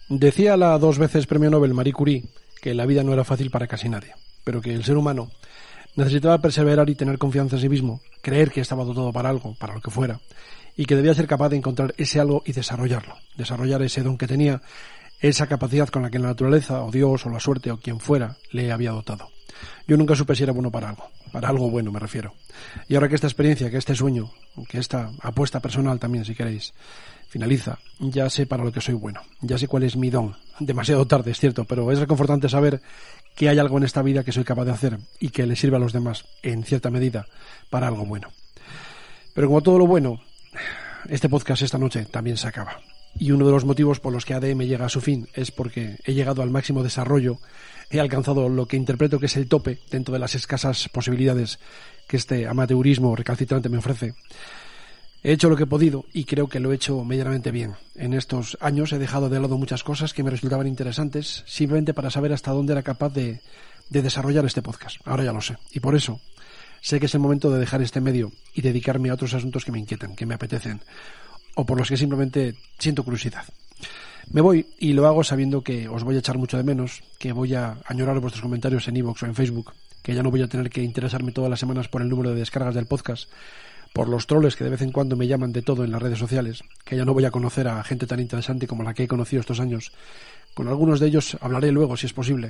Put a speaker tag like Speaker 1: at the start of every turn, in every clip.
Speaker 1: Decía la 2 veces premio Nobel Marie Curie que la vida no era fácil para casi nadie, pero que el ser humano necesitaba perseverar y tener confianza en sí mismo, creer que estaba dotado para algo, para lo que fuera, y que debía ser capaz de encontrar ese algo y desarrollarlo, desarrollar ese don que tenía, esa capacidad con la que la naturaleza, o Dios, o la suerte, o quien fuera, le había dotado. Yo nunca supe si era bueno para algo bueno me refiero. Y ahora que esta experiencia, que este sueño, que esta apuesta personal también, si queréis, finaliza, ya sé para lo que soy bueno, ya sé cuál es mi don. Demasiado tarde, es cierto, pero es reconfortante saber que hay algo en esta vida que soy capaz de hacer y que le sirve a los demás, en cierta medida, para algo bueno. Pero como todo lo bueno, este podcast esta noche también se acaba. Y uno de los motivos por los que ADM llega a su fin es porque he llegado al máximo desarrollo, he alcanzado lo que interpreto que es el tope dentro de las escasas posibilidades que este amateurismo recalcitrante me ofrece. He hecho lo que he podido y creo que lo he hecho medianamente bien. En estos años he dejado de lado muchas cosas que me resultaban interesantes simplemente para saber hasta dónde era capaz de desarrollar este podcast. Ahora ya lo sé. Y por eso sé que es el momento de dejar este medio y dedicarme a otros asuntos que me inquietan, que me apetecen, o por los que simplemente siento curiosidad. Me voy y lo hago sabiendo que os voy a echar mucho de menos, que voy a añorar vuestros comentarios en iVoox o en Facebook, que ya no voy a tener que interesarme todas las semanas por el número de descargas del podcast, por los troles que de vez en cuando me llaman de todo en las redes sociales, que ya no voy a conocer a gente tan interesante como la que he conocido estos años. Con algunos de ellos hablaré luego, si es posible.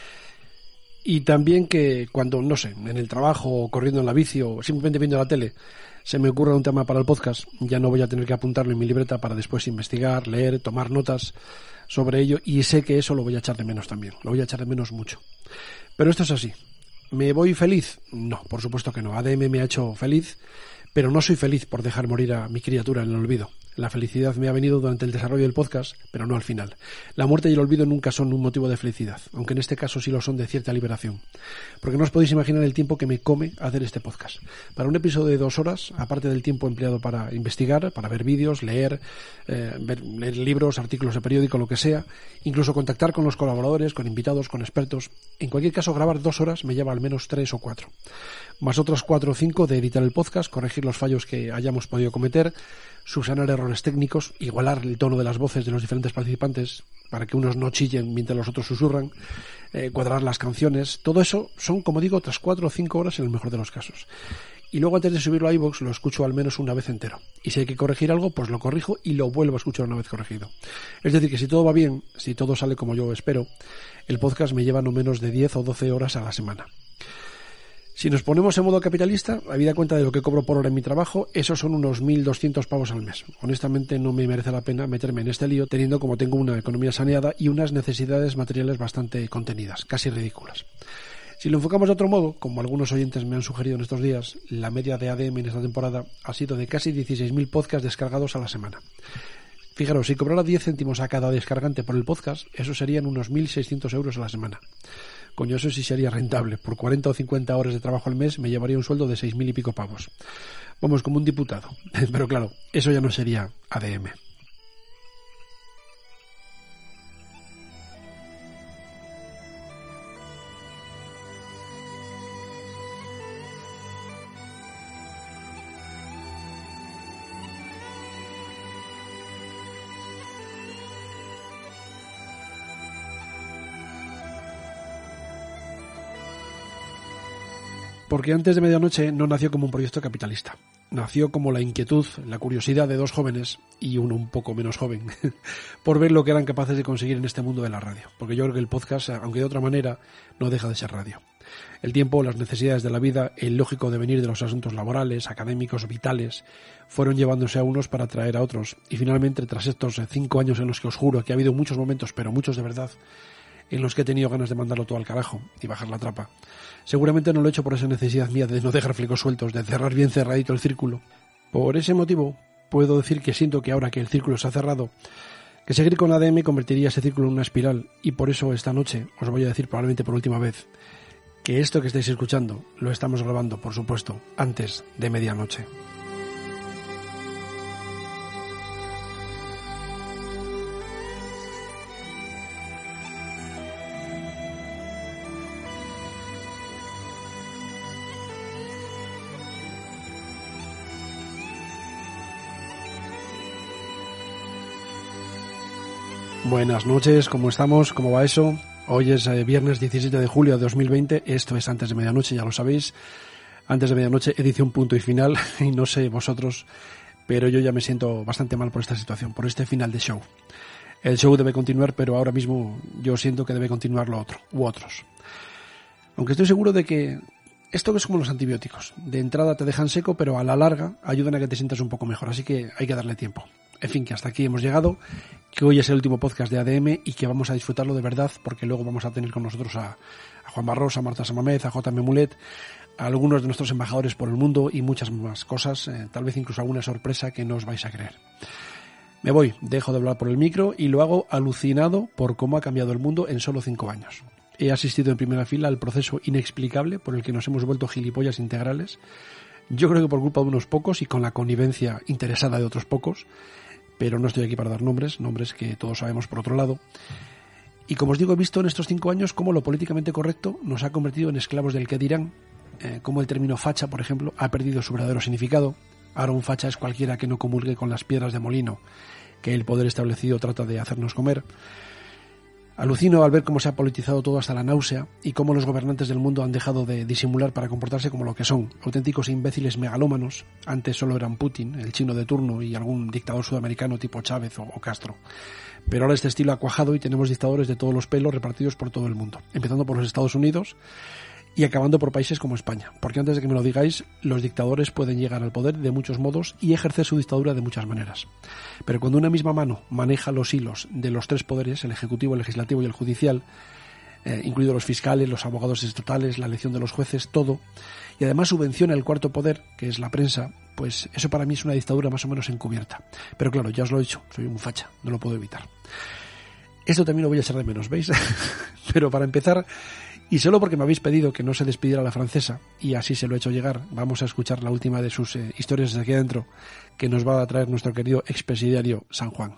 Speaker 1: Y también que cuando, no sé, en el trabajo, o corriendo en la bici, o simplemente viendo la tele, se me ocurra un tema para el podcast, ya no voy a tener que apuntarlo en mi libreta para después investigar, leer, tomar notas sobre ello, y sé que eso lo voy a echar de menos también, lo voy a echar de menos mucho. Pero esto es así. ¿Me voy feliz? No, por supuesto que no. ADM me ha hecho feliz, pero no soy feliz por dejar morir a mi criatura en el olvido. La felicidad me ha venido durante el desarrollo del podcast, pero no al final. La muerte y el olvido nunca son un motivo de felicidad, aunque en este caso sí lo son de cierta liberación. Porque no os podéis imaginar el tiempo que me come hacer este podcast. Para un episodio de 2 horas, aparte del tiempo empleado para investigar, para ver vídeos, leer libros, artículos de periódico, lo que sea, incluso contactar con los colaboradores, con invitados, con expertos. En cualquier caso, grabar 2 horas me lleva al menos 3 o 4. Más otras 4 o 5 de editar el podcast, corregir los fallos que hayamos podido cometer, subsanar errores técnicos, igualar el tono de las voces de los diferentes participantes para que unos no chillen mientras los otros susurran, cuadrar las canciones. Todo eso son, como digo, otras 4 o 5 horas en el mejor de los casos. Y luego antes de subirlo a iVoox lo escucho al menos una vez entero. Y si hay que corregir algo, pues lo corrijo y lo vuelvo a escuchar una vez corregido. Es decir, que si todo va bien, si todo sale como yo espero, el podcast me lleva no menos de 10 o 12 horas a la semana. Si nos ponemos en modo capitalista, habida cuenta de lo que cobro por hora en mi trabajo, esos son unos 1.200 pavos al mes. Honestamente no me merece la pena meterme en este lío teniendo como tengo una economía saneada y unas necesidades materiales bastante contenidas, casi ridículas. Si lo enfocamos de otro modo, como algunos oyentes me han sugerido en estos días, la media de ADM en esta temporada ha sido de casi 16.000 podcasts descargados a la semana. Fijaros, si cobrara 10 céntimos a cada descargante por el podcast, eso serían unos 1.600 euros a la semana. Coño, eso sí sería rentable. Por 40 o 50 horas de trabajo al mes me llevaría un sueldo de 6.000 y pico pavos. Vamos, como un diputado. Pero claro, eso ya no sería ADM. Porque antes de medianoche no nació como un proyecto capitalista. Nació como la inquietud, la curiosidad de 2 jóvenes, y uno un poco menos joven, por ver lo que eran capaces de conseguir en este mundo de la radio. Porque yo creo que el podcast, aunque de otra manera, no deja de ser radio. El tiempo, las necesidades de la vida, el lógico devenir de los asuntos laborales, académicos, vitales, fueron llevándose a unos para atraer a otros. Y finalmente, tras estos 5 años en los que os juro que ha habido muchos momentos, pero muchos de verdad, en los que he tenido ganas de mandarlo todo al carajo y bajar la trapa. Seguramente no lo he hecho por esa necesidad mía de no dejar flecos sueltos, de cerrar bien cerradito el círculo. Por ese motivo, puedo decir que siento que ahora que el círculo se ha cerrado, que seguir con ADM convertiría ese círculo en una espiral, y por eso esta noche os voy a decir probablemente por última vez que esto que estáis escuchando lo estamos grabando, por supuesto, antes de medianoche. Buenas noches, ¿cómo estamos? ¿Cómo va eso? Hoy es viernes 17 de julio de 2020, esto es Antes de Medianoche, ya lo sabéis. Antes de Medianoche, edición punto y final, y no sé vosotros, pero yo ya me siento bastante mal por esta situación, por este final de show. El show debe continuar, pero ahora mismo yo siento que debe continuar lo otro, u otros. Aunque estoy seguro de que esto es como los antibióticos. De entrada te dejan seco, pero a la larga ayudan a que te sientas un poco mejor, así que hay que darle tiempo. En fin, que hasta aquí hemos llegado, que hoy es el último podcast de ADM y que vamos a disfrutarlo de verdad, porque luego vamos a tener con nosotros a Juan Barros, a Marta Samamed, a J.M. Mulet, a algunos de nuestros embajadores por el mundo y muchas más cosas, tal vez incluso alguna sorpresa que no os vais a creer. Me voy, dejo de hablar por el micro y lo hago alucinado por cómo ha cambiado el mundo en solo 5 años. He asistido en primera fila al proceso inexplicable por el que nos hemos vuelto gilipollas integrales. Yo creo que por culpa de unos pocos y con la connivencia interesada de otros pocos, pero no estoy aquí para dar nombres que todos sabemos por otro lado. Y como os digo, he visto en estos 5 años cómo lo políticamente correcto nos ha convertido en esclavos del qué dirán, cómo el término facha, por ejemplo, ha perdido su verdadero significado. Ahora un facha es cualquiera que no comulgue con las piedras de molino que el poder establecido trata de hacernos comer. Alucino al ver cómo se ha politizado todo hasta la náusea y cómo los gobernantes del mundo han dejado de disimular para comportarse como lo que son, auténticos imbéciles megalómanos. Antes solo eran Putin, el chino de turno y algún dictador sudamericano tipo Chávez o Castro. Pero ahora este estilo ha cuajado y tenemos dictadores de todos los pelos repartidos por todo el mundo, empezando por los Estados Unidos y acabando por países como España. Porque antes de que me lo digáis, los dictadores pueden llegar al poder de muchos modos y ejercer su dictadura de muchas maneras. Pero cuando una misma mano maneja los hilos de los 3 poderes, el ejecutivo, el legislativo y el judicial, incluidos los fiscales, los abogados estatales, la elección de los jueces, todo, y además subvenciona el 4º poder, que es la prensa, pues eso para mí es una dictadura más o menos encubierta. Pero claro, ya os lo he dicho, soy un facha, no lo puedo evitar. Esto también lo voy a echar de menos, ¿veis? Pero para empezar, y solo porque me habéis pedido que no se despidiera la francesa, y así se lo he hecho llegar, vamos a escuchar la última de sus historias desde aquí adentro, que nos va a traer nuestro querido expresidiario San Juan.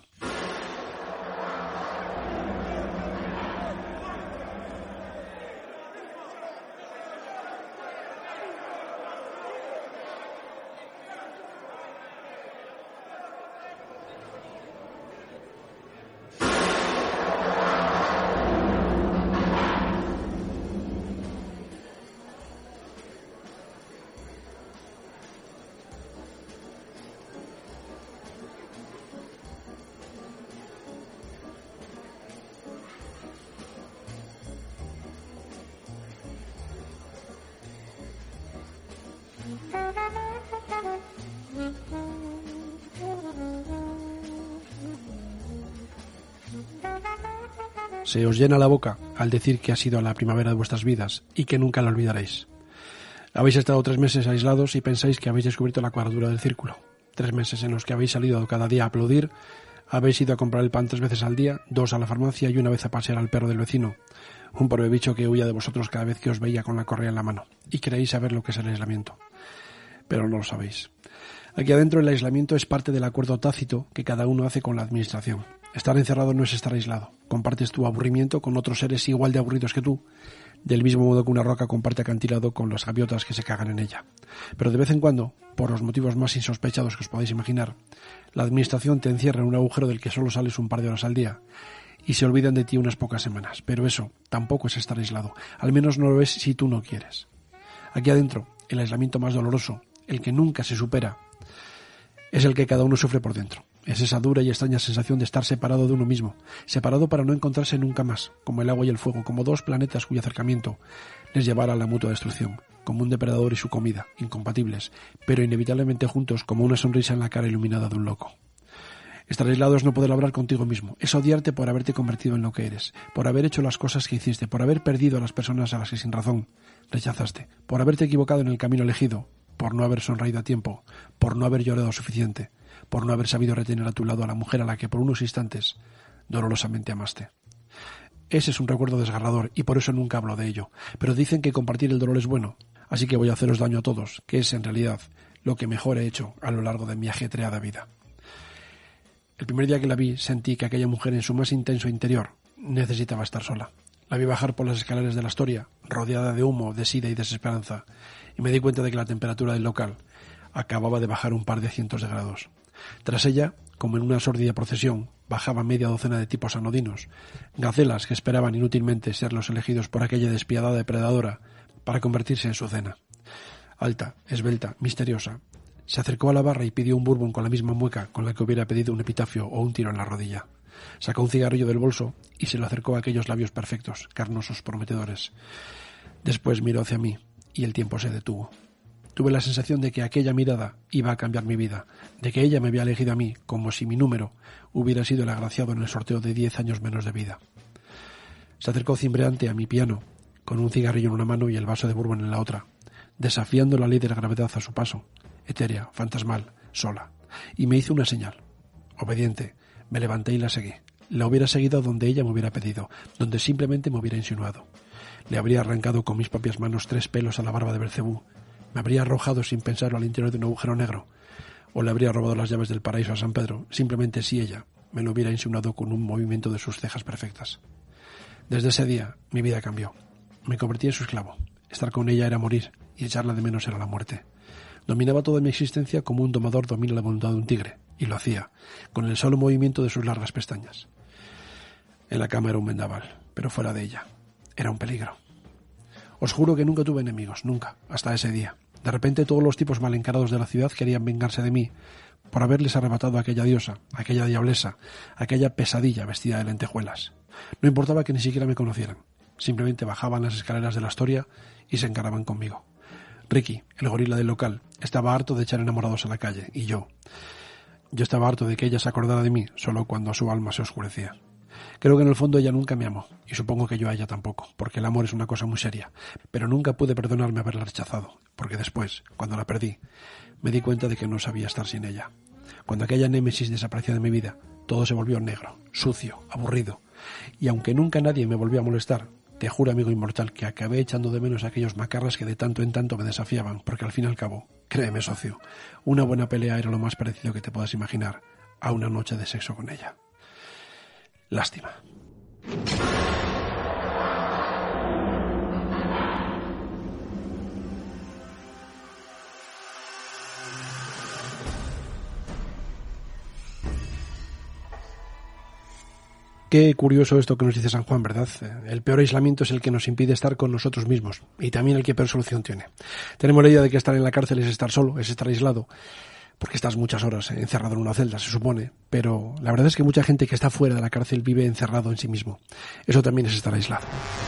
Speaker 1: Se os llena la boca al decir que ha sido la primavera de vuestras vidas y que nunca la olvidaréis. Habéis estado 3 meses aislados y pensáis que habéis descubierto la cuadratura del círculo. 3 meses en los que habéis salido cada día a aplaudir, habéis ido a comprar el pan 3 veces al día, 2 a la farmacia y 1 vez a pasear al perro del vecino, un pobre bicho que huía de vosotros cada vez que os veía con la correa en la mano, y creéis saber lo que es el aislamiento. Pero no lo sabéis. Aquí adentro el aislamiento es parte del acuerdo tácito que cada uno hace con la administración. Estar encerrado no es estar aislado. Compartes tu aburrimiento con otros seres igual de aburridos que tú, del mismo modo que una roca comparte acantilado con las gaviotas que se cagan en ella. Pero de vez en cuando, por los motivos más insospechados que os podéis imaginar, la administración te encierra en un agujero del que solo sales un par de horas al día y se olvidan de ti unas pocas semanas. Pero eso tampoco es estar aislado. Al menos no lo es si tú no quieres. Aquí adentro, el aislamiento más doloroso, el que nunca se supera, es el que cada uno sufre por dentro. Es esa dura y extraña sensación de estar separado de uno mismo, separado para no encontrarse nunca más, como el agua y el fuego, como 2 planetas cuyo acercamiento les llevara a la mutua destrucción, como un depredador y su comida, incompatibles, pero inevitablemente juntos como una sonrisa en la cara iluminada de un loco. Estar aislado es no poder hablar contigo mismo, es odiarte por haberte convertido en lo que eres, por haber hecho las cosas que hiciste, por haber perdido a las personas a las que sin razón rechazaste, por haberte equivocado en el camino elegido, por no haber sonreído a tiempo, por no haber llorado suficiente, por no haber sabido retener a tu lado a la mujer a la que por unos instantes dolorosamente amaste. Ese es un recuerdo desgarrador y por eso nunca hablo de ello, pero dicen que compartir el dolor es bueno, así que voy a haceros daño a todos, que es en realidad lo que mejor he hecho a lo largo de mi ajetreada vida. El primer día que la vi sentí que aquella mujer en su más intenso interior necesitaba estar sola. La vi bajar por las escaleras de la Astoria, rodeada de humo, de sida y desesperanza, y me di cuenta de que la temperatura del local acababa de bajar un par de cientos de grados. Tras ella, como en una sórdida procesión, bajaba media docena de tipos anodinos, gacelas que esperaban inútilmente ser los elegidos por aquella despiadada depredadora para convertirse en su cena. Alta, esbelta, misteriosa, se acercó a la barra y pidió un bourbon con la misma mueca con la que hubiera pedido un epitafio o un tiro en la rodilla. Sacó un cigarrillo del bolso y se lo acercó a aquellos labios perfectos, carnosos, prometedores. Después miró hacia mí y el tiempo se detuvo. Tuve la sensación de que aquella mirada iba a cambiar mi vida, de que ella me había elegido a mí como si mi número hubiera sido el agraciado en el sorteo de 10 años menos de vida. Se acercó cimbreante a mi piano, con un cigarrillo en una mano y el vaso de bourbon en la otra, desafiando la ley de la gravedad a su paso, etérea, fantasmal, sola, y me hizo una señal. Obediente, me levanté y la seguí. La hubiera seguido donde ella me hubiera pedido, donde simplemente me hubiera insinuado. Le habría arrancado con mis propias manos 3 pelos a la barba de Belcebú, me habría arrojado sin pensarlo al interior de un agujero negro, o le habría robado las llaves del paraíso a San Pedro, simplemente si ella me lo hubiera insinuado con un movimiento de sus cejas perfectas. Desde ese día, mi vida cambió. Me convertí en su esclavo. Estar con ella era morir, y echarla de menos era la muerte. Dominaba toda mi existencia como un domador domina la voluntad de un tigre, y lo hacía, con el solo movimiento de sus largas pestañas. En la cama era un vendaval, pero fuera de ella, era un peligro. Os juro que nunca tuve enemigos, nunca, hasta ese día. De repente todos los tipos mal encarados de la ciudad querían vengarse de mí por haberles arrebatado a aquella diosa, aquella diablesa, aquella pesadilla vestida de lentejuelas. No importaba que ni siquiera me conocieran. Simplemente bajaban las escaleras de la Astoria y se encaraban conmigo. Ricky, el gorila del local, estaba harto de echar enamorados a la calle, y yo estaba harto de que ella se acordara de mí solo cuando su alma se oscurecía. Creo que en el fondo ella nunca me amó, y supongo que yo a ella tampoco, porque el amor es una cosa muy seria, pero nunca pude perdonarme haberla rechazado, porque después, cuando la perdí, me di cuenta de que no sabía estar sin ella. Cuando aquella némesis desapareció de mi vida, todo se volvió negro, sucio, aburrido, y aunque nunca nadie me volvió a molestar, te juro, amigo inmortal, que acabé echando de menos a aquellos macarras que de tanto en tanto me desafiaban, porque al fin y al cabo, créeme, socio, una buena pelea era lo más parecido que te puedas imaginar a una noche de sexo con ella. Lástima. Qué curioso esto que nos dice San Juan, ¿verdad? El peor aislamiento es el que nos impide estar con nosotros mismos, y también el que peor solución tiene. Tenemos la idea de que estar en la cárcel es estar solo, es estar aislado, porque estás muchas horas encerrado en una celda, se supone, pero la verdad es que mucha gente que está fuera de la cárcel vive encerrado en sí mismo. Eso también es estar aislado.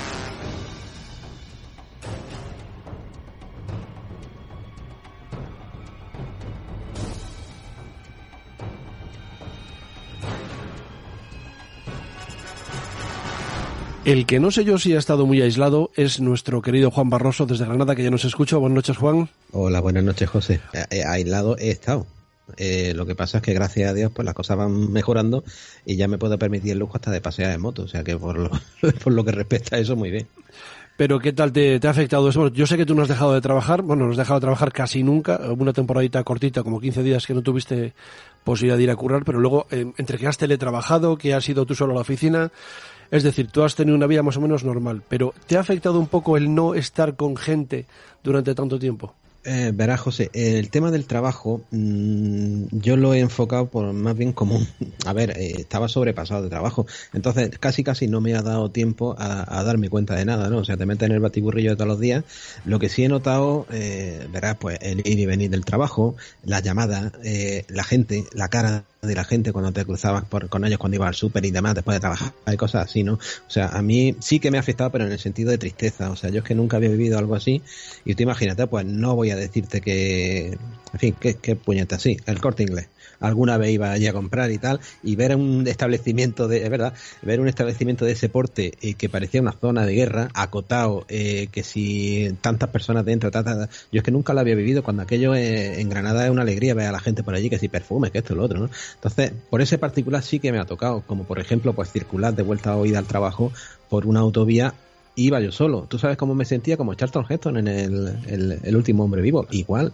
Speaker 1: El que no sé yo si ha estado muy aislado es nuestro querido Juan Barroso desde Granada, que ya nos escucha. Buenas noches, Juan.
Speaker 2: Hola, buenas noches, José. Aislado he estado. Lo que pasa es que gracias a Dios pues las cosas van mejorando y ya me puedo permitir el lujo hasta de pasear en moto, o sea que por lo que respecta a eso, muy bien.
Speaker 1: Pero ¿qué tal te ha afectado eso? Yo sé que tú no has dejado de trabajar, no has dejado de trabajar casi nunca, una temporadita cortita, como 15 días que no tuviste posibilidad de ir a currar, pero luego entre que has teletrabajado, que has ido tú solo a la oficina, es decir, tú has tenido una vida más o menos normal, pero ¿te ha afectado un poco el no estar con gente durante tanto tiempo?
Speaker 2: Verás, José, el tema del trabajo yo lo he enfocado por más bien como estaba sobrepasado de trabajo, entonces casi no me ha dado tiempo a darme cuenta de nada, ¿no? O sea, te metes en el batiburrillo de todos los días. Lo que sí he notado, verás, pues el ir y venir del trabajo, las llamadas, la gente, la cara de la gente cuando te cruzabas con ellos cuando ibas al súper y demás después de trabajar, hay cosas así, ¿no? O sea, a mí sí que me ha afectado, pero en el sentido de tristeza. O sea, yo es que nunca había vivido algo así y tú imagínate, pues no voy a decirte que, en fin, qué puñeta, sí, el Corte Inglés. Alguna vez iba allí a comprar y tal, y ver un establecimiento es verdad, ver un establecimiento de ese porte que parecía una zona de guerra, acotado, que si tantas personas dentro, yo es que nunca lo había vivido, cuando aquello en Granada es una alegría ver a la gente por allí, que si perfumes, que esto y lo otro, ¿no? Entonces, por ese particular sí que me ha tocado, como por ejemplo, pues circular de vuelta o ida al trabajo por una autovía. Iba yo solo. ¿Tú sabes cómo me sentía? Como Charlton Heston en el último hombre vivo. Igual.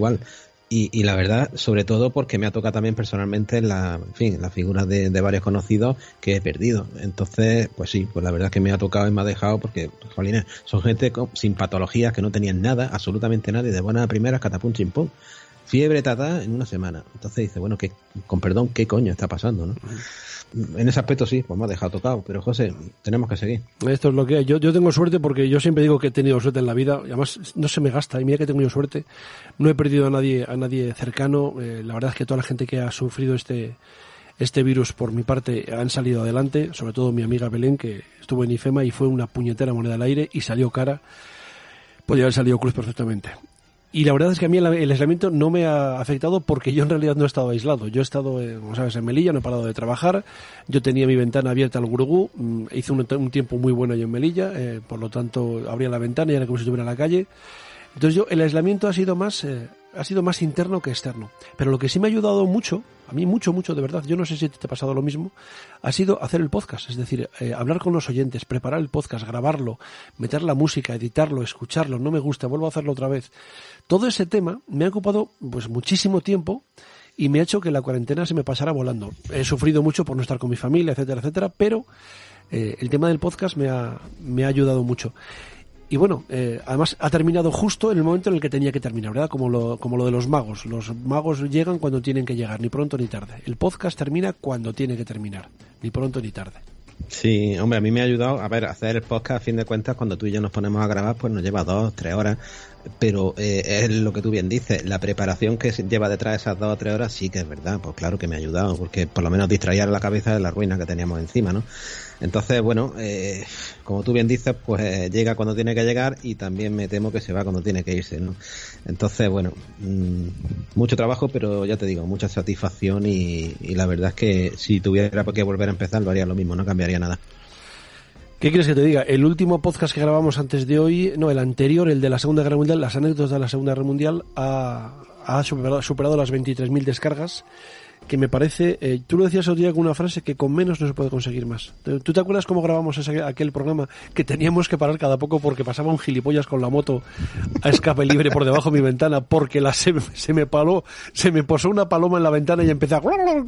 Speaker 2: Y la verdad, sobre todo porque me ha tocado también personalmente la figura de varios conocidos que he perdido. Entonces, pues sí, pues la verdad es que me ha tocado y me ha dejado porque, jolines, son gente sin patologías, que no tenían nada, absolutamente nada, y de buenas a primeras, catapum chimpum. fiebre, en una semana. Entonces dice, bueno, con perdón, ¿qué coño está pasando, no? En ese aspecto sí, pues me ha dejado tocado, pero José, tenemos que seguir.
Speaker 1: Esto es lo que hay. Yo tengo suerte porque yo siempre digo que he tenido suerte en la vida, y además no se me gasta, y mira que he tenido suerte, no he perdido a nadie cercano, la verdad es que toda la gente que ha sufrido este virus por mi parte han salido adelante, sobre todo mi amiga Belén, que estuvo en IFEMA y fue una puñetera moneda al aire y salió cara, podría haber salido cruz perfectamente. Y la verdad es que a mí el aislamiento no me ha afectado porque yo en realidad no he estado aislado. Yo he estado, como sabes, en Melilla, no he parado de trabajar. Yo tenía mi ventana abierta al Gurugú. Hice un tiempo muy bueno ahí en Melilla. Por lo tanto, abría la ventana y era como si estuviera en la calle. Entonces el aislamiento ha sido más interno que externo. Pero lo que sí me ha ayudado mucho, a mí mucho de verdad, yo no sé si te ha pasado lo mismo, ha sido hacer el podcast. Es decir, hablar con los oyentes, preparar el podcast, grabarlo, meter la música, editarlo, escucharlo, no me gusta, vuelvo a hacerlo otra vez. Todo ese tema me ha ocupado pues muchísimo tiempo y me ha hecho que la cuarentena se me pasara volando. He sufrido mucho por no estar con mi familia, etcétera, pero el tema del podcast me ha ayudado mucho. Y bueno, además ha terminado justo en el momento en el que tenía que terminar, ¿verdad? Como lo de los magos. Los magos llegan cuando tienen que llegar, ni pronto ni tarde. El podcast termina cuando tiene que terminar, ni pronto ni tarde.
Speaker 2: Sí, hombre, a mí me ha ayudado, a ver, hacer el podcast, a fin de cuentas, cuando tú y yo nos ponemos a grabar, pues nos lleva 2 o 3 horas, pero es lo que tú bien dices, la preparación que lleva detrás de esas 2 o 3 horas sí que es verdad, pues claro que me ha ayudado, porque por lo menos distraía la cabeza de la ruina que teníamos encima, ¿no? Entonces, bueno, como tú bien dices, pues llega cuando tiene que llegar y también me temo que se va cuando tiene que irse, ¿no? Entonces, bueno, mucho trabajo, pero ya te digo, mucha satisfacción y la verdad es que si tuviera que volver a empezar lo haría lo mismo, no cambiaría nada.
Speaker 1: ¿Qué quieres que te diga? El último podcast que grabamos antes de hoy, no, el anterior, el de la Segunda Guerra Mundial, las anécdotas de la Segunda Guerra Mundial, ha superado las 23.000 descargas, que me parece, tú lo decías otro día con una frase, que con menos no se puede conseguir más. ¿Tú te acuerdas cómo grabamos aquel programa que teníamos que parar cada poco porque pasaba un gilipollas con la moto a escape libre por debajo de mi ventana porque se me posó una paloma en la ventana y empecé a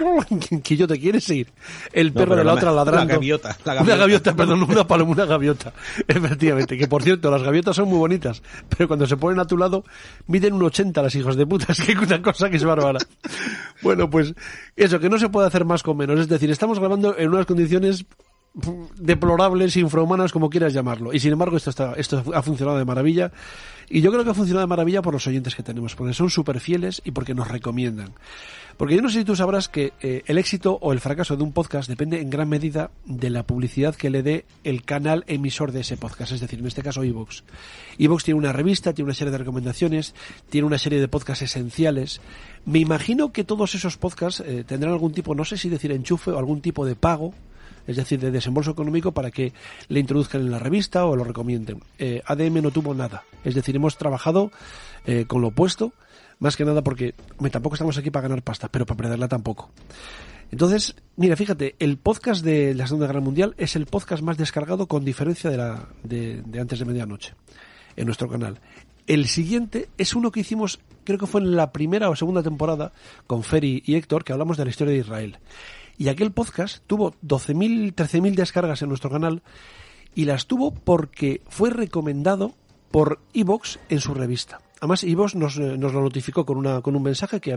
Speaker 1: que yo te quieres ir? El perro de la otra ladrando. Una gaviota, perdón, una paloma, una gaviota. Efectivamente, que por cierto, las gaviotas son muy bonitas, pero cuando se ponen a tu lado miden un 80 las hijos de putas, que es una cosa que es bárbara. Bueno, pues eso, que no se puede hacer más con menos. Es decir, estamos grabando en unas condiciones deplorables, infrahumanas, como quieras llamarlo. Y sin embargo, esto ha funcionado de maravilla. Y yo creo que ha funcionado de maravilla por los oyentes que tenemos, porque son súper fieles y porque nos recomiendan. Porque yo no sé si tú sabrás que el éxito o el fracaso de un podcast depende en gran medida de la publicidad que le dé el canal emisor de ese podcast, es decir, en este caso iVoox. iVoox tiene una revista, tiene una serie de recomendaciones, tiene una serie de podcasts esenciales. Me imagino que todos esos podcasts tendrán algún tipo, no sé si decir enchufe o algún tipo de pago, es decir, de desembolso económico para que le introduzcan en la revista o lo recomienden. ADM no tuvo nada, es decir, hemos trabajado con lo opuesto, más que nada porque tampoco estamos aquí para ganar pasta, pero para perderla tampoco. Entonces, mira, fíjate, el podcast de la Segunda Guerra Mundial es el podcast más descargado con diferencia de antes de medianoche en nuestro canal. El siguiente es uno que hicimos, creo que fue en la primera o segunda temporada, con Feri y Héctor, que hablamos de la historia de Israel. Y aquel podcast tuvo 12.000, 13.000 descargas en nuestro canal y las tuvo porque fue recomendado por iVoox en su revista. Además, iVoox nos lo notificó con un mensaje que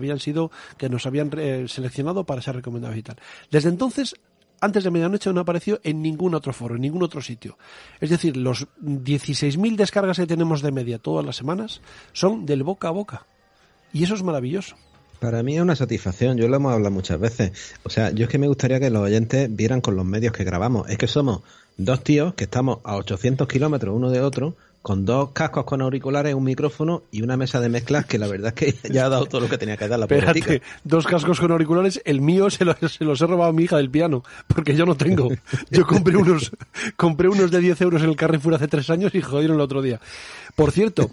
Speaker 1: nos habían seleccionado para ser recomendados y tal. Desde entonces, antes de medianoche no apareció en ningún otro foro, en ningún otro sitio. Es decir, los 16.000 descargas que tenemos de media todas las semanas son del boca a boca. Y eso es maravilloso.
Speaker 2: Para mí es una satisfacción, yo lo hemos hablado muchas veces. O sea, yo es que me gustaría que los oyentes vieran con los medios que grabamos. Es que somos 2 tíos que estamos a 800 kilómetros uno de otro, con 2 cascos con auriculares, un micrófono y una mesa de mezclas que la verdad es que ya ha dado todo lo que tenía que dar la política.
Speaker 1: Espérate, 2 cascos con auriculares, el mío se los he robado a mi hija del piano, porque yo no tengo. Yo compré unos de 10 euros en el Carrefour hace 3 años y jodieron el otro día. Por cierto,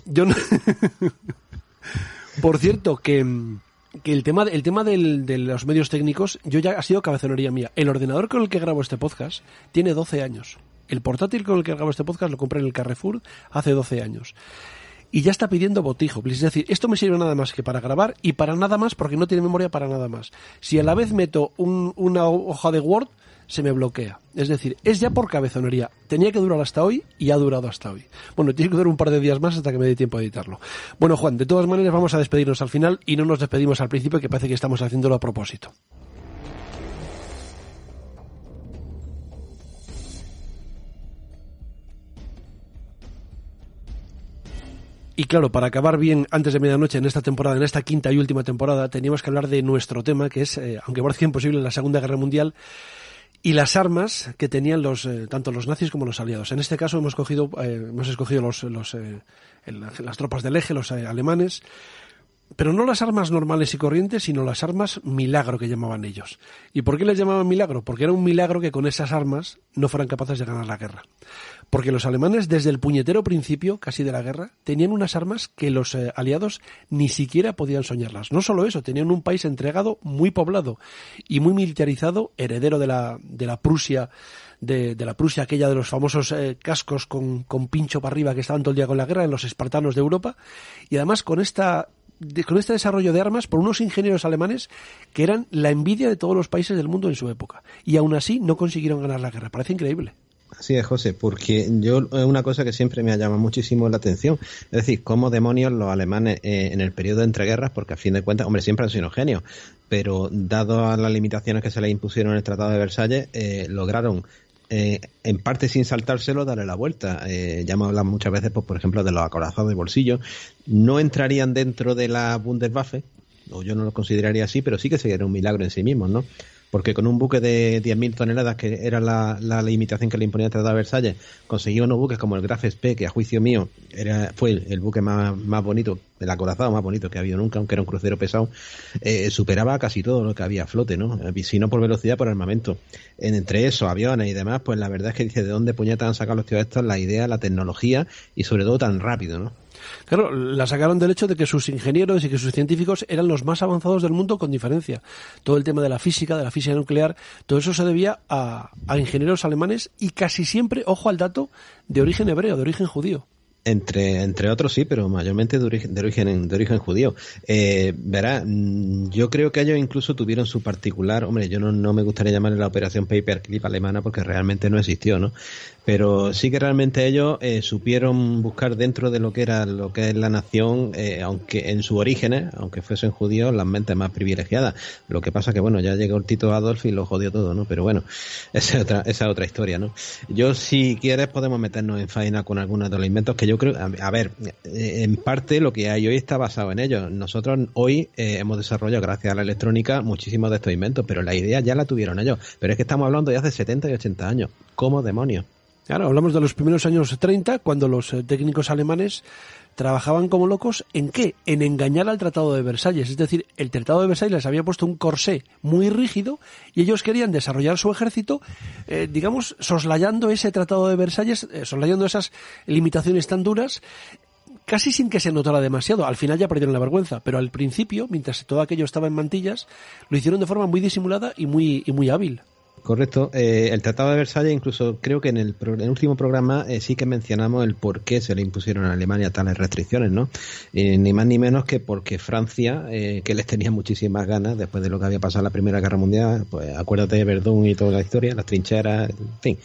Speaker 1: que el tema de los medios técnicos, yo ya ha sido cabezonería mía. El ordenador con el que grabo este podcast tiene 12 años. El portátil con el que grabo este podcast lo compré en el Carrefour hace 12 años. Y ya está pidiendo botijo. Es decir, esto me sirve nada más que para grabar y para nada más porque no tiene memoria para nada más. Si a la vez meto una hoja de Word, se me bloquea. Es decir, es ya por cabezonería. Tenía que durar hasta hoy y ha durado hasta hoy. Bueno, tiene que durar un par de días más hasta que me dé tiempo a editarlo. Bueno, Juan, de todas maneras vamos a despedirnos al final y no nos despedimos al principio, que parece que estamos haciéndolo a propósito. Y claro, para acabar bien antes de medianoche en esta temporada, en esta quinta y última temporada, teníamos que hablar de nuestro tema, que es, aunque parezca imposible, la Segunda Guerra Mundial y las armas que tenían tanto los nazis como los aliados. En este caso hemos escogido las tropas del eje, los alemanes, pero no las armas normales y corrientes, sino las armas milagro que llamaban ellos. ¿Y por qué les llamaban milagro? Porque era un milagro que con esas armas no fueran capaces de ganar la guerra. Porque los alemanes, desde el puñetero principio, casi de la guerra, tenían unas armas que los aliados ni siquiera podían soñarlas. No solo eso, tenían un país entregado, muy poblado y muy militarizado, heredero de la Prusia, de la Prusia aquella de los famosos cascos con pincho para arriba que estaban todo el día con la guerra, en los espartanos de Europa, y además con este desarrollo de armas por unos ingenieros alemanes que eran la envidia de todos los países del mundo en su época. Y aún así no consiguieron ganar la guerra. Parece increíble.
Speaker 2: Así es, José, porque es una cosa que siempre me ha llamado muchísimo la atención. Es decir, cómo demonios los alemanes en el periodo de entreguerras, porque a fin de cuentas, hombre, siempre han sido genios, pero dado a las limitaciones que se les impusieron en el Tratado de Versalles, lograron en parte sin saltárselo, darle la vuelta. Ya hemos hablado muchas veces, pues, por ejemplo, de los acorazados de bolsillo. No entrarían dentro de la Bundeswaffe, o yo no lo consideraría así, pero sí que sería un milagro en sí mismos, ¿no? Porque con un buque de 10.000 toneladas, que era la limitación que le imponía el Tratado de Versalles, conseguía unos buques como el Graf Spee, que a juicio mío fue el buque más bonito, el acorazado más bonito que ha habido nunca, aunque era un crucero pesado, superaba casi todo lo que había a flote, ¿no? Si no por velocidad, por armamento. Entre eso, aviones y demás, pues la verdad es que dice, ¿de dónde puñetas han sacado los tíos estos la idea, la tecnología y sobre todo tan rápido, ¿no?
Speaker 1: Claro, la sacaron del hecho de que sus ingenieros y que sus científicos eran los más avanzados del mundo con diferencia. Todo el tema de la física nuclear, todo eso se debía a ingenieros alemanes y casi siempre, ojo al dato, de origen hebreo, de origen judío.
Speaker 2: Entre otros sí, pero mayormente de origen judío. Verá, yo creo que ellos incluso tuvieron su particular, hombre, yo no me gustaría llamarle la operación Paperclip alemana porque realmente no existió, ¿no? Pero sí que realmente ellos supieron buscar dentro de lo que es la nación, aunque en sus orígenes, aunque fuesen judíos, las mentes más privilegiadas. Lo que pasa que, bueno, ya llegó el Tito Adolf y lo jodió todo, ¿no? Pero bueno, esa es otra historia, ¿no? Yo, si quieres, podemos meternos en faena con algunos de los inventos que yo creo, a ver, en parte lo que hay hoy está basado en ellos. Nosotros hoy hemos desarrollado, gracias a la electrónica, muchísimos de estos inventos, pero la idea ya la tuvieron ellos. Pero es que estamos hablando de hace 70 y 80 años. ¿Cómo demonios?
Speaker 1: Claro, hablamos de los primeros años 30, cuando los técnicos alemanes trabajaban como locos, ¿en qué? En engañar al Tratado de Versalles. Es decir, el Tratado de Versalles les había puesto un corsé muy rígido y ellos querían desarrollar su ejército, digamos, soslayando ese Tratado de Versalles, soslayando esas limitaciones tan duras, casi sin que se notara demasiado. Al final ya perdieron la vergüenza, pero al principio, mientras todo aquello estaba en mantillas, lo hicieron de forma muy disimulada y muy hábil.
Speaker 2: Correcto. El Tratado de Versalles, incluso creo que en el último programa sí que mencionamos el por qué se le impusieron a Alemania tales restricciones, ¿no? Ni más ni menos que porque Francia, que les tenía muchísimas ganas después de lo que había pasado en la Primera Guerra Mundial, pues acuérdate de Verdún y toda la historia, las trincheras, en fin.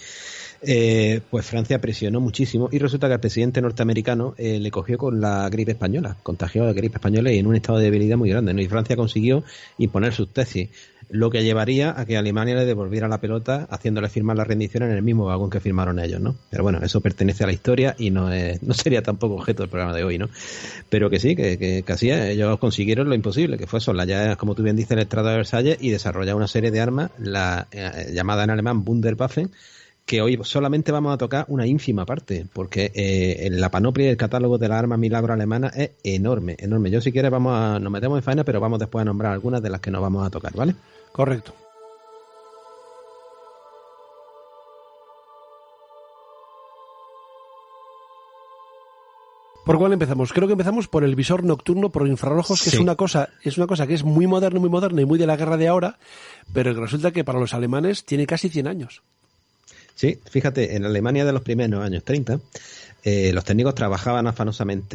Speaker 2: Pues Francia presionó muchísimo y resulta que el presidente norteamericano le cogió con la gripe española, contagió la gripe española y en un estado de debilidad muy grande, ¿no? Y Francia consiguió imponer sus tesis, lo que llevaría a que Alemania le devolviera la pelota haciéndole firmar la rendición en el mismo vagón que firmaron ellos, ¿no? Pero bueno, eso pertenece a la historia y no sería tampoco objeto del programa de hoy, ¿no? Pero que sí, que así es, ellos consiguieron lo imposible, que fue soslayar, como tú bien dices, el Tratado de Versalles y desarrollar una serie de armas, la llamada en alemán Wunderwaffen, que hoy solamente vamos a tocar una ínfima parte, porque la panoplia y el catálogo de las armas milagro alemanas es enorme, enorme. Yo, si quieres, nos metemos en faena, pero vamos después a nombrar algunas de las que nos vamos a tocar, ¿vale?
Speaker 1: Correcto. ¿Por cuál empezamos? Creo que empezamos por el visor nocturno por infrarrojos, que sí. es una cosa que es muy moderna y muy de la guerra de ahora, pero que resulta que para los alemanes tiene casi 100 años.
Speaker 2: Sí, fíjate, en Alemania de los primeros años 30, los técnicos trabajaban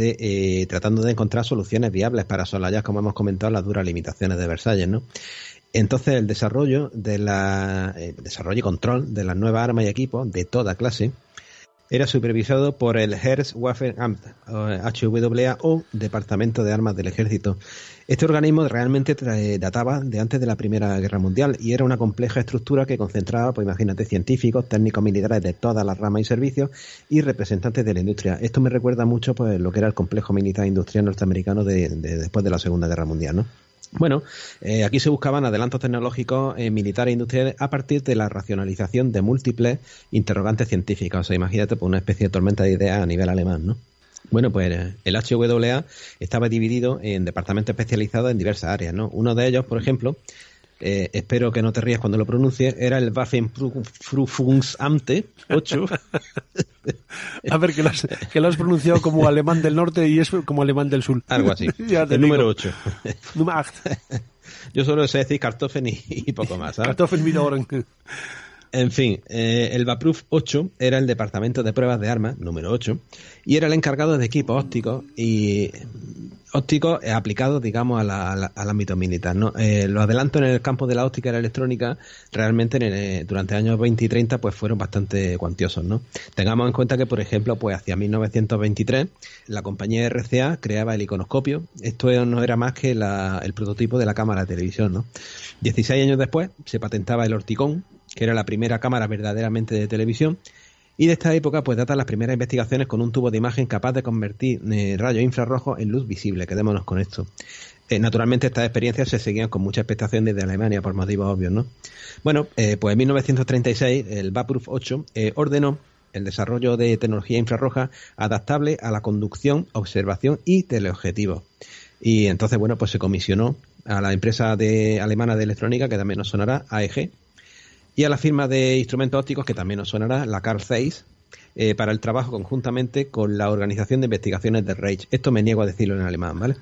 Speaker 2: afanosamente tratando de encontrar soluciones viables para soslayar, como hemos comentado, las duras limitaciones de Versalles, ¿no? Entonces el desarrollo y control de las nuevas armas y equipos de toda clase era supervisado por el Heereswaffenamt, HWA, o Departamento de Armas del Ejército. Este organismo realmente databa de antes de la Primera Guerra Mundial y era una compleja estructura que concentraba, pues imagínate, científicos, técnicos militares de todas las ramas y servicios y representantes de la industria. Esto me recuerda mucho pues lo que era el complejo militar industrial norteamericano de después de la Segunda Guerra Mundial, ¿no? Bueno, aquí se buscaban adelantos tecnológicos militares e industriales a partir de la racionalización de múltiples interrogantes científicas. O sea, imagínate pues, una especie de tormenta de ideas a nivel alemán, ¿no? Bueno, pues el HWA estaba dividido en departamentos especializados en diversas áreas, ¿no? Uno de ellos, por ejemplo, espero que no te rías cuando lo pronuncie, era el Waffenprüfungsamt 8.
Speaker 1: A ver, que lo has pronunciado como alemán del norte y es como alemán del sur.
Speaker 2: Algo así. El número 8. Yo solo sé decir Kartoffeln y poco más, ¿sabes?
Speaker 1: Kartoffeln mit Ohren.
Speaker 2: En fin, el Waprüf 8 era el departamento de pruebas de armas, número 8, y era el encargado de equipos ópticos aplicados, digamos, al ámbito militar, ¿no? Los adelantos en el campo de la óptica y la electrónica realmente durante años 20 y 30 pues fueron bastante cuantiosos, ¿no? Tengamos en cuenta que, por ejemplo, pues hacia 1923 la compañía RCA creaba el iconoscopio. Esto no era más que el prototipo de la cámara de televisión, ¿no? 16 años después se patentaba el Orticón, que era la primera cámara verdaderamente de televisión, y de esta época pues datan las primeras investigaciones con un tubo de imagen capaz de convertir rayos infrarrojos en luz visible. Quedémonos con esto. Naturalmente estas experiencias se seguían con mucha expectación desde Alemania por motivos obvios, ¿no? Bueno, pues en 1936 el Waprüf 8 ordenó el desarrollo de tecnología infrarroja adaptable a la conducción, observación y teleobjetivos. Y entonces, bueno, pues se comisionó a la empresa alemana de electrónica, que también nos sonará, AEG, y a la firma de instrumentos ópticos, que también nos sonará, la Carl Zeiss, para el trabajo conjuntamente con la Organización de Investigaciones del Reich. Esto me niego a decirlo en alemán, ¿vale?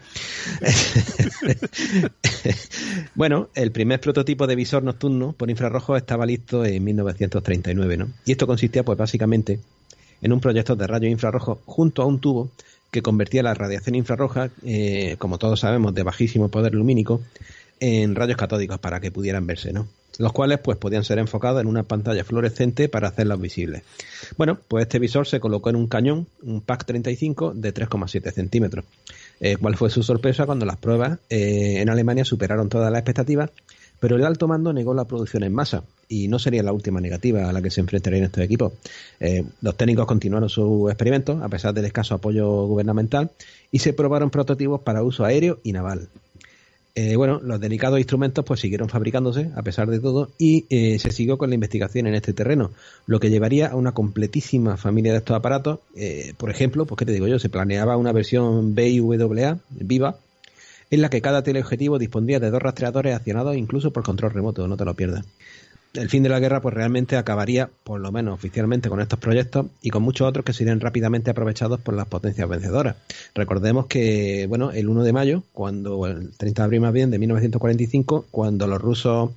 Speaker 2: Bueno, el primer prototipo de visor nocturno por infrarrojo estaba listo en 1939, ¿no? Y esto consistía, pues básicamente, en un proyector de rayos infrarrojos junto a un tubo que convertía la radiación infrarroja, como todos sabemos, de bajísimo poder lumínico, en rayos catódicos para que pudieran verse, ¿no? Los cuales pues podían ser enfocados en una pantalla fluorescente para hacerlos visibles. Bueno, pues este visor se colocó en un cañón, un PAC 35 de 3,7 centímetros. ¿Cuál fue su sorpresa cuando las pruebas en Alemania superaron todas las expectativas? Pero el alto mando negó la producción en masa, y no sería la última negativa a la que se enfrentarían estos equipos. Los técnicos continuaron sus experimentos a pesar del escaso apoyo gubernamental y se probaron prototipos para uso aéreo y naval. Bueno, los delicados instrumentos pues siguieron fabricándose a pesar de todo y se siguió con la investigación en este terreno, lo que llevaría a una completísima familia de estos aparatos. Por ejemplo, pues qué te digo yo, se planeaba una versión BIWA, Viva, en la que cada teleobjetivo dispondría de 2 rastreadores accionados incluso por control remoto, no te lo pierdas. El fin de la guerra pues realmente acabaría, por lo menos oficialmente, con estos proyectos y con muchos otros que serían rápidamente aprovechados por las potencias vencedoras. Recordemos que, bueno, el 1 de mayo, el 30 de abril más bien, de 1945, cuando los rusos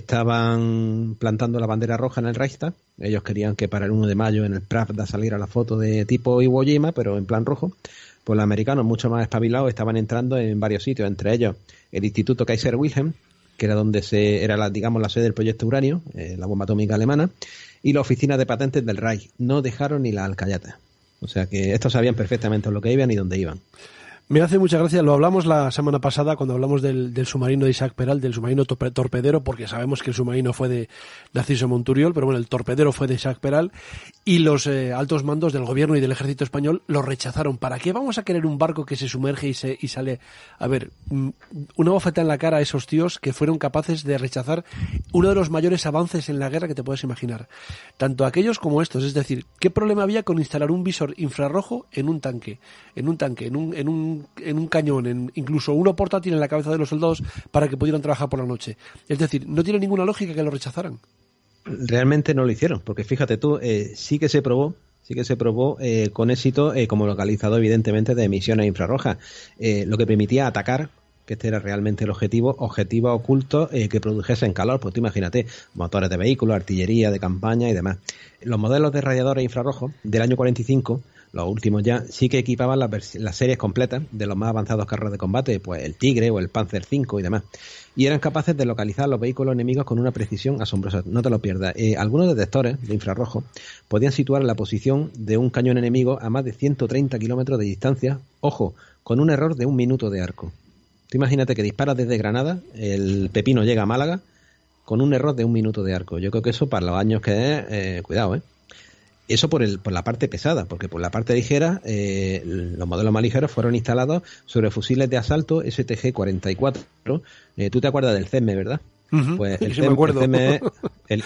Speaker 2: estaban plantando la bandera roja en el Reichstag, ellos querían que para el 1 de mayo en el Pravda saliera la foto de tipo Iwo Jima, pero en plan rojo. Pues los americanos, mucho más espabilados, estaban entrando en varios sitios, entre ellos el Instituto Kaiser Wilhelm, que era donde era la sede del proyecto Uranio, la bomba atómica alemana, y la oficina de patentes del Reich. No dejaron ni la alcayata. O sea que estos sabían perfectamente lo que iban y dónde iban.
Speaker 1: Me hace mucha gracia, lo hablamos la semana pasada cuando hablamos del submarino de Isaac Peral, del submarino torpedero, porque sabemos que el submarino fue de Narciso Monturiol, pero bueno, el torpedero fue de Isaac Peral, y los altos mandos del gobierno y del ejército español lo rechazaron. ¿Para qué vamos a querer un barco que se sumerge y sale? A ver, una bofeta en la cara a esos tíos que fueron capaces de rechazar uno de los mayores avances en la guerra que te puedes imaginar. Tanto aquellos como estos, es decir, ¿qué problema había con instalar un visor infrarrojo en un tanque, en un cañón, incluso uno portátil en la cabeza de los soldados para que pudieran trabajar por la noche? Es decir, no tiene ninguna lógica que lo rechazaran.
Speaker 2: Realmente no lo hicieron, porque fíjate tú, sí que se probó con éxito como localizador evidentemente de emisiones infrarrojas, lo que permitía atacar, que este era realmente el objetivos ocultos que produjesen calor. Pues tú imagínate, motores de vehículos, artillería de campaña y demás. Los modelos de radiadores infrarrojos del año 45 los últimos ya, sí que equipaban las series completas de los más avanzados carros de combate, pues el Tigre o el Panzer V y demás. Y eran capaces de localizar los vehículos enemigos con una precisión asombrosa. No te lo pierdas. Algunos detectores de infrarrojo podían situar la posición de un cañón enemigo a más de 130 kilómetros de distancia, ojo, con un error de 1 minuto de arco. Tú imagínate que disparas desde Granada, el pepino llega a Málaga con un error de 1 minuto de arco. Yo creo que eso para los años que es, cuidado, ¿eh? Eso por la parte pesada, porque por la parte ligera, los modelos más ligeros fueron instalados sobre fusiles de asalto STG-44. Tú te acuerdas del CESME, ¿verdad?
Speaker 1: Uh-huh.
Speaker 2: Pues el
Speaker 1: Sí, me acuerdo.
Speaker 2: CESME es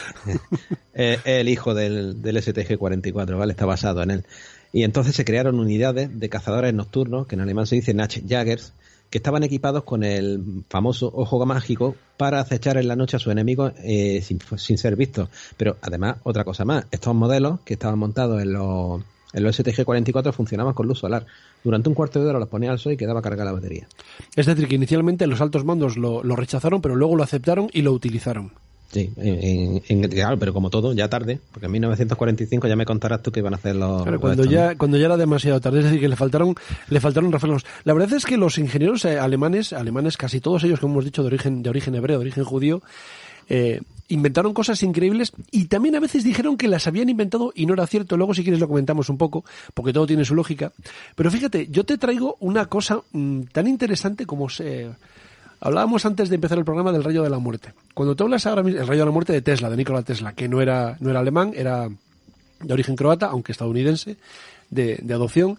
Speaker 2: el hijo del STG-44, ¿vale? Está basado en él. Y entonces se crearon unidades de cazadores nocturnos, que en alemán se dice Nachtjägers, que estaban equipados con el famoso ojo mágico para acechar en la noche a sus enemigos sin ser vistos. Pero además, otra cosa más, estos modelos que estaban montados en los STG-44 funcionaban con luz solar. Durante un cuarto de hora los ponía al sol y quedaba cargada la batería.
Speaker 1: Es decir, que inicialmente los altos mandos lo rechazaron, pero luego lo aceptaron y lo utilizaron.
Speaker 2: Sí, claro, pero como todo, ya tarde, porque en 1945 ya me contarás tú que iban a hacer los...
Speaker 1: Claro, cuando ya era demasiado tarde, es decir, que le faltaron refuerzos. La verdad es que los ingenieros alemanes, casi todos ellos, como hemos dicho, de origen hebreo, de origen judío, inventaron cosas increíbles y también a veces dijeron que las habían inventado y no era cierto. Luego, si quieres, lo comentamos un poco, porque todo tiene su lógica. Pero fíjate, yo te traigo una cosa tan interesante como hablábamos antes de empezar el programa del rayo de la muerte. Cuando tú hablas ahora mismo, el rayo de la muerte de Tesla, de Nikola Tesla, que no era alemán, era de origen croata, aunque estadounidense, de adopción.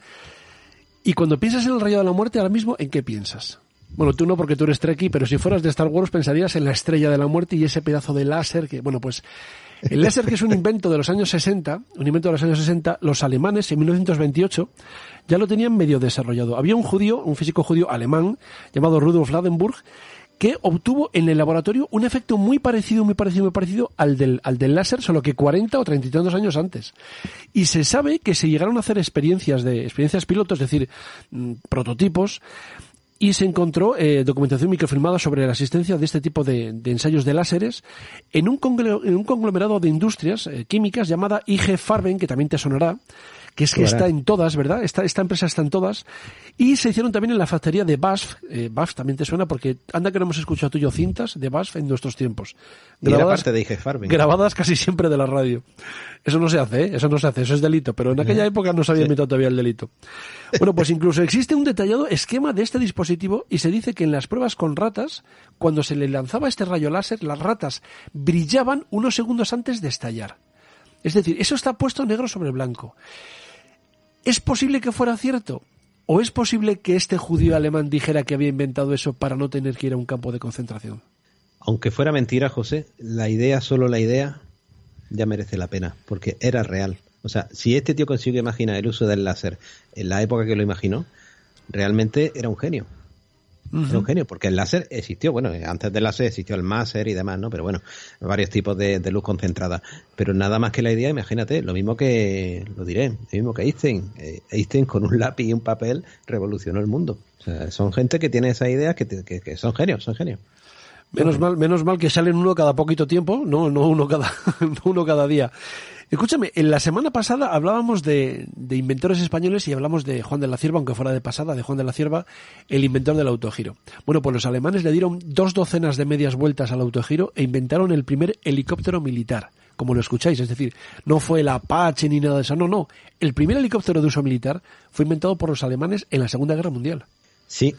Speaker 1: Y cuando piensas en el rayo de la muerte, ahora mismo, ¿en qué piensas? Bueno, tú no, porque tú eres Trekkie, pero si fueras de Star Wars pensarías en la estrella de la muerte y ese pedazo de láser que, bueno, pues el láser, que es un invento de los años 60, los alemanes en 1928 ya lo tenían medio desarrollado. Había un físico judío alemán llamado Rudolf Ladenburg, que obtuvo en el laboratorio un efecto muy parecido al del láser, solo que 40 o 30 y tantos años antes. Y se sabe que se llegaron a hacer experiencias pilotos, es decir, prototipos, y se encontró documentación microfilmada sobre la existencia de este tipo de ensayos de láseres en un conglomerado de industrias químicas llamada IG Farben, que también te sonará, que es que está en todas, ¿verdad? Esta empresa está en todas. Y se hicieron también en la factoría de BASF. BASF también te suena porque anda que no hemos escuchado tú y yo cintas de BASF en nuestros tiempos.
Speaker 2: Y era parte de IG Farben.
Speaker 1: Grabadas casi siempre de la radio. Eso no se hace, ¿eh? Eso es delito. Pero en aquella época no se había inventado todavía el delito. Bueno, pues incluso existe un detallado esquema de este dispositivo y se dice que en las pruebas con ratas, cuando se le lanzaba este rayo láser, las ratas brillaban unos segundos antes de estallar. Es decir, eso está puesto negro sobre blanco. ¿Es posible que fuera cierto? ¿O es posible que este judío alemán dijera que había inventado eso para no tener que ir a un campo de concentración?
Speaker 2: Aunque fuera mentira, José, solo la idea, ya merece la pena, porque era real. O sea, si este tío consiguió imaginar el uso del láser en la época que lo imaginó, realmente era un genio. Uh-huh. Era un genio, porque el láser existió, bueno, antes del láser existió el máser y demás, ¿no? Pero bueno, varios tipos de luz concentrada. Pero nada más que la idea, imagínate, lo mismo que Einstein. Einstein con un lápiz y un papel revolucionó el mundo. O sea, son gente que tiene esas ideas que son genios.
Speaker 1: Menos mal que salen uno cada poquito tiempo, no uno cada día. Escúchame, en la semana pasada hablábamos de inventores españoles y hablamos de Juan de la Cierva, aunque fuera de pasada, de Juan de la Cierva, el inventor del autogiro. Bueno, pues los alemanes le dieron 2 docenas de medias vueltas al autogiro e inventaron el primer helicóptero militar, como lo escucháis, es decir, no fue el Apache ni nada de eso, no. El primer helicóptero de uso militar fue inventado por los alemanes en la Segunda Guerra Mundial.
Speaker 2: Sí,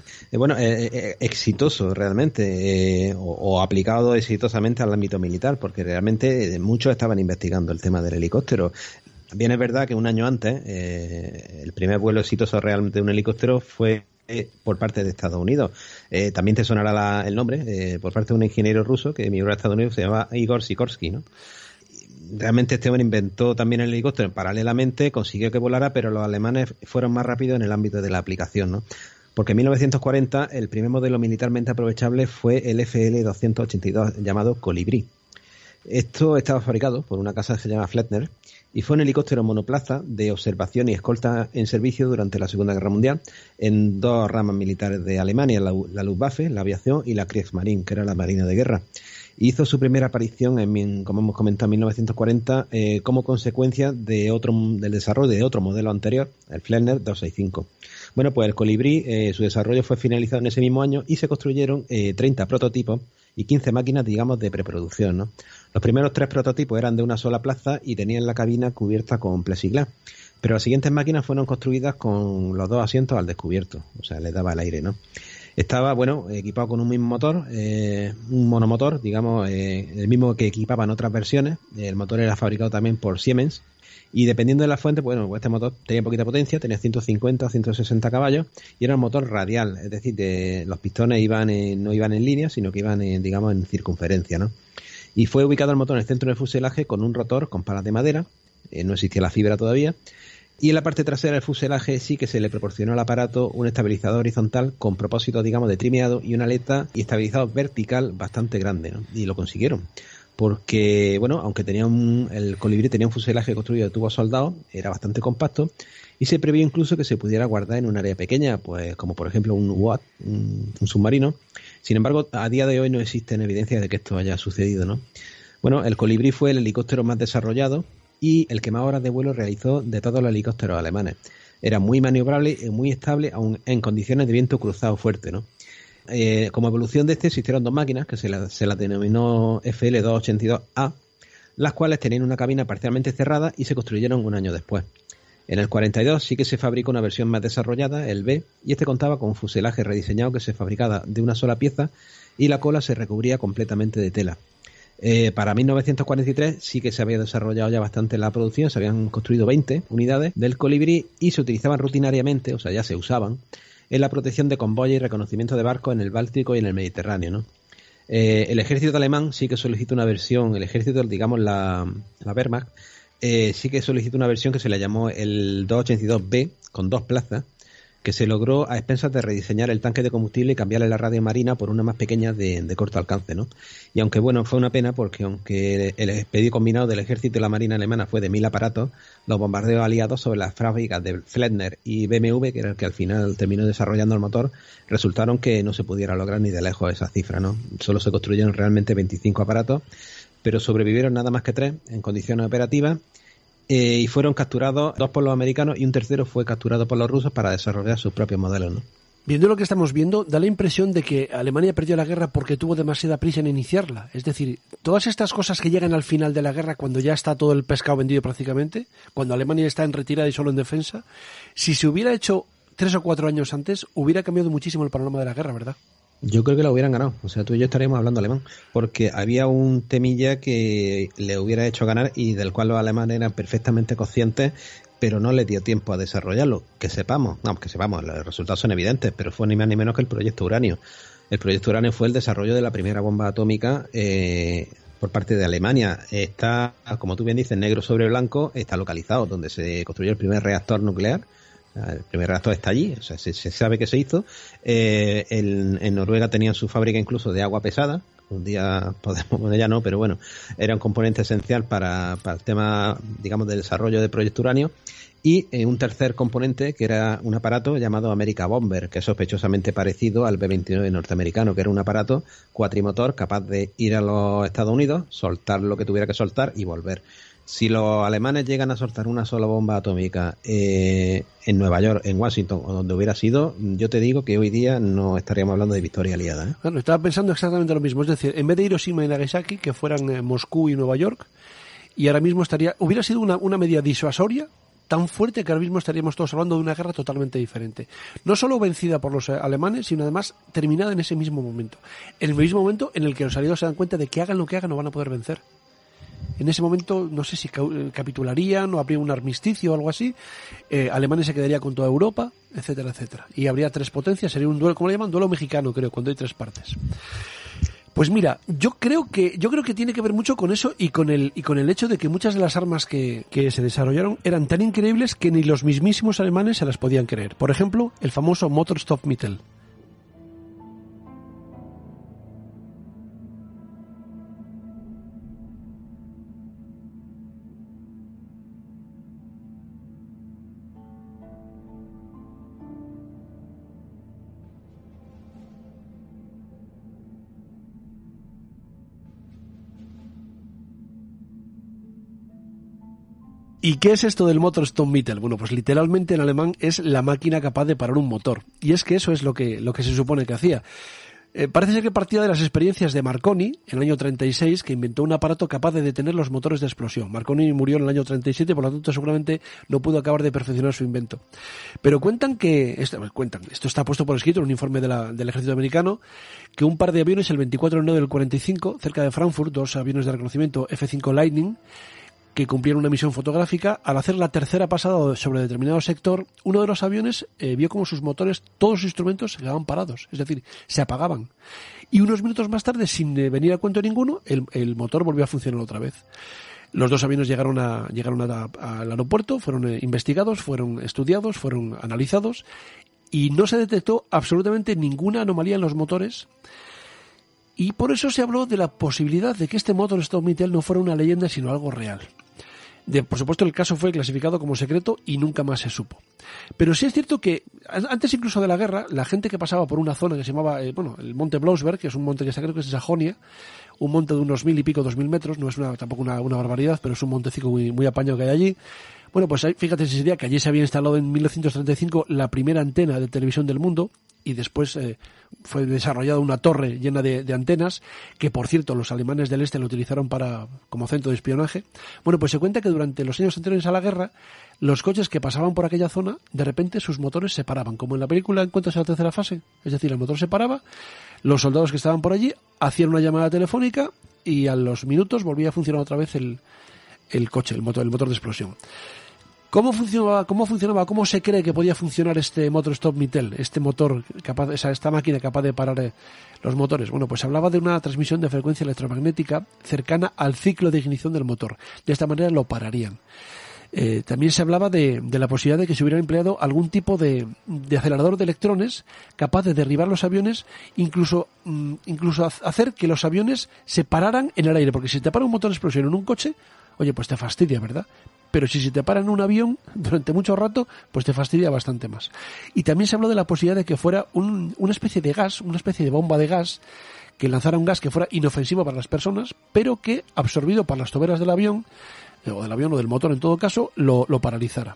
Speaker 2: exitoso realmente, o aplicado exitosamente al ámbito militar, porque realmente muchos estaban investigando el tema del helicóptero. Bien es verdad que un año antes, el primer vuelo exitoso realmente de un helicóptero fue por parte de Estados Unidos. También te sonará el nombre, por parte de un ingeniero ruso que emigró a Estados Unidos, se llama Igor Sikorsky, ¿no? Realmente este hombre inventó también el helicóptero paralelamente, consiguió que volara, pero los alemanes fueron más rápidos en el ámbito de la aplicación, ¿no? Porque en 1940 el primer modelo militarmente aprovechable fue el FL-282 llamado Colibrí. Esto estaba fabricado por una casa que se llama Flettner y fue un helicóptero monoplaza de observación y escolta en servicio durante la Segunda Guerra Mundial en 2 ramas militares de Alemania, la Luftwaffe, la aviación, y la Kriegsmarine, que era la Marina de Guerra. Hizo su primera aparición, como hemos comentado, en 1940, como consecuencia del desarrollo de otro modelo anterior, el Flettner 265. Bueno, pues el Colibrí, su desarrollo fue finalizado en ese mismo año y se construyeron 30 prototipos y 15 máquinas, digamos, de preproducción, ¿no? Los primeros 3 prototipos eran de una sola plaza y tenían la cabina cubierta con plexiglas, pero las siguientes máquinas fueron construidas con los 2 asientos al descubierto, o sea, les daba el aire, ¿no? Estaba, bueno, equipado con un mismo motor, un monomotor, digamos, el mismo que equipaban otras versiones. El motor era fabricado también por Siemens y dependiendo de la fuente, bueno, pues este motor tenía poquita potencia, tenía 150 o 160 caballos y era un motor radial, es decir, los pistones no iban en línea, sino que iban, digamos, en circunferencia, ¿no? Y fue ubicado el motor en el centro del fuselaje con un rotor con palas de madera, no existía la fibra todavía. Y en la parte trasera del fuselaje sí que se le proporcionó al aparato un estabilizador horizontal con propósito, digamos, de trimeado y una aleta y estabilizador vertical bastante grande, ¿no? Y lo consiguieron. Porque, bueno, aunque el Colibrí tenía un fuselaje construido de tubos soldados, era bastante compacto y se previó incluso que se pudiera guardar en un área pequeña, pues como por ejemplo un UAT, un submarino. Sin embargo, a día de hoy no existen evidencias de que esto haya sucedido, ¿no? Bueno, el Colibrí fue el helicóptero más desarrollado y el que más horas de vuelo realizó de todos los helicópteros alemanes. Era muy maniobrable y muy estable, aun en condiciones de viento cruzado fuerte, ¿no? Como evolución de este existieron 2 máquinas que se las denominó FL282A, las cuales tenían una cabina parcialmente cerrada y se construyeron un año después. En el 42 sí que se fabricó una versión más desarrollada, el B, y este contaba con un fuselaje rediseñado que se fabricaba de una sola pieza y la cola se recubría completamente de tela. Para 1943 sí que se había desarrollado ya bastante la producción, se habían construido 20 unidades del Colibrí y se utilizaban rutinariamente, o sea, ya se usaban, en la protección de convoyes y reconocimiento de barcos en el Báltico y en el Mediterráneo, ¿no? El ejército alemán sí que solicitó una versión, el ejército, digamos la Wehrmacht, sí que solicitó una versión que se le llamó el 282B, con 2 plazas, que se logró a expensas de rediseñar el tanque de combustible y cambiarle la radio marina por una más pequeña de corto alcance, ¿no? Y aunque, bueno, fue una pena porque aunque el expediente combinado del ejército y la marina alemana fue de 1000 aparatos, los bombardeos aliados sobre las fábricas de Flettner y BMW, que era el que al final terminó desarrollando el motor, resultaron que no se pudiera lograr ni de lejos esa cifra, ¿no? Solo se construyeron realmente 25 aparatos, pero sobrevivieron nada más que 3 en condiciones operativas. Y fueron capturados 2 por los americanos y un tercero fue capturado por los rusos para desarrollar sus propios modelos, ¿no?
Speaker 1: Viendo lo que estamos viendo, da la impresión de que Alemania perdió la guerra porque tuvo demasiada prisa en iniciarla. Es decir, todas estas cosas que llegan al final de la guerra, cuando ya está todo el pescado vendido prácticamente, cuando Alemania está en retirada y solo en defensa, si se hubiera hecho 3 o 4 años antes, hubiera cambiado muchísimo el panorama de la guerra, ¿verdad?
Speaker 2: Yo creo que lo hubieran ganado, o sea, tú y yo estaríamos hablando alemán, porque había un temilla que le hubiera hecho ganar y del cual los alemanes eran perfectamente conscientes, pero no les dio tiempo a desarrollarlo. Que sepamos, los resultados son evidentes, pero fue ni más ni menos que el proyecto Uranio. El proyecto Uranio fue el desarrollo de la primera bomba atómica por parte de Alemania. Está, como tú bien dices, negro sobre blanco, está localizado donde se construyó el primer reactor nuclear. El primer reactor está allí, o sea, se sabe que se hizo. En Noruega tenían su fábrica incluso de agua pesada. Un día podemos, bueno, ya no, pero bueno, era un componente esencial para el tema, digamos, del desarrollo del proyecto Uranio. Y un tercer componente que era un aparato llamado America Bomber, que es sospechosamente parecido al B-29 norteamericano, que era un aparato cuatrimotor capaz de ir a los Estados Unidos, soltar lo que tuviera que soltar y volver. Si los alemanes llegan a soltar una sola bomba atómica en Nueva York, en Washington o donde hubiera sido, yo te digo que hoy día no estaríamos hablando de victoria aliada, ¿eh?
Speaker 1: Bueno, estaba pensando exactamente lo mismo. Es decir, en vez de Hiroshima y Nagasaki, que fueran Moscú y Nueva York, y ahora mismo hubiera sido una medida disuasoria tan fuerte que ahora mismo estaríamos todos hablando de una guerra totalmente diferente. No solo vencida por los alemanes, sino además terminada en ese mismo momento. En el mismo momento en el que los aliados se dan cuenta de que hagan lo que hagan no van a poder vencer. En ese momento, no sé si capitularían o habría un armisticio o algo así. Alemania se quedaría con toda Europa, etcétera, etcétera. Y habría 3 potencias, sería un duelo, ¿cómo le llaman? Duelo mexicano, creo, cuando hay 3 partes. Pues mira, yo creo que tiene que ver mucho con eso y con el hecho de que muchas de las armas que se desarrollaron eran tan increíbles que ni los mismísimos alemanes se las podían creer. Por ejemplo, el famoso Motorstoffmittel. ¿Y qué es esto del Motor Stonmeter? Bueno, pues literalmente en alemán es la máquina capaz de parar un motor. Y es que eso es lo que se supone que hacía. Parece ser que partía de las experiencias de Marconi, en el año 36, que inventó un aparato capaz de detener los motores de explosión. Marconi murió en el año 37, por lo tanto seguramente no pudo acabar de perfeccionar su invento. Pero cuentan, esto está puesto por escrito en un informe del ejército americano, que un par de aviones, el 24 de enero del 45, cerca de Frankfurt, 2 aviones de reconocimiento F-5 Lightning, que cumplieron una misión fotográfica, al hacer la tercera pasada sobre determinado sector, uno de los aviones vio como sus motores, todos sus instrumentos se quedaban parados, es decir, se apagaban. Y unos minutos más tarde, sin venir a cuento ninguno, el motor volvió a funcionar otra vez. Los dos aviones llegaron al aeropuerto, fueron investigados, fueron estudiados, fueron analizados, y no se detectó absolutamente ninguna anomalía en los motores. Y por eso se habló de la posibilidad de que este Motor Stonmeter no fuera una leyenda, sino algo real. Por supuesto, el caso fue clasificado como secreto y nunca más se supo. Pero sí es cierto que, antes incluso de la guerra, la gente que pasaba por una zona que se llamaba, el Monte Blocksberg, que es un monte que creo que es de Sajonia, un monte de unos 1000 y pico, 2000 metros, no es tampoco una barbaridad, pero es un montecico muy, muy apañado que hay allí. Bueno, pues fíjate ese día que allí se había instalado en 1935 la primera antena de televisión del mundo, y después fue desarrollada una torre llena de antenas, que por cierto los alemanes del este lo utilizaron como centro de espionaje. Bueno, pues se cuenta que durante los años anteriores a la guerra, los coches que pasaban por aquella zona, de repente sus motores se paraban, como en la película Encuentros en la tercera fase. Es decir, el motor se paraba, los soldados que estaban por allí hacían una llamada telefónica y a los minutos volvía a funcionar otra vez el coche, el motor de explosión. ¿Cómo funcionaba? ¿Cómo se cree que podía funcionar este Motor Stonmeter, este motor esta máquina capaz de parar los motores? Bueno, pues hablaba de una transmisión de frecuencia electromagnética cercana al ciclo de ignición del motor. De esta manera lo pararían. También se hablaba de la posibilidad de que se hubiera empleado algún tipo de acelerador de electrones capaz de derribar los aviones, incluso hacer que los aviones se pararan en el aire, porque si te para un motor de explosión en un coche, oye, pues te fastidia, ¿verdad? Pero si te paran en un avión durante mucho rato, pues te fastidia bastante más. Y también se habló de la posibilidad de que fuera una especie de gas, una especie de bomba de gas, que lanzara un gas que fuera inofensivo para las personas, pero que, absorbido por las toberas del avión o del motor en todo caso, lo paralizara.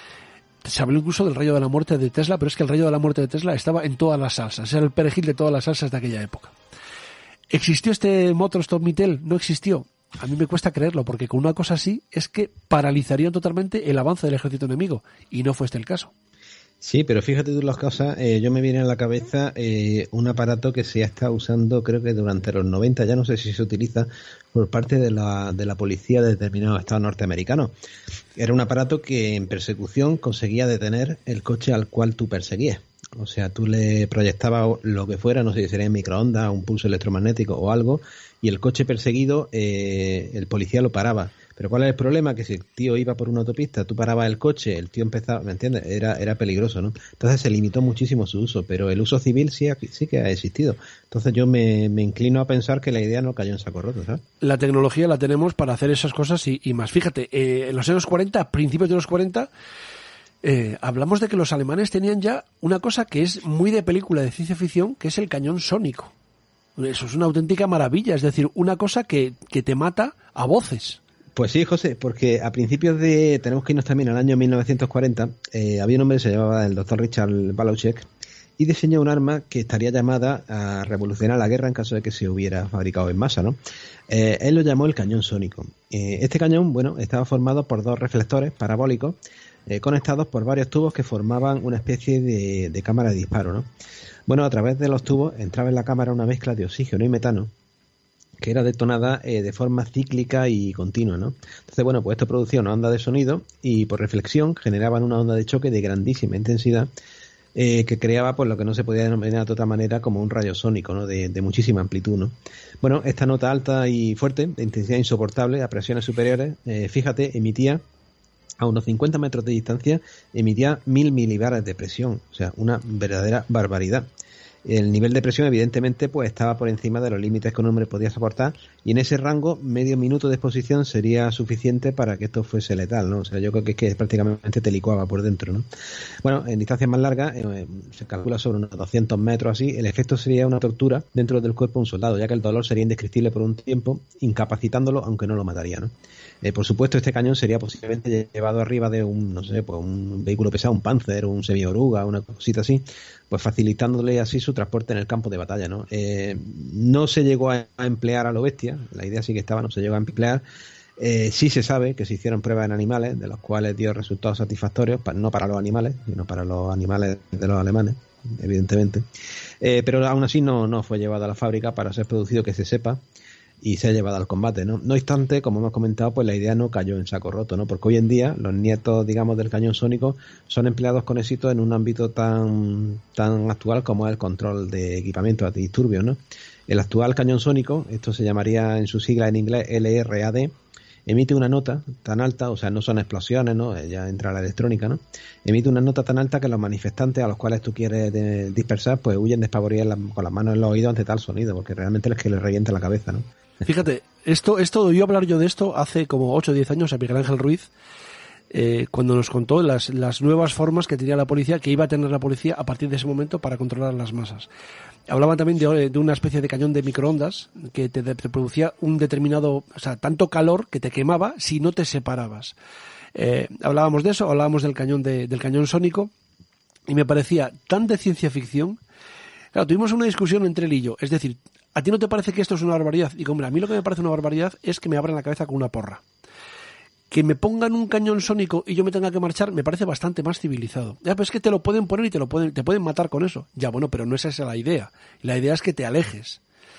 Speaker 1: Se habló incluso del rayo de la muerte de Tesla, pero es que el rayo de la muerte de Tesla estaba en todas las salsas, era el perejil de todas las salsas de aquella época. ¿Existió este Motor Stonmeter? No existió. A mí me cuesta creerlo, porque con una cosa así es que paralizarían totalmente el avance del ejército enemigo, y no fue este el caso.
Speaker 2: Sí, pero fíjate tú las cosas, yo me viene a la cabeza un aparato que se ha estado usando, creo que durante los 90, ya no sé si se utiliza por parte de la policía de determinados estados norteamericanos. Era un aparato que en persecución conseguía detener el coche al cual tú perseguías. O sea, tú le proyectabas lo que fuera, no sé si sería microondas, un pulso electromagnético o algo, y el coche perseguido, el policía lo paraba. Pero ¿cuál es el problema? Que si el tío iba por una autopista, tú parabas el coche, el tío empezaba, ¿me entiendes? Era peligroso, ¿no? Entonces se limitó muchísimo su uso, pero el uso civil sí que ha existido. Entonces yo me inclino a pensar que la idea no cayó en saco roto, ¿sabes?
Speaker 1: La tecnología la tenemos para hacer esas cosas y más. Fíjate, en los años 40, principios de los 40... hablamos de que los alemanes tenían ya una cosa que es muy de película de ciencia ficción, que es el cañón sónico. Eso es una auténtica maravilla, es decir, una cosa que te mata a voces.
Speaker 2: Pues sí, José, porque a principios tenemos que irnos también al año 1940, había un hombre que se llamaba el doctor Richard Ballauschek y diseñó un arma que estaría llamada a revolucionar la guerra en caso de que se hubiera fabricado en masa, ¿no? Él lo llamó el cañón sónico. Este cañón, estaba formado por 2 reflectores parabólicos conectados por varios tubos que formaban una especie de cámara de disparo, ¿no? Bueno, a través de los tubos entraba en la cámara una mezcla de oxígeno y metano que era detonada de forma cíclica y continua, ¿no? Entonces, pues esto producía una onda de sonido y por reflexión generaban una onda de choque de grandísima intensidad que creaba lo que no se podía denominar de otra manera como un rayo sónico, ¿no? De muchísima amplitud, ¿no? Bueno, esta nota alta y fuerte, de intensidad insoportable a presiones superiores, fíjate, emitía a unos 50 metros de distancia, emitía 1000 milibares de presión, o sea, una verdadera barbaridad. El nivel de presión, evidentemente, pues estaba por encima de los límites que un hombre podía soportar, y en ese rango, medio minuto de exposición sería suficiente para que esto fuese letal, ¿no? O sea, yo creo que es que prácticamente te licuaba por dentro, ¿no? Bueno, en distancias más largas, se calcula sobre unos 200 metros así, el efecto sería una tortura dentro del cuerpo de un soldado, ya que el dolor sería indescriptible por un tiempo, incapacitándolo, aunque no lo mataría, ¿no? Por supuesto, este cañón sería posiblemente llevado arriba de un, no sé, pues un vehículo pesado, un Panzer, un semi-oruga, una cosita así, pues facilitándole así su transporte en el campo de batalla, ¿no? No se llegó a emplear a lo bestia, la idea sí que estaba, no se llegó a emplear. Sí se sabe que se hicieron pruebas en animales, de los cuales dio resultados satisfactorios, no para los animales, sino para los animales de los alemanes, evidentemente. Pero aún así no fue llevado a la fábrica para ser producido, que se sepa, y se ha llevado al combate, ¿no? No obstante, como hemos comentado, pues la idea no cayó en saco roto, ¿no? Porque hoy en día los nietos, digamos, del cañón sónico son empleados con éxito en un ámbito tan actual como es el control de equipamientos antidisturbios, ¿no? El actual cañón sónico, esto se llamaría en su sigla en inglés LRAD, emite una nota tan alta, o sea, no son explosiones, ¿no? Ya entra la electrónica, ¿no? Emite una nota tan alta que los manifestantes a los cuales tú quieres dispersar, pues huyen despavoridos con las manos en los oídos ante tal sonido, porque realmente es que les revienta la cabeza, ¿no?
Speaker 1: Fíjate, esto oí hablar yo de esto hace como 8 o 10 años a Miguel Ángel Ruiz, cuando nos contó las nuevas formas que tenía la policía, que iba a tener la policía a partir de ese momento para controlar las masas. Hablaban también de una especie de cañón de microondas que te producía un determinado, o sea, tanto calor que te quemaba si no te separabas. Hablábamos de eso, hablábamos del cañón sónico, y me parecía tan de ciencia ficción. Claro, tuvimos una discusión entre él y yo, es decir, ¿a ti no te parece que esto es una barbaridad? Digo, hombre, a mí lo que me parece una barbaridad es que me abran la cabeza con una porra. Que me pongan un cañón sónico y yo me tenga que marchar me parece bastante más civilizado. Ya, pero es que te lo pueden poner y te pueden matar con eso. Ya, bueno, pero no es esa la idea. La idea es que te alejes.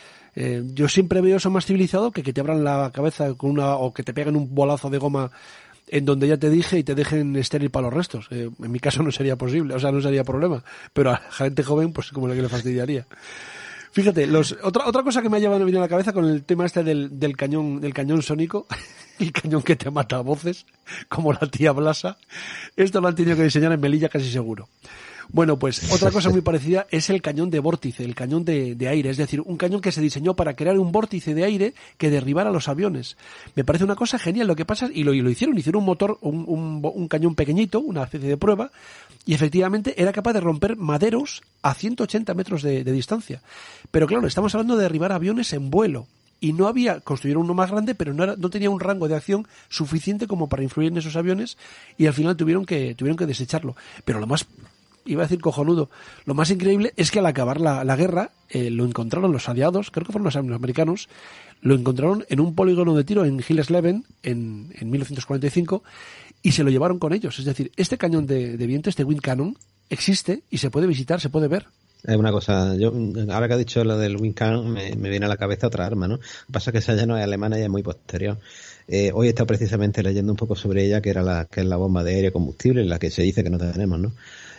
Speaker 1: Yo siempre veo eso más civilizado que te abran la cabeza con o que te peguen un bolazo de goma en donde ya te dije y te dejen estéril para los restos. En mi caso no sería posible, o sea, no sería problema. Pero a gente joven, pues como que le fastidiaría. Fíjate, otra cosa que me ha llevado a venir a la cabeza con el tema este del cañón sónico, el cañón que te mata a voces, como la tía Blasa, esto lo han tenido que diseñar en Melilla casi seguro. Bueno, pues otra cosa muy parecida es el cañón de vórtice, el cañón de aire, es decir, un cañón que se diseñó para crear un vórtice de aire que derribara los aviones. Me parece una cosa genial. Lo que pasa, y lo hicieron un motor, un cañón pequeñito, una especie de prueba, y efectivamente era capaz de romper maderos a 180 metros de distancia. Pero claro, estamos hablando de derribar aviones en vuelo. Y construyeron uno más grande, pero no tenía un rango de acción suficiente como para influir en esos aviones, y al final tuvieron que desecharlo. Pero lo más, iba a decir cojonudo, lo más increíble es que al acabar la guerra, lo encontraron los aliados, creo que fueron los americanos, lo encontraron en un polígono de tiro en Hillesleven en 1945, y se lo llevaron con ellos. Es decir, este cañón de viento, este Wind Cannon, existe y se puede visitar, se puede ver.
Speaker 2: Es una cosa, ahora que has dicho lo del Wind Cannon, me viene a la cabeza otra arma, ¿no? Lo que pasa es que esa ya no es alemana, ya es muy posterior. Hoy he estado precisamente leyendo un poco sobre ella, que es la bomba de aire combustible, la que se dice que no tenemos, ¿no?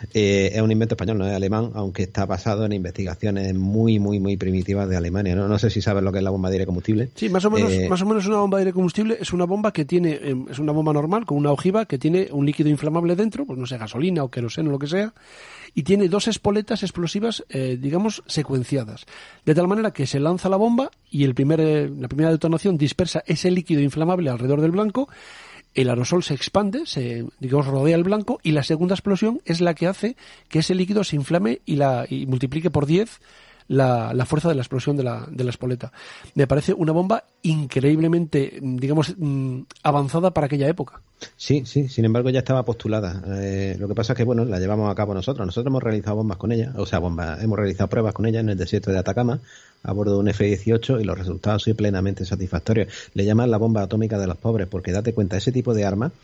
Speaker 2: Es un invento español, no es alemán, aunque está basado en investigaciones muy, muy, muy primitivas de Alemania, ¿no? No sé si sabes lo que es la bomba de aire combustible.
Speaker 1: Sí, más o menos una bomba de aire combustible es una bomba que tiene, es una bomba normal con una ojiva que tiene un líquido inflamable dentro, pues no sé, gasolina o queroseno o lo que sea, y tiene dos espoletas explosivas, digamos, secuenciadas. De tal manera que se lanza la bomba y la primera detonación dispersa ese líquido inflamable alrededor del blanco, el aerosol se expande, rodea el blanco, y la segunda explosión es la que hace que ese líquido se inflame y multiplique por 10 la fuerza de la explosión de la espoleta. Me parece una bomba increíblemente, digamos, avanzada para aquella época.
Speaker 2: Sí, sin embargo ya estaba postulada. Lo que pasa es que, bueno, la llevamos a cabo nosotros. Nosotros hemos realizado bombas con ella, hemos realizado pruebas con ella en el desierto de Atacama, a bordo de un F-18, y los resultados son plenamente satisfactorios. Le llaman la bomba atómica de los pobres, porque date cuenta, ese tipo de arma,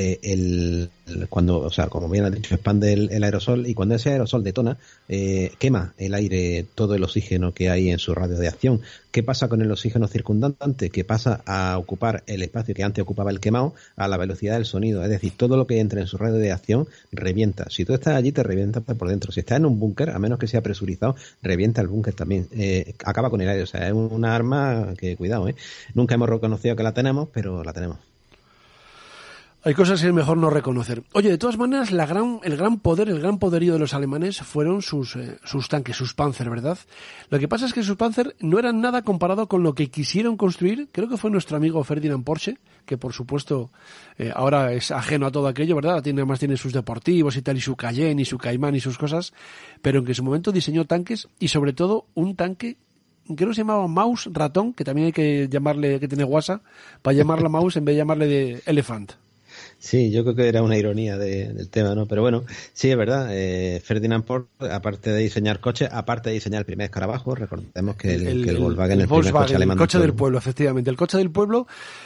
Speaker 2: cuando, como bien has dicho, expande el aerosol, y cuando ese aerosol detona, quema el aire, todo el oxígeno que hay en su radio de acción. ¿Qué pasa con el oxígeno circundante? Que pasa a ocupar el espacio que antes ocupaba el quemado a la velocidad del sonido. Es decir, todo lo que entra en su radio de acción revienta. Si tú estás allí, te revienta por dentro. Si estás en un búnker, a menos que sea presurizado, revienta el búnker también. Acaba con el aire. O sea, es una arma que, cuidado, Nunca hemos reconocido que la tenemos, pero la tenemos.
Speaker 1: Hay cosas que es mejor no reconocer. Oye, de todas maneras, el gran poderío de los alemanes fueron sus tanques, sus Panzer, ¿verdad? Lo que pasa es que sus Panzer no eran nada comparado con lo que quisieron construir. Creo que fue nuestro amigo Ferdinand Porsche, que por supuesto ahora es ajeno a todo aquello, ¿verdad? Además tiene sus deportivos y tal, y su Cayenne y su Cayman y sus cosas, pero en que en su momento diseñó tanques y sobre todo un tanque, creo que se llamaba Mouse Ratón, que también hay que llamarle, que tiene guasa, para llamarla Mouse en vez de llamarle de Elephant.
Speaker 2: Sí, yo creo que era una ironía del tema, ¿no? Pero bueno, sí, es verdad. Ferdinand Porsche, aparte de diseñar coches, aparte de diseñar el primer escarabajo, recordemos que el Volkswagen, el primer coche alemán.
Speaker 1: El coche del pueblo, efectivamente. El coche del pueblo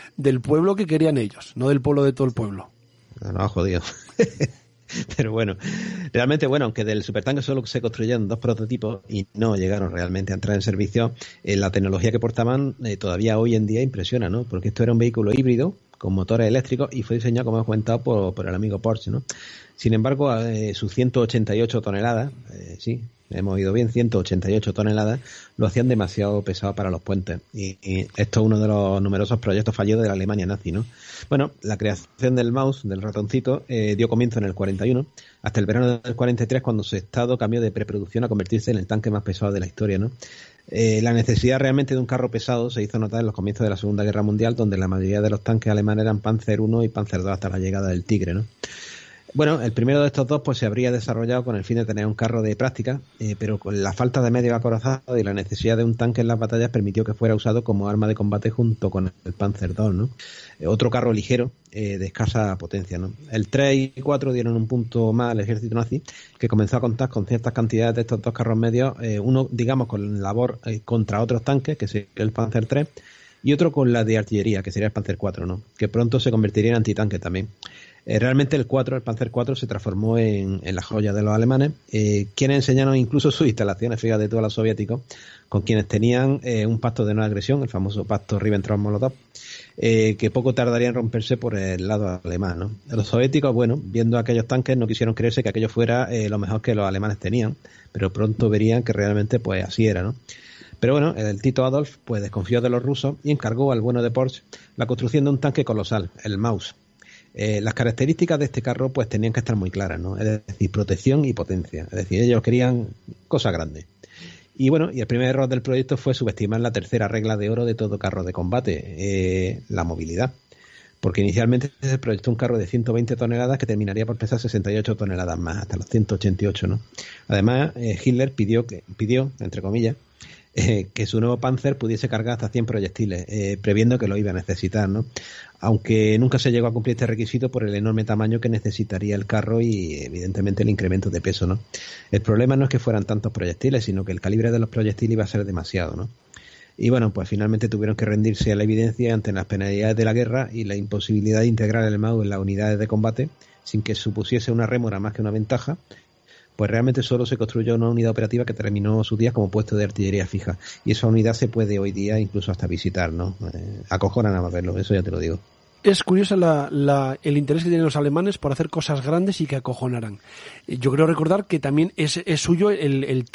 Speaker 1: que querían ellos, no del pueblo de todo el pueblo.
Speaker 2: No, jodido. Pero bueno, realmente, aunque del supertanque solo se construyeron 2 prototipos y no llegaron realmente a entrar en servicio, la tecnología que portaban todavía hoy en día impresiona, ¿no? Porque esto era un vehículo híbrido con motores eléctricos y fue diseñado, como hemos comentado, por el amigo Porsche, ¿no? Sin embargo, sus 188 toneladas, sí, hemos oído bien, 188 toneladas, lo hacían demasiado pesado para los puentes. Y esto es uno de los numerosos proyectos fallidos de la Alemania nazi, ¿no? Bueno, la creación del mouse, del ratoncito, dio comienzo en el 41, hasta el verano del 43, cuando su estado cambió de preproducción a convertirse en el tanque más pesado de la historia, ¿no? La necesidad realmente de un carro pesado se hizo notar en los comienzos de la Segunda Guerra Mundial, donde la mayoría de los tanques alemanes eran Panzer I y Panzer II hasta la llegada del Tigre, ¿no? Bueno, el primero de estos dos pues se habría desarrollado con el fin de tener un carro de práctica, pero con la falta de medios acorazados y la necesidad de un tanque en las batallas permitió que fuera usado como arma de combate junto con el Panzer II, ¿no? Otro carro ligero de escasa potencia, ¿no? El 3 y 4 dieron un punto más al ejército nazi, que comenzó a contar con ciertas cantidades de estos dos carros medios, uno, digamos, con labor contra otros tanques, que sería el Panzer III, y otro con la de artillería, que sería el Panzer IV, ¿no? Que pronto se convertiría en antitanque también. Realmente el Panzer IV se transformó en la joya de los alemanes, quienes enseñaron incluso sus instalaciones, fíjate tú, a los soviéticos, con quienes tenían un pacto de no agresión, el famoso pacto Ribbentrop-Molotov, que poco tardaría en romperse por el lado alemán, ¿no? Los soviéticos, bueno, viendo aquellos tanques, no quisieron creerse que aquello fuera lo mejor que los alemanes tenían, pero pronto verían que realmente pues así era, ¿no? Pero bueno, el Tito Adolf pues desconfió de los rusos y encargó al bueno de Porsche la construcción de un tanque colosal, el Maus. Las características de este carro pues tenían que estar muy claras, ¿no? Es decir, protección y potencia. Es decir, ellos querían cosas grandes. Y bueno, y el primer error del proyecto fue subestimar la tercera regla de oro de todo carro de combate, la movilidad. Porque inicialmente se proyectó un carro de 120 toneladas que terminaría por pesar 68 toneladas más, hasta los 188, ¿no? Además, Hitler pidió, entre comillas, que su nuevo Panzer pudiese cargar hasta 100 proyectiles, previendo que lo iba a necesitar, ¿no? Aunque nunca se llegó a cumplir este requisito por el enorme tamaño que necesitaría el carro y evidentemente el incremento de peso, ¿no? El problema no es que fueran tantos proyectiles, sino que el calibre de los proyectiles iba a ser demasiado, ¿no? Y bueno, pues finalmente tuvieron que rendirse a la evidencia ante las penalidades de la guerra y la imposibilidad de integrar el MAU en las unidades de combate sin que supusiese una rémora más que una ventaja. Pues realmente solo se construyó una unidad operativa que terminó sus días como puesto de artillería fija. Y esa unidad se puede hoy día incluso hasta visitar, ¿no? Acojona nada más verlo, eso ya te lo digo.
Speaker 1: Es curioso el interés que tienen los alemanes por hacer cosas grandes y que acojonaran. Yo creo recordar que también es suyo el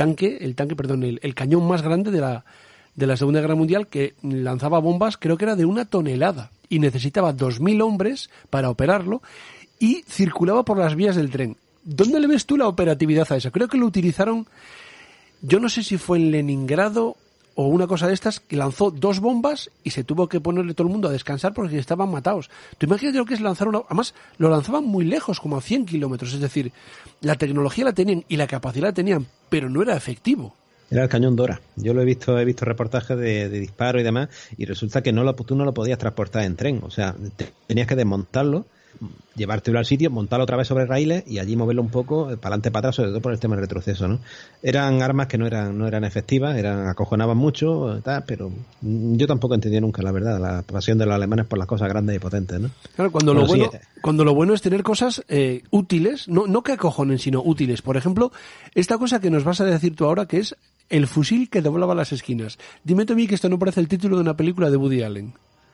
Speaker 1: cañón más grande de la Segunda Guerra Mundial, que lanzaba bombas, creo que era de 1 tonelada, y necesitaba 2.000 hombres para operarlo, y circulaba por las vías del tren. ¿Dónde le ves tú la operatividad a eso? Creo que lo utilizaron, yo no sé si fue en Leningrado o una cosa de estas, que lanzó 2 bombas y se tuvo que ponerle todo el mundo a descansar porque estaban matados. Tú imagínate lo que es lanzar una... Además, lo lanzaban muy lejos, como a 100 kilómetros. Es decir, la tecnología la tenían y la capacidad la tenían, pero no era efectivo.
Speaker 2: Era el cañón Dora. Yo he visto reportajes de disparo y demás, y resulta que tú no lo podías transportar en tren. O sea, tenías que desmontarlo, llevártelo al sitio, montarlo otra vez sobre raíles y allí moverlo un poco para adelante, para atrás, sobre todo por el tema del retroceso, ¿no? Eran armas que no eran efectivas, acojonaban mucho, pero yo tampoco entendí nunca, la verdad, la pasión de los alemanes por las cosas grandes y potentes, ¿no?
Speaker 1: Claro, cuando lo bueno es tener cosas útiles, no que acojonen, sino útiles. Por ejemplo, esta cosa que nos vas a decir tú ahora, que es el fusil que doblaba las esquinas. Dime tú a mí que esto no parece el título de una película de Woody Allen.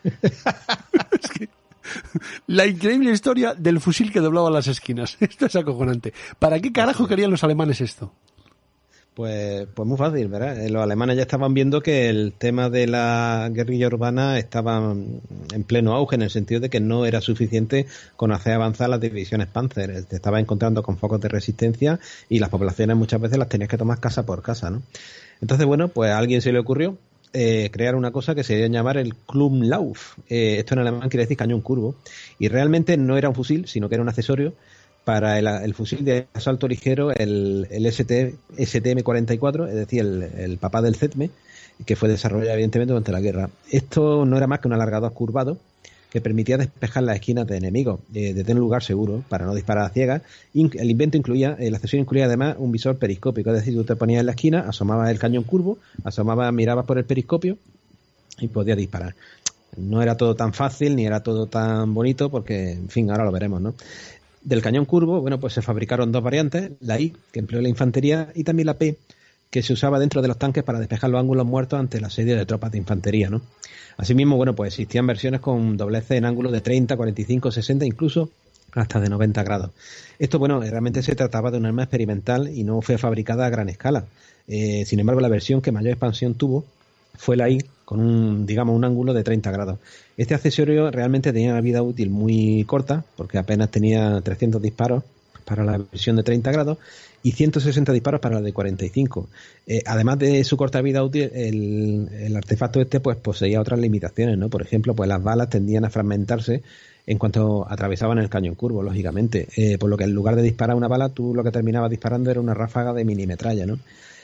Speaker 1: Es que... La increíble historia del fusil que doblaba las esquinas. Esto es acojonante. ¿Para qué carajo querían los alemanes esto?
Speaker 2: Pues muy fácil, ¿verdad? Los alemanes ya estaban viendo que el tema de la guerrilla urbana estaba en pleno auge, en el sentido de que no era suficiente con hacer avanzar las divisiones Panzer. Te estaba encontrando con focos de resistencia y las poblaciones muchas veces las tenías que tomar casa por casa, ¿no? Entonces, bueno, pues a alguien se le ocurrió crear una cosa que se iba a llamar el Klumlauf. Esto en alemán quiere decir cañón curvo. Y realmente no era un fusil, sino que era un accesorio para el fusil de asalto ligero, el STM-44, es decir, el papá del ZETME, que fue desarrollado evidentemente durante la guerra. Esto no era más que un alargador curvado que permitía despejar las esquinas de enemigos desde un lugar seguro para no disparar a ciegas. El invento el accesorio incluía además un visor periscópico, es decir, tú te ponías en la esquina, asomabas el cañón curvo, mirabas por el periscopio y podías disparar. No era todo tan fácil ni era todo tan bonito porque, en fin, ahora lo veremos, ¿no? Del cañón curvo, bueno, pues se fabricaron dos variantes, la I, que empleó la infantería, y también la P, que se usaba dentro de los tanques para despejar los ángulos muertos ante el asedio de tropas de infantería, ¿no? Asimismo, bueno, pues existían versiones con dobleces en ángulos de 30, 45, 60, incluso hasta de 90 grados. Esto, bueno, realmente se trataba de un arma experimental y no fue fabricada a gran escala. Sin embargo, la versión que mayor expansión tuvo fue la I, con un ángulo de 30 grados. Este accesorio realmente tenía una vida útil muy corta, porque apenas tenía 300 disparos para la versión de 30 grados y 160 disparos para la de 45. Además de su corta vida útil, el artefacto pues poseía otras limitaciones, ¿no? Por ejemplo, pues las balas tendían a fragmentarse en cuanto atravesaban el cañón curvo, lógicamente. Por lo que en lugar de disparar una bala, tú lo que terminabas disparando era una ráfaga de minimetralla, ¿no?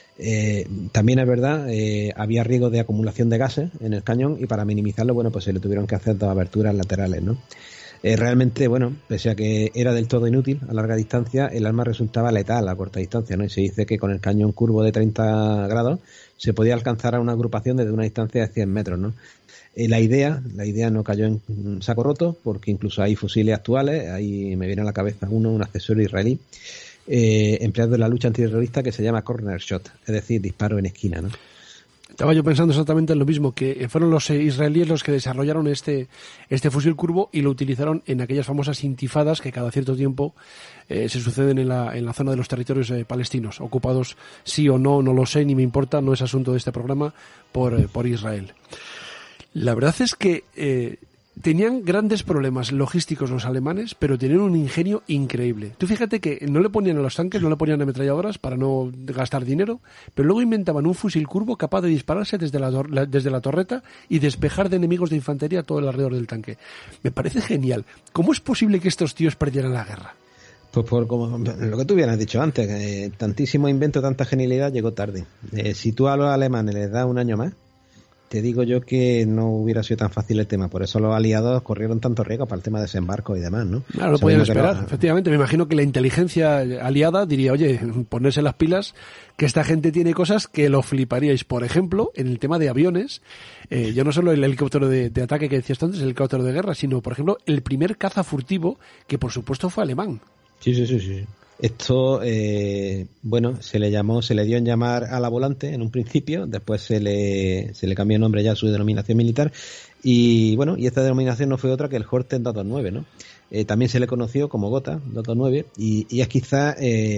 Speaker 2: También es verdad, había riesgo de acumulación de gases en el cañón y para minimizarlo, bueno, pues se le tuvieron que hacer dos aberturas laterales, ¿no? Realmente, bueno, pese a que era del todo inútil a larga distancia, el arma resultaba letal a corta distancia, ¿no? Y se dice que con el cañón curvo de 30 grados se podía alcanzar a una agrupación desde una distancia de 100 metros, ¿no? La idea no cayó en saco roto, porque incluso hay fusiles actuales, ahí me viene a la cabeza un accesorio israelí, empleado en la lucha antiterrorista que se llama corner shot, es decir, disparo en esquina, ¿no?
Speaker 1: Estaba yo pensando exactamente en lo mismo, que fueron los israelíes los que desarrollaron este fusil curvo y lo utilizaron en aquellas famosas intifadas que cada cierto tiempo se suceden en la zona de los territorios palestinos, ocupados sí o no, no lo sé, ni me importa, no es asunto de este programa, por Israel. La verdad es que tenían grandes problemas logísticos los alemanes, pero tenían un ingenio increíble. Tú fíjate que no le ponían a los tanques, no le ponían ametralladoras para no gastar dinero, pero luego inventaban un fusil curvo capaz de dispararse desde la torreta y despejar de enemigos de infantería todo el alrededor del tanque. Me parece genial. ¿Cómo es posible que estos tíos perdieran la guerra?
Speaker 2: Pues por como lo que tú hubieras dicho antes, tantísimo invento, tanta genialidad llegó tarde. Si tú a los alemanes les das un año más, te digo yo que no hubiera sido tan fácil el tema. Por eso los aliados corrieron tanto riesgo para el tema de desembarco y demás, ¿no?
Speaker 1: Claro, lo podían esperar, efectivamente. Me imagino que la inteligencia aliada diría, oye, ponerse las pilas, que esta gente tiene cosas que lo fliparíais. Por ejemplo, en el tema de aviones, ya no solo el helicóptero de ataque que decías antes, el helicóptero de guerra, sino, por ejemplo, el primer caza furtivo, que por supuesto fue alemán.
Speaker 2: Sí. Esto, bueno, se le dio en llamar ala volante en un principio, después se le cambió el nombre ya a su denominación militar y bueno, y esta denominación no fue otra que el Horten 229, ¿no? También se le conoció como Gotha 229 y es quizás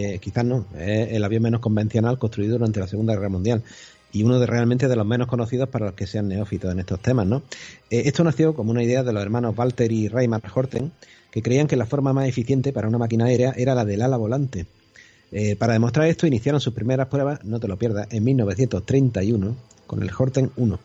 Speaker 2: no, es el avión menos convencional construido durante la Segunda Guerra Mundial y uno realmente de los menos conocidos para los que sean neófitos en estos temas, ¿no? Esto nació como una idea de los hermanos Walter y Reimar Horten, que creían que la forma más eficiente para una máquina aérea era la del ala volante. Para demostrar esto iniciaron sus primeras pruebas, no te lo pierdas, en 1931 con el Horten 1.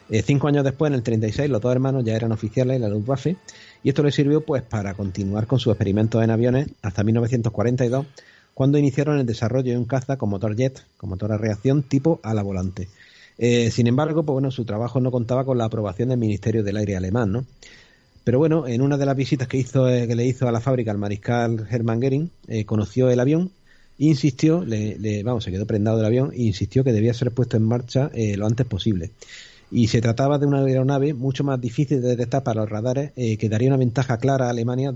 Speaker 2: 5 años después, en el 36, los dos hermanos ya eran oficiales en la Luftwaffe y esto les sirvió pues para continuar con sus experimentos en aviones hasta 1942, cuando iniciaron el desarrollo de un caza con motor jet, con motor a reacción tipo ala volante. Sin embargo, pues bueno, su trabajo no contaba con la aprobación del Ministerio del Aire alemán, ¿no? Pero bueno, en una de las visitas que le hizo a la fábrica el mariscal Hermann Göring, conoció el avión e insistió, se quedó prendado del avión e insistió que debía ser puesto en marcha lo antes posible. Y se trataba de una aeronave mucho más difícil de detectar para los radares, que daría una ventaja clara a Alemania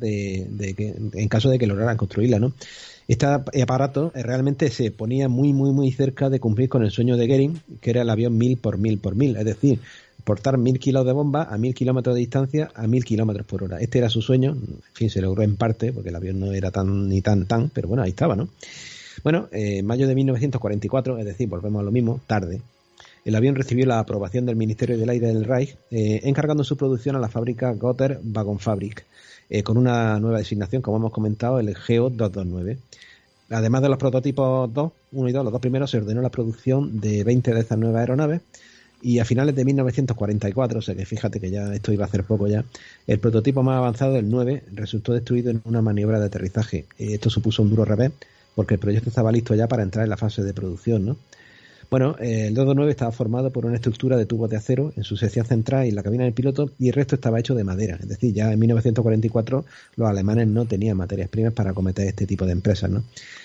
Speaker 2: en caso de que lograran construirla, ¿no? Este aparato realmente se ponía muy cerca de cumplir con el sueño de Göring, que era el avión 1000 por 1000 por 1000, es decir, portar 1000 kilos de bomba a 1000 kilómetros de distancia a 1000 kilómetros por hora. Este era su sueño, en fin, se logró en parte, porque el avión no era tan, pero bueno, ahí estaba, ¿no? Bueno, en mayo de 1944, es decir, volvemos a lo mismo, tarde, el avión recibió la aprobación del Ministerio del Aire del Reich, encargando su producción a la fábrica Gotha Wagenfabrik, con una nueva designación, como hemos comentado, el GO-229. Además de los prototipos 2, 1 y 2, los dos primeros, se ordenó la producción de 20 de estas nuevas aeronaves, y a finales de 1944, o sea que fíjate que ya esto iba a hacer poco ya, el prototipo más avanzado, el 9, resultó destruido en una maniobra de aterrizaje. Esto supuso un duro revés, porque el proyecto estaba listo ya para entrar en la fase de producción, ¿no? Bueno, el 229 estaba formado por una estructura de tubos de acero en su sección central y la cabina del piloto, y el resto estaba hecho de madera. Es decir, ya en 1944 los alemanes no tenían materias primas para acometer este tipo de empresas, ¿no?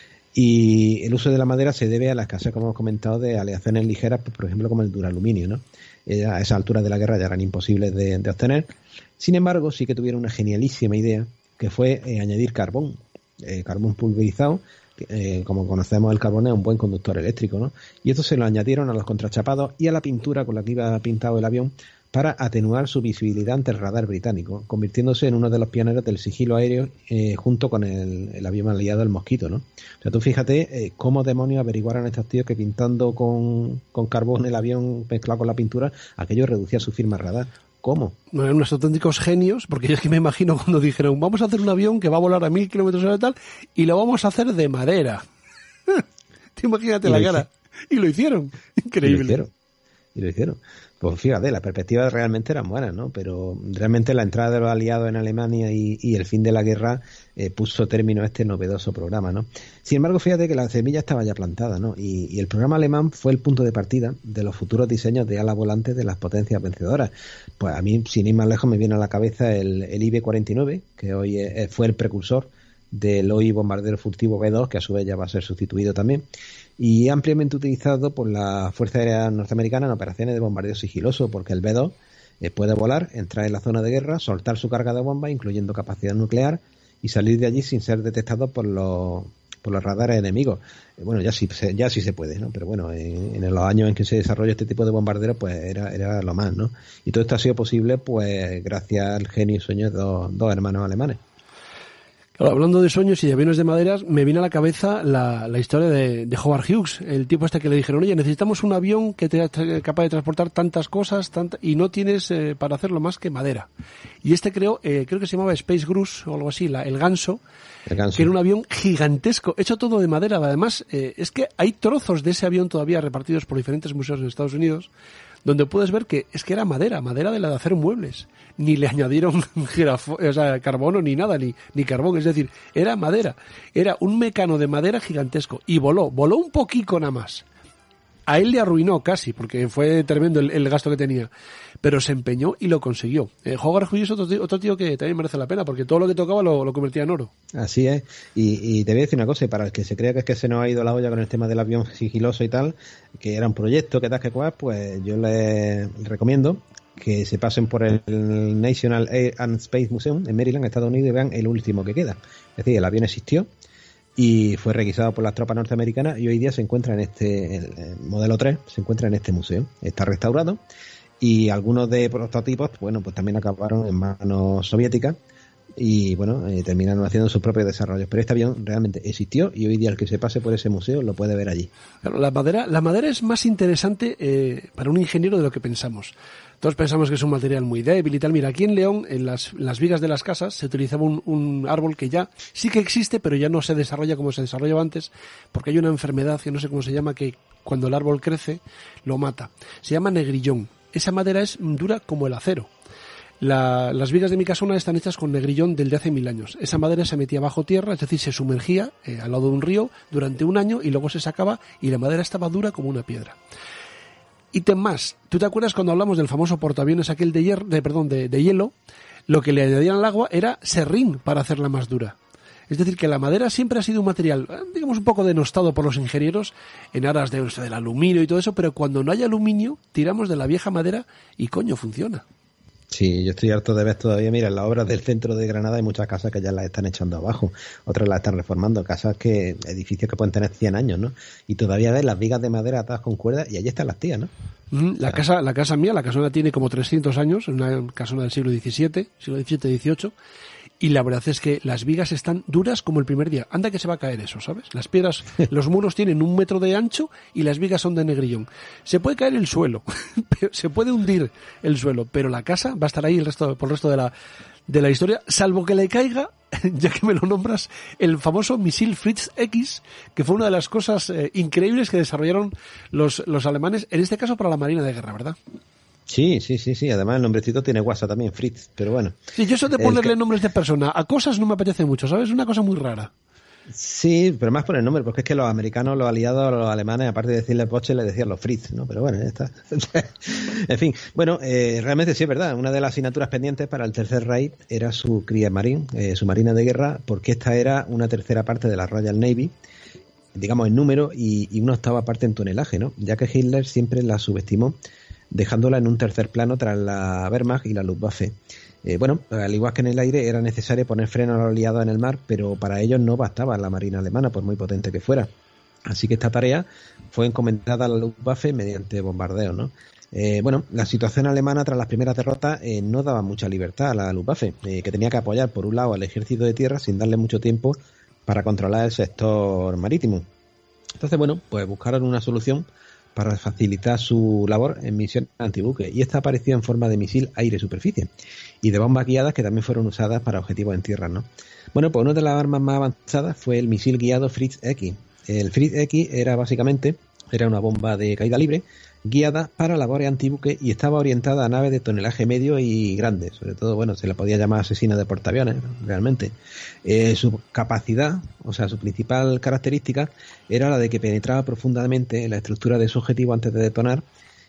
Speaker 2: Y el uso de la madera se debe a la escasez, como hemos comentado, de aleaciones ligeras, por ejemplo, como el duraluminio, ¿no? A esa altura de la guerra ya eran imposibles de obtener. Sin embargo, sí que tuvieron una genialísima idea, que fue añadir carbón pulverizado. Como conocemos, el carbón es un buen conductor eléctrico, ¿no? Y esto se lo añadieron a los contrachapados y a la pintura con la que iba pintado el avión para atenuar su visibilidad ante el radar británico, convirtiéndose en uno de los pioneros del sigilo aéreo, junto con el avión aliado, el Mosquito, ¿no? O sea, tú fíjate cómo demonios averiguaron estos tíos que pintando con carbón el avión mezclado con la pintura, aquello reducía su firma radar. ¿Cómo?
Speaker 1: No, eran unos auténticos genios, porque yo es que me imagino cuando dijeron, vamos a hacer un avión que va a volar a 1000 kilómetros y tal, y lo vamos a hacer de madera. Te imagínate la cara. Y lo hicieron. Increíble.
Speaker 2: Y lo hicieron. Pues fíjate, las perspectivas realmente eran buenas, ¿no? Pero realmente la entrada de los aliados en Alemania y el fin de la guerra puso término a este novedoso programa, ¿no? Sin embargo, fíjate que la semilla estaba ya plantada, ¿no? Y el programa alemán fue el punto de partida de los futuros diseños de alas volantes de las potencias vencedoras. Pues a mí, sin ir más lejos, me viene a la cabeza el IB-49, que hoy fue el precursor del hoy bombardero furtivo B-2, que a su vez ya va a ser sustituido también, y ampliamente utilizado por la Fuerza Aérea Norteamericana en operaciones de bombardeo sigiloso, porque el B-2 puede volar, entrar en la zona de guerra, soltar su carga de bombas, incluyendo capacidad nuclear, y salir de allí sin ser detectado por los radares enemigos. Bueno, ya sí se puede, ¿no? Pero bueno, en los años en que se desarrolló este tipo de bombarderos, pues era lo más, ¿no? Y todo esto ha sido posible, pues, gracias al genio y sueño de dos hermanos alemanes.
Speaker 1: Claro, hablando de sueños y de aviones de madera, me viene a la cabeza la historia de Howard Hughes, el tipo este que le dijeron, oye, necesitamos un avión que sea capaz de transportar tantas cosas y no tienes para hacerlo más que madera. Y este creo que se llamaba Space Goose o algo así, el ganso, que era un avión gigantesco, hecho todo de madera. Además, es que hay trozos de ese avión todavía repartidos por diferentes museos en Estados Unidos, donde puedes ver que es que era madera de la de hacer muebles. Ni le añadieron carbono ni nada, ni carbón, es decir, era madera. Era un mecano de madera gigantesco y voló un poquito nada más. A él le arruinó casi, porque fue tremendo el gasto que tenía, pero se empeñó y lo consiguió. Howard Hughes es otro tío que también merece la pena, porque todo lo que tocaba lo convertía en oro.
Speaker 2: Así es, y te voy a decir una cosa, y para el que se crea que es que se nos ha ido la olla con el tema del avión sigiloso y tal, que era un proyecto que pues yo les recomiendo que se pasen por el National Air and Space Museum en Maryland, Estados Unidos, y vean el último que queda. Es decir, el avión existió y fue requisado por las tropas norteamericanas, y hoy día se encuentra el modelo 3 se encuentra en este museo. Está restaurado, y algunos de prototipos, bueno, pues también acabaron en manos soviéticas, y bueno, terminaron haciendo sus propios desarrollos. Pero este avión realmente existió, y hoy día el que se pase por ese museo lo puede ver allí.
Speaker 1: Claro, la madera es más interesante para un ingeniero de lo que pensamos. Todos pensamos que es un material muy débil y tal. Mira, aquí en León, en las vigas de las casas, se utilizaba un árbol que ya sí que existe, pero ya no se desarrolla como se desarrollaba antes, porque hay una enfermedad que no sé cómo se llama, que cuando el árbol crece, lo mata. Se llama negrillón. Esa madera es dura como el acero. Las vigas de mi casona están hechas con negrillón del de hace 1000 años. Esa madera se metía bajo tierra, es decir, se sumergía al lado de un río durante un año y luego se sacaba y la madera estaba dura como una piedra. Ítem más, ¿tú te acuerdas cuando hablamos del famoso portaaviones aquel de hielo? Lo que le añadían al agua era serrín para hacerla más dura. Es decir, que la madera siempre ha sido un material, digamos, un poco denostado por los ingenieros en aras del aluminio y todo eso, pero cuando no hay aluminio, tiramos de la vieja madera y coño, funciona.
Speaker 2: Sí, yo estoy harto de ver todavía, mira, en las obras del centro de Granada hay muchas casas que ya las están echando abajo, otras las están reformando, edificios que pueden tener 100 años, ¿no? Y todavía ves las vigas de madera atadas con cuerdas y allí están las tías, ¿no?
Speaker 1: La casa mía, la casona tiene como 300 años, una casona del siglo XVII, y la verdad es que las vigas están duras como el primer día. Anda que se va a caer eso, ¿sabes? Las piedras, los muros tienen 1 metro de ancho y las vigas son de negrillón. Se puede caer el suelo, se puede hundir el suelo, pero la casa va a estar ahí por el resto de la historia, salvo que le caiga, ya que me lo nombras, el famoso misil Fritz X, que fue una de las cosas increíbles que desarrollaron los alemanes, en este caso para la Marina de Guerra, ¿verdad?
Speaker 2: Sí. Además el nombrecito tiene WhatsApp también, Fritz, pero bueno.
Speaker 1: Sí, yo eso de ponerle nombres de persona a cosas no me apetece mucho, ¿sabes? Es una cosa muy rara.
Speaker 2: Sí, pero más por el nombre, porque es que los americanos, los aliados, los alemanes, aparte de decirle Porsche, le decían los Fritz, ¿no? Pero bueno, ya está. En fin, bueno, realmente sí es verdad. Una de las asignaturas pendientes para el Tercer Reich era su Kriegsmarine, su Marina de Guerra, porque esta era una tercera parte de la Royal Navy, digamos en número, y una octava parte en tonelaje, ¿no? Ya que Hitler siempre la subestimó, dejándola en un tercer plano tras la Wehrmacht y la Luftwaffe. Bueno, al igual que en el aire, era necesario poner freno a los aliados en el mar, pero para ello no bastaba la marina alemana, por muy potente que fuera. Así que esta tarea fue encomendada a la Luftwaffe mediante bombardeos, ¿no? Bueno, la situación alemana tras las primeras derrotas no daba mucha libertad a la Luftwaffe, que tenía que apoyar por un lado al ejército de tierra sin darle mucho tiempo para controlar el sector marítimo. Entonces, bueno, pues buscaron una solución para facilitar su labor en misiones antibuque, y esta apareció en forma de misil aire-superficie y de bombas guiadas que también fueron usadas para objetivos en tierra, ¿no? Bueno, pues una de las armas más avanzadas fue el misil guiado Fritz X. El Fritz X era una bomba de caída libre guiada para labores antibuque y estaba orientada a naves de tonelaje medio y grande. Sobre todo, bueno, se la podía llamar asesina de portaaviones, realmente. Su capacidad, o sea, su principal característica era la de que penetraba profundamente en la estructura de su objetivo antes de detonar,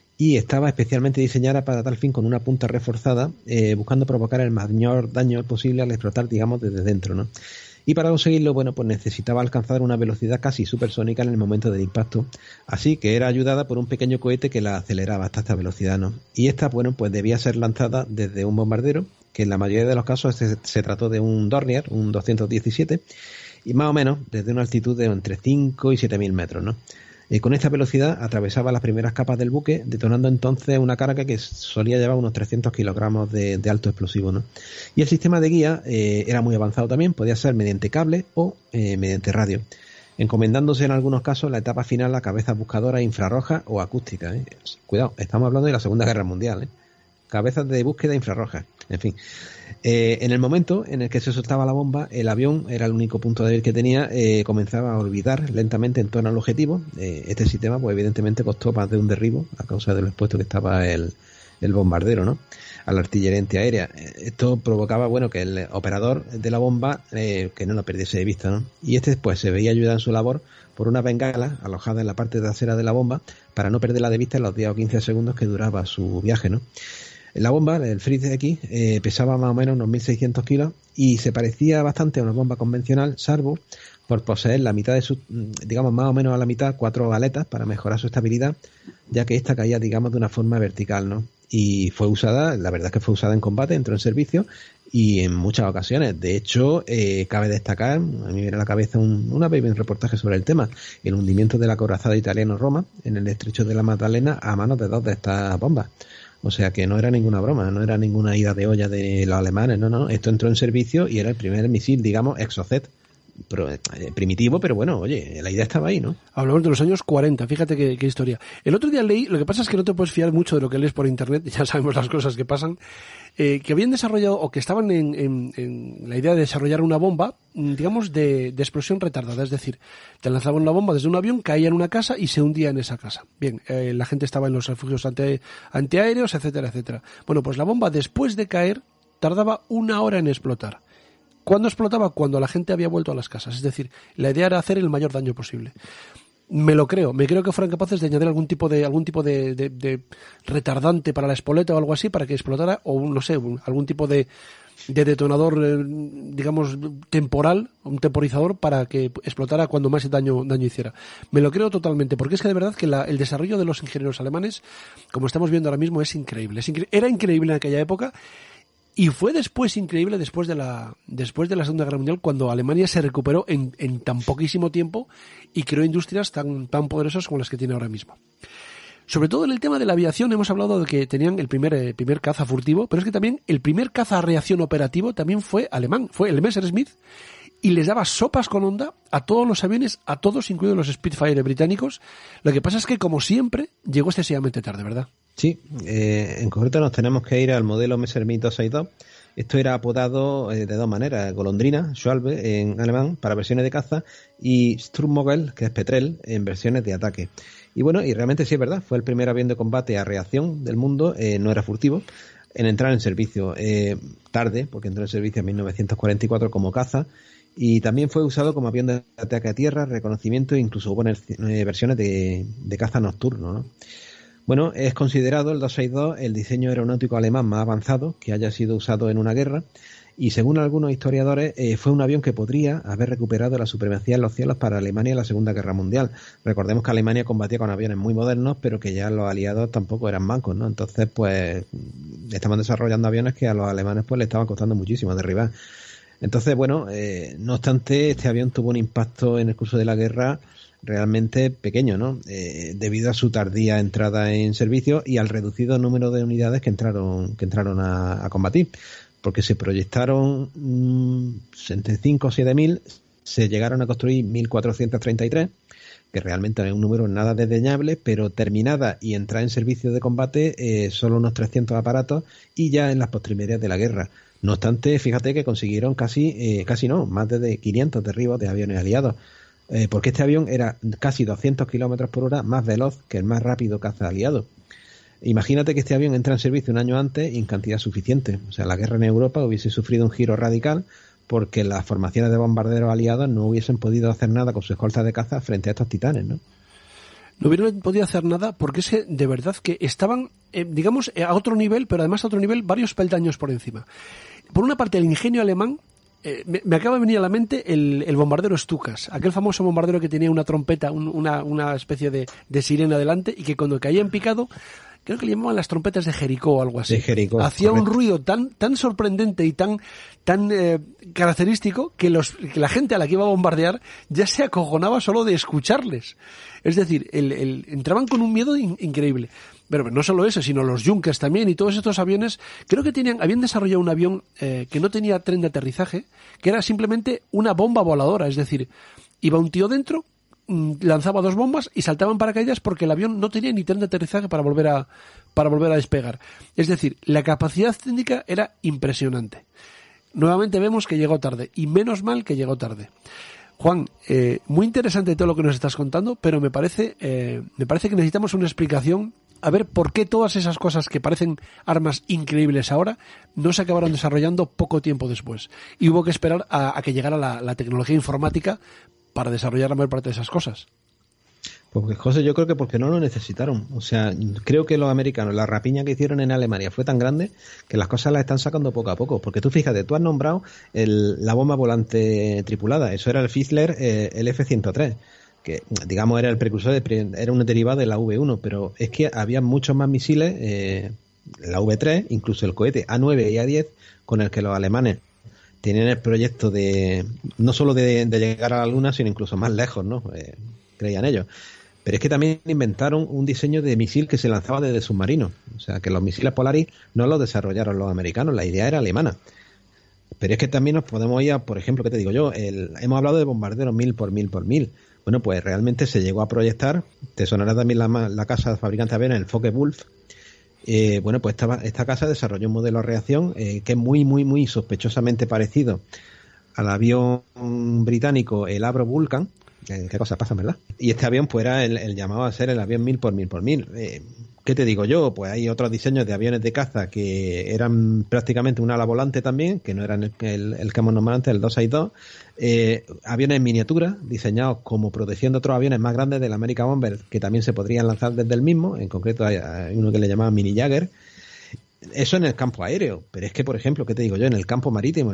Speaker 2: y estaba especialmente diseñada para tal fin con una punta reforzada, buscando provocar el mayor daño posible al explotar, digamos, desde dentro, ¿no? Y para conseguirlo, bueno, pues necesitaba alcanzar una velocidad casi supersónica en el momento del impacto, así que era ayudada por un pequeño cohete que la aceleraba hasta esta velocidad, ¿no? Y esta, bueno, pues debía ser lanzada desde un bombardero, que en la mayoría de los casos se trató de un Dornier, un 217, y más o menos desde una altitud de entre 5 y 7.000 metros, ¿no? Con esta velocidad atravesaba las primeras capas del buque, detonando entonces una carga que solía llevar unos 300 kilogramos de alto explosivo, ¿no? Y el sistema de guía era muy avanzado también, podía ser mediante cable o mediante radio, encomendándose en algunos casos la etapa final a cabezas buscadoras infrarrojas o acústicas, ¿eh? Cuidado, estamos hablando de la Segunda Guerra Mundial, ¿eh? Cabezas de búsqueda infrarrojas, en fin. En el momento en el que se soltaba la bomba, el avión, era el único punto débil que tenía, comenzaba a orbitar lentamente en torno al objetivo. Este sistema, pues evidentemente costó más de un derribo a causa de lo expuesto que estaba el bombardero, ¿no?, a la artillería antiaérea. Esto provocaba, bueno, que el operador de la bomba que no lo perdiese de vista, ¿no? Y este, pues, se veía ayudado en su labor por una bengala alojada en la parte trasera de la bomba para no perderla de vista en los 10 o 15 segundos que duraba su viaje, ¿no? La bomba, el Fritz X, pesaba más o menos unos 1.600 kilos y se parecía bastante a una bomba convencional, salvo por poseer la mitad de su, digamos, más o menos a la mitad, 4 aletas para mejorar su estabilidad, ya que esta caía, digamos, de una forma vertical, ¿no? Y fue usada, la verdad es que fue usada en combate, entró en servicio y en muchas ocasiones. De hecho, cabe destacar, a mí me viene a la cabeza un reportaje sobre el tema, el hundimiento del acorazado italiano Roma en el estrecho de la Magdalena a manos de 2 de estas bombas. O sea que no era ninguna broma, no era ninguna ida de olla de los alemanes, no. Esto entró en servicio y era el primer misil, digamos, Exocet. Primitivo, pero bueno, oye, la idea estaba ahí, ¿no?
Speaker 1: Hablamos de los años 40, fíjate qué historia. El otro día leí, lo que pasa es que no te puedes fiar mucho de lo que lees por internet, ya sabemos las cosas que pasan, que habían desarrollado, o que estaban en la idea de desarrollar una bomba, digamos, de explosión retardada, es decir, te lanzaban una bomba desde un avión, caía en una casa y se hundía en esa casa. Bien, la gente estaba en los refugios antiaéreos, etcétera, etcétera. Bueno, pues la bomba, después de caer, tardaba 1 hora en explotar. ¿Cuándo explotaba? Cuando la gente había vuelto a las casas. Es decir, la idea era hacer el mayor daño posible. me creo que fueran capaces de añadir algún tipo de retardante para la espoleta o algo así para que explotara, o no sé, algún tipo de detonador, digamos, temporal, un temporizador para que explotara cuando más daño hiciera. Me lo creo totalmente, porque es que de verdad que el desarrollo de los ingenieros alemanes, como estamos viendo ahora mismo, es increíble. Era increíble en aquella época. Y fue increíble después de la Segunda Guerra Mundial, cuando Alemania se recuperó en tan poquísimo tiempo y creó industrias tan poderosas como las que tiene ahora mismo. Sobre todo en el tema de la aviación hemos hablado de que tenían el primer caza furtivo, pero es que también el primer caza a reacción operativo también fue alemán, fue el Messerschmitt, y les daba sopas con onda a todos los aviones, a todos, incluidos los Spitfire británicos. Lo que pasa es que, como siempre, llegó excesivamente tarde, ¿verdad?
Speaker 2: Sí, en concreto nos tenemos que ir al modelo Messerschmitt 262. Esto era apodado de dos maneras: Golondrina, Schwalbe en alemán, para versiones de caza, y Sturmmogel, que es Petrel, en versiones de ataque. Y bueno, y realmente sí es verdad, fue el primer avión de combate a reacción del mundo, no era furtivo, en entrar en servicio tarde, porque entró en servicio en 1944 como caza, y también fue usado como avión de ataque a tierra, reconocimiento, e incluso hubo versiones de caza nocturno, ¿no? Bueno, es considerado el 262 el diseño aeronáutico alemán más avanzado que haya sido usado en una guerra, y según algunos historiadores fue un avión que podría haber recuperado la supremacía en los cielos para Alemania en la Segunda Guerra Mundial. Recordemos que Alemania combatía con aviones muy modernos, pero que ya los aliados tampoco eran mancos, ¿no? Entonces, pues, estaban desarrollando aviones que a los alemanes pues le estaban costando muchísimo derribar. Entonces, bueno, no obstante, este avión tuvo un impacto en el curso de la guerra realmente pequeño, ¿no? Debido a su tardía entrada en servicio y al reducido número de unidades que entraron a combatir, porque se proyectaron entre 5 o 7.000, se llegaron a construir 1.433, que realmente es un número nada desdeñable, pero terminada y entrada en servicio de combate solo unos 300 aparatos, y ya en las postrimerías de la guerra. No obstante, fíjate que consiguieron más de 500 derribos de aviones aliados, porque este avión era casi 200 kilómetros por hora más veloz que el más rápido caza aliado. Imagínate que este avión entra en servicio un año antes y en cantidad suficiente. O sea, la guerra en Europa hubiese sufrido un giro radical porque las formaciones de bombarderos aliados no hubiesen podido hacer nada con su escolta de caza frente a estos titanes, ¿no?
Speaker 1: No hubieran podido hacer nada porque es que de verdad que estaban, digamos, a otro nivel, pero además a otro nivel varios peldaños por encima. Por una parte, el ingenio alemán. Me acaba de venir a la mente el bombardero Stukas, aquel famoso bombardero que tenía una trompeta, una especie de sirena delante, y que cuando caía en picado, creo que le llamaban las trompetas de Jericó o algo así.
Speaker 2: De Jericó,
Speaker 1: hacía
Speaker 2: correcto.
Speaker 1: Un ruido tan sorprendente y tan característico que la gente a la que iba a bombardear ya se acojonaba solo de escucharles. Es decir, entraban con un miedo increíble. Pero no solo eso, sino los Junkers también, y todos estos aviones, creo que habían desarrollado un avión que no tenía tren de aterrizaje, que era simplemente una bomba voladora. Es decir, iba un tío dentro, lanzaba 2 bombas y saltaban en paracaídas porque el avión no tenía ni tren de aterrizaje para volver a despegar. Es decir, la capacidad técnica era impresionante. Nuevamente vemos que llegó tarde, y menos mal que llegó tarde. Juan, muy interesante todo lo que nos estás contando, pero me parece que necesitamos una explicación, a ver por qué todas esas cosas que parecen armas increíbles ahora no se acabaron desarrollando poco tiempo después. Y hubo que esperar a que llegara la tecnología informática para desarrollar la mayor parte de esas cosas.
Speaker 2: Pues José, yo creo que porque no lo necesitaron. O sea, creo que los americanos, la rapiña que hicieron en Alemania fue tan grande que las cosas las están sacando poco a poco. Porque tú fíjate, tú has nombrado la bomba volante tripulada. Eso era el Fischler, el F-103, que digamos era el precursor, era una derivada de la V1, pero es que había muchos más misiles, la V3, incluso el cohete A9 y A10, con el que los alemanes tenían el proyecto de no solo de llegar a la Luna, sino incluso más lejos, ¿no? Creían ellos. Pero es que también inventaron un diseño de misil que se lanzaba desde submarinos. O sea, que los misiles Polaris no los desarrollaron los americanos, la idea era alemana. Pero es que también nos podemos ir a, por ejemplo, ¿qué te digo yo? Hemos hablado de bombarderos 1000 por 1000 por 1000. Bueno, pues realmente se llegó a proyectar, te sonará también la casa de fabricante de aviones, el Focke-Wulf. Bueno, pues esta casa desarrolló un modelo de reacción que es muy, muy, muy sospechosamente parecido al avión británico, el Avro Vulcan. ¿Qué cosas pasan, verdad? Y este avión pues era el llamado a ser el avión 1000 por 1000 por 1000. ¿qué te digo yo? Pues hay otros diseños de aviones de caza que eran prácticamente un ala volante también, que no eran el que hemos nombrado antes, el 262. Aviones en miniatura, diseñados como protección de otros aviones más grandes del American Bomber, que también se podrían lanzar desde el mismo. En concreto hay uno que le llamaban Mini Jagger. Eso en el campo aéreo, pero es que, por ejemplo, ¿qué te digo yo? En el campo marítimo,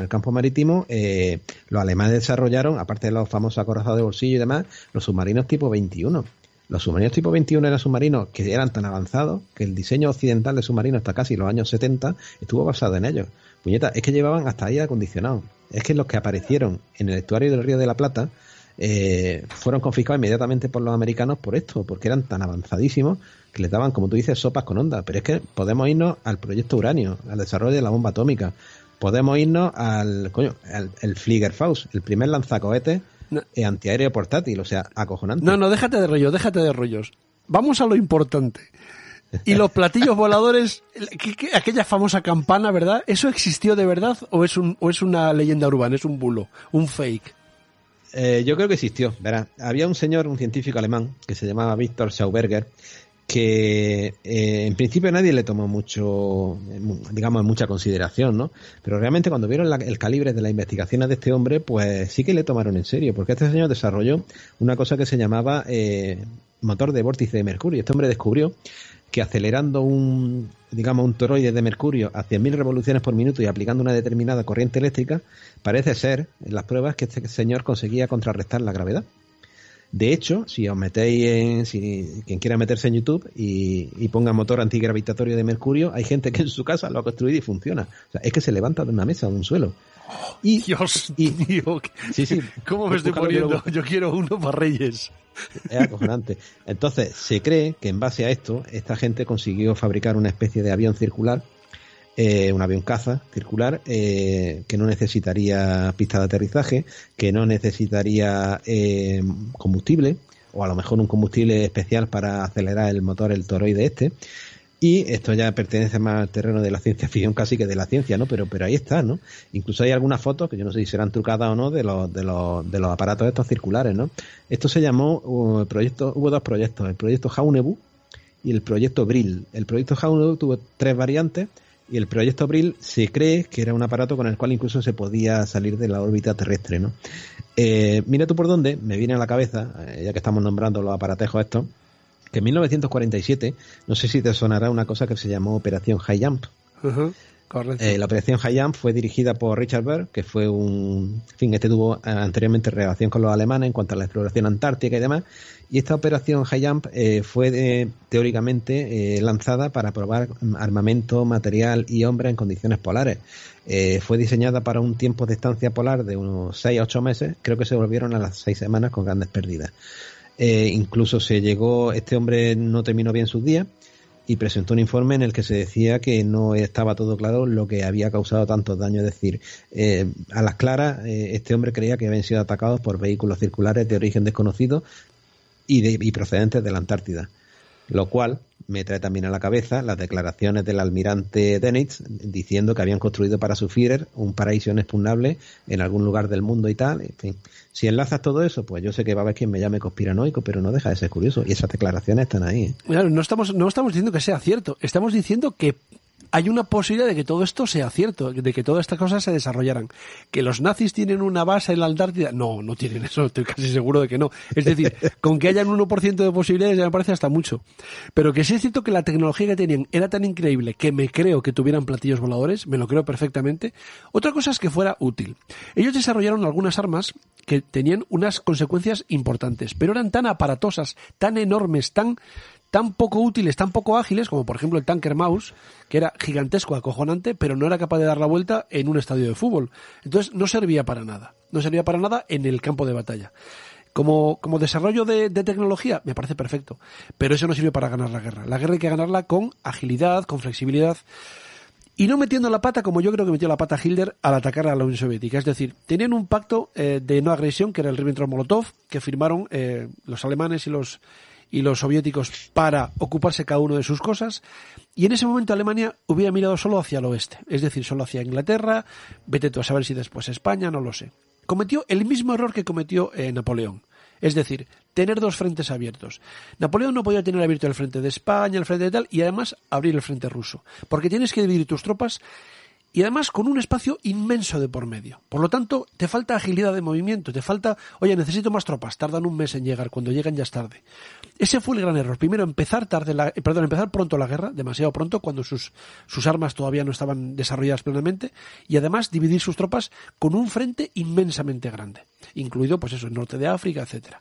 Speaker 2: los alemanes desarrollaron, aparte de los famosos acorazados de bolsillo y demás, los submarinos tipo 21. Los submarinos tipo 21 eran submarinos que eran tan avanzados que el diseño occidental de submarinos hasta casi los años 70 estuvo basado en ellos. Puñeta, es que llevaban hasta aire acondicionado. Es que los que aparecieron en el estuario del Río de la Plata fueron confiscados inmediatamente por los americanos por esto, porque eran tan avanzadísimos que les daban, como tú dices, sopas con onda. Pero es que podemos irnos al proyecto Uranio, al desarrollo de la bomba atómica. Podemos irnos al Fliegerfaust, el primer lanzacohetes antiaéreo portátil, o sea, acojonante.
Speaker 1: No, déjate de rollos. Vamos a lo importante. Y los platillos voladores, aquella famosa campana, ¿verdad? ¿Eso existió de verdad o es una leyenda urbana, es un bulo, un fake?
Speaker 2: Yo creo que existió, verás. Había un científico alemán que se llamaba Victor Schauberger, que en principio nadie le tomó mucha consideración, ¿no? Pero realmente cuando vieron el calibre de las investigaciones de este hombre, pues sí que le tomaron en serio, porque este señor desarrolló una cosa que se llamaba motor de vórtice de mercurio. Este hombre descubrió que acelerando un toroide de mercurio a 100.000 revoluciones por minuto y aplicando una determinada corriente eléctrica, parece ser, en las pruebas, que este señor conseguía contrarrestar la gravedad. De hecho, si os metéis quien quiera meterse en YouTube y ponga motor antigravitatorio de mercurio, hay gente que en su casa lo ha construido y funciona. O sea, es que se levanta de una mesa, de un suelo.
Speaker 1: Dios mío.
Speaker 2: Sí.
Speaker 1: ¿Cómo me estoy poniendo? Yo quiero uno para Reyes.
Speaker 2: Es acojonante. Entonces, se cree que en base a esto, esta gente consiguió fabricar una especie de avión circular, un avión caza circular, que no necesitaría pista de aterrizaje, que no necesitaría combustible, o a lo mejor un combustible especial para acelerar el motor, el toroide este. Y esto ya pertenece más al terreno de la ciencia ficción casi que de la ciencia, ¿no? Pero ahí está, ¿no? Incluso hay algunas fotos, que yo no sé si serán trucadas o no, de los aparatos estos circulares, ¿no? Esto se llamó hubo dos proyectos, el proyecto Haunebu y el proyecto Brill. El proyecto Haunebu tuvo 3 variantes y el proyecto Brill se cree que era un aparato con el cual incluso se podía salir de la órbita terrestre, ¿no? Mira tú por dónde me viene a la cabeza, ya que estamos nombrando los aparatejos estos, que en 1947, no sé si te sonará una cosa que se llamó Operación High Jump.
Speaker 1: Correcto.
Speaker 2: La Operación High Jump fue dirigida por Richard Byrd, que fue este tuvo anteriormente relación con los alemanes en cuanto a la exploración antártica y demás, y esta Operación High Jump fue teóricamente lanzada para probar armamento, material y hombres en condiciones polares. Fue diseñada para un tiempo de estancia polar de unos 6 a 8 meses, creo que se volvieron a las 6 semanas con grandes pérdidas. Incluso este hombre no terminó bien sus días y presentó un informe en el que se decía que no estaba todo claro lo que había causado tantos daños. Es decir, a las claras, este hombre creía que habían sido atacados por vehículos circulares de origen desconocido y procedentes de la Antártida, lo cual me trae también a la cabeza las declaraciones del almirante Dönitz diciendo que habían construido para su Führer un paraíso inexpugnable en algún lugar del mundo y tal. En fin, si enlazas todo eso, pues yo sé que va a haber quien me llame conspiranoico, pero no deja de ser curioso. Y esas declaraciones están ahí, ¿eh?
Speaker 1: Claro, no estamos diciendo que sea cierto, estamos diciendo que hay una posibilidad de que todo esto sea cierto, de que todas estas cosas se desarrollaran. ¿Que los nazis tienen una base en la Antártida? No tienen eso, estoy casi seguro de que no. Es decir, con que hayan un 1% de posibilidades ya me parece hasta mucho. Pero que sí es cierto que la tecnología que tenían era tan increíble que me creo que tuvieran platillos voladores, me lo creo perfectamente. Otra cosa es que fuera útil. Ellos desarrollaron algunas armas que tenían unas consecuencias importantes, pero eran tan aparatosas, tan enormes, tan poco útiles, tan poco ágiles, como por ejemplo el Tanker Mouse, que era gigantesco, acojonante, pero no era capaz de dar la vuelta en un estadio de fútbol. Entonces no servía para nada en el campo de batalla. Como desarrollo de tecnología, me parece perfecto, pero eso no sirve para ganar la guerra. La guerra hay que ganarla con agilidad, con flexibilidad, y no metiendo la pata como yo creo que metió la pata Hitler al atacar a la Unión Soviética. Es decir, tenían un pacto de no agresión, que era el Ribbentrop-Molotov, que firmaron los alemanes y los soviéticos para ocuparse cada uno de sus cosas, y en ese momento Alemania hubiera mirado solo hacia el oeste, es decir, solo hacia Inglaterra, vete tú a saber si después España, no lo sé. Cometió el mismo error que cometió Napoleón. Es decir, tener dos frentes abiertos. Napoleón no podía tener abierto el frente de España, el frente de tal, y además abrir el frente ruso. Porque tienes que dividir tus tropas y además con un espacio inmenso de por medio. Por lo tanto, te falta agilidad de movimiento, te falta, oye, necesito más tropas, tardan un mes en llegar, cuando llegan ya es tarde. Ese fue el gran error. Primero, empezar pronto la guerra, demasiado pronto, cuando sus armas todavía no estaban desarrolladas plenamente, y además dividir sus tropas con un frente inmensamente grande, incluido, pues eso, el norte de África, etcétera.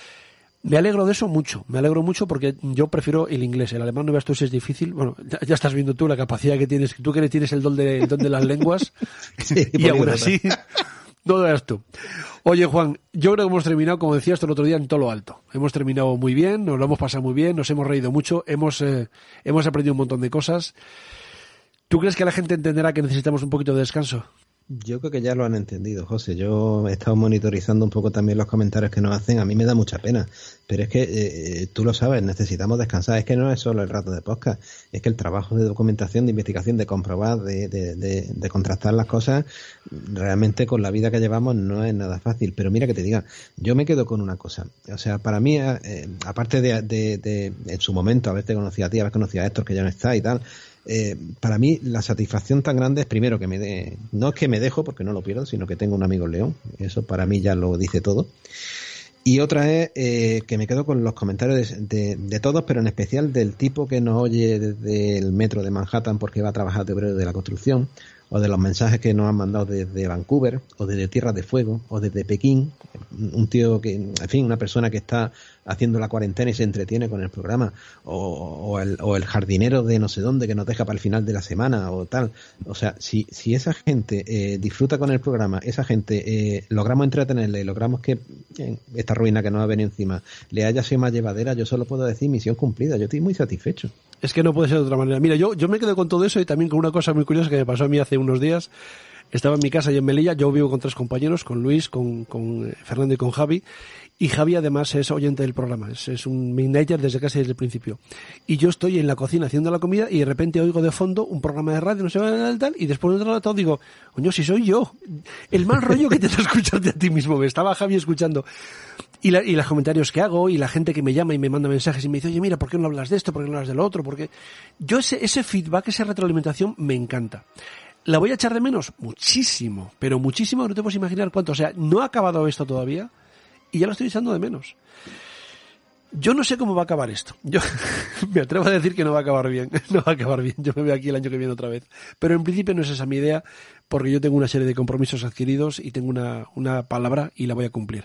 Speaker 1: Me alegro de eso mucho, porque yo prefiero el inglés, el alemán no veas tú si es difícil. Bueno, ya estás viendo tú la capacidad que tienes, tú que tienes el don de las lenguas, sí, y aún así, no lo veas tú. Oye, Juan, yo creo que hemos terminado, como decías tú el otro día, en todo lo alto. Hemos terminado muy bien, nos lo hemos pasado muy bien, nos hemos reído mucho, hemos aprendido un montón de cosas. ¿Tú crees que la gente entenderá que necesitamos un poquito de descanso?
Speaker 2: Yo creo que ya lo han entendido, José. Yo he estado monitorizando un poco también los comentarios que nos hacen. A mí me da mucha pena, pero es que tú lo sabes, necesitamos descansar. Es que no es solo el rato de podcast, es que el trabajo de documentación, de investigación, de comprobar, de contrastar las cosas, realmente con la vida que llevamos no es nada fácil. Pero mira que te diga, yo me quedo con una cosa. O sea, para mí, aparte de en su momento haberte conocido a ti, haber conocido a Héctor, que ya no está y tal, para mí la satisfacción tan grande es primero que no es que me dejo porque no lo pierdo, sino que tengo un amigo en León. Eso para mí ya lo dice todo. Y otra es que me quedo con los comentarios de todos, pero en especial del tipo que nos oye desde el metro de Manhattan porque va a trabajar de obrero de la construcción, o de los mensajes que nos han mandado desde Vancouver, o desde Tierra de Fuego, o desde Pekín. Un tío que, en fin, una persona que está haciendo la cuarentena y se entretiene con el programa, o el jardinero de no sé dónde que nos deja para el final de la semana, o tal. O sea, si esa gente disfruta con el programa, esa gente logramos entretenerle y logramos que esta ruina que nos ha venido encima le haya sido más llevadera, yo solo puedo decir misión cumplida. Yo estoy muy satisfecho.
Speaker 1: Es que no puede ser de otra manera. Mira, yo me quedo con todo eso y también con una cosa muy curiosa que me pasó a mí hace unos días. Estaba en mi casa y en Melilla, yo vivo con 3 compañeros, con Luis, con Fernando y con Javi. Y Javi además es oyente del programa, es un midnighter desde casi desde el principio. Y yo estoy en la cocina haciendo la comida y de repente oigo de fondo un programa de radio, no sé tal, y después de un rato digo, coño, si soy yo. El mal rollo que te da escucharte a ti mismo. Me estaba Javi escuchando. Y los comentarios que hago, y la gente que me llama y me manda mensajes y me dice, oye, mira, ¿por qué no hablas de esto? ¿Por qué no hablas de lo otro? Porque yo ese feedback, esa retroalimentación me encanta. ¿La voy a echar de menos? Muchísimo, pero muchísimo, no te puedes imaginar cuánto. O sea, no ha acabado esto todavía y ya lo estoy echando de menos. Yo no sé cómo va a acabar esto. Yo me atrevo a decir que no va a acabar bien. No va a acabar bien. Yo me veo aquí el año que viene otra vez. Pero en principio no es esa mi idea, porque yo tengo una serie de compromisos adquiridos y tengo una palabra y la voy a cumplir.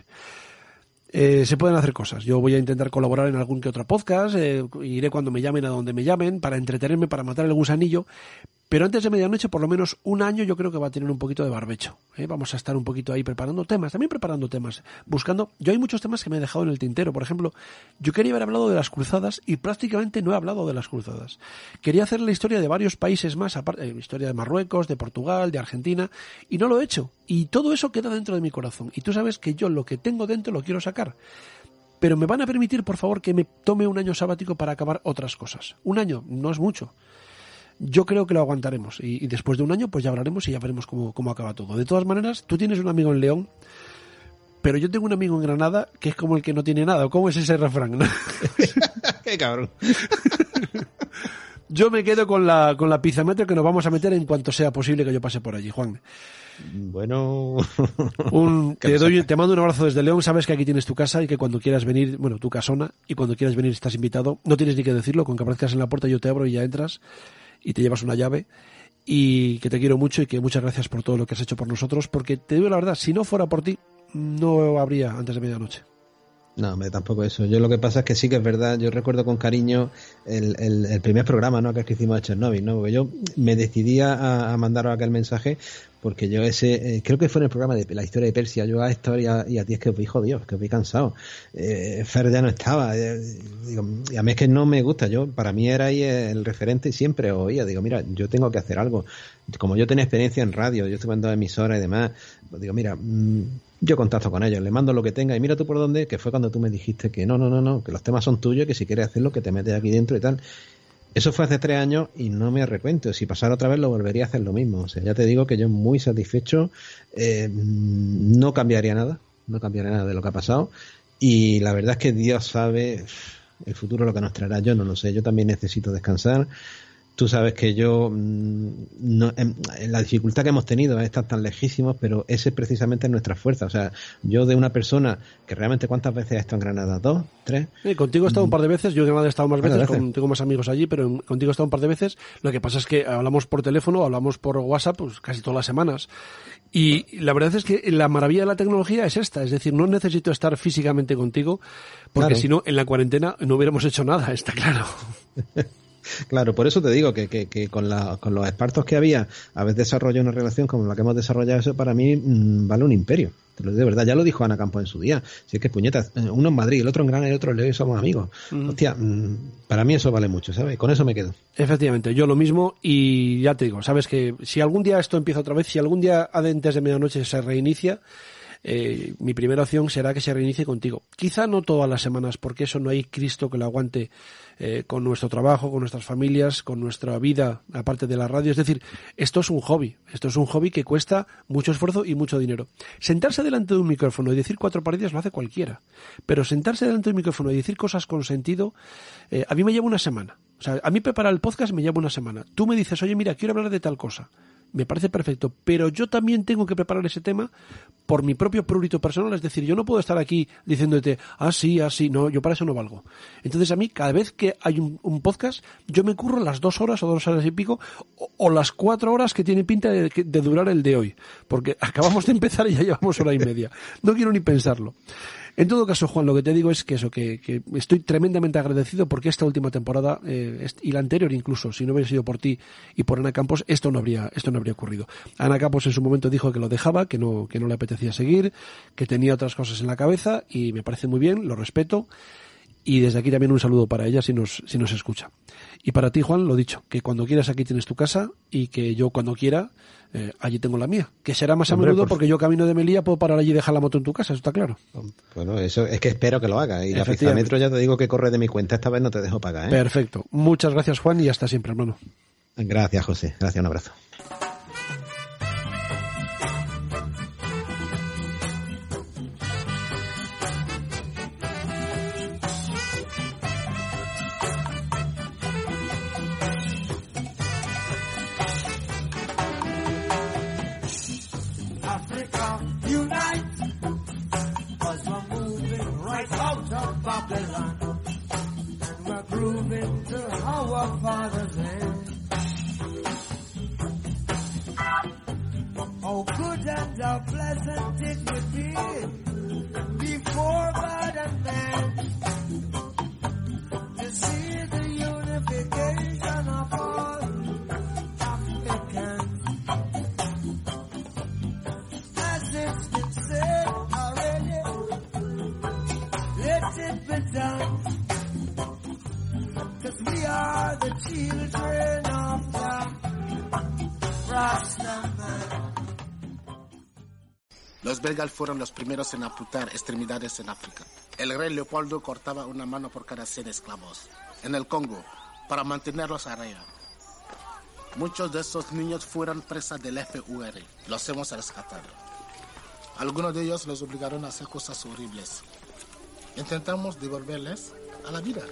Speaker 1: Se pueden hacer cosas. Yo voy a intentar colaborar en algún que otro podcast, iré cuando me llamen a donde me llamen, para entretenerme, para matar el gusanillo, pero antes de medianoche, por lo menos un año, yo creo que va a tener un poquito de barbecho. Vamos a estar un poquito ahí preparando temas, buscando. Yo hay muchos temas que me he dejado en el tintero. Por ejemplo, yo quería haber hablado de las cruzadas y prácticamente no he hablado de las cruzadas. Quería hacer la historia de varios países más, aparte, historia de Marruecos, de Portugal, de Argentina, y no lo he hecho. Y todo eso queda dentro de mi corazón. Y tú sabes que yo lo que tengo dentro lo quiero sacar. Pero me van a permitir, por favor, que me tome un año sabático para acabar otras cosas. Un año no es mucho. Yo creo que lo aguantaremos y después de un año pues ya hablaremos y ya veremos cómo acaba todo. De todas maneras, tú tienes un amigo en León, pero yo tengo un amigo en Granada que es como el que no tiene nada. ¿Cómo es ese refrán, no?
Speaker 2: ¡Qué cabrón!
Speaker 1: Yo me quedo con la pizza metro que nos vamos a meter en cuanto sea posible que yo pase por allí, Juan.
Speaker 2: Bueno,
Speaker 1: te mando un abrazo desde León. Sabes que aquí tienes tu casa y que cuando quieras venir, bueno, tu casona, y cuando quieras venir estás invitado. No tienes ni que decirlo, con que aparezcas en la puerta yo te abro y ya entras y te llevas una llave. Y que te quiero mucho y que muchas gracias por todo lo que has hecho por nosotros, porque te digo la verdad, si no fuera por ti no habría antes de medianoche.
Speaker 2: No, tampoco eso. Yo lo que pasa es que sí que es verdad, yo recuerdo con cariño el primer programa, ¿no?, que hicimos de Chernobyl, ¿no? Porque yo me decidí a mandaros aquel mensaje porque yo creo que fue en el programa de la historia de Persia, yo a Héctor y a ti es que os vi jodidos, que os vi cansado. Fer ya no estaba, digo, y a mí es que no me gusta, para mí era ahí el referente y siempre oía, digo, mira, yo tengo que hacer algo. Como yo tenía experiencia en radio, yo estuve en 2 emisoras y demás, pues digo, mira, yo contacto con ellos, le mando lo que tenga y mira tú por dónde, que fue cuando tú me dijiste que no, que los temas son tuyos, que si quieres hacerlo, que te metes aquí dentro y tal. Eso fue hace 3 años y no me arrepiento. Si pasara otra vez lo volvería a hacer lo mismo. O sea, ya te digo que yo muy satisfecho, no cambiaría nada de lo que ha pasado. Y la verdad es que Dios sabe el futuro lo que nos traerá. Yo no lo sé, yo también necesito descansar. Tú sabes que yo, la dificultad que hemos tenido es estar tan lejísimos, pero ese precisamente es nuestra fuerza. O sea, yo de una persona que realmente, ¿cuántas veces he estado en Granada? ¿2? ¿3?
Speaker 1: Contigo he estado un par de veces, yo en Granada he estado más veces, tengo más amigos allí, pero contigo he estado un par de veces. Lo que pasa es que hablamos por teléfono, hablamos por WhatsApp, pues casi todas las semanas. Y la verdad es que la maravilla de la tecnología es esta, es decir, no necesito estar físicamente contigo, porque si no, en la cuarentena no hubiéramos hecho nada, está claro.
Speaker 2: Claro, por eso te digo que con los espartos que había, haber desarrollado una relación como la que hemos desarrollado, eso para mí vale un imperio. Te lo digo de verdad, ya lo dijo Ana Campos en su día. Si es que puñetas, uno en Madrid, el otro en Granada y el otro en León, somos amigos. Hostia, para mí eso vale mucho, ¿sabes? Con eso me quedo.
Speaker 1: Efectivamente, yo lo mismo y ya te digo, sabes que si algún día esto empieza otra vez, si algún día antes de medianoche se reinicia, mi primera opción será que se reinicie contigo. Quizá no todas las semanas, porque eso no hay Cristo que lo aguante con nuestro trabajo, con nuestras familias, con nuestra vida, aparte de la radio. Es decir, esto es un hobby que cuesta mucho esfuerzo y mucho dinero. Sentarse delante de un micrófono y decir 4 paredes lo hace cualquiera, pero sentarse delante de un micrófono y decir cosas con sentido, a mí me lleva una semana. O sea, a mí preparar el podcast me lleva una semana. Tú me dices, oye, mira, quiero hablar de tal cosa. Me parece perfecto, pero yo también tengo que preparar ese tema por mi propio prurito personal, es decir, yo no puedo estar aquí diciéndote, sí, no, yo para eso no valgo. Entonces a mí, cada vez que hay un podcast, yo me curro las 2 horas o 2 horas y pico, o las 4 horas que tiene pinta de durar el de hoy, porque acabamos de empezar y ya llevamos 1 hora y media. No quiero ni pensarlo. En todo caso, Juan, lo que te digo es que estoy tremendamente agradecido porque esta última temporada, y la anterior incluso, si no hubiera sido por ti y por Ana Campos, esto no habría ocurrido. Ana Campos en su momento dijo que lo dejaba, que no le apetecía seguir, que tenía otras cosas en la cabeza, y me parece muy bien, lo respeto. Y desde aquí también un saludo para ella si nos escucha. Y para ti, Juan, lo dicho, que cuando quieras aquí tienes tu casa y que yo cuando quiera, allí tengo la mía. Que será más a menudo porque yo camino de Melilla, puedo parar allí y dejar la moto en tu casa, eso está claro.
Speaker 2: Bueno, eso es que espero que lo haga. Y la Pizzametro ya te digo que corre de mi cuenta, esta vez no te dejo pagar, ¿eh?
Speaker 1: Perfecto. Muchas gracias, Juan, y hasta siempre, hermano.
Speaker 2: Gracias, José. Gracias, un abrazo.
Speaker 3: Los belgas fueron los primeros en amputar extremidades en África. El rey Leopoldo cortaba una mano por cada 100 esclavos. En el Congo, para mantenerlos a raya. Muchos de esos niños fueron presas del FUR. Los hemos rescatado. Algunos de ellos los obligaron a hacer cosas horribles. Intentamos devolverles a la vida.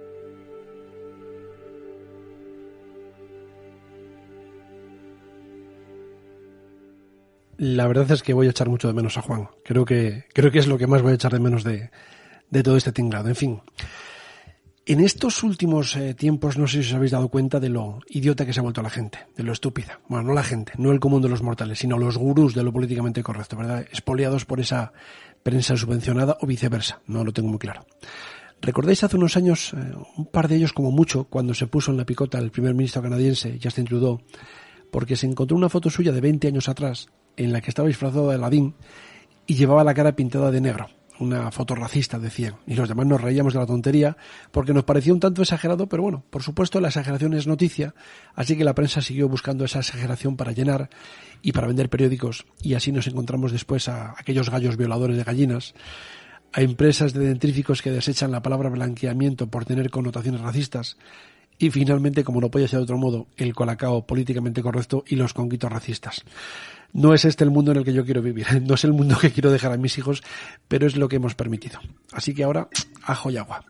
Speaker 1: La verdad es que voy a echar mucho de menos a Juan. Creo que es lo que más voy a echar de menos de todo este tinglado. En fin, en estos últimos tiempos no sé si os habéis dado cuenta de lo idiota que se ha vuelto la gente, de lo estúpida. Bueno, no la gente, no el común de los mortales, sino los gurús de lo políticamente correcto, ¿verdad? Expoliados por esa prensa subvencionada o viceversa, no lo tengo muy claro. ¿Recordáis hace unos años, un par de ellos como mucho, cuando se puso en la picota el primer ministro canadiense, Justin Trudeau, porque se encontró una foto suya de 20 años atrás en la que estaba disfrazado de Aladín y llevaba la cara pintada de negro? Una foto racista, decían, y los demás nos reíamos de la tontería porque nos parecía un tanto exagerado, pero bueno, por supuesto la exageración es noticia, así que la prensa siguió buscando esa exageración para llenar y para vender periódicos, y así nos encontramos después a aquellos gallos violadores de gallinas, a empresas de dentríficos que desechan la palabra blanqueamiento por tener connotaciones racistas, Y finalmente, como no podía ser de otro modo, el colacao políticamente correcto y los conquitos racistas. No es este el mundo en el que yo quiero vivir, no es el mundo que quiero dejar a mis hijos, pero es lo que hemos permitido. Así que ahora, ajo y agua.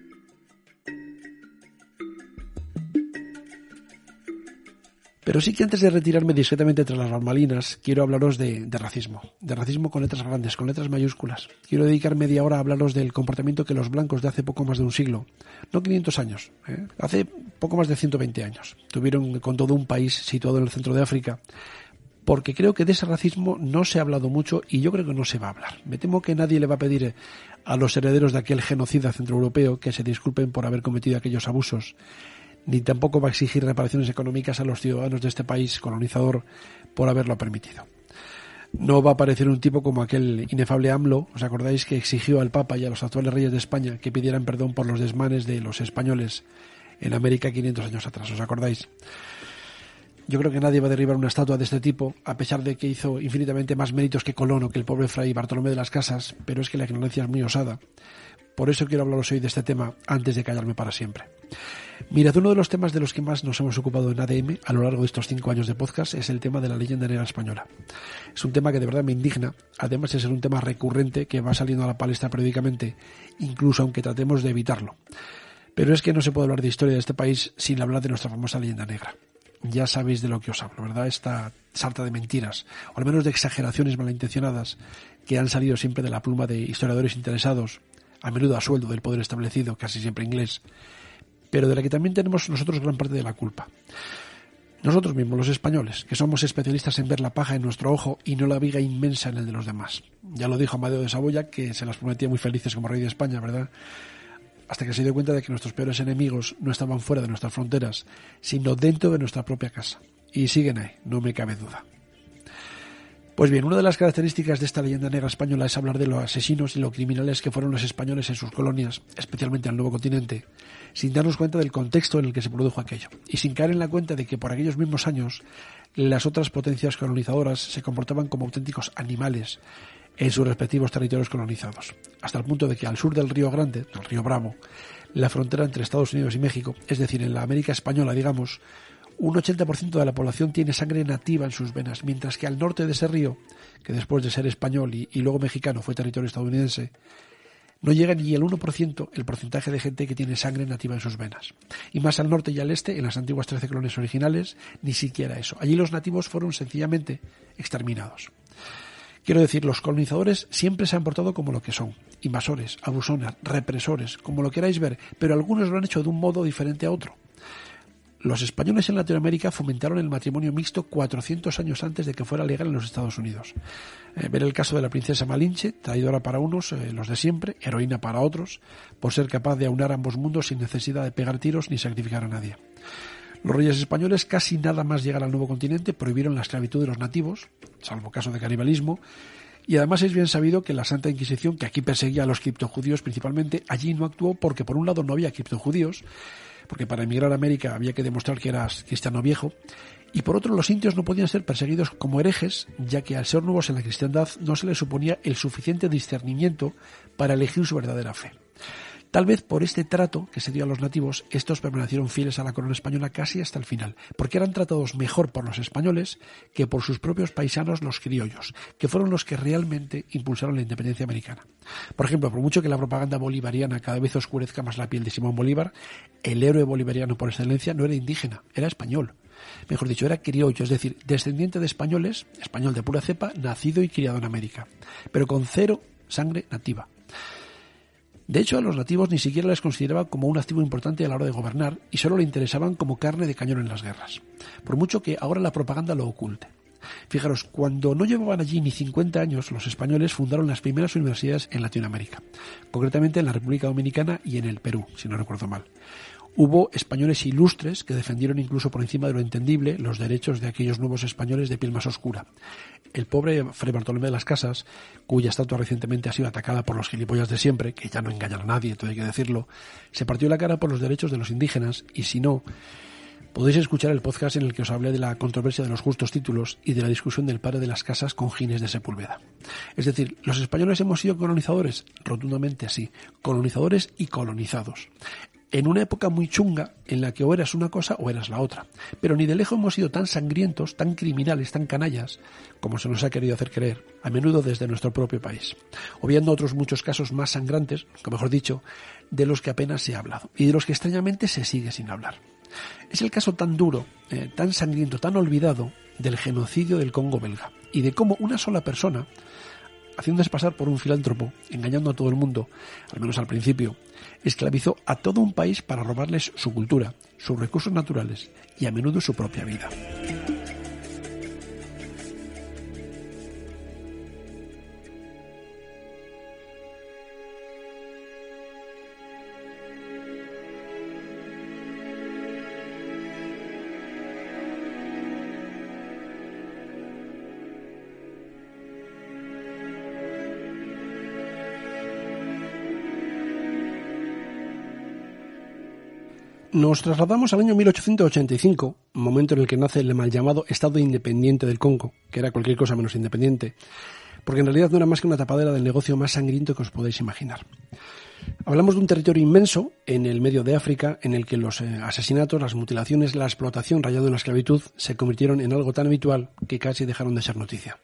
Speaker 1: Pero sí que antes de retirarme discretamente tras las bambalinas, quiero hablaros de racismo con letras grandes, con letras mayúsculas. Quiero dedicar media hora a hablaros del comportamiento que los blancos de hace poco más de un siglo, no 500 años, hace poco más de 120 años, tuvieron con todo un país situado en el centro de África, porque creo que de ese racismo no se ha hablado mucho y yo creo que no se va a hablar. Me temo que nadie le va a pedir a los herederos de aquel genocida centroeuropeo que se disculpen por haber cometido aquellos abusos, ni tampoco va a exigir reparaciones económicas a los ciudadanos de este país colonizador por haberlo permitido. No va a aparecer un tipo como aquel inefable AMLO, ¿os acordáis?, que exigió al Papa y a los actuales reyes de España que pidieran perdón por los desmanes de los españoles en América 500 años atrás, ¿os acordáis? Yo creo que nadie va a derribar una estatua de este tipo, a pesar de que hizo infinitamente más méritos que Colón o que el pobre fray Bartolomé de las Casas, pero es que la ignorancia es muy osada. Por eso quiero hablaros hoy de este tema antes de callarme para siempre. Mirad, uno de los temas de los que más nos hemos ocupado en ADM a lo largo de estos 5 años de podcast es el tema de la leyenda negra española. Es un tema que de verdad me indigna, además de ser un tema recurrente que va saliendo a la palestra periódicamente, incluso aunque tratemos de evitarlo. Pero es que no se puede hablar de historia de este país sin hablar de nuestra famosa leyenda negra. Ya sabéis de lo que os hablo, ¿verdad? Esta sarta de mentiras, o al menos de exageraciones malintencionadas, que han salido siempre de la pluma de historiadores interesados, a menudo a sueldo del poder establecido, casi siempre inglés, pero de la que también tenemos nosotros gran parte de la culpa. Nosotros mismos, los españoles, que somos especialistas en ver la paja en nuestro ojo y no la viga inmensa en el de los demás. Ya lo dijo Amadeo de Saboya, que se las prometía muy felices como rey de España, ¿verdad? Hasta que se dio cuenta de que nuestros peores enemigos no estaban fuera de nuestras fronteras, sino dentro de nuestra propia casa. Y siguen ahí, no me cabe duda. Pues bien, una de las características de esta leyenda negra española es hablar de los asesinos y los criminales que fueron los españoles en sus colonias, especialmente en el Nuevo Continente, sin darnos cuenta del contexto en el que se produjo aquello, y sin caer en la cuenta de que por aquellos mismos años las otras potencias colonizadoras se comportaban como auténticos animales en sus respectivos territorios colonizados, hasta el punto de que al sur del Río Grande, del Río Bravo, la frontera entre Estados Unidos y México, es decir, en la América española, digamos, un 80% de la población tiene sangre nativa en sus venas, mientras que al norte de ese río, que después de ser español y luego mexicano fue territorio estadounidense, no llega ni el 1% el porcentaje de gente que tiene sangre nativa en sus venas. Y más al norte y al este, en las antiguas 13 colonias originales, ni siquiera eso. Allí los nativos fueron sencillamente exterminados. Quiero decir, los colonizadores siempre se han portado como lo que son, invasores, abusones, represores, como lo queráis ver, pero algunos lo han hecho de un modo diferente a otro. Los españoles en Latinoamérica fomentaron el matrimonio mixto 400 años antes de que fuera legal en los Estados Unidos. Ver el caso de la princesa Malinche, traidora para unos, los de siempre, heroína para otros, por ser capaz de aunar ambos mundos sin necesidad de pegar tiros ni sacrificar a nadie. Los reyes españoles, casi nada más llegar al Nuevo Continente, prohibieron la esclavitud de los nativos, salvo caso de canibalismo, y además es bien sabido que la Santa Inquisición, que aquí perseguía a los criptojudíos principalmente, allí no actuó porque por un lado no había criptojudíos, porque para emigrar a América había que demostrar que eras cristiano viejo, y por otro los indios no podían ser perseguidos como herejes, ya que al ser nuevos en la cristiandad no se les suponía el suficiente discernimiento para elegir su verdadera fe. Tal vez por este trato que se dio a los nativos, estos permanecieron fieles a la corona española casi hasta el final, porque eran tratados mejor por los españoles que por sus propios paisanos, los criollos, que fueron los que realmente impulsaron la independencia americana. Por ejemplo, por mucho que la propaganda bolivariana cada vez oscurezca más la piel de Simón Bolívar, el héroe bolivariano por excelencia no era indígena, era español. Mejor dicho, era criollo, es decir, descendiente de españoles, español de pura cepa, nacido y criado en América, pero con cero sangre nativa. De hecho, a los nativos ni siquiera les consideraba como un activo importante a la hora de gobernar y solo le interesaban como carne de cañón en las guerras, por mucho que ahora la propaganda lo oculte. Fijaros, cuando no llevaban allí ni 50 años, los españoles fundaron las primeras universidades en Latinoamérica, concretamente en la República Dominicana y en el Perú, si no recuerdo mal. Hubo españoles ilustres que defendieron incluso por encima de lo entendible los derechos de aquellos nuevos españoles de piel más oscura. El pobre Fray Bartolomé de las Casas, cuya estatua recientemente ha sido atacada por los gilipollas de siempre, que ya no engañan a nadie, todo hay que decirlo, se partió la cara por los derechos de los indígenas y si no, podéis escuchar el podcast en el que os hablé de la controversia de los justos títulos y de la discusión del padre de las Casas con Ginés de Sepúlveda. Es decir, ¿los españoles hemos sido colonizadores? Rotundamente sí, colonizadores y colonizados. en una época muy chunga en la que o eras una cosa o eras la otra. Pero ni de lejos hemos sido tan sangrientos, tan criminales, tan canallas, como se nos ha querido hacer creer, a menudo desde nuestro propio país. Obviando otros muchos casos más sangrantes, o mejor dicho, de los que apenas se ha hablado y de los que extrañamente se sigue sin hablar. Es el caso tan duro, tan sangriento, tan olvidado del genocidio del Congo belga y de cómo una sola persona, haciéndose pasar por un filántropo, engañando a todo el mundo, al menos al principio, esclavizó a todo un país para robarles su cultura, sus recursos naturales y a menudo su propia vida. Nos trasladamos al año 1885, momento en el que nace el mal llamado Estado Independiente del Congo, que era cualquier cosa menos independiente, porque en realidad no era más que una tapadera del negocio más sangriento que os podéis imaginar. Hablamos de un territorio inmenso en el medio de África, en el que los asesinatos, las mutilaciones, la explotación rayado en la esclavitud se convirtieron en algo tan habitual que casi dejaron de ser noticia.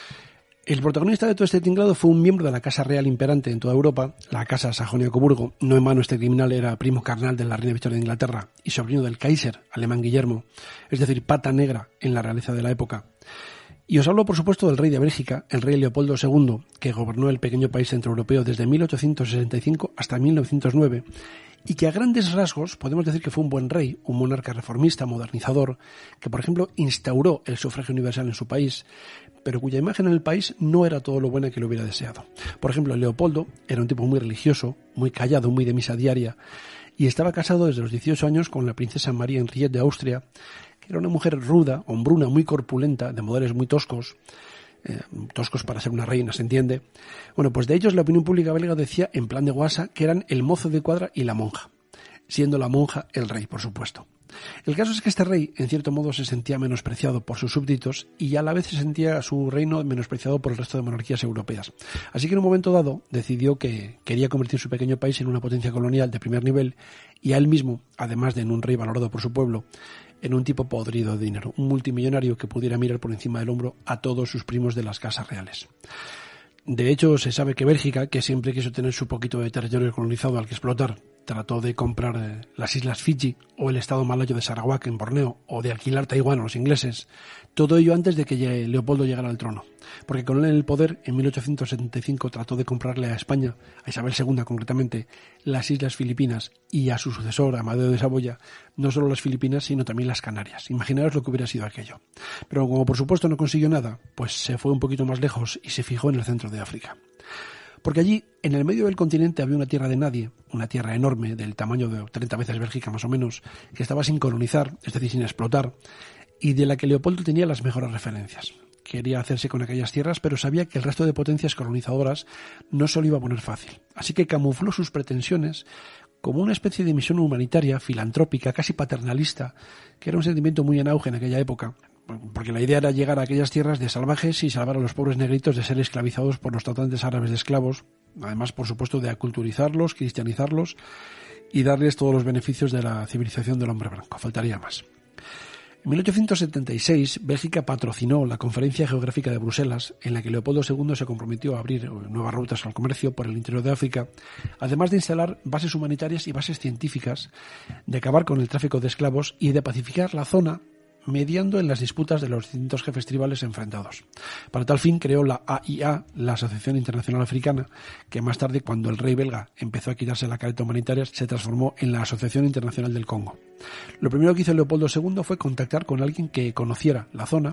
Speaker 1: El protagonista de todo este tinglado fue un miembro de la Casa Real imperante en toda Europa, la Casa Sajonia-Coburgo. No en vano este criminal era primo carnal de la reina Victoria de Inglaterra y sobrino del Kaiser alemán Guillermo, es decir, pata negra en la realeza de la época. Y os hablo, por supuesto, del rey de Bélgica, el rey Leopoldo II, que gobernó el pequeño país centroeuropeo desde 1865 hasta 1909, y que a grandes rasgos podemos decir que fue un buen rey, un monarca reformista, modernizador, que, por ejemplo, instauró el sufragio universal en su país, pero cuya imagen en el país no era todo lo buena que le hubiera deseado. Por ejemplo, Leopoldo era un tipo muy religioso, muy callado, muy de misa diaria, y estaba casado desde los 18 años con la princesa María Henriette de Austria, que era una mujer ruda, hombruna, muy corpulenta, de modales muy toscos para ser una reina, ¿se entiende? Bueno, pues de ellos la opinión pública belga decía, en plan de guasa, que eran el mozo de cuadra y la monja, siendo la monja el rey, por supuesto. El caso es que este rey, en cierto modo, se sentía menospreciado por sus súbditos y a la vez se sentía su reino menospreciado por el resto de monarquías europeas. Así que en un momento dado decidió que quería convertir su pequeño país en una potencia colonial de primer nivel y a él mismo, además de en un rey valorado por su pueblo, en un tipo podrido de dinero, un multimillonario que pudiera mirar por encima del hombro a todos sus primos de las casas reales. De hecho, se sabe que Bélgica, que siempre quiso tener su poquito de territorio colonizado al que explotar, trató de comprar las islas Fiji o el estado malayo de Sarawak en Borneo o de alquilar Taiwán a los ingleses, todo ello antes de que Leopoldo llegara al trono, porque con él en el poder, en 1875 trató de comprarle a España, a Isabel II concretamente, las islas Filipinas y a su sucesor, Amadeo de Saboya, no solo las Filipinas sino también las Canarias. Imaginaos lo que hubiera sido aquello. Pero como por supuesto no consiguió nada, pues se fue un poquito más lejos y se fijó en el centro de África. Porque allí, en el medio del continente, había una tierra de nadie, una tierra enorme, del tamaño de 30 veces Bélgica más o menos, que estaba sin colonizar, es decir, sin explotar, y de la que Leopoldo tenía las mejores referencias. Quería hacerse con aquellas tierras, pero sabía que el resto de potencias colonizadoras no se lo iba a poner fácil. Así que camufló sus pretensiones como una especie de misión humanitaria, filantrópica, casi paternalista, que era un sentimiento muy en auge en aquella época, porque la idea era llegar a aquellas tierras de salvajes y salvar a los pobres negritos de ser esclavizados por los tratantes árabes de esclavos, además, por supuesto, de aculturizarlos, cristianizarlos y darles todos los beneficios de la civilización del hombre blanco. Faltaría más. En 1876, Bélgica patrocinó la Conferencia Geográfica de Bruselas, en la que Leopoldo II se comprometió a abrir nuevas rutas al comercio por el interior de África, además de instalar bases humanitarias y bases científicas, de acabar con el tráfico de esclavos y de pacificar la zona, mediando en las disputas de los distintos jefes tribales enfrentados. Para tal fin creó la AIA, la Asociación Internacional Africana, que más tarde, cuando el rey belga empezó a quitarse la careta humanitaria, se transformó en la Asociación Internacional del Congo. Lo primero que hizo Leopoldo II fue contactar con alguien que conociera la zona,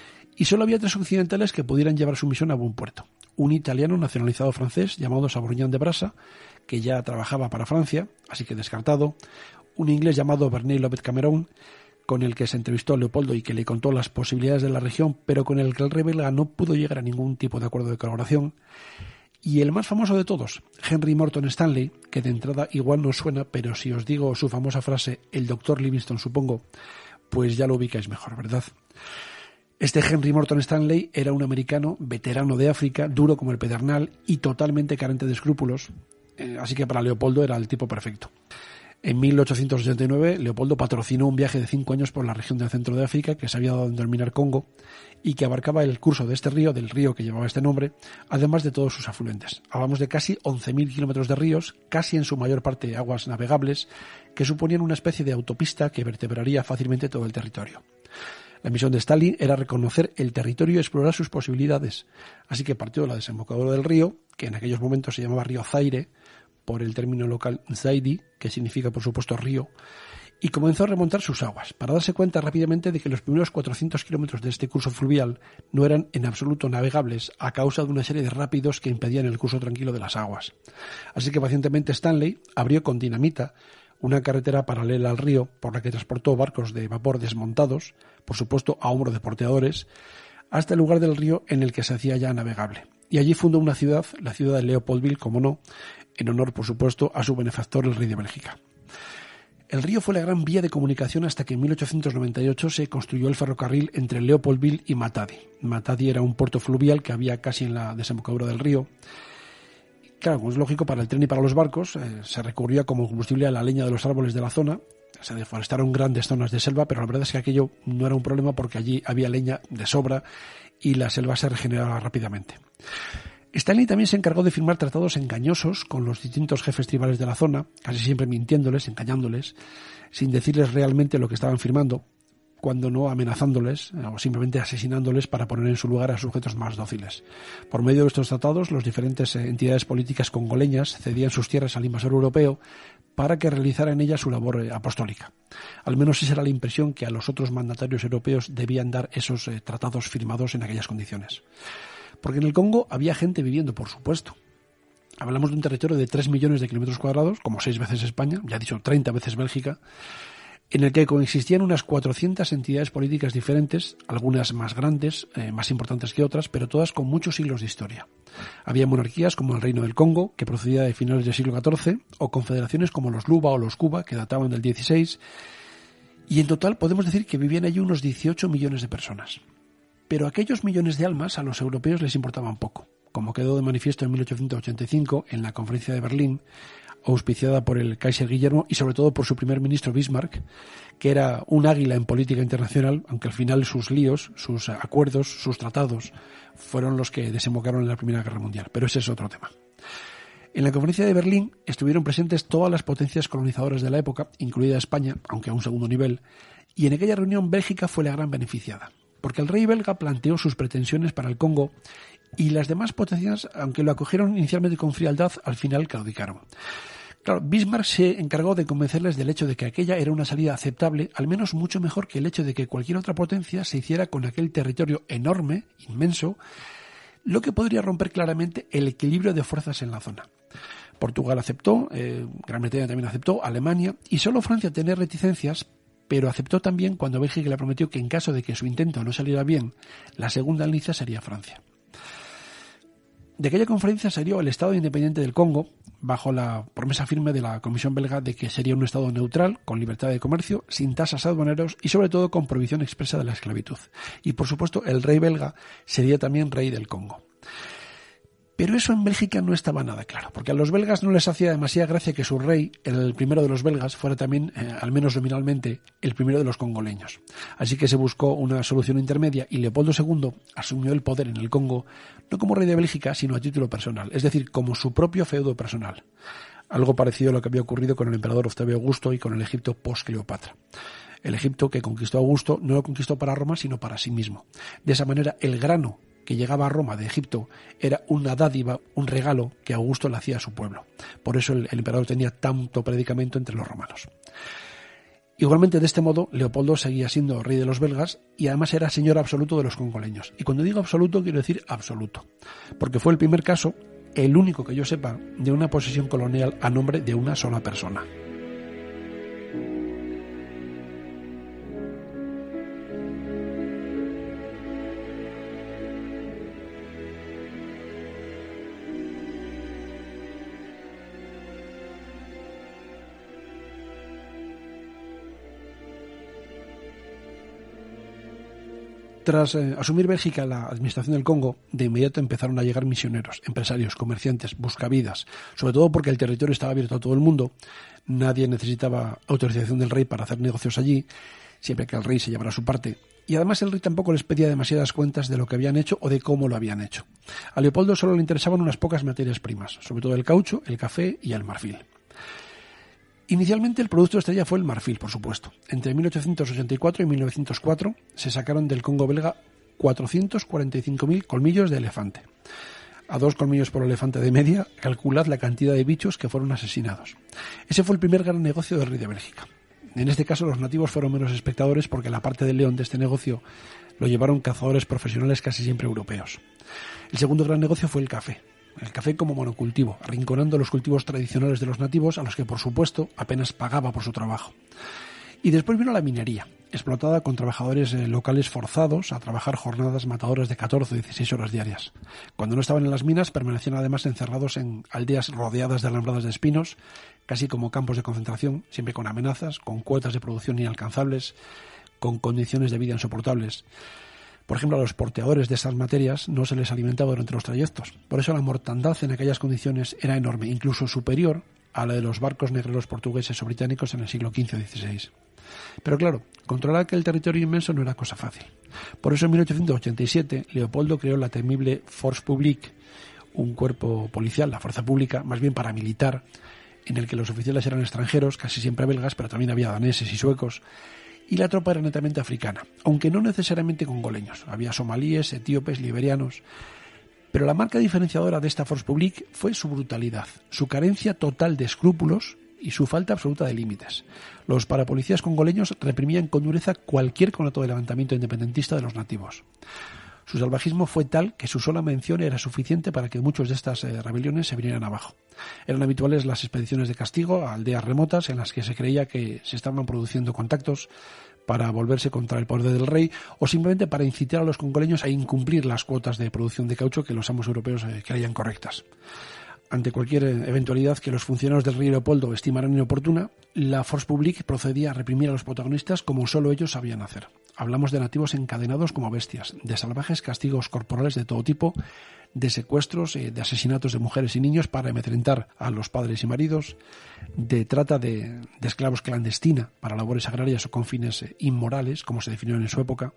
Speaker 1: y solo había 3 occidentales que pudieran llevar su misión a buen puerto. Un italiano nacionalizado francés llamado Sabourñan de Brasa, que ya trabajaba para Francia, así que descartado. Un inglés llamado Bernet Lopez Cameron, con el que se entrevistó a Leopoldo y que le contó las posibilidades de la región, pero con el que el rey belga no pudo llegar a ningún tipo de acuerdo de colaboración. Y el más famoso de todos, Henry Morton Stanley, que de entrada igual no suena, pero si os digo su famosa frase, el doctor Livingstone supongo, pues ya lo ubicáis mejor, ¿verdad? Este Henry Morton Stanley era un americano veterano de África, duro como el pedernal y totalmente carente de escrúpulos, así que para Leopoldo era el tipo perfecto. En 1889, Leopoldo patrocinó un viaje de 5 años por la región del centro de África, que se había dado en denominar Congo, y que abarcaba el curso de este río, del río que llevaba este nombre, además de todos sus afluentes. Hablamos de casi 11.000 kilómetros de ríos, casi en su mayor parte aguas navegables, que suponían una especie de autopista que vertebraría fácilmente todo el territorio. La misión de Stalin era reconocer el territorio y explorar sus posibilidades, así que partió de la desembocadura del río, que en aquellos momentos se llamaba río Zaire, por el término local Zaidi, que significa por supuesto río, y comenzó a remontar sus aguas, para darse cuenta rápidamente de que los primeros 400 kilómetros de este curso fluvial no eran en absoluto navegables a causa de una serie de rápidos que impedían el curso tranquilo de las aguas. Así que pacientemente Stanley abrió con dinamita una carretera paralela al río por la que transportó barcos de vapor desmontados, por supuesto a hombro de porteadores, hasta el lugar del río en el que se hacía ya navegable. Y allí fundó una ciudad, la ciudad de Leopoldville, como no, en honor, por supuesto, a su benefactor, el rey de Bélgica. El río fue la gran vía de comunicación hasta que en 1898 se construyó el ferrocarril entre Leopoldville y Matadi. Matadi era un puerto fluvial que había casi en la desembocadura del río. Claro, como es lógico, para el tren y para los barcos se recurría como combustible a la leña de los árboles de la zona. Se deforestaron grandes zonas de selva, pero la verdad es que aquello no era un problema porque allí había leña de sobra y la selva se regeneraba rápidamente. Stanley también se encargó de firmar tratados engañosos con los distintos jefes tribales de la zona, casi siempre mintiéndoles, engañándoles, sin decirles realmente lo que estaban firmando, cuando no amenazándoles o simplemente asesinándoles para poner en su lugar a sujetos más dóciles. Por medio de estos tratados, las diferentes entidades políticas congoleñas cedían sus tierras al invasor europeo para que realizara en ellas su labor apostólica. Al menos esa era la impresión que a los otros mandatarios europeos debían dar esos tratados firmados en aquellas condiciones. Porque en el Congo había gente viviendo, por supuesto. Hablamos de un territorio de 3 millones de kilómetros cuadrados, como 6 veces España, ya he dicho 30 veces Bélgica, en el que coexistían unas 400 entidades políticas diferentes, algunas más grandes, más importantes que otras, pero todas con muchos siglos de historia. Había monarquías como el Reino del Congo, que procedía de finales del siglo XIV, o confederaciones como los Luba o los Cuba, que databan del XVI, y en total podemos decir que vivían allí unos 18 millones de personas. Pero aquellos millones de almas a los europeos les importaban poco, como quedó de manifiesto en 1885 en la Conferencia de Berlín, auspiciada por el Kaiser Guillermo y sobre todo por su primer ministro Bismarck, que era un águila en política internacional, aunque al final sus líos, sus acuerdos, sus tratados fueron los que desembocaron en la Primera Guerra Mundial. Pero ese es otro tema. En la Conferencia de Berlín estuvieron presentes todas las potencias colonizadoras de la época, incluida España, aunque a un segundo nivel, y en aquella reunión Bélgica fue la gran beneficiada, porque el rey belga planteó sus pretensiones para el Congo y las demás potencias, aunque lo acogieron inicialmente con frialdad, al final claudicaron. Claro, Bismarck se encargó de convencerles del hecho de que aquella era una salida aceptable, al menos mucho mejor que el hecho de que cualquier otra potencia se hiciera con aquel territorio enorme, inmenso, lo que podría romper claramente el equilibrio de fuerzas en la zona. Portugal aceptó, Gran Bretaña también aceptó, Alemania, y solo Francia tenía reticencias, pero aceptó también cuando Bélgica le prometió que en caso de que su intento no saliera bien, la segunda alianza sería Francia. De aquella conferencia salió el Estado independiente del Congo, bajo la promesa firme de la Comisión belga de que sería un Estado neutral, con libertad de comercio, sin tasas aduaneros y sobre todo con prohibición expresa de la esclavitud. Y por supuesto el rey belga sería también rey del Congo. Pero eso en Bélgica no estaba nada claro, porque a los belgas no les hacía demasiada gracia que su rey, el primero de los belgas, fuera también, al menos nominalmente, el primero de los congoleños. Así que se buscó una solución intermedia y Leopoldo II asumió el poder en el Congo no como rey de Bélgica, sino a título personal, es decir, como su propio feudo personal. Algo parecido a lo que había ocurrido con el emperador Octavio Augusto y con el Egipto post-Cleopatra. El Egipto que conquistó Augusto no lo conquistó para Roma, sino para sí mismo. De esa manera, el grano que llegaba a Roma de Egipto era una dádiva, un regalo que Augusto le hacía a su pueblo. Por eso el emperador tenía tanto predicamento entre los romanos. Igualmente, de este modo, Leopoldo seguía siendo rey de los belgas y además era señor absoluto de los congoleños. Y cuando digo absoluto, quiero decir absoluto, porque fue el primer caso, el único que yo sepa, de una posesión colonial a nombre de una sola persona. Tras asumir Bélgica la administración del Congo, de inmediato empezaron a llegar misioneros, empresarios, comerciantes, buscavidas, sobre todo porque el territorio estaba abierto a todo el mundo, nadie necesitaba autorización del rey para hacer negocios allí, siempre que el rey se llevara su parte, y además el rey tampoco les pedía demasiadas cuentas de lo que habían hecho o de cómo lo habían hecho. A Leopoldo solo le interesaban unas pocas materias primas, sobre todo el caucho, el café y el marfil. Inicialmente el producto estrella fue el marfil, por supuesto. Entre 1884 y 1904 se sacaron del Congo belga 445.000 colmillos de elefante. A 2 colmillos por elefante de media, calculad la cantidad de bichos que fueron asesinados. Ese fue el primer gran negocio del rey de Bélgica. En este caso los nativos fueron menos espectadores porque la parte del león de este negocio lo llevaron cazadores profesionales casi siempre europeos. El segundo gran negocio fue el café. El café como monocultivo, arrinconando los cultivos tradicionales de los nativos a los que, por supuesto, apenas pagaba por su trabajo. Y después vino la minería, explotada con trabajadores locales forzados a trabajar jornadas matadoras de 14 o 16 horas diarias. Cuando no estaban en las minas, permanecían además encerrados en aldeas rodeadas de alambradas de espinos, casi como campos de concentración, siempre con amenazas, con cuotas de producción inalcanzables, con condiciones de vida insoportables. Por ejemplo, a los porteadores de esas materias no se les alimentaba durante los trayectos. Por eso la mortandad en aquellas condiciones era enorme, incluso superior a la de los barcos negreros portugueses o británicos en el siglo XV o XVI. Pero claro, controlar aquel territorio inmenso no era cosa fácil. Por eso en 1887 Leopoldo creó la temible Force Publique, un cuerpo policial, la fuerza pública, más bien paramilitar, en el que los oficiales eran extranjeros, casi siempre belgas, pero también había daneses y suecos, y la tropa era netamente africana, aunque no necesariamente congoleños. Había somalíes, etíopes, liberianos. Pero la marca diferenciadora de esta Force Publique fue su brutalidad, su carencia total de escrúpulos y su falta absoluta de límites. Los parapolicías congoleños reprimían con dureza cualquier conato de levantamiento independentista de los nativos. Su salvajismo fue tal que su sola mención era suficiente para que muchos de estas rebeliones se vinieran abajo. Eran habituales las expediciones de castigo a aldeas remotas en las que se creía que se estaban produciendo contactos para volverse contra el poder del rey o simplemente para incitar a los congoleños a incumplir las cuotas de producción de caucho que los amos europeos creían correctas. Ante cualquier eventualidad que los funcionarios del rey Leopoldo estimaran inoportuna, la Force Publique procedía a reprimir a los protagonistas como solo ellos sabían hacer. Hablamos de nativos encadenados como bestias, de salvajes castigos corporales de todo tipo, de secuestros, de asesinatos de mujeres y niños para amedrentar a los padres y maridos, de trata de esclavos clandestina para labores agrarias o con fines inmorales, como se definieron en su época.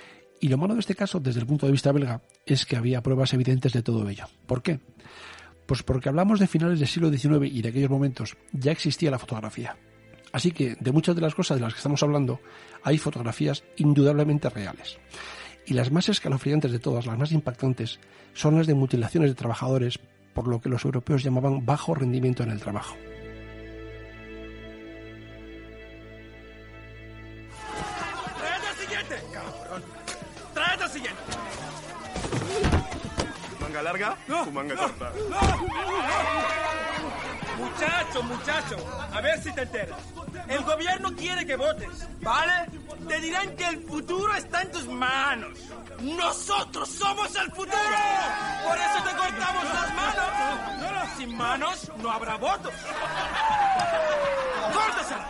Speaker 1: Y lo malo de este caso, desde el punto de vista belga, es que había pruebas evidentes de todo ello. ¿Por qué? Pues porque hablamos de finales del siglo XIX y de aquellos momentos ya existía la fotografía. Así que de muchas de las cosas de las que estamos hablando hay fotografías indudablemente reales. Y las más escalofriantes de todas, las más impactantes, son las de mutilaciones de trabajadores, por lo que los europeos llamaban bajo rendimiento en el trabajo.
Speaker 4: ¡Tráete al siguiente! ¡Cabrón! ¡Tráete al siguiente!
Speaker 5: ¿Manga larga?
Speaker 4: No,
Speaker 5: ¿Tu manga
Speaker 4: no,
Speaker 5: corta?
Speaker 4: no. Muchacho, a ver si te enteras. El gobierno quiere que votes, ¿vale? Te dirán que el futuro está en tus manos. ¡Nosotros somos el futuro! Por eso te cortamos las manos. Sin manos no habrá votos. ¡Córtaselas!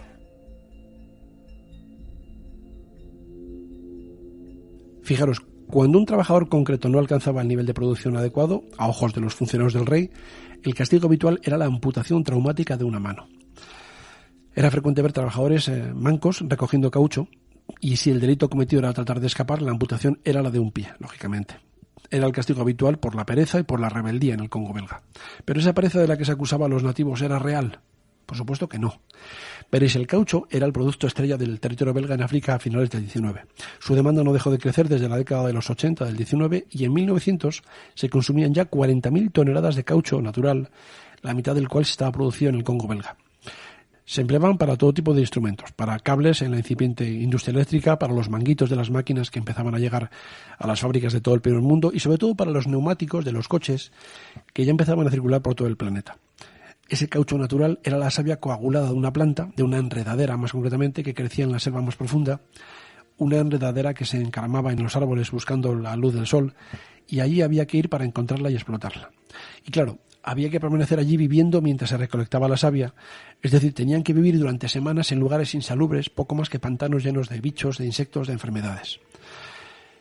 Speaker 1: Fijaros, cuando un trabajador concreto no alcanzaba el nivel de producción adecuado, a ojos de los funcionarios del rey, el castigo habitual era la amputación traumática de una mano. Era frecuente ver trabajadores mancos recogiendo caucho, y si el delito cometido era tratar de escapar, la amputación era la de un pie, lógicamente. Era el castigo habitual por la pereza y por la rebeldía en el Congo belga. ¿Pero esa pereza de la que se acusaba a los nativos era real? Por supuesto que no. Veréis, el caucho era el producto estrella del territorio belga en África a finales del XIX. Su demanda no dejó de crecer desde la década de los 80 del XIX y en 1900 se consumían ya 40.000 toneladas de caucho natural, la mitad del cual se estaba producido en el Congo belga. Se empleaban para todo tipo de instrumentos, para cables en la incipiente industria eléctrica, para los manguitos de las máquinas que empezaban a llegar a las fábricas de todo el primer mundo y sobre todo para los neumáticos de los coches que ya empezaban a circular por todo el planeta. Ese caucho natural era la savia coagulada de una planta, de una enredadera más concretamente, que crecía en la selva más profunda, una enredadera que se encaramaba en los árboles buscando la luz del sol, y allí había que ir para encontrarla y explotarla. Y claro, había que permanecer allí viviendo mientras se recolectaba la savia, es decir, tenían que vivir durante semanas en lugares insalubres, poco más que pantanos llenos de bichos, de insectos, de enfermedades.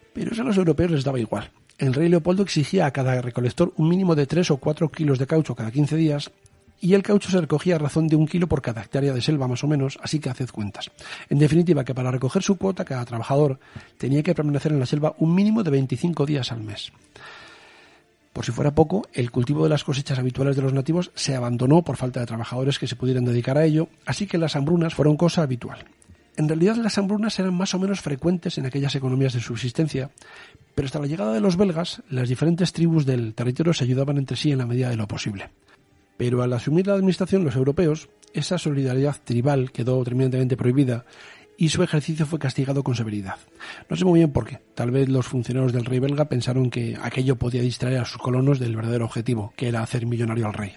Speaker 1: Pero eso a los europeos les daba igual. El rey Leopoldo exigía a cada recolector un mínimo de 3 o 4 kilos de caucho cada 15 días, y el caucho se recogía a razón de 1 kilo por cada hectárea de selva, más o menos, así que haced cuentas. En definitiva, que para recoger su cuota, cada trabajador tenía que permanecer en la selva un mínimo de 25 días al mes. Por si fuera poco, el cultivo de las cosechas habituales de los nativos se abandonó por falta de trabajadores que se pudieran dedicar a ello, así que las hambrunas fueron cosa habitual. En realidad las hambrunas eran más o menos frecuentes en aquellas economías de subsistencia, pero hasta la llegada de los belgas, las diferentes tribus del territorio se ayudaban entre sí en la medida de lo posible. Pero al asumir la administración los europeos, esa solidaridad tribal quedó terminantemente prohibida y su ejercicio fue castigado con severidad. No sé muy bien por qué. Tal vez los funcionarios del rey belga pensaron que aquello podía distraer a sus colonos del verdadero objetivo, que era hacer millonario al rey.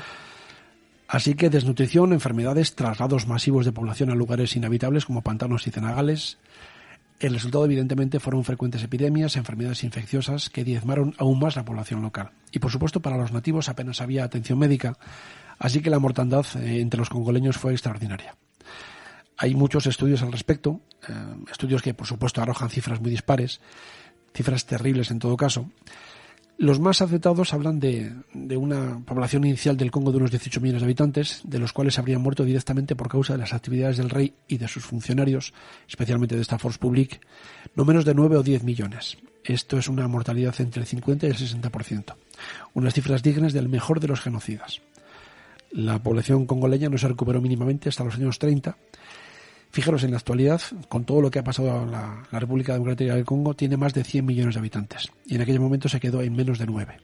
Speaker 1: Así que desnutrición, enfermedades, traslados masivos de población a lugares inhabitables como pantanos y cenagales. El resultado, evidentemente, fueron frecuentes epidemias, enfermedades infecciosas que diezmaron aún más la población local. Y, por supuesto, para los nativos apenas había atención médica, así que la mortandad entre los congoleños fue extraordinaria. Hay muchos estudios al respecto, estudios que, por supuesto, arrojan cifras muy dispares, cifras terribles en todo caso. Los más aceptados hablan de una población inicial del Congo de unos 18 millones de habitantes, de los cuales habrían muerto directamente por causa de las actividades del rey y de sus funcionarios, especialmente de esta force publique, no menos de 9 o 10 millones. Esto es una mortalidad entre el 50 y el 60%. Unas cifras dignas del mejor de los genocidas. La población congoleña no se recuperó mínimamente hasta los años 30. Fijaros, en la actualidad, con todo lo que ha pasado a la República Democrática del Congo, tiene más de 100 millones de habitantes, y en aquel momento se quedó en menos de 9.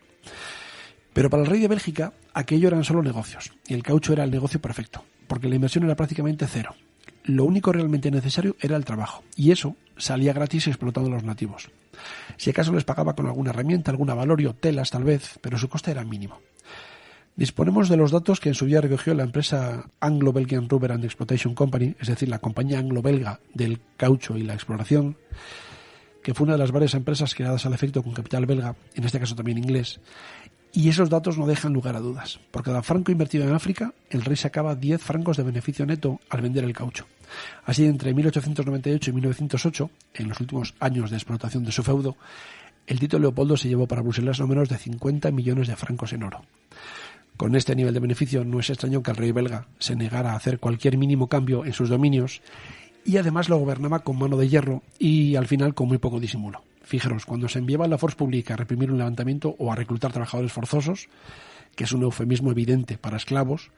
Speaker 1: Pero para el rey de Bélgica, aquello eran solo negocios, y el caucho era el negocio perfecto, porque la inversión era prácticamente cero. Lo único realmente necesario era el trabajo, y eso salía gratis explotando a los nativos. Si acaso les pagaba con alguna herramienta, alguna valorio, telas tal vez, pero su coste era mínimo. Disponemos de los datos que en su día recogió la empresa Anglo-Belgian Rubber and Exploitation Company, es decir, la compañía anglo-belga del caucho y la exploración, que fue una de las varias empresas creadas al efecto con capital belga, en este caso también inglés, y esos datos no dejan lugar a dudas. Por cada franco invertido en África, el rey sacaba 10 francos de beneficio neto al vender el caucho. Así, entre 1898 y 1908, en los últimos años de explotación de su feudo, el Tito Leopoldo se llevó para Bruselas no menos de 50 millones de francos en oro. Con este nivel de beneficio no es extraño que el rey belga se negara a hacer cualquier mínimo cambio en sus dominios y además lo gobernaba con mano de hierro y al final con muy poco disimulo. Fijaros, cuando se enviaba la force publique a reprimir un levantamiento o a reclutar trabajadores forzosos, que es un eufemismo evidente para esclavos,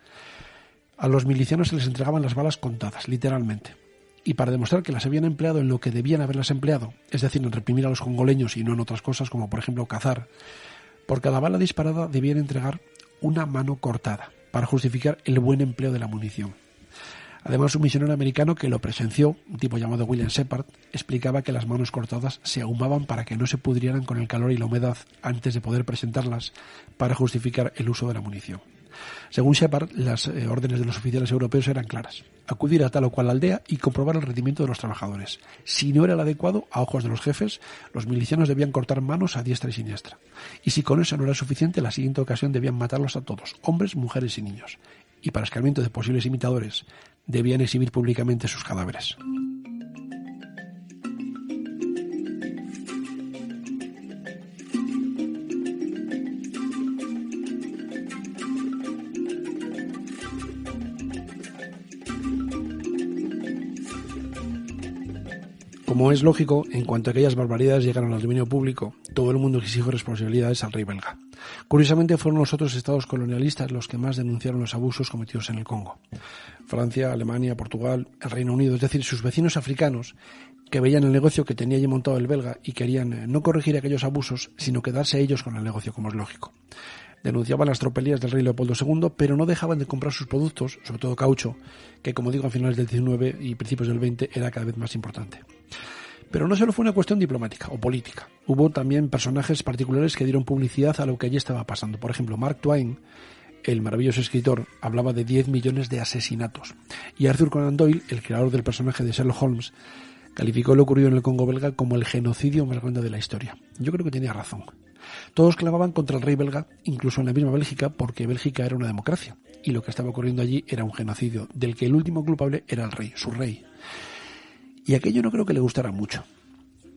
Speaker 1: a los milicianos se les entregaban las balas contadas, literalmente. Y para demostrar que las habían empleado en lo que debían haberlas empleado, es decir, en reprimir a los congoleños y no en otras cosas como por ejemplo cazar, por cada bala disparada debían entregar una mano cortada, para justificar el buen empleo de la munición. Además, un misionero americano que lo presenció, un tipo llamado William Shepard, explicaba que las manos cortadas se ahumaban para que no se pudrieran con el calor y la humedad antes de poder presentarlas para justificar el uso de la munición. Según Shepard, las órdenes de los oficiales europeos eran claras: acudir a tal o cual aldea y comprobar el rendimiento de los trabajadores. Si no era el adecuado, a ojos de los jefes, los milicianos debían cortar manos a diestra y siniestra. Y si con eso no era suficiente, la siguiente ocasión debían matarlos a todos, hombres, mujeres y niños. Y para escarmiento de posibles imitadores, debían exhibir públicamente sus cadáveres. Como es lógico, en cuanto aquellas barbaridades llegaron al dominio público, todo el mundo exigió responsabilidades al rey belga. Curiosamente, fueron los otros estados colonialistas los que más denunciaron los abusos cometidos en el Congo. Francia, Alemania, Portugal, el Reino Unido, es decir, sus vecinos africanos, que veían el negocio que tenía allí montado el belga y querían no corregir aquellos abusos, sino quedarse ellos con el negocio, como es lógico. Denunciaban las tropelías del rey Leopoldo II, pero no dejaban de comprar sus productos, sobre todo caucho, que, como digo, a finales del XIX y principios del XX era cada vez más importante. Pero no solo fue una cuestión diplomática o política. Hubo también personajes particulares que dieron publicidad a lo que allí estaba pasando. Por ejemplo, Mark Twain, el maravilloso escritor, hablaba de 10 millones de asesinatos. Y Arthur Conan Doyle, el creador del personaje de Sherlock Holmes, calificó lo ocurrido en el Congo belga como el genocidio más grande de la historia. Yo creo que tenía razón. Todos clamaban contra el rey belga, incluso en la misma Bélgica, porque Bélgica era una democracia. Y lo que estaba ocurriendo allí era un genocidio, del que el último culpable era el rey, su rey. Y aquello no creo que le gustara mucho.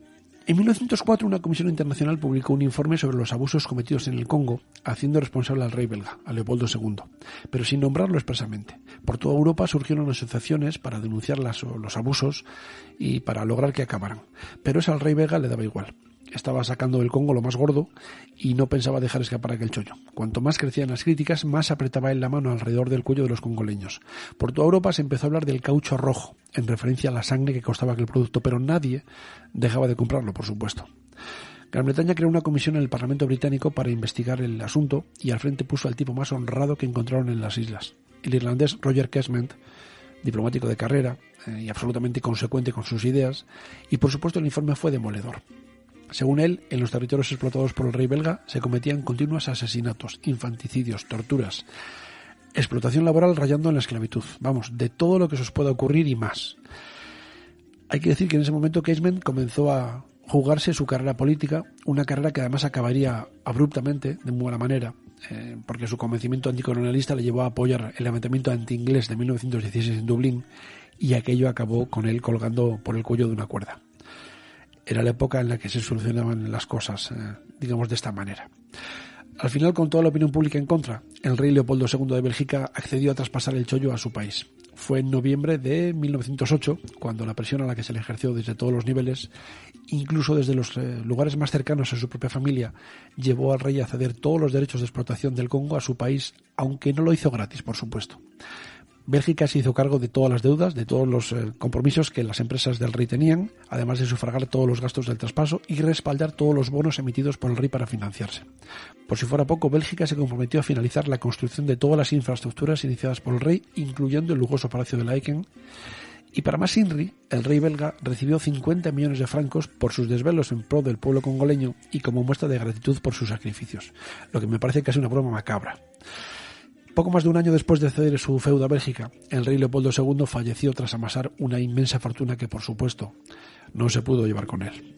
Speaker 1: En 1904 una comisión internacional publicó un informe sobre los abusos cometidos en el Congo, haciendo responsable al rey belga, a Leopoldo II, pero sin nombrarlo expresamente. Por toda Europa surgieron asociaciones para denunciar los abusos y para lograr que acabaran, pero eso al rey belga le daba igual. Estaba sacando del Congo lo más gordo y no pensaba dejar escapar aquel chollo. Cuanto más crecían las críticas, más apretaba él la mano alrededor del cuello de los congoleños. Por toda Europa se empezó a hablar del caucho rojo, en referencia a la sangre que costaba aquel producto, pero nadie dejaba de comprarlo, por supuesto. Gran Bretaña creó una comisión en el Parlamento británico para investigar el asunto y al frente puso al tipo más honrado que encontraron en las islas, el irlandés Roger Casement, diplomático de carrera y absolutamente consecuente con sus ideas, y por supuesto el informe fue demoledor. Según él, en los territorios explotados por el rey belga se cometían continuos asesinatos, infanticidios, torturas, explotación laboral rayando en la esclavitud. Vamos, de todo lo que se os pueda ocurrir y más. Hay que decir que en ese momento Casement comenzó a jugarse su carrera política, una carrera que además acabaría abruptamente, de muy mala manera, porque su convencimiento anticolonialista le llevó a apoyar el levantamiento anti-inglés de 1916 en Dublín, y aquello acabó con él colgando por el cuello de una cuerda. Era la época en la que se solucionaban las cosas, digamos, de esta manera. Al final, con toda la opinión pública en contra, el rey Leopoldo II de Bélgica accedió a traspasar el chollo a su país. Fue en noviembre de 1908, cuando la presión a la que se le ejerció desde todos los niveles, incluso desde los lugares más cercanos a su propia familia, llevó al rey a ceder todos los derechos de explotación del Congo a su país, aunque no lo hizo gratis, por supuesto. Bélgica se hizo cargo de todas las deudas, de todos los compromisos que las empresas del rey tenían, además de sufragar todos los gastos del traspaso y respaldar todos los bonos emitidos por el rey para financiarse. Por si fuera poco, Bélgica se comprometió a finalizar la construcción de todas las infraestructuras iniciadas por el rey, incluyendo el lujoso Palacio de Laeken. Y para más inri, el rey belga recibió 50 millones de francos por sus desvelos en pro del pueblo congoleño y como muestra de gratitud por sus sacrificios, lo que me parece casi una broma macabra. Poco más de un año después de ceder su feudo a Bélgica, el rey Leopoldo II falleció tras amasar una inmensa fortuna que, por supuesto, no se pudo llevar con él.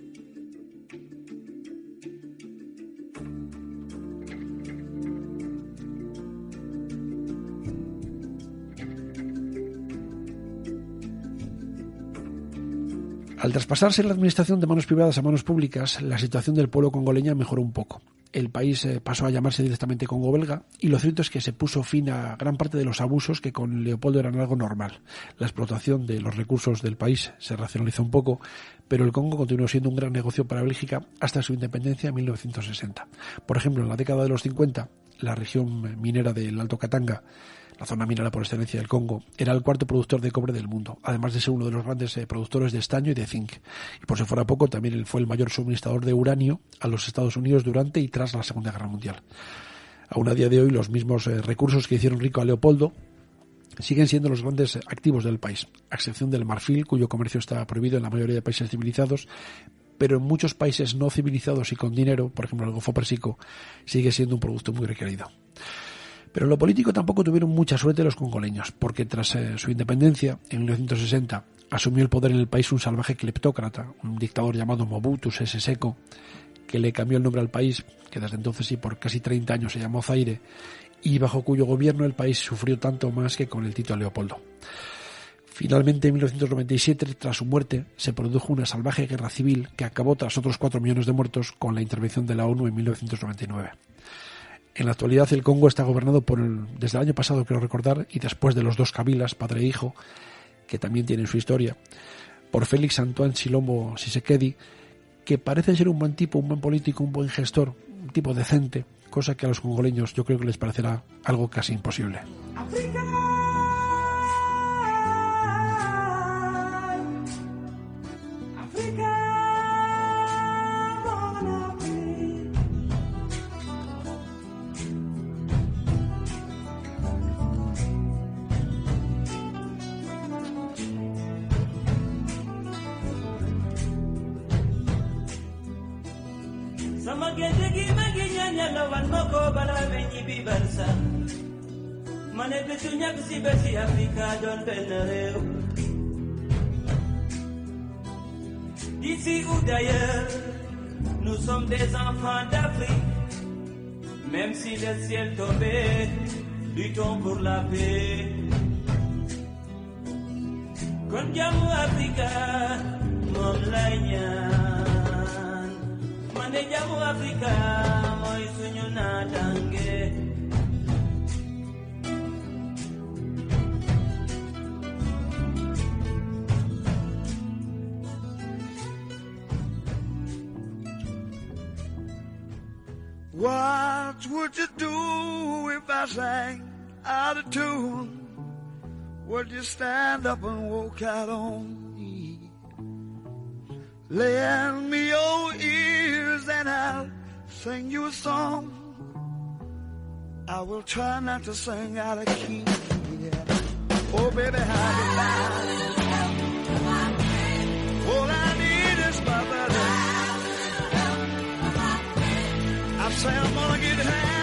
Speaker 1: Al traspasarse la administración de manos privadas a manos públicas, la situación del pueblo congoleño mejoró un poco. El país pasó a llamarse directamente Congo belga y lo cierto es que se puso fin a gran parte de los abusos que con Leopoldo eran algo normal. La explotación de los recursos del país se racionalizó un poco, pero el Congo continuó siendo un gran negocio para Bélgica hasta su independencia en 1960. Por ejemplo, en la década de los 50, la región minera del Alto Katanga, la zona minera por excelencia del Congo, era el cuarto productor de cobre del mundo, además de ser uno de los grandes productores de estaño y de zinc. Y por si fuera poco, también fue el mayor suministrador de uranio a los Estados Unidos durante y tras la Segunda Guerra Mundial. Aún a día de hoy, los mismos recursos que hicieron rico a Leopoldo siguen siendo los grandes activos del país, a excepción del marfil, cuyo comercio está prohibido en la mayoría de países civilizados, pero en muchos países no civilizados y con dinero, por ejemplo el Golfo Pérsico, sigue siendo un producto muy requerido. Pero en lo político tampoco tuvieron mucha suerte los congoleños, porque tras su independencia, en 1960, asumió el poder en el país un salvaje cleptócrata, un dictador llamado Mobutu Sese Seko, que le cambió el nombre al país, que desde entonces y por casi 30 años se llamó Zaire, y bajo cuyo gobierno el país sufrió tanto más que con el Tito Leopoldo. Finalmente, en 1997, tras su muerte, se produjo una salvaje guerra civil que acabó tras otros 4 millones de muertos con la intervención de la ONU en 1999. En la actualidad el Congo está gobernado desde el año pasado, quiero recordar, y después de los 2 kabilas, padre e hijo, que también tienen su historia, por Félix Antoine Tshilombo Tshisekedi, que parece ser un buen tipo, un buen político, un buen gestor, un tipo decente, cosa que a los congoleños yo creo que les parecerá algo casi imposible.
Speaker 5: D'ici ou d'ailleurs, nous sommes des enfants d'Afrique. Même si le ciel tombait, luttons pour la paix. Con Jamu Africa, mon laignant. yërmande jamu Afrika mooy suñu naataange.
Speaker 6: What would you do if I sang out of tune? Would you stand up and walk out on me? Lend me your ears and I'll sing you a song. I will try not to sing out of key. Yeah. Oh, baby, how you like? All I need is my buddy. I say I'm gonna get high.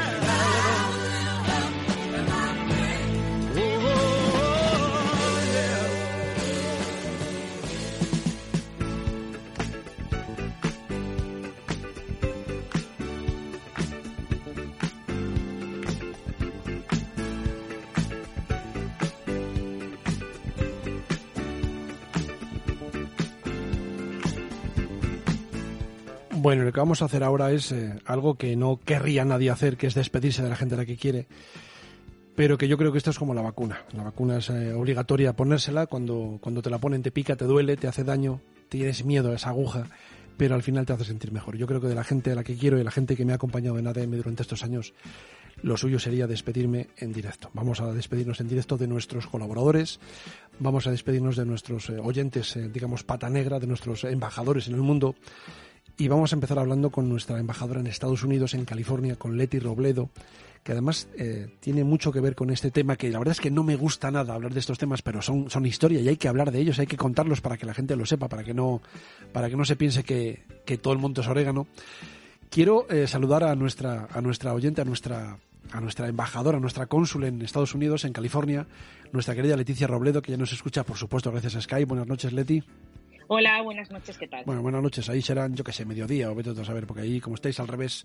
Speaker 1: Bueno, lo que vamos a hacer ahora es algo que no querría nadie hacer, que es despedirse de la gente a la que quiere, pero que yo creo que esto es como la vacuna. La vacuna es obligatoria ponérsela, cuando te la ponen te pica, te duele, te hace daño, tienes miedo a esa aguja, pero al final te hace sentir mejor. Yo creo que de la gente a la que quiero y de la gente que me ha acompañado en ADM durante estos años, lo suyo sería despedirme en directo. Vamos a despedirnos en directo de nuestros colaboradores, vamos a despedirnos de nuestros oyentes, digamos, pata negra, de nuestros embajadores en el mundo. Y vamos a empezar hablando con nuestra embajadora en Estados Unidos, en California, con Leti Robledo, que además tiene mucho que ver con este tema, que la verdad es que no me gusta nada hablar de estos temas, pero son historia y hay que hablar de ellos, hay que contarlos para que la gente lo sepa, para que no se piense que todo el mundo es orégano. Quiero saludar a nuestra oyente, a nuestra embajadora, a nuestra cónsul en Estados Unidos, en California, nuestra querida Leticia Robledo, que ya nos escucha, por supuesto, gracias a Skype. Buenas noches, Leti.
Speaker 7: Hola, buenas noches, ¿qué tal?
Speaker 1: Bueno, buenas noches. Ahí serán, yo qué sé, mediodía o vete a saber, porque ahí, como estáis al revés...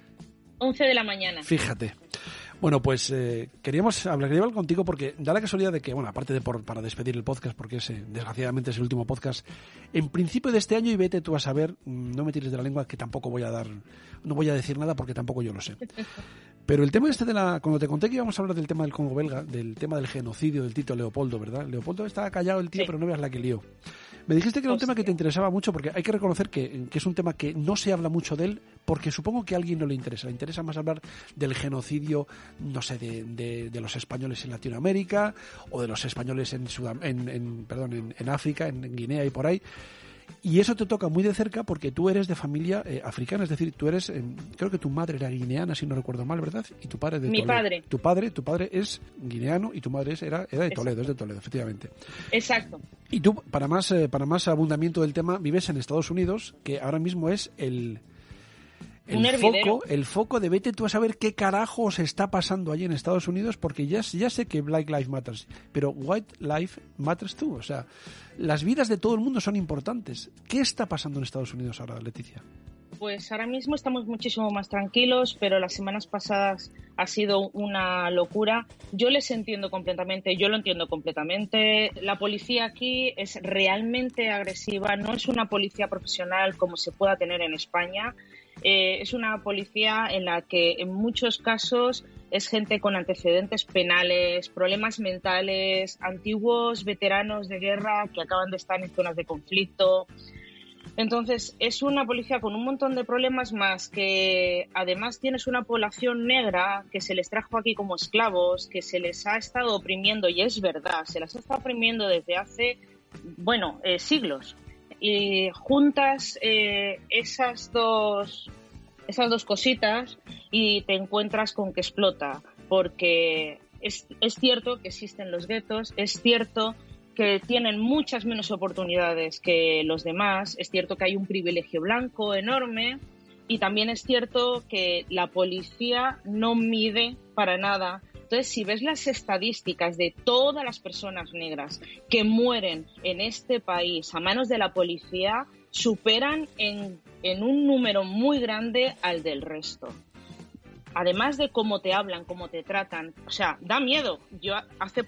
Speaker 7: 11 de la mañana.
Speaker 1: Fíjate. Bueno, pues quería hablar contigo porque da la casualidad de que, bueno, aparte de para despedir el podcast, porque desgraciadamente es el último podcast, en principio de este año, y vete tú a saber, no me tires de la lengua, que tampoco no voy a decir nada porque tampoco yo lo sé. Pero el tema cuando te conté que íbamos a hablar del tema del Congo belga, del tema del genocidio del Tito Leopoldo, ¿verdad? Leopoldo estaba callado el tío, sí. Pero no veas la que lió. Me dijiste que era un tema que te interesaba mucho, porque hay que reconocer que es un tema que no se habla mucho de él, porque supongo que a alguien no le interesa. Le interesa más hablar del genocidio, no sé, de los españoles en Latinoamérica, o de los españoles en África, en Guinea y por ahí. Y eso te toca muy de cerca porque tú eres de familia africana, es decir, tú eres, creo que tu madre era guineana, si no recuerdo mal, ¿verdad? Y tu padre de
Speaker 7: Mi
Speaker 1: Toledo.
Speaker 7: padre.
Speaker 1: Tu padre es guineano y tu madre era de Toledo, es de Toledo, efectivamente.
Speaker 7: Exacto.
Speaker 1: Y tú, para más abundamiento del tema, vives en Estados Unidos, que ahora mismo es el foco de vete tú a saber qué carajos está pasando allí en Estados Unidos, porque ya sé que Black Lives Matter, pero White Life Matters too, o sea, las vidas de todo el mundo son importantes. ¿Qué está pasando en Estados Unidos ahora, Leticia?
Speaker 7: Pues ahora mismo estamos muchísimo más tranquilos, pero las semanas pasadas ha sido una locura. Yo lo entiendo completamente. La policía aquí es realmente agresiva, no es una policía profesional como se pueda tener en España. Es una policía en la que en muchos casos es gente con antecedentes penales, problemas mentales, antiguos veteranos de guerra que acaban de estar en zonas de conflicto. Entonces, es una policía con un montón de problemas, más que además tienes una población negra que se les trajo aquí como esclavos, que se les ha estado oprimiendo, y es verdad, se las ha estado oprimiendo desde hace, siglos. Y juntas esas dos cositas y te encuentras con que explota, porque es cierto que existen los guetos, es cierto que tienen muchas menos oportunidades que los demás, es cierto que hay un privilegio blanco enorme, y también es cierto que la policía no mide para nada. Entonces, si ves las estadísticas de todas las personas negras que mueren en este país a manos de la policía, superan en un número muy grande al del resto. Además de cómo te hablan, cómo te tratan, o sea, da miedo. Yo hace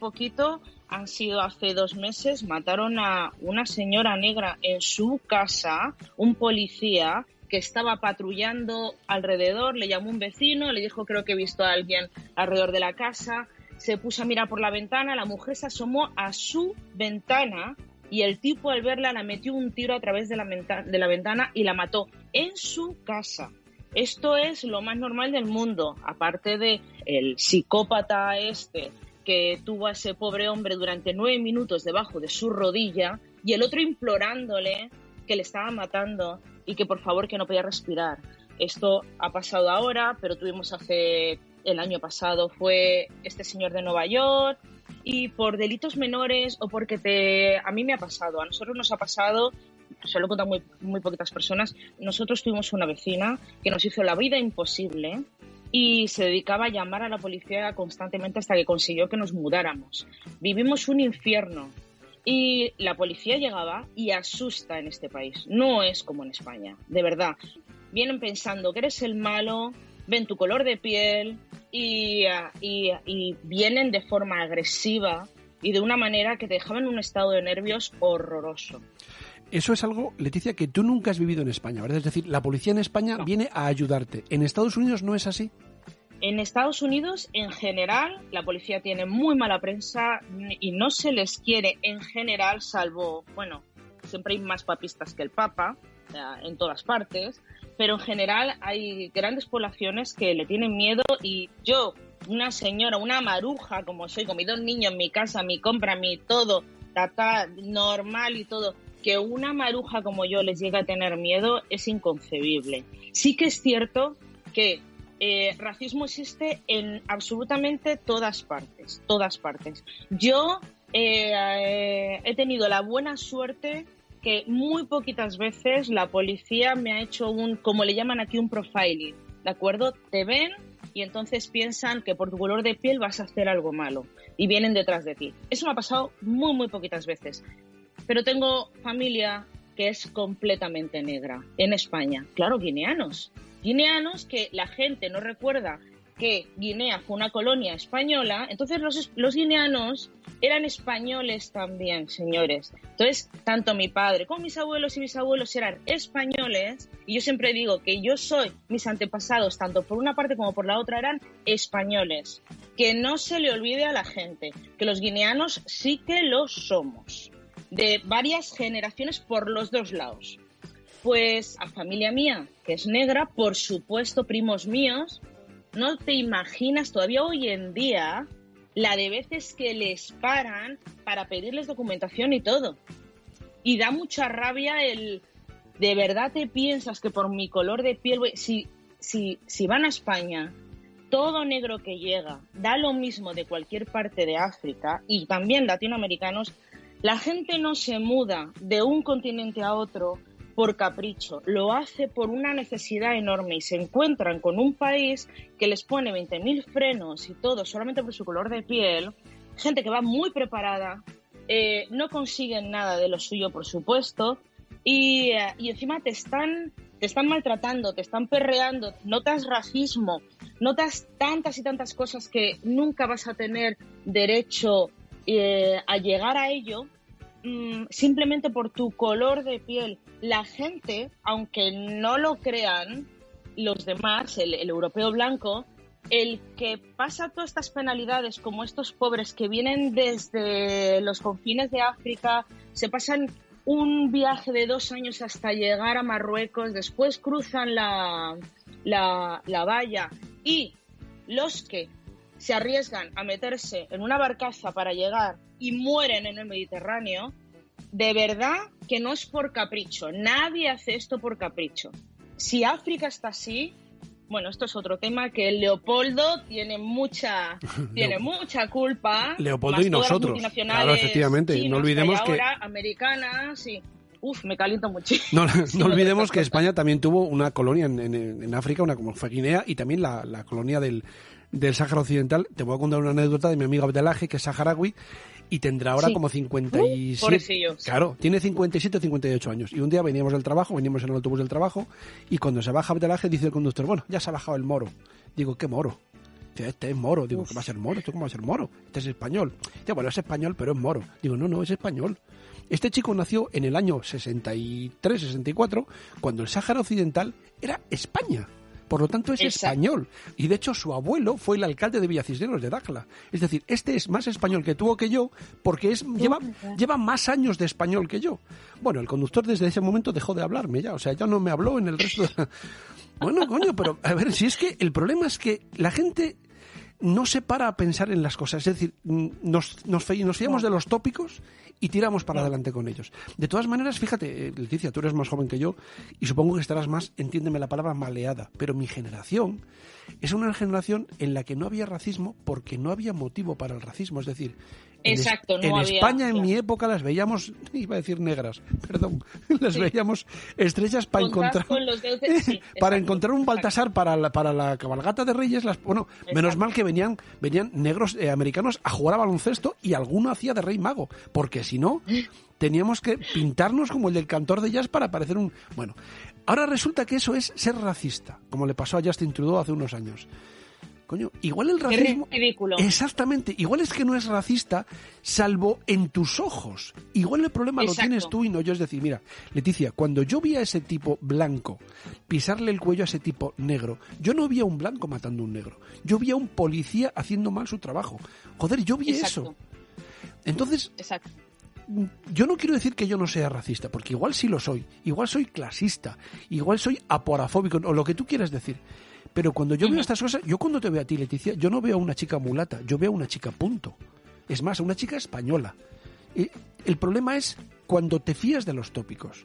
Speaker 7: 2 meses, mataron a una señora negra en su casa, un policía que estaba patrullando alrededor, le llamó un vecino, le dijo creo que he visto a alguien alrededor de la casa, se puso a mirar por la ventana, la mujer se asomó a su ventana y el tipo al verla la metió un tiro a través de la ventana y la mató en su casa. Esto es lo más normal del mundo, aparte de el psicópata que tuvo a ese pobre hombre durante 9 minutos debajo de su rodilla y el otro implorándole que le estaba matando y que por favor que no podía respirar. Esto ha pasado ahora, pero tuvimos el año pasado fue este señor de Nueva York y por delitos menores o porque a mí me ha pasado, a nosotros nos ha pasado, se lo he contado muy poquitas personas, nosotros tuvimos una vecina que nos hizo la vida imposible y se dedicaba a llamar a la policía constantemente hasta que consiguió que nos mudáramos. Vivimos un infierno. Y la policía llegaba y asusta en este país. No es como en España, de verdad. Vienen pensando que eres el malo, ven tu color de piel y vienen de forma agresiva y de una manera que te dejaban en un estado de nervios horroroso.
Speaker 1: Eso es algo, Leticia, que tú nunca has vivido en España, ¿verdad? Es decir, la policía en España viene a ayudarte. ¿En Estados Unidos no es así?
Speaker 7: En Estados Unidos, en general, la policía tiene muy mala prensa y no se les quiere en general, salvo, bueno, siempre hay más papistas que el Papa, en todas partes, pero en general hay grandes poblaciones que le tienen miedo y yo, una señora, una maruja como soy, con mis 2 niños en mi casa, mi compra, mi todo, normal y todo, que una maruja como yo les llegue a tener miedo es inconcebible. Sí que es cierto que racismo existe en absolutamente todas partes. Yo he tenido la buena suerte que muy poquitas veces la policía me ha hecho como le llaman aquí, un profiling, ¿de acuerdo? Te ven y entonces piensan que por tu color de piel vas a hacer algo malo y vienen detrás de ti. Eso me ha pasado muy poquitas veces. Pero tengo familia que es completamente negra en España. Claro, guineanos que la gente no recuerda que Guinea fue una colonia española, entonces los guineanos eran españoles también, señores. Entonces, tanto mi padre como mis abuelos y bisabuelos eran españoles, y yo siempre digo que mis antepasados, tanto por una parte como por la otra, eran españoles. Que no se le olvide a la gente que los guineanos sí que lo somos, de varias generaciones por los 2 lados. Pues a familia mía, que es negra, por supuesto, primos míos, no te imaginas todavía hoy en día la de veces que les paran para pedirles documentación y todo. Y da mucha rabia ¿de verdad te piensas que por mi color de piel, si van a España, todo negro que llega, da lo mismo de cualquier parte de África y también latinoamericanos, la gente no se muda de un continente a otro por capricho, lo hace por una necesidad enorme y se encuentran con un país que les pone 20.000 frenos y todo solamente por su color de piel, gente que va muy preparada, no consiguen nada de lo suyo, por supuesto, y encima te están maltratando, te están perreando, notas racismo, notas tantas y tantas cosas que nunca vas a tener derecho a llegar a ello, simplemente por tu color de piel. La gente, aunque no lo crean los demás, el europeo blanco, el que pasa todas estas penalidades como estos pobres que vienen desde los confines de África, se pasan un viaje de 2 años hasta llegar a Marruecos, después cruzan la valla y los que se arriesgan a meterse en una barcaza para llegar y mueren en el Mediterráneo, de verdad que no es por capricho. Nadie hace esto por capricho. Si África está así, bueno, esto es otro tema que Leopoldo tiene mucha culpa.
Speaker 1: Leopoldo y nosotros. Claro, efectivamente.
Speaker 7: Chinos,
Speaker 1: no olvidemos que
Speaker 7: ahora americanas y me caliento muchísimo.
Speaker 1: No olvidemos que España también tuvo una colonia en África, una como fue Guinea, y también la colonia del Sáhara Occidental. Te voy a contar una anécdota de mi amigo Abdelaje, que es saharaui, y tendrá ahora como 57...
Speaker 7: pobrecillos.
Speaker 1: Claro, tiene 57 o 58 años. Y un día veníamos en el autobús del trabajo, y cuando se baja Abdelaje dice el conductor, bueno, ya se ha bajado el moro. Digo, ¿qué moro? Este es moro. Digo, ¿qué va a ser moro? ¿Esto cómo va a ser moro? Este es español. Dice, bueno, es español, pero es moro. Digo, no, es español. Este chico nació en el año 63, 64, cuando el Sáhara Occidental era España. Por lo tanto, es español. Y de hecho, su abuelo fue el alcalde de Villacisneros de Dakhla. Es decir, este es más español que tú o que yo, porque lleva más años de español que yo. Bueno, el conductor desde ese momento dejó de hablarme ya. O sea, ya no me habló en el resto de... Bueno, coño, pero a ver, si es que el problema es que la gente no se para a pensar en las cosas. Es decir, nos fiamos de los tópicos y tiramos para adelante con ellos. De todas maneras, fíjate, Leticia, tú eres más joven que yo y supongo que estarás más, entiéndeme la palabra, maleada. Pero mi generación es una generación en la que no había racismo porque no había motivo para el racismo. Es decir, en España en mi época las veíamos, iba a decir negras, perdón, las veíamos estrechas para encontrar para encontrar un Baltasar para la cabalgata de Reyes. Menos mal que venían negros americanos a jugar a baloncesto y alguno hacía de rey mago, porque si no teníamos que pintarnos como el del cantor de jazz para parecer un... Bueno, ahora resulta que eso es ser racista, como le pasó a Justin Trudeau hace unos años. Coño, igual el racismo...
Speaker 7: Qué ridículo.
Speaker 1: Exactamente, igual es que no es racista, salvo en tus ojos. Igual el problema lo tienes tú y no yo. Es decir, mira, Leticia, cuando yo vi a ese tipo blanco pisarle el cuello a ese tipo negro, yo no vi a un blanco matando a un negro. Yo vi a un policía haciendo mal su trabajo. Joder, yo vi eso. Entonces...
Speaker 7: Exacto.
Speaker 1: Yo no quiero decir que yo no sea racista, porque igual sí lo soy, igual soy clasista, igual soy aporafóbico, o lo que tú quieras decir. Pero cuando yo veo estas cosas, yo cuando te veo a ti, Leticia, yo no veo a una chica mulata, yo veo a una chica punto. Es más, a una chica española. El problema es cuando te fías de los tópicos.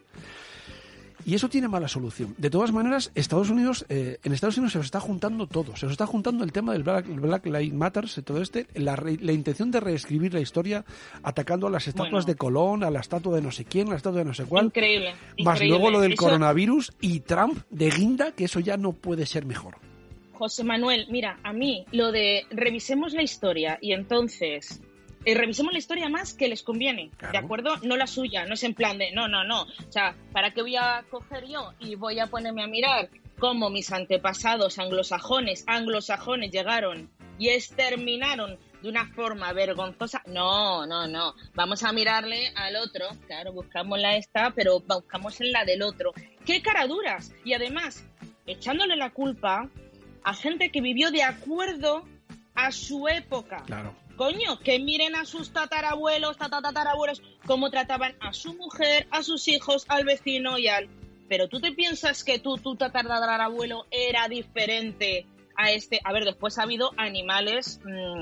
Speaker 1: Y eso tiene mala solución. De todas maneras, en Estados Unidos se os está juntando todo. Se os está juntando el tema del Black Lives Matter, todo la intención de reescribir la historia atacando a las estatuas de Colón, a la estatua de no sé quién, a la estatua de no sé cuál.
Speaker 7: Increíble.
Speaker 1: Más luego lo del coronavirus y Trump de guinda, que eso ya no puede ser mejor.
Speaker 7: José Manuel, mira, a mí lo de revisemos la historia y entonces... revisemos la historia más que les conviene, claro. ¿De acuerdo? No la suya, no es en plan de no. O sea, ¿para qué voy a coger yo y voy a ponerme a mirar cómo mis antepasados anglosajones llegaron y exterminaron de una forma vergonzosa? No. Vamos a mirarle al otro. Claro, buscamos la esta, pero buscamos en la del otro. ¡Qué caraduras! Y además, echándole la culpa a gente que vivió de acuerdo a su época.
Speaker 1: Claro.
Speaker 7: Coño, que miren a sus tatarabuelos, cómo trataban a su mujer, a sus hijos, al vecino y al... Pero tú te piensas que tu tatarabuelo era diferente a este... A ver, después ha habido animales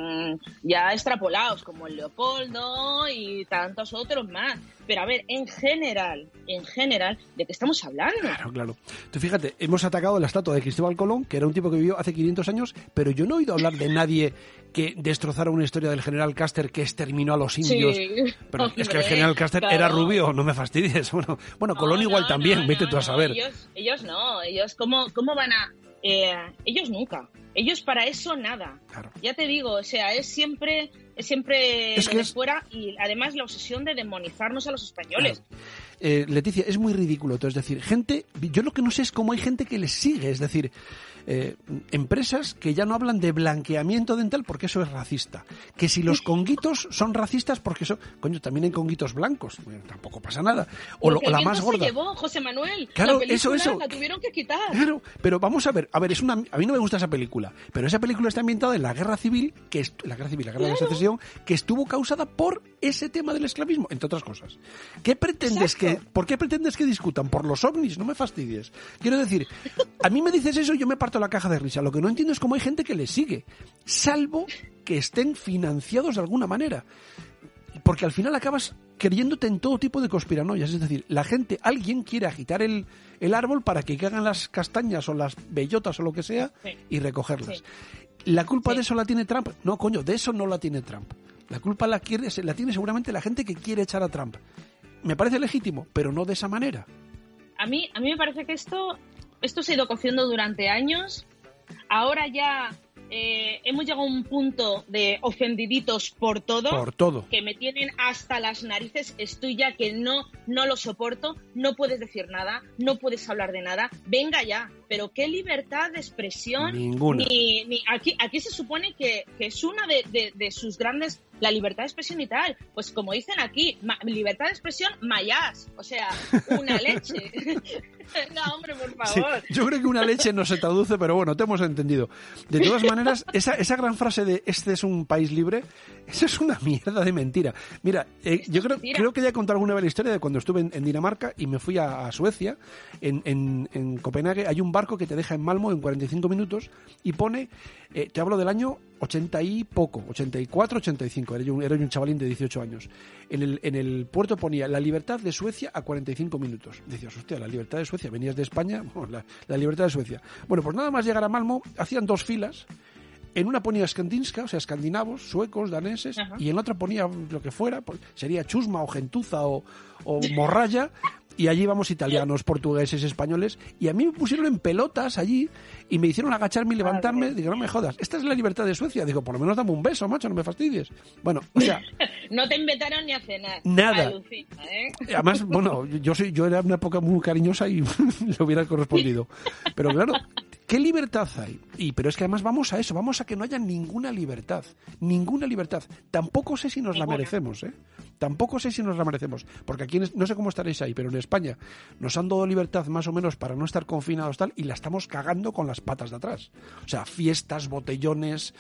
Speaker 7: ya extrapolados, como el leopardo y tantos otros más. Pero a ver, en general, ¿de qué estamos hablando?
Speaker 1: Claro. Tú fíjate, hemos atacado la estatua de Cristóbal Colón, que era un tipo que vivió hace 500 años, pero yo no he oído hablar de nadie que destrozara una historia del general Custer que exterminó a los indios. Sí, pero hombre, es que el general Custer era rubio, no me fastidies. Bueno, Colón igual también, vete tú a saber.
Speaker 7: Ellos ¿cómo van a...? Ellos nunca. Ellos para eso nada. Claro. Ya te digo, o sea, es siempre de fuera y además la obsesión de demonizarnos a los españoles.
Speaker 1: Claro. Leticia, es muy ridículo todo. Es decir, yo lo que no sé es cómo hay gente que les sigue. Es decir, empresas que ya no hablan de blanqueamiento dental porque eso es racista. Que si los conguitos son racistas porque eso... Coño, también hay conguitos blancos. Bueno, tampoco pasa nada. O la más gorda.
Speaker 7: Se llevó, José Manuel.
Speaker 1: Claro,
Speaker 7: la película
Speaker 1: eso.
Speaker 7: La tuvieron que quitar.
Speaker 1: Claro, pero vamos a ver. A mí no me gusta esa película. Pero esa película está ambientada en la guerra civil, la guerra de la secesión, que estuvo causada por ese tema del esclavismo, entre otras cosas. ¿Por qué pretendes que discutan? ¿Por los ovnis? No me fastidies. Quiero decir, a mí me dices eso y yo me parto la caja de risa. Lo que no entiendo es cómo hay gente que les sigue, salvo que estén financiados de alguna manera. Porque al final acabas creyéndote en todo tipo de conspiranoias. Es decir, alguien quiere agitar el árbol para que caigan las castañas o las bellotas o lo que sea y recogerlas. Sí. ¿La culpa de eso la tiene Trump? No, coño, de eso no la tiene Trump. La culpa la tiene seguramente la gente que quiere echar a Trump. Me parece legítimo, pero no de esa manera.
Speaker 7: A mí me parece que esto se ha ido cociendo durante años. Ahora ya hemos llegado a un punto de ofendiditos por todo, que me tienen hasta las narices. Estoy ya que no lo soporto, no puedes decir nada, no puedes hablar de nada, venga ya. Pero qué libertad de expresión.
Speaker 1: Ninguna.
Speaker 7: Aquí se supone que es una de sus grandes, la libertad de expresión y tal. Pues como dicen aquí, libertad de expresión, mayás. O sea, una leche. No, hombre, por favor.
Speaker 1: Sí, yo creo que una leche no se traduce, pero bueno, te hemos entendido. De todas maneras, esa gran frase de este es un país libre, esa es una mierda de mentira. Mira, yo creo que ya he contado alguna vez la historia de cuando estuve en Dinamarca y me fui a Suecia. En Copenhague hay un barco que te deja en Malmö en 45 minutos y pone, te hablo del año 80 y poco, 84, 85, era yo un chavalín de 18 años. En el puerto ponía la libertad de Suecia a 45 minutos. Decías, hostia, la libertad de Suecia, venías de España, bueno, la libertad de Suecia. Bueno, pues nada más llegar a Malmö, hacían 2 filas. En una ponía skandinska, o sea, escandinavos, suecos, daneses, ajá, y en la otra ponía lo que fuera, pues, sería chusma o gentuza o morralla, y allí íbamos italianos, portugueses, españoles, y a mí me pusieron en pelotas allí y me hicieron agacharme y levantarme. Digo, no me jodas, esta es la libertad de Suecia. Digo, por lo menos dame un beso, macho, no me fastidies. Bueno, o sea...
Speaker 7: No te invitaron ni a cenar.
Speaker 1: Nada.
Speaker 7: Alucina, ¿eh?
Speaker 1: Además, bueno, yo era una época muy cariñosa y le hubiera correspondido. Pero claro... ¿Qué libertad hay? Pero es que además vamos a eso, vamos a que no haya ninguna libertad. Ninguna libertad. Tampoco sé si nos la merecemos, ¿eh? Tampoco sé si nos la merecemos. Porque aquí, no sé cómo estaréis ahí, pero en España nos han dado libertad más o menos para no estar confinados tal, y la estamos cagando con las patas de atrás. O sea, fiestas, botellones...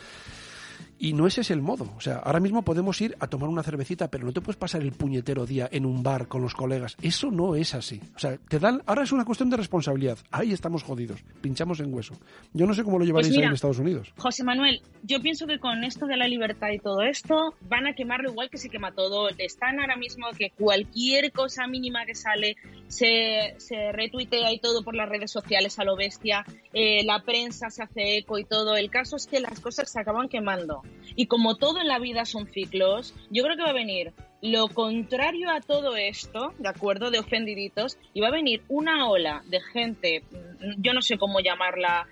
Speaker 1: Y no ese es el modo. O sea, ahora mismo podemos ir a tomar una cervecita, pero no te puedes pasar el puñetero día en un bar con los colegas. Eso no es así. O sea, ahora es una cuestión de responsabilidad. Ahí estamos jodidos. Pinchamos en hueso. Yo no sé cómo lo llevaréis pues mira, ahí en Estados Unidos.
Speaker 7: José Manuel, yo pienso que con esto de la libertad y todo esto, van a quemarlo igual que se quema todo. Están ahora mismo que cualquier cosa mínima que sale se retuitea y todo por las redes sociales a lo bestia. La prensa se hace eco y todo. El caso es que las cosas se acaban quemando. Y como todo en la vida son ciclos, yo creo que va a venir lo contrario a todo esto, ¿de acuerdo?, de ofendiditos, y va a venir una ola de gente, yo no sé cómo llamarla,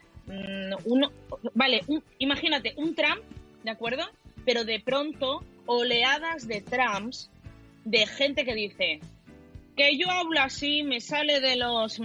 Speaker 7: imagínate, un Trump, ¿de acuerdo?, pero de pronto oleadas de Trumps, de gente que dice que yo hablo así, me sale de los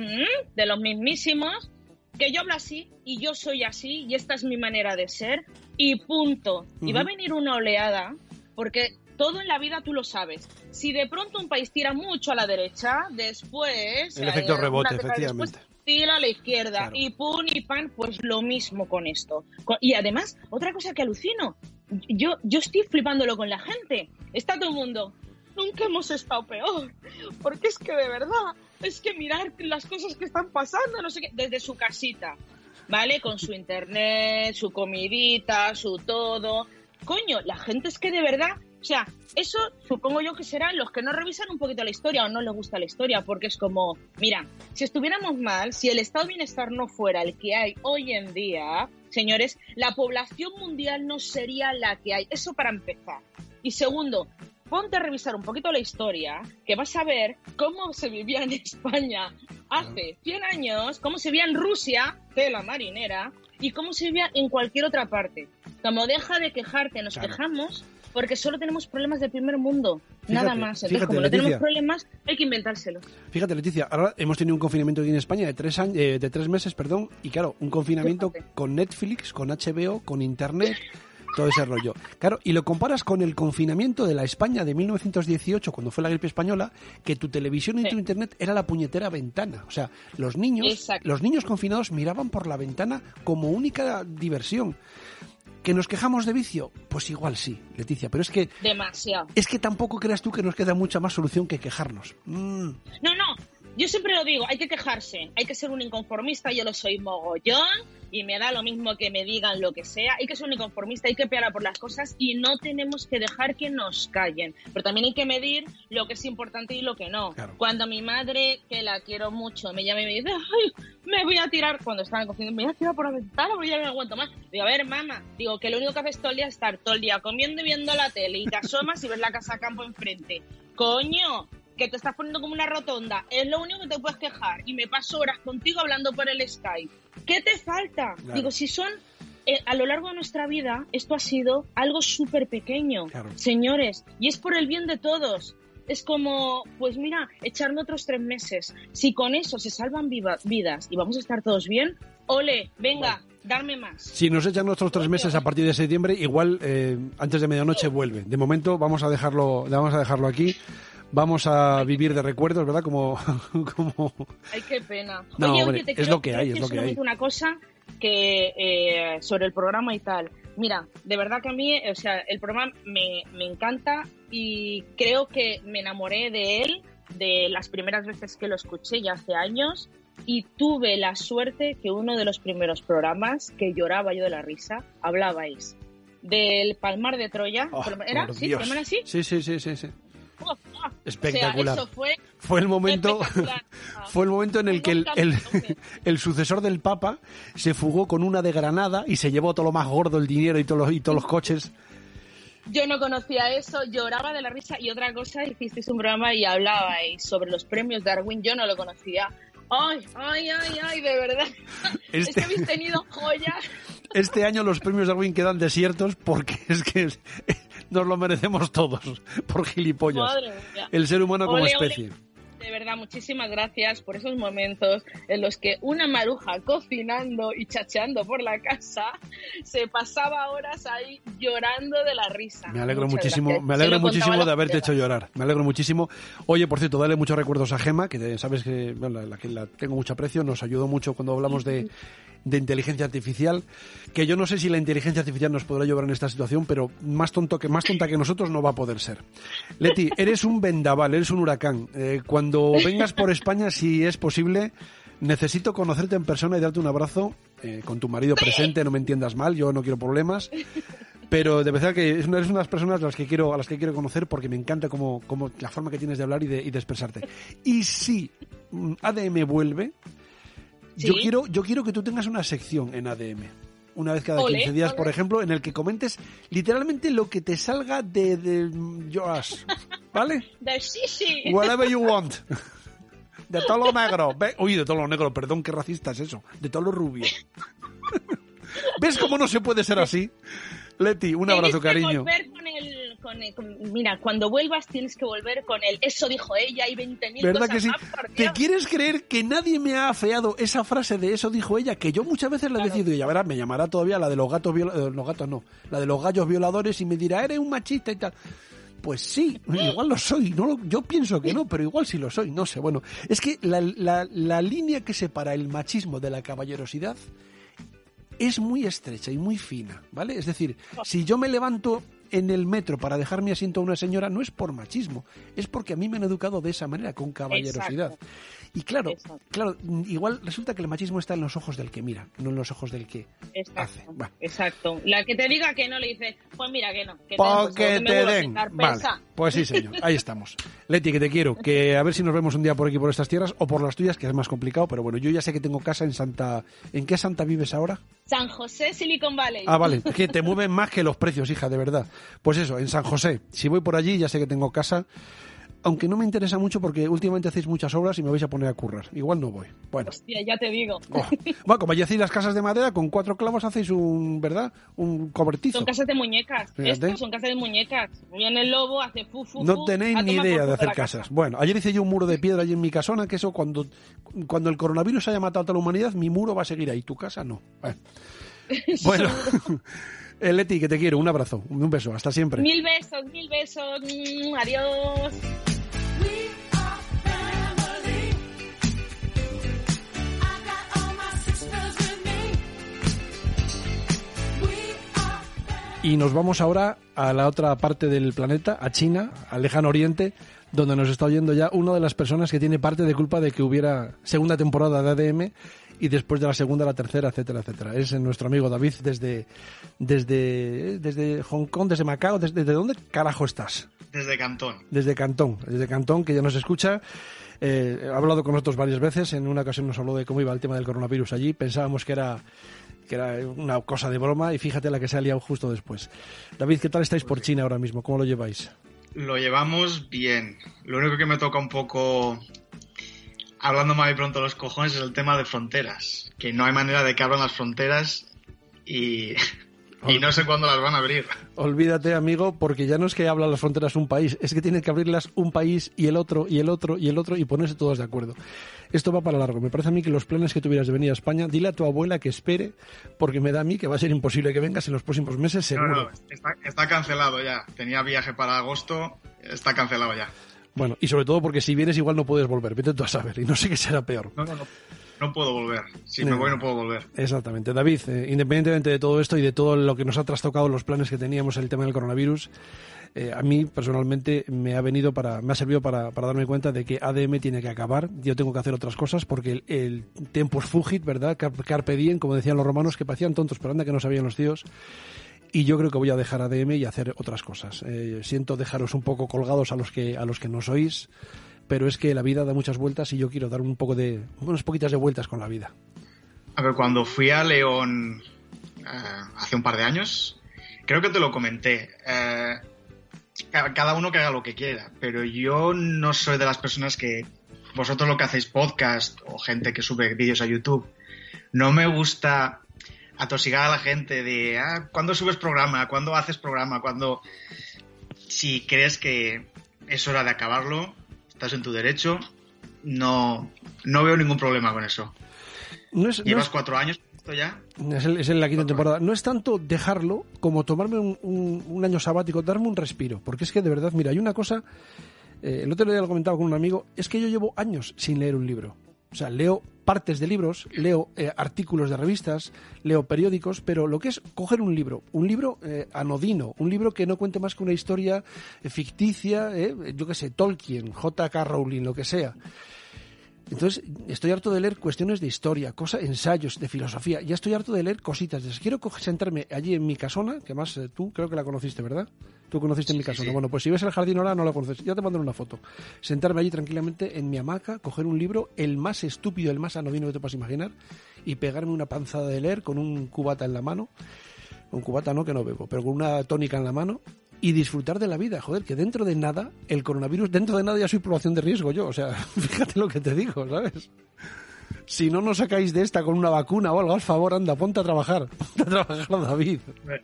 Speaker 7: mismísimos, que yo hablo así y yo soy así y esta es mi manera de ser y punto. Uh-huh. Y va a venir una oleada porque todo en la vida tú lo sabes. Si de pronto un país tira mucho a la derecha, después...
Speaker 1: El efecto rebote, efectivamente.
Speaker 7: Tira a la izquierda, claro. Y pum y pan, pues lo mismo con esto. Y además, otra cosa que alucino, yo estoy flipándolo con la gente. Está todo el mundo... Nunca hemos estado peor, porque es que de verdad, es que mirar las cosas que están pasando, no sé qué, desde su casita, ¿vale? Con su internet, su comidita, su todo. Coño, la gente es que de verdad, o sea, eso supongo yo que serán los que no revisan un poquito la historia o no les gusta la historia, porque es como, mira, si estuviéramos mal, si el estado de bienestar no fuera el que hay hoy en día, señores, la población mundial no sería la que hay. Eso para empezar. Y segundo, ponte a revisar un poquito la historia, que vas a ver cómo se vivía en España hace 100 años, cómo se vivía en Rusia, tela marinera, y cómo se vivía en cualquier otra parte. Como deja de quejarte, nos quejamos porque solo tenemos problemas del primer mundo, nada más. Entonces, como no tenemos problemas, hay que inventárselo.
Speaker 1: Fíjate, Leticia, ahora hemos tenido un confinamiento aquí en España de 3 meses, y claro, un confinamiento con Netflix, con HBO, con Internet... todo ese rollo. Claro, y lo comparas con el confinamiento de la España de 1918, cuando fue la gripe española, que tu televisión y tu internet era la puñetera ventana. O sea, los niños confinados miraban por la ventana como única diversión. ¿Que nos quejamos de vicio? Pues igual sí, Leticia, pero es que...
Speaker 7: Demasiado.
Speaker 1: Es que tampoco creas tú que nos queda mucha más solución que quejarnos.
Speaker 7: No. Yo siempre lo digo, hay que quejarse, hay que ser un inconformista, yo lo soy mogollón y me da lo mismo que me digan lo que sea, hay que ser un inconformista, hay que pelear por las cosas y no tenemos que dejar que nos callen, pero también hay que medir lo que es importante y lo que no. Claro. Cuando mi madre, que la quiero mucho, me llama y me dice, ay, me voy a tirar, cuando estaba en cocina, me voy a tirar por la ventana porque ya no me aguanto más. Digo, a ver, mamá, digo que lo único que haces todo el día es estar todo el día comiendo y viendo la tele y te asomas y ves la casa campo enfrente. ¡Coño! Que te estás poniendo como una rotonda, es lo único que te puedes quejar y me paso horas contigo hablando por el Skype. ¿Qué te falta? Claro. Digo, si son a lo largo de nuestra vida esto ha sido algo súper pequeño,
Speaker 1: Claro.
Speaker 7: señores, y es por el bien de todos. Es como, pues mira, echarme otros 3 meses. Si con eso se salvan vidas y vamos a estar todos bien, ole, venga, darme más.
Speaker 1: Si nos echan nuestros 3 meses a partir de septiembre, igual antes de medianoche vuelve. De momento vamos a dejarlo aquí. Vamos a vivir de recuerdos, ¿verdad? Como...
Speaker 7: Ay, qué pena.
Speaker 1: No,
Speaker 7: Oye,
Speaker 1: hombre,
Speaker 7: te
Speaker 1: es
Speaker 7: quiero-
Speaker 1: lo que hay,
Speaker 7: quiero
Speaker 1: es lo que
Speaker 7: decir
Speaker 1: hay.
Speaker 7: una cosa que sobre el programa y tal. Mira, de verdad que a mí, o sea, el programa me encanta y creo que me enamoré de él de las primeras veces que lo escuché, ya hace años, y tuve la suerte que uno de los primeros programas que lloraba yo de la risa, hablabais del Palmar de Troya.
Speaker 1: Oh,
Speaker 7: ¿Era?
Speaker 1: por
Speaker 7: ¿Sí?
Speaker 1: Dios.
Speaker 7: ¿Se llaman así?
Speaker 1: Sí.
Speaker 7: Oh, oh.
Speaker 1: Espectacular.
Speaker 7: O sea, eso fue
Speaker 1: Fue el momento,
Speaker 7: espectacular.
Speaker 1: fue el momento en el que el sucesor del Papa se fugó con una de Granada y se llevó todo lo más gordo, el dinero y todos los coches.
Speaker 7: Yo no conocía eso, lloraba de la risa. Y otra cosa, hicisteis un programa y hablabais sobre los premios Darwin, yo no lo conocía. Ay, de verdad. Es que habéis tenido joyas.
Speaker 1: Este año los premios Darwin quedan desiertos porque es que nos lo merecemos todos por gilipollas.
Speaker 7: Madre mía.
Speaker 1: El ser humano como
Speaker 7: Ole,
Speaker 1: especie.
Speaker 7: ole. De verdad, muchísimas gracias por esos momentos en los que una maruja cocinando y chacheando por la casa se pasaba horas ahí llorando de la risa.
Speaker 1: Me alegro
Speaker 7: Muchas
Speaker 1: muchísimo,
Speaker 7: gracias.
Speaker 1: me
Speaker 7: Se
Speaker 1: alegro
Speaker 7: lo contaba
Speaker 1: muchísimo
Speaker 7: a
Speaker 1: de
Speaker 7: la
Speaker 1: haberte hecho
Speaker 7: colega.
Speaker 1: llorar. Me alegro muchísimo. Oye, por cierto, dale muchos recuerdos a Gema, que sabes que bueno, la que la tengo mucho aprecio, nos ayudó mucho cuando hablamos de inteligencia artificial, que yo no sé si la inteligencia artificial nos podrá llevar en esta situación, pero más tonta que nosotros no va a poder ser. Leti, eres un vendaval, eres un huracán. Cuando vengas por España, si es posible, necesito conocerte en persona y darte un abrazo, con tu marido presente, no me entiendas mal, yo no quiero problemas. Pero de verdad que eres una de las personas a las que quiero conocer porque me encanta como la forma que tienes de hablar y de expresarte. Y si ADM vuelve,
Speaker 7: ¿Sí?
Speaker 1: yo quiero que tú tengas una sección en ADM. Una vez cada
Speaker 7: Ole,
Speaker 1: 15 días,
Speaker 7: ole.
Speaker 1: por ejemplo, en el que comentes literalmente lo que te salga de your ass, ¿vale?
Speaker 7: De sí.
Speaker 1: Whatever you want. De todo lo negro. Uy, de todo lo negro, perdón, qué racista es eso. De todo lo rubio. ¿Ves cómo no se puede ser así? Leti, un abrazo, cariño.
Speaker 7: Volver mira, cuando vuelvas tienes que volver con el eso dijo ella y 20.000
Speaker 1: ¿Verdad
Speaker 7: cosas
Speaker 1: que sí?
Speaker 7: más, por
Speaker 1: ¿Te
Speaker 7: Dios.
Speaker 1: quieres creer que nadie me ha afeado esa frase de eso dijo ella? Que yo muchas veces la he decidido, y ya verás, me llamará todavía la de los gatos la de los gallos violadores y me dirá, eres un machista y tal. Pues sí, igual lo soy, yo pienso que no, pero igual sí lo soy, no sé. Bueno, es que la línea que separa el machismo de la caballerosidad es muy estrecha y muy fina, ¿vale? Es decir, si yo me levanto en el metro para dejar mi asiento a una señora, no es por machismo, es porque a mí me han educado de esa manera, con caballerosidad.
Speaker 7: Exacto.
Speaker 1: Y claro,
Speaker 7: Exacto.
Speaker 1: igual resulta que el machismo está en los ojos del que mira, no en los ojos del que hace. Va.
Speaker 7: Exacto. La que te diga que no le dice, pues mira que no. Que
Speaker 1: Porque
Speaker 7: me
Speaker 1: te
Speaker 7: vuelvo a
Speaker 1: den.
Speaker 7: sentar,
Speaker 1: Vale,
Speaker 7: pesa.
Speaker 1: pues sí, señor. Ahí estamos. Leti, que te quiero. Que a ver si nos vemos un día por aquí, por estas tierras, o por las tuyas, que es más complicado. Pero bueno, yo ya sé que tengo casa en Santa... ¿En qué Santa vives ahora?
Speaker 7: San José, Silicon Valley.
Speaker 1: Ah, vale. Es que te mueven más que los precios, hija, de verdad. Pues eso, en San José. Si voy por allí, ya sé que tengo casa. Aunque no me interesa mucho porque últimamente hacéis muchas obras y me vais a poner a currar. Igual no voy. Bueno.
Speaker 7: Hostia, ya te digo.
Speaker 1: Oh. Bueno, como ya hacéis las casas de madera, con 4 clavos hacéis ¿verdad? Un cobertizo.
Speaker 7: Son casas de muñecas.
Speaker 1: Fíjate.
Speaker 7: Estas son casas de muñecas. Viene el lobo, hace fu.
Speaker 1: No tenéis
Speaker 7: a
Speaker 1: ni
Speaker 7: tomar
Speaker 1: idea
Speaker 7: por
Speaker 1: de
Speaker 7: culo
Speaker 1: hacer
Speaker 7: la
Speaker 1: casas.
Speaker 7: casa.
Speaker 1: Bueno, ayer hice yo un muro de piedra allí en mi casona, que eso cuando el coronavirus haya matado a toda la humanidad, mi muro va a seguir ahí. Tu casa no. Bueno, Leti, que te quiero. Un abrazo, un beso. Hasta siempre.
Speaker 7: Mil besos. Adiós.
Speaker 1: Y nos vamos ahora a la otra parte del planeta, a China, al lejano oriente, donde nos está oyendo ya una de las personas que tiene parte de culpa de que hubiera segunda temporada de ADM y después de la segunda, la tercera, etcétera, etcétera. Es nuestro amigo David desde Hong Kong, desde Macao. ¿Desde dónde carajo estás?
Speaker 8: Desde Cantón.
Speaker 1: Desde Cantón, que ya nos escucha. He hablado con nosotros varias veces. En una ocasión nos habló de cómo iba el tema del coronavirus allí. Pensábamos que era una cosa de broma y fíjate la que se ha liado justo después. David, ¿qué tal estáis por China ahora mismo? ¿Cómo lo lleváis?
Speaker 8: Lo llevamos bien. Lo único que me toca un poco, hablando mal y pronto los cojones, es el tema de fronteras. Que no hay manera de que abran las fronteras y no sé cuándo las van a abrir.
Speaker 1: Olvídate, amigo, porque ya no es que hablan las fronteras un país, es que tienen que abrirlas un país y el otro, y el otro, y el otro, y ponerse todos de acuerdo. Esto va para largo. Me parece a mí que los planes que tuvieras de venir a España, dile a tu abuela que espere, porque me da a mí que va a ser imposible que vengas en los próximos meses, seguro.
Speaker 8: No, está cancelado ya. Tenía viaje para agosto, está cancelado ya.
Speaker 1: Bueno, y sobre todo porque si vienes igual no puedes volver, vete tú a saber, y no sé qué será peor.
Speaker 8: No puedo volver. Si me voy no puedo volver.
Speaker 1: Exactamente. David, independientemente de todo esto y de todo lo que nos ha trastocado los planes que teníamos en el tema del coronavirus, a mí personalmente me ha servido para darme cuenta de que ADM tiene que acabar. Yo tengo que hacer otras cosas porque el tempus fugit, ¿verdad? Carpe diem, como decían los romanos, que parecían tontos, pero anda que no sabían los tíos. Y yo creo que voy a dejar ADM y hacer otras cosas. Siento dejaros un poco colgados a los que nos oís, pero es que la vida da muchas vueltas y yo quiero dar unas poquitas de vueltas con la vida.
Speaker 8: A ver, cuando fui a León hace un par de años, creo que te lo comenté, cada uno que haga lo que quiera, pero yo no soy de las personas que vosotros lo que hacéis podcast o gente que sube vídeos a YouTube, no me gusta atosigar a la gente de ¿cuándo subes programa? ¿Cuándo haces programa? Si crees que es hora de acabarlo, estás en tu derecho, no veo ningún problema con eso. ¿Llevas 4 años esto ya?
Speaker 1: Es en la 5ª temporada. No es tanto dejarlo como tomarme un año sabático, darme un respiro, porque es que de verdad, mira, hay una cosa, el otro día lo comentaba con un amigo, es que yo llevo años sin leer un libro. O sea, leo partes de libros, leo artículos de revistas, leo periódicos, pero lo que es coger un libro anodino, un libro que no cuente más que una historia ficticia, yo qué sé, Tolkien, J.K. Rowling, lo que sea. Entonces, estoy harto de leer cuestiones de historia, ensayos de filosofía, ya estoy harto de leer cositas. Quiero sentarme allí en mi casona, que más tú creo que la conociste, ¿verdad? Tú conociste mi casona. Sí. Bueno, pues si ves el jardín ahora no la conoces, ya te mandaré una foto. Sentarme allí tranquilamente en mi hamaca, coger un libro, el más estúpido, el más anodino que te puedas imaginar, y pegarme una panzada de leer con un cubata en la mano. Un cubata no, que no bebo, pero con una tónica en la mano. Y disfrutar de la vida, joder, que dentro de nada, el coronavirus, dentro de nada ya soy población de riesgo yo, o sea, fíjate lo que te digo, ¿sabes? Si no nos sacáis de esta con una vacuna o algo, al favor, anda, ponte a trabajar, David.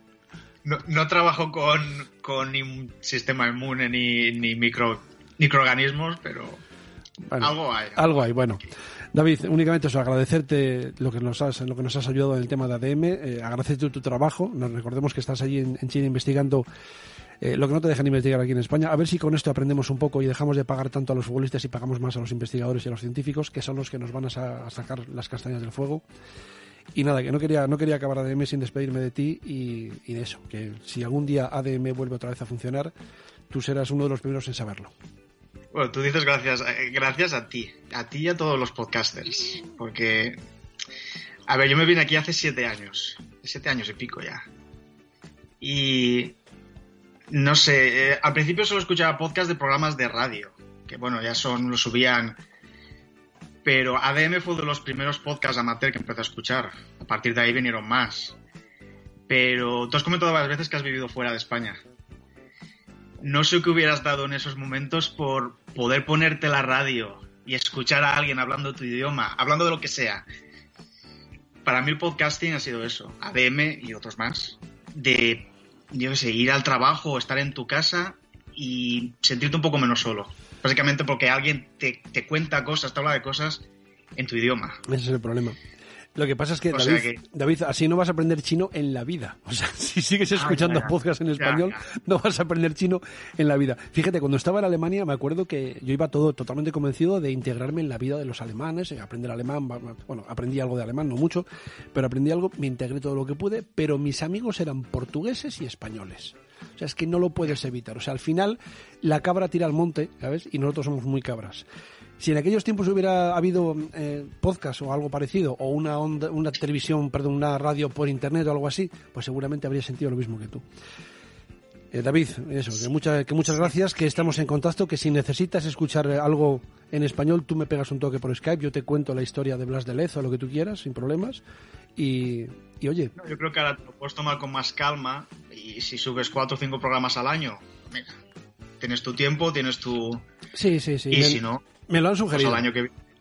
Speaker 8: No trabajo con ni un sistema inmune ni microorganismos, pero bueno,
Speaker 1: algo hay, bueno. David, únicamente eso, agradecerte lo que nos has ayudado en el tema de ADM, agradecerte tu trabajo, nos recordemos que estás allí en China investigando lo que no te dejan investigar aquí en España, a ver si con esto aprendemos un poco y dejamos de pagar tanto a los futbolistas y pagamos más a los investigadores y a los científicos, que son los que nos van a sacar las castañas del fuego. Y nada, que no quería acabar ADM sin despedirme de ti y de eso, que si algún día ADM vuelve otra vez a funcionar, tú serás uno de los primeros en saberlo.
Speaker 8: Bueno, tú dices gracias a ti y a todos los podcasters, porque, a ver, yo me vine aquí hace 7 años y pico ya, y no sé, al principio solo escuchaba podcast de programas de radio, que bueno, ya lo subían, pero ADM fue de los primeros podcasts amateur que empecé a escuchar, a partir de ahí vinieron más, pero tú has comentado varias veces que has vivido fuera de España. No sé qué hubieras dado en esos momentos por poder ponerte la radio y escuchar a alguien hablando tu idioma, hablando de lo que sea. Para mí el podcasting ha sido eso, ADM y otros más, de, yo qué sé, ir al trabajo, estar en tu casa y sentirte un poco menos solo. Básicamente porque alguien te cuenta cosas, te habla de cosas en tu idioma.
Speaker 1: Ese es el problema. Lo que pasa es que, David, así no vas a aprender chino en la vida. O sea, si sigues escuchando podcasts en español, no vas a aprender chino en la vida. Fíjate, cuando estaba en Alemania me acuerdo que yo iba totalmente convencido de integrarme en la vida de los alemanes, aprender alemán. Bueno, aprendí algo de alemán, no mucho, pero aprendí algo, me integré todo lo que pude, pero mis amigos eran portugueses y españoles. O sea, es que no lo puedes evitar. O sea, al final la cabra tira al monte, ¿sabes? Y nosotros somos muy cabras. Si en aquellos tiempos hubiera habido podcast o algo parecido, o una televisión, perdón, una radio por internet o algo así, pues seguramente habría sentido lo mismo que tú. David, eso, que muchas gracias, que estamos en contacto, que si necesitas escuchar algo en español, tú me pegas un toque por Skype, yo te cuento la historia de Blas de Lezo o lo que tú quieras, sin problemas. Y oye...
Speaker 8: No, yo creo que ahora te lo puedes tomar con más calma, y si subes 4 o 5 programas al año, mira, tienes tu tiempo, tienes tu...
Speaker 1: Sí.
Speaker 8: Y si no...
Speaker 1: Me lo han sugerido.
Speaker 8: Pues al año que viene.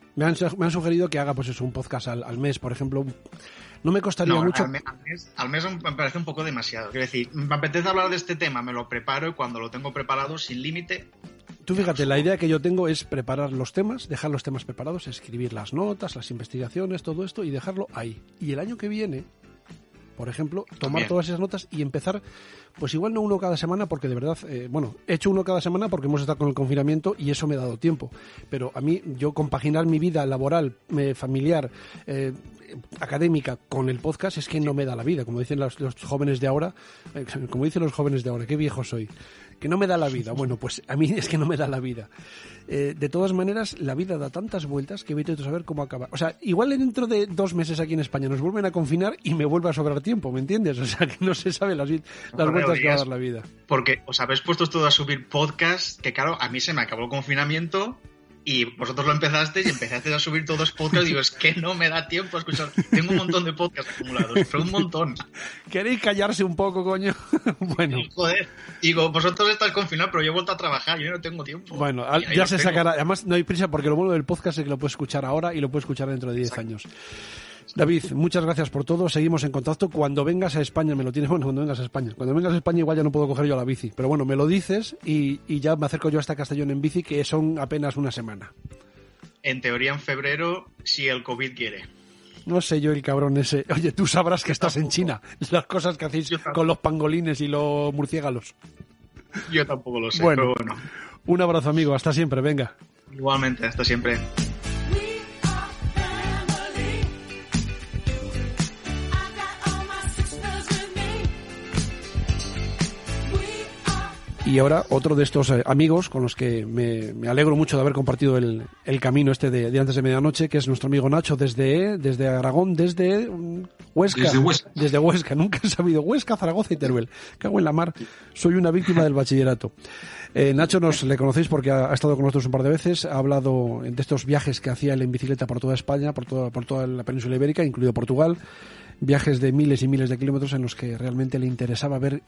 Speaker 1: Me han sugerido que haga pues eso, un podcast al mes, por ejemplo. No me costaría mucho.
Speaker 8: Al mes me parece un poco demasiado. Quiero decir, me apetece hablar de este tema, me lo preparo y cuando lo tengo preparado, sin límite.
Speaker 1: Tú fíjate, la idea que yo tengo es preparar los temas, dejar los temas preparados, escribir las notas, las investigaciones, todo esto y dejarlo ahí. Y el año que viene, por ejemplo, tomar todas esas notas y empezar, pues igual no uno cada semana, porque de verdad, he hecho uno cada semana porque hemos estado con el confinamiento y eso me ha dado tiempo. Pero a mí, yo compaginar mi vida laboral, familiar, académica con el podcast es que no me da la vida, como dicen los jóvenes de ahora, qué viejo soy. Que no me da la vida. Bueno, pues a mí es que no me da la vida. De todas maneras, la vida da tantas vueltas que vete a saber cómo acaba. O sea, igual dentro de 2 meses aquí en España nos vuelven a confinar y me vuelve a sobrar tiempo, ¿me entiendes? O sea, que no se sabe las vueltas que va a dar la vida.
Speaker 8: Porque os habéis puesto todos a subir podcasts, que claro, a mí se me acabó el confinamiento y vosotros lo empezasteis y empezasteis a subir todos podcasts y digo, es que no me da tiempo a escuchar. Tengo un montón de podcasts acumulados, pero un montón.
Speaker 1: ¿Queréis callarse un poco, coño? Bueno.
Speaker 8: Joder, digo, vosotros estáis confinados, pero yo he vuelto a trabajar, yo no tengo tiempo.
Speaker 1: Bueno, ya se sacará. Además, no hay prisa porque lo bueno del podcast es que lo puedes escuchar ahora y lo puedes escuchar dentro de 10 años. David, muchas gracias por todo, seguimos en contacto. Cuando vengas a España me lo tienes, cuando vengas a España igual ya no puedo coger yo la bici, pero bueno, me lo dices y ya me acerco yo hasta Castellón en bici, que son apenas una semana.
Speaker 8: En teoría en febrero, si el COVID quiere.
Speaker 1: No sé yo el cabrón ese. Oye, tú sabrás que estás en China, las cosas que hacéis con los pangolines y los murciélagos.
Speaker 8: Yo tampoco lo sé,
Speaker 1: bueno,
Speaker 8: pero bueno.
Speaker 1: Un abrazo, amigo, hasta siempre, venga.
Speaker 8: Igualmente, hasta siempre.
Speaker 1: Y ahora otro de estos amigos con los que me alegro mucho de haber compartido el camino de antes de medianoche, que es nuestro amigo Nacho desde Aragón, desde Huesca. Desde Huesca, nunca he sabido. Huesca, Zaragoza y Teruel. Cago en la mar, soy una víctima del bachillerato. Nacho le conocéis porque ha estado con nosotros un par de veces, ha hablado de estos viajes que hacía él en bicicleta por toda España, por toda la península ibérica, incluido Portugal, viajes de miles y miles de kilómetros en los que realmente le interesaba ver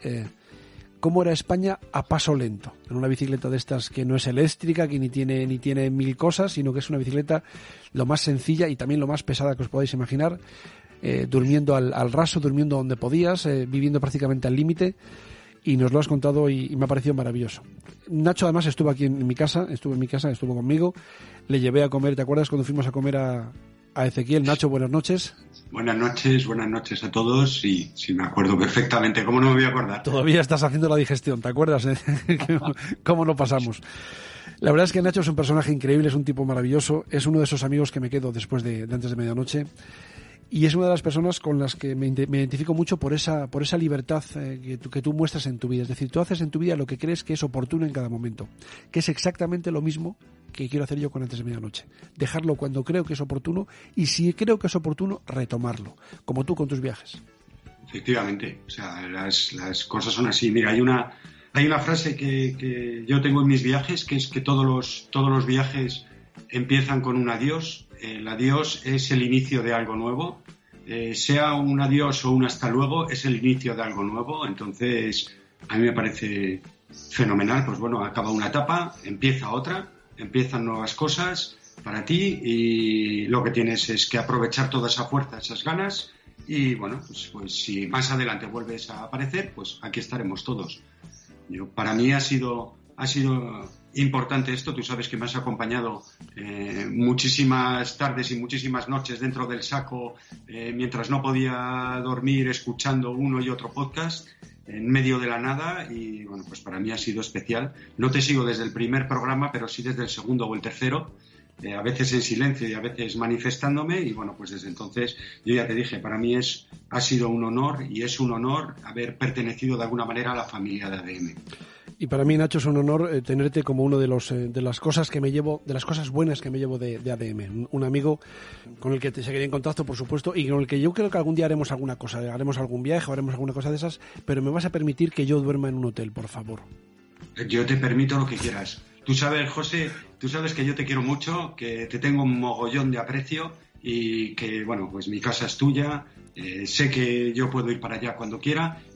Speaker 1: cómo era España a paso lento, en una bicicleta de estas que no es eléctrica, que ni tiene 1000 cosas, sino que es una bicicleta lo más sencilla y también lo más pesada que os podáis imaginar, durmiendo al raso, durmiendo donde podías, viviendo prácticamente al límite, y nos lo has contado y me ha parecido maravilloso. Nacho además estuvo aquí en mi casa, estuvo conmigo, le llevé a comer, ¿te acuerdas cuando fuimos a comer a Ezequiel? Nacho, buenas noches.
Speaker 9: Buenas noches a todos. Y sí, me acuerdo perfectamente. ¿Cómo no me voy a acordar?
Speaker 1: Todavía estás haciendo la digestión, ¿te acuerdas? ¿Cómo lo pasamos? La verdad es que Nacho es un personaje increíble, es un tipo maravilloso, es uno de esos amigos que me quedo después de antes de medianoche. Y es una de las personas con las que me identifico mucho por esa libertad que tú muestras en tu vida. Es decir, tú haces en tu vida lo que crees que es oportuno en cada momento, que es exactamente lo mismo que quiero hacer yo con antes de medianoche. Dejarlo cuando creo que es oportuno y si creo que es oportuno, retomarlo, como tú con tus viajes.
Speaker 9: Efectivamente, o sea, las cosas son así. Mira, hay una frase que yo tengo en mis viajes, que es que todos los viajes empiezan con un adiós. El adiós es el inicio de algo nuevo, sea un adiós o un hasta luego, es el inicio de algo nuevo. Entonces, a mí me parece fenomenal. Pues bueno, acaba una etapa, empieza otra, empiezan nuevas cosas para ti y lo que tienes es que aprovechar toda esa fuerza, esas ganas y bueno, pues si más adelante vuelves a aparecer, pues aquí estaremos todos. Para mí ha sido importante esto. Tú sabes que me has acompañado muchísimas tardes y muchísimas noches dentro del saco mientras no podía dormir escuchando uno y otro podcast en medio de la nada y bueno, pues para mí ha sido especial. No te sigo desde el primer programa, pero sí desde el segundo o el tercero, a veces en silencio y a veces manifestándome y bueno, pues desde entonces yo ya te dije, para mí ha sido un honor y es un honor haber pertenecido de alguna manera a la familia de ADM.
Speaker 1: Y para mí, Nacho, es un honor tenerte como uno de las cosas que me llevo, de las cosas buenas que me llevo de ADM. Un amigo con el que te seguiré en contacto, por supuesto, y con el que yo creo que algún día haremos alguna cosa, haremos algún viaje, haremos alguna cosa de esas, pero me vas a permitir que yo duerma en un hotel, por favor.
Speaker 9: Yo te permito lo que quieras. Tú sabes, José, que yo te quiero mucho, que te tengo un mogollón de aprecio y que, bueno, pues mi casa es tuya. Sé que yo puedo ir para allá cuando quiera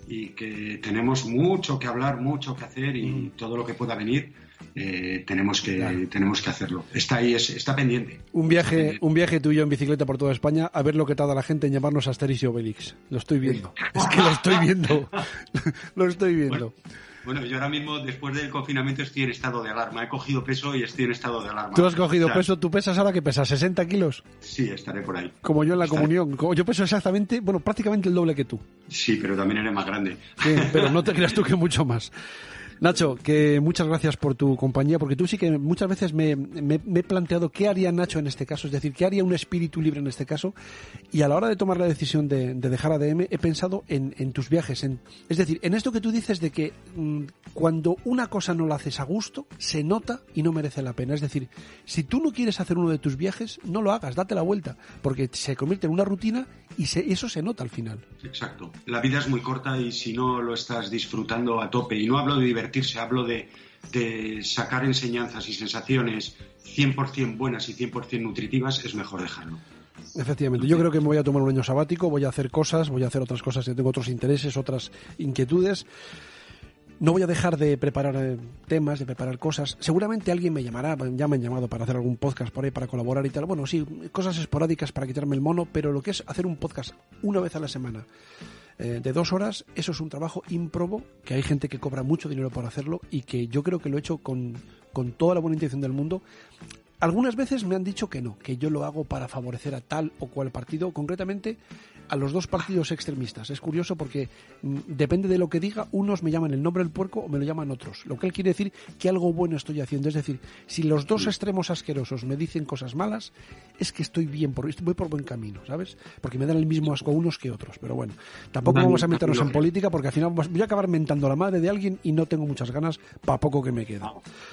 Speaker 9: y que tenemos mucho que hablar, mucho que hacer y todo lo que pueda venir tenemos que hacerlo. Está ahí, está pendiente.
Speaker 1: Un viaje tú y yo en bicicleta por toda España a ver lo que tarda la gente en llamarnos Asterix y Obelix. Lo estoy viendo. Es que lo estoy viendo. Lo estoy viendo.
Speaker 9: Bueno, yo ahora mismo, después del confinamiento, estoy en estado de alarma. He cogido peso y estoy en estado de alarma.
Speaker 1: ¿Tú has cogido peso? ¿Tú pesas ahora que pesas? ¿60 kilos?
Speaker 9: Sí, estaré por ahí.
Speaker 1: Como yo en la comunión. Yo peso exactamente, prácticamente el doble que tú.
Speaker 9: Sí, pero también eres más grande.
Speaker 1: Sí, pero no te creas tú que mucho más. Nacho, que muchas gracias por tu compañía, porque tú sí que muchas veces me he planteado qué haría Nacho en este caso, es decir, qué haría un espíritu libre en este caso, y a la hora de tomar la decisión de dejar ADM he pensado en tus viajes, es decir, en esto que tú dices de que cuando una cosa no la haces a gusto, se nota y no merece la pena, es decir, si tú no quieres hacer uno de tus viajes, no lo hagas, date la vuelta, porque se convierte en una rutina y eso se nota al final.
Speaker 9: Exacto, la vida es muy corta y si no lo estás disfrutando a tope, y no hablo de divertirse, hablo de sacar enseñanzas y sensaciones 100% buenas y 100% nutritivas, es mejor dejarlo.
Speaker 1: Efectivamente, yo creo que me voy a tomar un año sabático, voy a hacer otras cosas, tengo otros intereses, otras inquietudes. No voy a dejar de preparar temas, de preparar cosas. Seguramente alguien me llamará, ya me han llamado para hacer algún podcast por ahí, para colaborar y tal. Bueno, sí, cosas esporádicas para quitarme el mono, pero lo que es hacer un podcast una vez a la semana, de 2 horas, eso es un trabajo ímprobo, que hay gente que cobra mucho dinero por hacerlo y que yo creo que lo he hecho con toda la buena intención del mundo. Algunas veces me han dicho que no, que yo lo hago para favorecer a tal o cual partido, concretamente a los 2 partidos extremistas. Es curioso porque depende de lo que diga, unos me llaman el nombre del puerco o me lo llaman otros, lo que él quiere decir que algo bueno estoy haciendo. Es decir, si los 2 extremos asquerosos me dicen cosas malas, es que estoy bien, voy por buen camino, ¿sabes? Porque me dan el mismo asco unos que otros. Pero bueno, tampoco vamos a meternos en política porque al final voy a acabar mentando a la madre de alguien y no tengo muchas ganas para poco que me queda.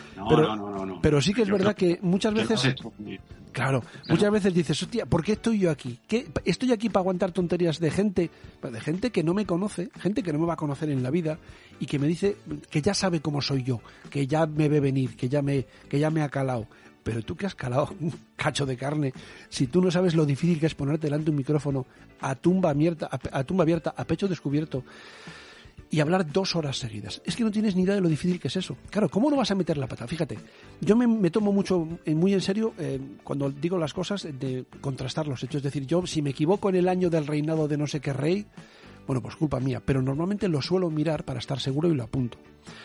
Speaker 9: No.
Speaker 1: Pero sí que es verdad que muchas veces... Claro, muchas veces dices, hostia, ¿por qué estoy yo aquí? ¿Estoy aquí para aguantar tonterías de gente que no me conoce, gente que no me va a conocer en la vida y que me dice que ya sabe cómo soy yo, que ya me ve venir, que ya me ha calado? Pero tú que has calado un cacho de carne, si tú no sabes lo difícil que es ponerte delante de un micrófono a tumba abierta, a pecho descubierto, y hablar 2 horas seguidas. Es que no tienes ni idea de lo difícil que es eso. Claro, ¿cómo no vas a meter la pata? Fíjate, yo me tomo muy en serio cuando digo las cosas de contrastar los hechos. Es decir, yo si me equivoco en el año del reinado de no sé qué rey, bueno, pues culpa mía. Pero normalmente lo suelo mirar para estar seguro y lo apunto.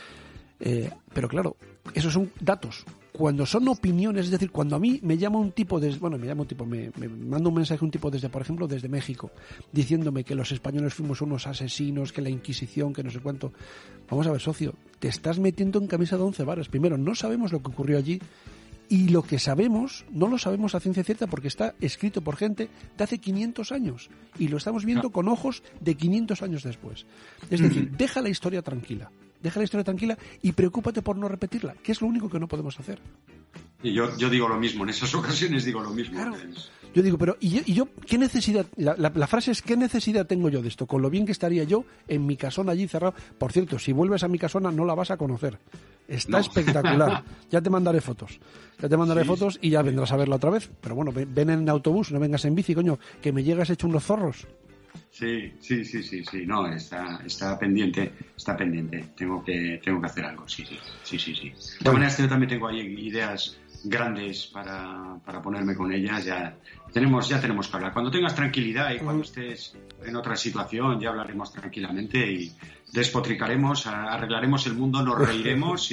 Speaker 1: Pero claro, esos son datos. Cuando son opiniones, es decir, cuando a mí me llama un tipo me manda un mensaje un tipo por ejemplo, desde México, diciéndome que los españoles fuimos unos asesinos, que la Inquisición, que no sé cuánto. Vamos a ver, socio, te estás metiendo en camisa de 11 varas. Primero, no sabemos lo que ocurrió allí y lo que sabemos, no lo sabemos a ciencia cierta porque está escrito por gente de hace 500 años y lo estamos viendo con ojos de 500 años después. Es decir, deja la historia tranquila y preocúpate por no repetirla, que es lo único que no podemos hacer.
Speaker 9: Y yo digo lo mismo, en esas ocasiones digo lo mismo.
Speaker 1: Claro. Yo digo, pero ¿y yo qué necesidad? La frase es, ¿qué necesidad tengo yo de esto? Con lo bien que estaría yo en mi casona allí cerrado. Por cierto, si vuelves a mi casona no la vas a conocer. Está espectacular. Ya te mandaré fotos. Y ya vendrás a verla otra vez. Pero bueno, ven en autobús, no vengas en bici, coño, que me llegas hecho unos zorros.
Speaker 9: Sí. No, está pendiente. Tengo que hacer algo, sí. De todas maneras, yo también tengo ahí ideas grandes para ponerme con ellas. Ya tenemos que hablar. Cuando tengas tranquilidad y cuando estés en otra situación, ya hablaremos tranquilamente y despotricaremos, arreglaremos el mundo, nos reiremos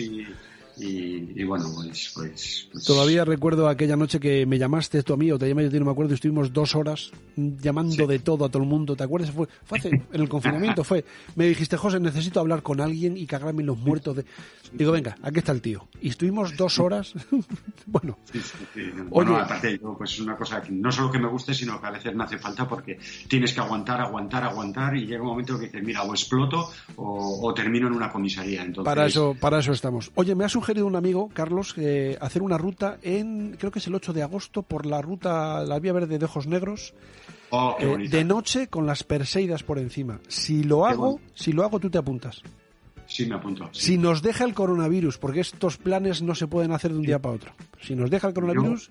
Speaker 9: y bueno, pues...
Speaker 1: Todavía recuerdo aquella noche que me llamaste tú a mí, o te llamé yo, no me acuerdo, y estuvimos 2 horas llamando de todo a todo el mundo, ¿te acuerdas? Fue en el confinamiento, me dijiste, José, necesito hablar con alguien y cagarme en los muertos de... Digo, venga, aquí está el tío. Y estuvimos 2 horas, bueno.
Speaker 9: Sí. Bueno, aparte, pues es una cosa que no solo que me guste, sino que a veces me hace falta porque tienes que aguantar y llega un momento que dices, mira, o exploto o termino en una comisaría. Entonces...
Speaker 1: Para eso estamos. Oye, me ha sugerido un amigo, Carlos, hacer una ruta creo que es el 8 de agosto, por la vía verde de Ojos Negros, de noche con las Perseidas por encima. Si lo hago, tú te apuntas.
Speaker 9: Sí, me apunto. Sí.
Speaker 1: Si nos deja el coronavirus, porque estos planes no se pueden hacer de un día para otro. Si nos deja el coronavirus,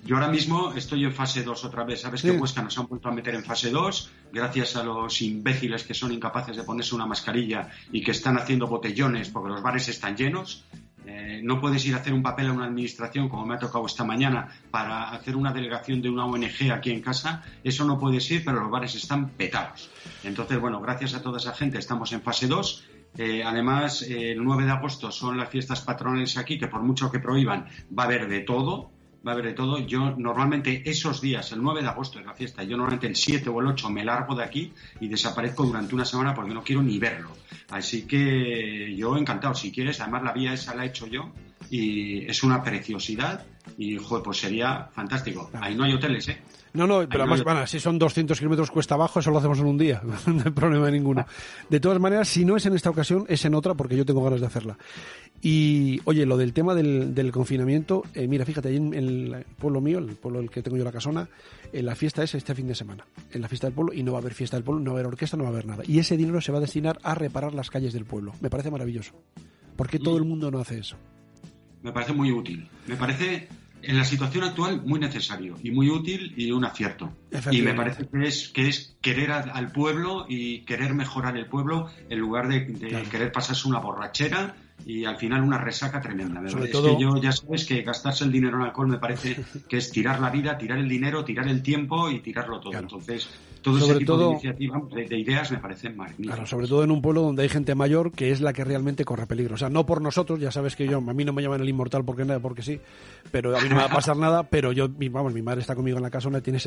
Speaker 9: Yo ahora mismo estoy en fase 2 otra vez. Sabes que Huesca nos han vuelto a meter en fase 2 gracias a los imbéciles que son incapaces de ponerse una mascarilla y que están haciendo botellones porque los bares están llenos. No puedes ir a hacer un papel a una administración, como me ha tocado esta mañana, para hacer una delegación de una ONG aquí en casa. Eso no puedes ir, pero los bares están petados. Entonces, bueno, gracias a toda esa gente estamos en fase 2. Además, el 9 de agosto son las fiestas patronales aquí, que por mucho que prohíban, va a haber de todo. Va a haber de todo. Yo normalmente esos días, el 9 de agosto es la fiesta, yo normalmente el 7 o el 8 me largo de aquí y desaparezco durante una semana porque no quiero ni verlo. Así que yo encantado, si quieres, además la vía esa la he hecho yo y es una preciosidad y, joder, pues sería fantástico. Ahí no hay hoteles, ¿eh?
Speaker 1: No, pero además, bueno, si son 200 kilómetros cuesta abajo, eso lo hacemos en un día, no hay problema ninguno. De todas maneras, si no es en esta ocasión, es en otra, porque yo tengo ganas de hacerla. Y, oye, lo del tema del confinamiento, mira, fíjate, ahí en el pueblo mío, el pueblo el que tengo yo la casona, la fiesta es este fin de semana, en la fiesta del pueblo, y no va a haber fiesta del pueblo, no va a haber orquesta, no va a haber nada. Y ese dinero se va a destinar a reparar las calles del pueblo. Me parece maravilloso. ¿Por qué todo el mundo no hace eso?
Speaker 9: Me parece muy útil. Me parece, en la situación actual, muy necesario y muy útil y un acierto. Y me parece que es querer al pueblo y querer mejorar el pueblo en lugar de querer pasarse una borrachera y al final una resaca tremenda. Es que yo, ya sabes que gastarse el dinero en alcohol me parece que es tirar la vida, tirar el dinero, tirar el tiempo y tirarlo todo. Claro. Entonces, todo ese tipo de iniciativas, de ideas me parecen magníficas.
Speaker 1: Claro, sobre todo en un pueblo donde hay gente mayor que es la que realmente corre peligro. O sea, no por nosotros, ya sabes que a mí no me llaman el inmortal porque sí, pero a mí no me va a pasar nada, pero mi madre está conmigo en la casona, tiene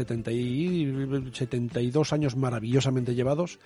Speaker 1: 72 años maravillosamente llevados,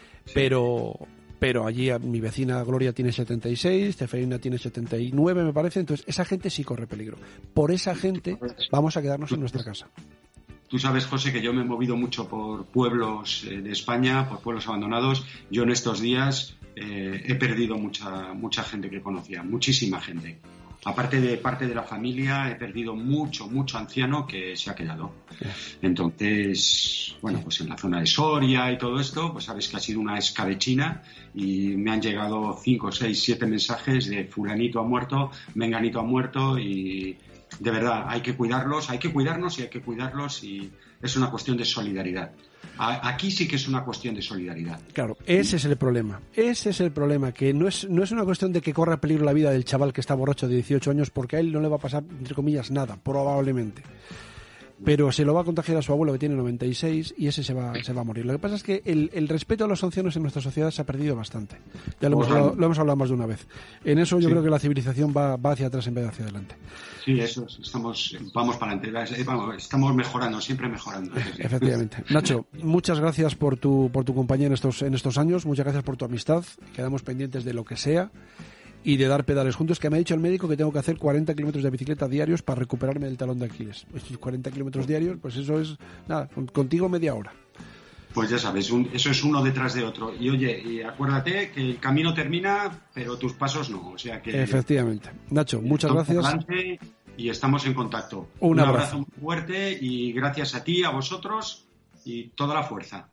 Speaker 1: pero allí mi vecina Gloria tiene 76, Ceferina tiene 79, me parece, entonces esa gente sí corre peligro. Por esa gente vamos a quedarnos en nuestra casa.
Speaker 9: Tú sabes, José, que yo me he movido mucho por pueblos de España, por pueblos abandonados. Yo en estos días he perdido mucha gente que conocía, muchísima gente. Aparte de parte de la familia, he perdido mucho anciano que se ha quedado. Entonces, bueno, pues en la zona de Soria y todo esto, pues sabes que ha sido una escabechina y me han llegado 5, 6, 7 mensajes de fulanito ha muerto, menganito ha muerto y de verdad hay que cuidarnos y hay que cuidarlos y es una cuestión de solidaridad. Aquí sí que es una cuestión de solidaridad.
Speaker 1: Claro, ese es el problema, que no es una cuestión de que corra peligro la vida del chaval que está borracho de 18 años, porque a él no le va a pasar, entre comillas, nada, probablemente. Pero se lo va a contagiar a su abuelo que tiene 96 y ese se va a morir. Lo que pasa es que el respeto a los ancianos en nuestra sociedad se ha perdido bastante. Ya lo hemos hablado más de una vez. En eso yo creo que la civilización va hacia atrás en vez de hacia adelante.
Speaker 8: Sí, eso, vamos para adelante, estamos mejorando, siempre mejorando.
Speaker 1: Efectivamente. Nacho, muchas gracias por tu compañía en estos años, muchas gracias por tu amistad, quedamos pendientes de lo que sea y de dar pedales juntos, que me ha dicho el médico que tengo que hacer 40 kilómetros de bicicleta diarios para recuperarme del talón de Aquiles. 40 kilómetros diarios, pues eso es, nada, contigo media hora.
Speaker 8: Pues ya sabes, eso es uno detrás de otro. Y oye, y acuérdate que el camino termina, pero tus pasos no. O sea que
Speaker 1: efectivamente. Nacho, muchas gracias.
Speaker 8: Y estamos en contacto.
Speaker 1: Un abrazo
Speaker 8: muy fuerte y gracias a ti, a vosotros y toda la fuerza.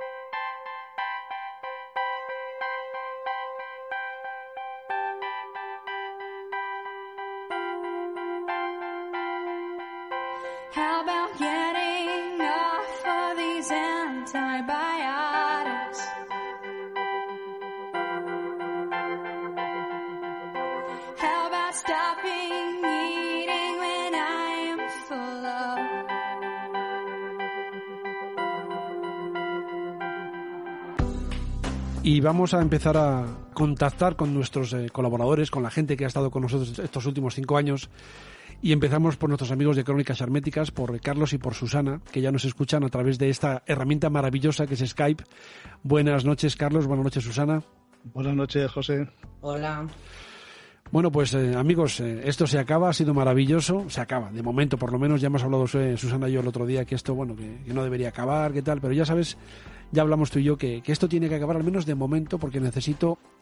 Speaker 10: How about getting off of these antibiotics? How about stopping eating when I am full of?
Speaker 1: Y vamos a empezar a contactar con nuestros colaboradores, con la gente que ha estado con nosotros estos últimos 5 años. Y empezamos por nuestros amigos de Crónicas Herméticas, por Carlos y por Susana, que ya nos escuchan a través de esta herramienta maravillosa que es Skype. Buenas noches, Carlos. Buenas noches, Susana.
Speaker 11: Buenas noches, José.
Speaker 12: Hola.
Speaker 1: Bueno, pues amigos, esto se acaba, ha sido maravilloso. Se acaba, de momento, por lo menos. Ya hemos hablado Susana y yo el otro día que esto, bueno, que no debería acabar, qué tal. Pero ya sabes, ya hablamos tú y yo que esto tiene que acabar al menos de momento porque necesito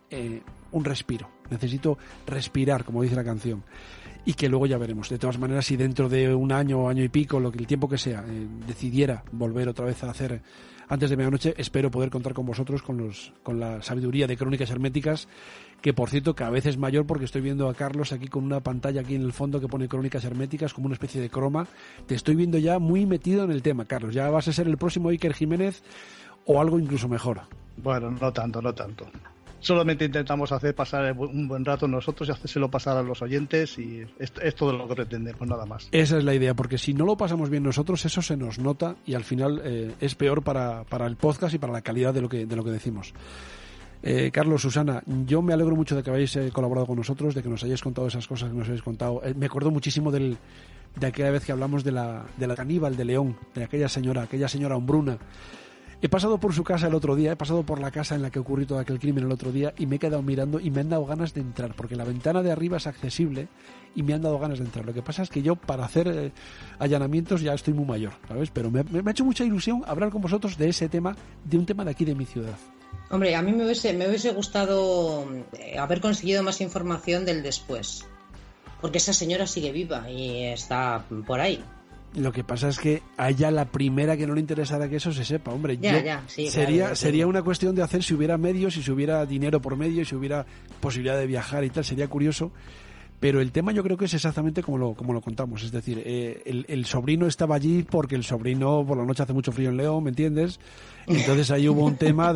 Speaker 1: un respiro. Necesito respirar, como dice la canción. Y que luego ya veremos. De todas maneras, si dentro de un año o año y pico, el tiempo que sea, decidiera volver otra vez a hacer antes de medianoche, espero poder contar con vosotros, con la sabiduría de Crónicas Herméticas, que por cierto cada vez es mayor, porque estoy viendo a Carlos aquí con una pantalla aquí en el fondo que pone Crónicas Herméticas como una especie de croma. Te estoy viendo ya muy metido en el tema, Carlos. Ya vas a ser el próximo Iker Jiménez o algo incluso mejor.
Speaker 11: Bueno, no tanto. Solamente intentamos hacer pasar un buen rato nosotros y hacérselo pasar a los oyentes, y es todo lo que pretendemos, nada más.
Speaker 1: Esa es la idea, porque si no lo pasamos bien nosotros, eso se nos nota y al final es peor para el podcast y para la calidad de lo que decimos. Carlos, Susana, yo me alegro mucho de que habéis colaborado con nosotros, de que nos hayáis contado esas cosas que nos habéis contado. Me acuerdo muchísimo de aquella vez que hablamos de la caníbal de León, de aquella señora hombruna. He pasado por su casa el otro día, he pasado por la casa en la que ocurrió todo aquel crimen el otro día y me he quedado mirando y me han dado ganas de entrar, porque la ventana de arriba es accesible y me han dado ganas de entrar. Lo que pasa es que yo para hacer allanamientos ya estoy muy mayor, ¿sabes? Pero me ha hecho mucha ilusión hablar con vosotros de ese tema, de un tema de aquí de mi ciudad.
Speaker 12: Hombre, a mí me hubiese gustado haber conseguido más información del después, porque esa señora sigue viva y está por ahí.
Speaker 1: Lo que pasa es que a ella la primera que no le interesara que eso se sepa, hombre.
Speaker 12: Sí,
Speaker 1: sería una cuestión de hacer, si hubiera medios y si hubiera dinero por medio y si hubiera posibilidad de viajar y tal, sería curioso. Pero el tema yo creo que es exactamente como lo contamos. Es decir, el sobrino estaba allí porque el sobrino por la noche hace mucho frío en León, ¿me entiendes? Entonces ahí hubo un tema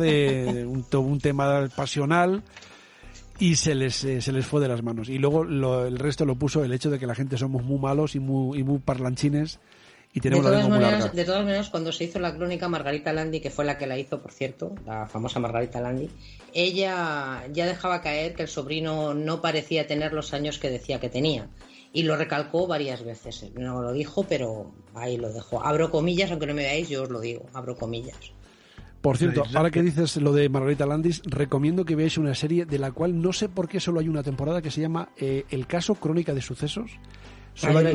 Speaker 1: un tema pasional y se les fue de las manos. Y luego el resto lo puso el hecho de que la gente somos muy malos y muy parlanchines y tenemos la lengua muy larga.
Speaker 12: De todas maneras, cuando se hizo la crónica, Margarita Landi, que fue la que la hizo, por cierto, la famosa Margarita Landi, ella ya dejaba caer que el sobrino no parecía tener los años que decía que tenía. Y lo recalcó varias veces. No lo dijo, pero ahí lo dejó. Abro comillas, aunque no me veáis, yo os lo digo. Abro comillas.
Speaker 1: Por cierto, ahora que dices lo de Margarita Landis, recomiendo que veáis una serie de la cual no sé por qué solo hay una temporada, que se llama El caso Crónica de Sucesos. Solo hay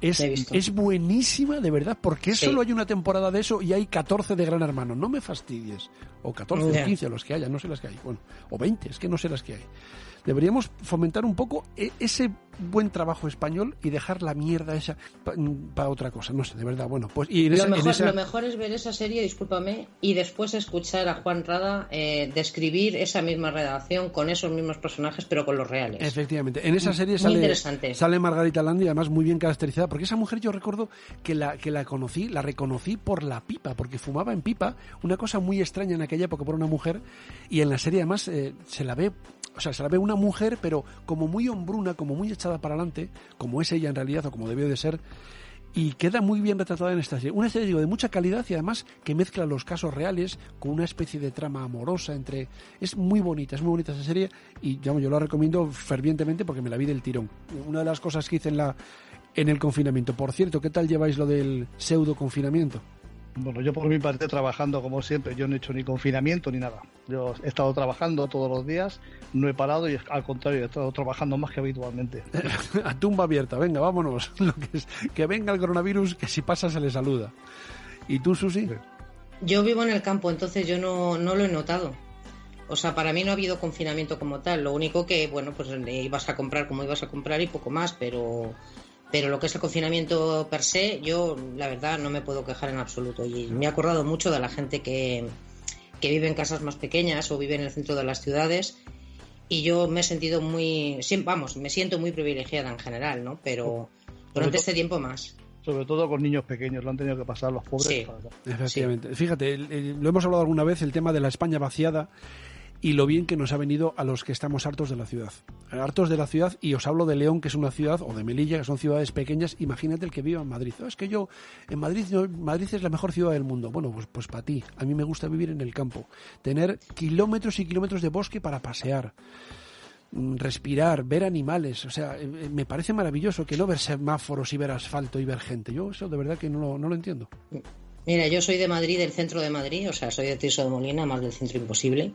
Speaker 1: es buenísima, de verdad. ¿Por qué solo hay una temporada de eso y hay 14 de Gran Hermano? No me fastidies. O 14 o 15, los que haya, no sé las que hay. Bueno, o 20, es que no sé las que hay. Deberíamos fomentar un poco ese buen trabajo español y dejar la mierda esa para otra cosa. No sé, de verdad. Bueno, pues
Speaker 12: lo mejor es ver esa serie, discúlpame, y después escuchar a Juan Rada describir esa misma redacción con esos mismos personajes, pero con los reales.
Speaker 1: Efectivamente. En esa serie sale Margarita Landi, además muy bien caracterizada, porque esa mujer yo recuerdo que la reconocí por la pipa, porque fumaba en pipa, una cosa muy extraña en aquella época por una mujer, y en la serie además se la ve una mujer, pero como muy hombruna, como muy echada para adelante, como es ella en realidad, o como debió de ser, y queda muy bien retratada en esta serie. Una serie, digo, de mucha calidad y además que mezcla los casos reales con una especie de trama amorosa entre... Es muy bonita esa serie y yo la recomiendo fervientemente porque me la vi del tirón. Una de las cosas que hice en el confinamiento. Por cierto, ¿qué tal lleváis lo del pseudo confinamiento?
Speaker 11: Bueno, yo por mi parte trabajando como siempre, yo no he hecho ni confinamiento ni nada. Yo he estado trabajando todos los días, no he parado y al contrario, he estado trabajando más que habitualmente.
Speaker 1: A tumba abierta, venga, vámonos. Que venga el coronavirus, que si pasa se le saluda. ¿Y tú, Susi? Sí.
Speaker 12: Yo vivo en el campo, entonces yo no lo he notado. O sea, para mí no ha habido confinamiento como tal. Lo único que, bueno, pues ibas a comprar como ibas a comprar y poco más, pero lo que es el confinamiento per se, yo la verdad no me puedo quejar en absoluto. Y me he acordado mucho de la gente que vive en casas más pequeñas o vive en el centro de las ciudades, y yo me he sentido me siento muy privilegiada en general, ¿no? Pero durante este tiempo más.
Speaker 11: Sobre todo con niños pequeños, lo han tenido que pasar los pobres.
Speaker 12: Sí.
Speaker 1: Efectivamente. Sí. Fíjate, lo hemos hablado alguna vez, el tema de la España vaciada y lo bien que nos ha venido a los que estamos hartos de la ciudad. Hartos de la ciudad, y os hablo de León, que es una ciudad, o de Melilla, que son ciudades pequeñas. Imagínate el que viva en Madrid. Es que yo, en Madrid es la mejor ciudad del mundo. Bueno, pues para ti. A mí me gusta vivir en el campo. Tener kilómetros y kilómetros de bosque para pasear, respirar, ver animales. O sea, me parece maravilloso que no ver semáforos y ver asfalto y ver gente. Yo eso de verdad que no lo entiendo.
Speaker 12: Mira, yo soy de Madrid, del centro de Madrid, o sea, soy de Tirso de Molina, más del centro imposible.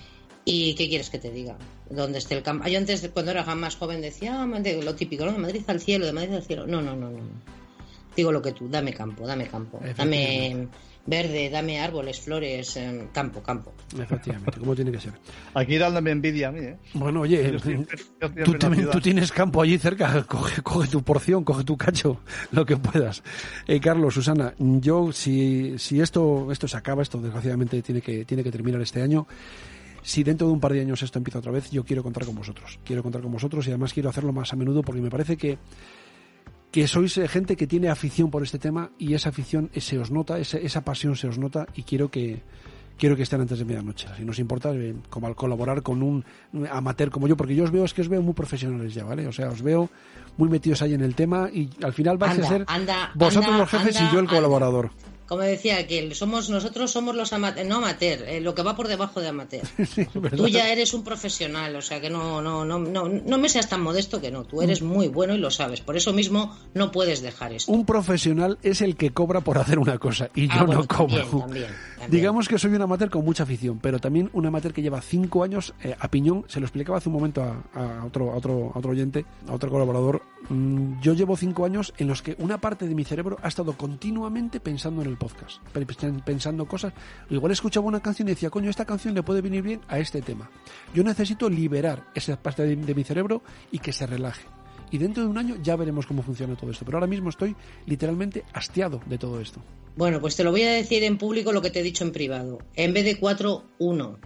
Speaker 12: ¿Y qué quieres que te diga? ¿Dónde esté el campo? Yo antes, cuando era más joven, decía lo típico, ¿no? De Madrid al cielo, de Madrid al cielo. No. Digo lo que tú, dame campo. verde, dame árboles, flores, campo.
Speaker 1: Efectivamente, como tiene que ser.
Speaker 11: Aquí dándome envidia a mí, ¿eh?
Speaker 1: Bueno, oye, tú tienes campo allí cerca, coge tu porción, coge tu cacho, lo que puedas. Carlos, Susana, yo si esto se acaba, esto desgraciadamente tiene que terminar este año. Si dentro de un par de años esto empieza otra vez, yo quiero contar con vosotros. Quiero contar con vosotros y además quiero hacerlo más a menudo porque me parece que sois gente que tiene afición por este tema y esa afición se os nota, esa pasión se os nota y quiero que estén antes de medianoche. Si nos importa, como al colaborar con un amateur como yo, porque yo os veo muy profesionales ya, ¿vale? O sea, os veo muy metidos ahí en el tema y al final vais a ser vosotros los jefes y yo el colaborador.
Speaker 12: Como decía, que nosotros somos los amateur, no amateur, lo que va por debajo de amateur.
Speaker 1: Sí,
Speaker 12: tú ya eres un profesional, o sea que no me seas tan modesto que no. Tú eres muy bueno y lo sabes. Por eso mismo no puedes dejar esto.
Speaker 1: Un profesional es el que cobra por hacer una cosa y yo no cobro.
Speaker 12: También.
Speaker 1: Digamos que soy un amateur con mucha afición, pero también un amateur que lleva 5 años a piñón. Se lo explicaba hace un momento a otro oyente, a otro colaborador. Yo llevo 5 años en los que una parte de mi cerebro ha estado continuamente pensando en el podcast, pensando cosas. Igual escuchaba una canción y decía, coño, esta canción le puede venir bien a este tema. Yo necesito liberar esa parte de mi cerebro y que se relaje. Y dentro de un año ya veremos cómo funciona todo esto. Pero ahora mismo estoy literalmente hastiado de todo esto.
Speaker 12: Bueno, pues te lo voy a decir en público lo que te he dicho en privado. En vez de 4, 1.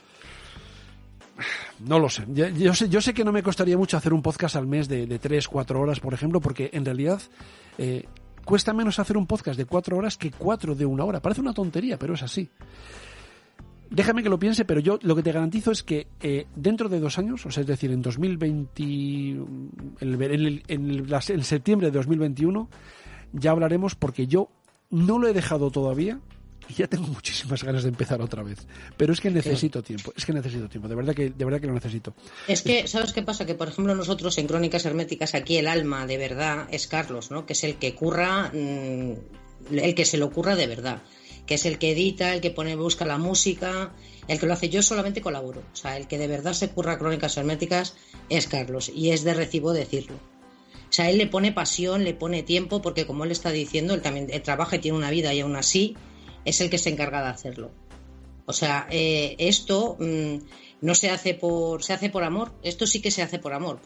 Speaker 1: No lo sé. Yo sé que no me costaría mucho hacer un podcast al mes de 3-4 horas, por ejemplo, porque en realidad cuesta menos hacer un podcast de 4 horas que 4 de 1 hora. Parece una tontería, pero es así. Déjame que lo piense, pero yo lo que te garantizo es que dentro de 2 años, o sea, es decir, en 2020, en septiembre de 2021, ya hablaremos porque yo no lo he dejado todavía. Y ya tengo muchísimas ganas de empezar otra vez. Pero es que necesito tiempo. De verdad que lo necesito.
Speaker 12: Es que, ¿sabes qué pasa? Que, por ejemplo, nosotros en Crónicas Herméticas, aquí el alma de verdad es Carlos, ¿no? Que es el que curra, el que se lo curra de verdad. Que es el que edita, el que busca la música, el que lo hace. Yo solamente colaboro. O sea, el que de verdad se curra Crónicas Herméticas es Carlos. Y es de recibo decirlo. O sea, él le pone pasión, le pone tiempo, porque como él está diciendo, él también trabaja y tiene una vida y aún así es el que se encarga de hacerlo. O sea, esto no se hace se hace por amor. Esto sí que se hace por amor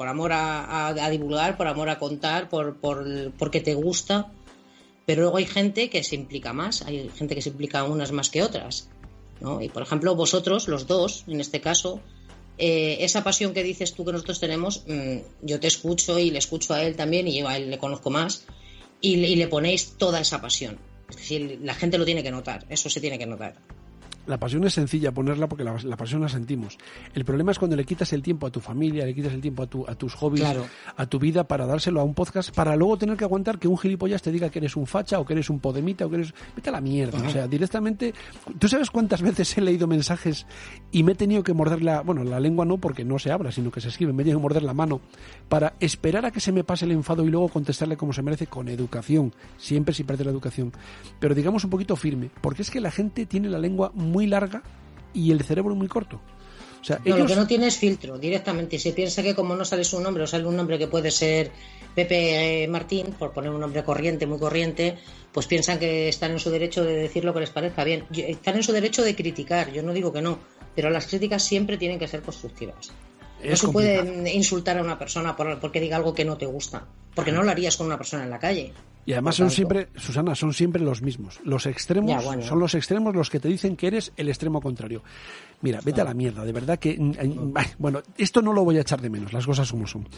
Speaker 12: a divulgar, por amor a contar, porque te gusta. Pero luego hay gente que se implica más, hay gente que se implica unas más que otras, ¿no? Y por ejemplo, vosotros, los dos, en este caso, esa pasión que dices tú que nosotros tenemos, yo te escucho y le escucho a él también, y yo a él le conozco más, y le ponéis toda esa pasión. Es decir, la gente lo tiene que notar, eso se tiene que notar.
Speaker 1: La pasión es sencilla ponerla porque la pasión la sentimos. El problema es cuando le quitas el tiempo a tu familia, le quitas el tiempo a tus hobbies, claro, a tu vida, para dárselo a un podcast, para luego tener que aguantar que un gilipollas te diga que eres un facha o que eres un podemita o que eres... Vete a la mierda. O sea, directamente... ¿Tú sabes cuántas veces he leído mensajes y me he tenido que morder la lengua? No porque no se habla, sino que se escribe. Me he tenido que morder la mano para esperar a que se me pase el enfado y luego contestarle como se merece, con educación. Siempre sin perder la educación. Pero digamos un poquito firme. Porque es que la gente tiene la lengua muy larga y el cerebro muy corto. O sea,
Speaker 12: lo que no tiene es filtro directamente. Y se piensa que como no sale su nombre, o sale un nombre que puede ser Pepe Martín, por poner un nombre corriente, muy corriente, pues piensan que están en su derecho de decir lo que les parezca bien. Están en su derecho de criticar, yo no digo que no, pero las críticas siempre tienen que ser constructivas. No se puede insultar a una persona porque diga algo que no te gusta, porque no lo harías con una persona en la calle.
Speaker 1: Y además son siempre, Susana, son siempre los mismos. Los extremos son los extremos los que te dicen que eres el extremo contrario. Mira, vete a la mierda, de verdad que... Bueno, esto no lo voy a echar de menos, las cosas como son.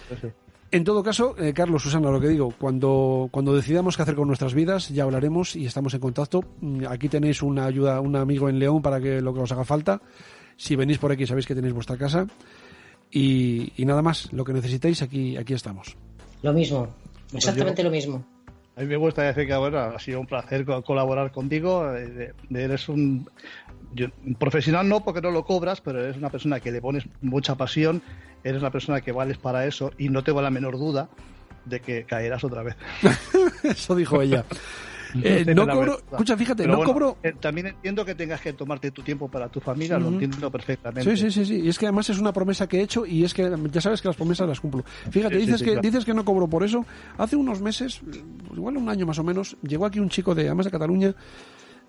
Speaker 1: En todo caso, Carlos, Susana, lo que digo, cuando decidamos qué hacer con nuestras vidas, ya hablaremos y estamos en contacto. Aquí tenéis una ayuda, un amigo en León para que lo que os haga falta. Si venís por aquí sabéis que tenéis vuestra casa. Y nada más, lo que necesitéis, aquí estamos.
Speaker 12: Lo mismo, exactamente lo mismo.
Speaker 11: A mí me gusta decir que ahora ha sido un placer colaborar contigo. Eres un profesional, no porque no lo cobras, pero eres una persona que le pones mucha pasión, eres una persona que vales para eso y no tengo la menor duda de que caerás otra vez.
Speaker 1: Eso dijo ella. No cobro, escucha, fíjate, pero no cobro.
Speaker 11: También entiendo que tengas que tomarte tu tiempo para tu familia, lo entiendo perfectamente.
Speaker 1: Sí. Y es que además es una promesa que he hecho y es que ya sabes que las promesas las cumplo. Fíjate, dices que no cobro por eso. Hace unos meses, igual un año más o menos, llegó aquí un chico además de Cataluña,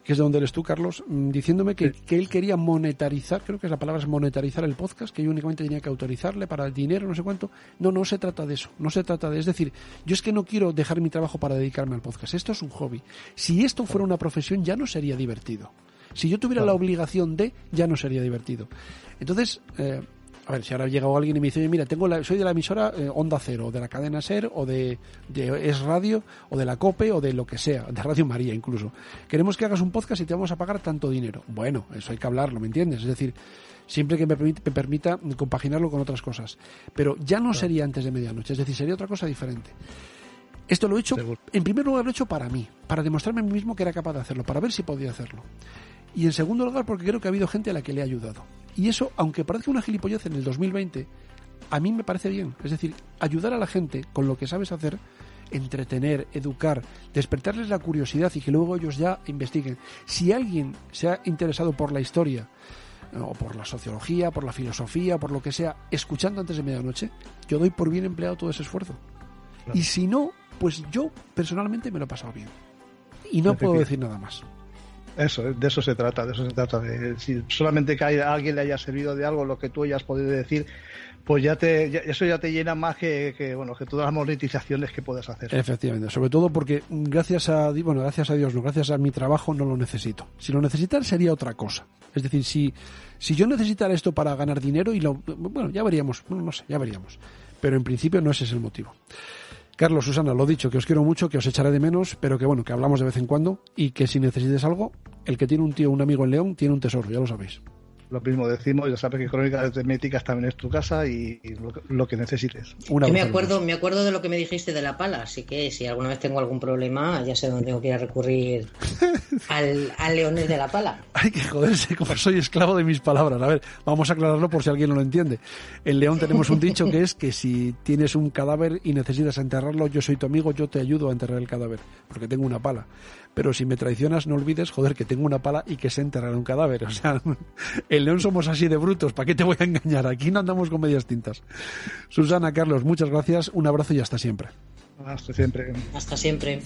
Speaker 1: que es de donde eres tú, Carlos, diciéndome que él quería monetarizar, creo que la palabra es monetarizar el podcast, que yo únicamente tenía que autorizarle para el dinero, no sé cuánto. No se trata de eso, es decir, yo es que no quiero dejar mi trabajo para dedicarme al podcast, esto es un hobby. Si esto fuera una profesión ya no sería divertido. Si yo tuviera la obligación de, ya no sería divertido. Entonces, a ver, si ahora llega alguien y me dice, oye, mira, soy de la emisora Onda Cero, o de la cadena SER, o de Es Radio, o de la COPE, o de lo que sea, de Radio María incluso. Queremos que hagas un podcast y te vamos a pagar tanto dinero. Bueno, eso hay que hablarlo, ¿me entiendes? Es decir, siempre que me permita compaginarlo con otras cosas. Pero ya no sería antes de medianoche, es decir, sería otra cosa diferente. Esto lo he hecho, en primer lugar lo he hecho para mí, para demostrarme a mí mismo que era capaz de hacerlo, para ver si podía hacerlo. Y en segundo lugar porque creo que ha habido gente a la que le he ayudado. Y eso, aunque parezca una gilipollez en el 2020, a mí me parece bien. Es decir, ayudar a la gente con lo que sabes hacer, entretener, educar, despertarles la curiosidad y que luego ellos ya investiguen. Si alguien se ha interesado por la historia, o por la sociología, por la filosofía, por lo que sea, escuchando antes de medianoche, yo doy por bien empleado todo ese esfuerzo. Claro. Y si no, pues yo personalmente me lo he pasado bien. Y no puedo decir nada más.
Speaker 11: Eso, de eso se trata, si solamente que a alguien le haya servido de algo lo que tú hayas podido decir, pues eso ya te llena más que todas las monetizaciones que puedas hacer. Efectivamente,
Speaker 1: sobre todo porque gracias a Dios, no, gracias a mi trabajo no lo necesito. Si lo necesitara sería otra cosa. Es decir, si yo necesitara esto para ganar dinero ya veríamos, ya veríamos. Pero en principio no ese es el motivo. Carlos, Susana, lo dicho, que os quiero mucho, que os echaré de menos, pero que hablamos de vez en cuando y que si necesites algo, el que tiene un amigo en León, tiene un tesoro, ya lo sabéis.
Speaker 11: Lo mismo decimos, ya sabes que Crónicas Herméticas también es tu casa y lo que necesites.
Speaker 12: Yo me acuerdo de lo que me dijiste de la pala, así que si alguna vez tengo algún problema, ya sé dónde tengo que ir a recurrir al Leones de la Pala.
Speaker 1: Hay que joderse, como soy esclavo de mis palabras. A ver, vamos a aclararlo por si alguien no lo entiende. En León tenemos un dicho que es que si tienes un cadáver y necesitas enterrarlo, yo soy tu amigo, yo te ayudo a enterrar el cadáver, porque tengo una pala. Pero si me traicionas, no olvides, que tengo una pala y que sé enterrar un cadáver. O sea, en León somos así de brutos, ¿para qué te voy a engañar? Aquí no andamos con medias tintas. Susana, Carlos, muchas gracias, un abrazo y hasta siempre.
Speaker 11: Hasta siempre.
Speaker 12: Hasta siempre.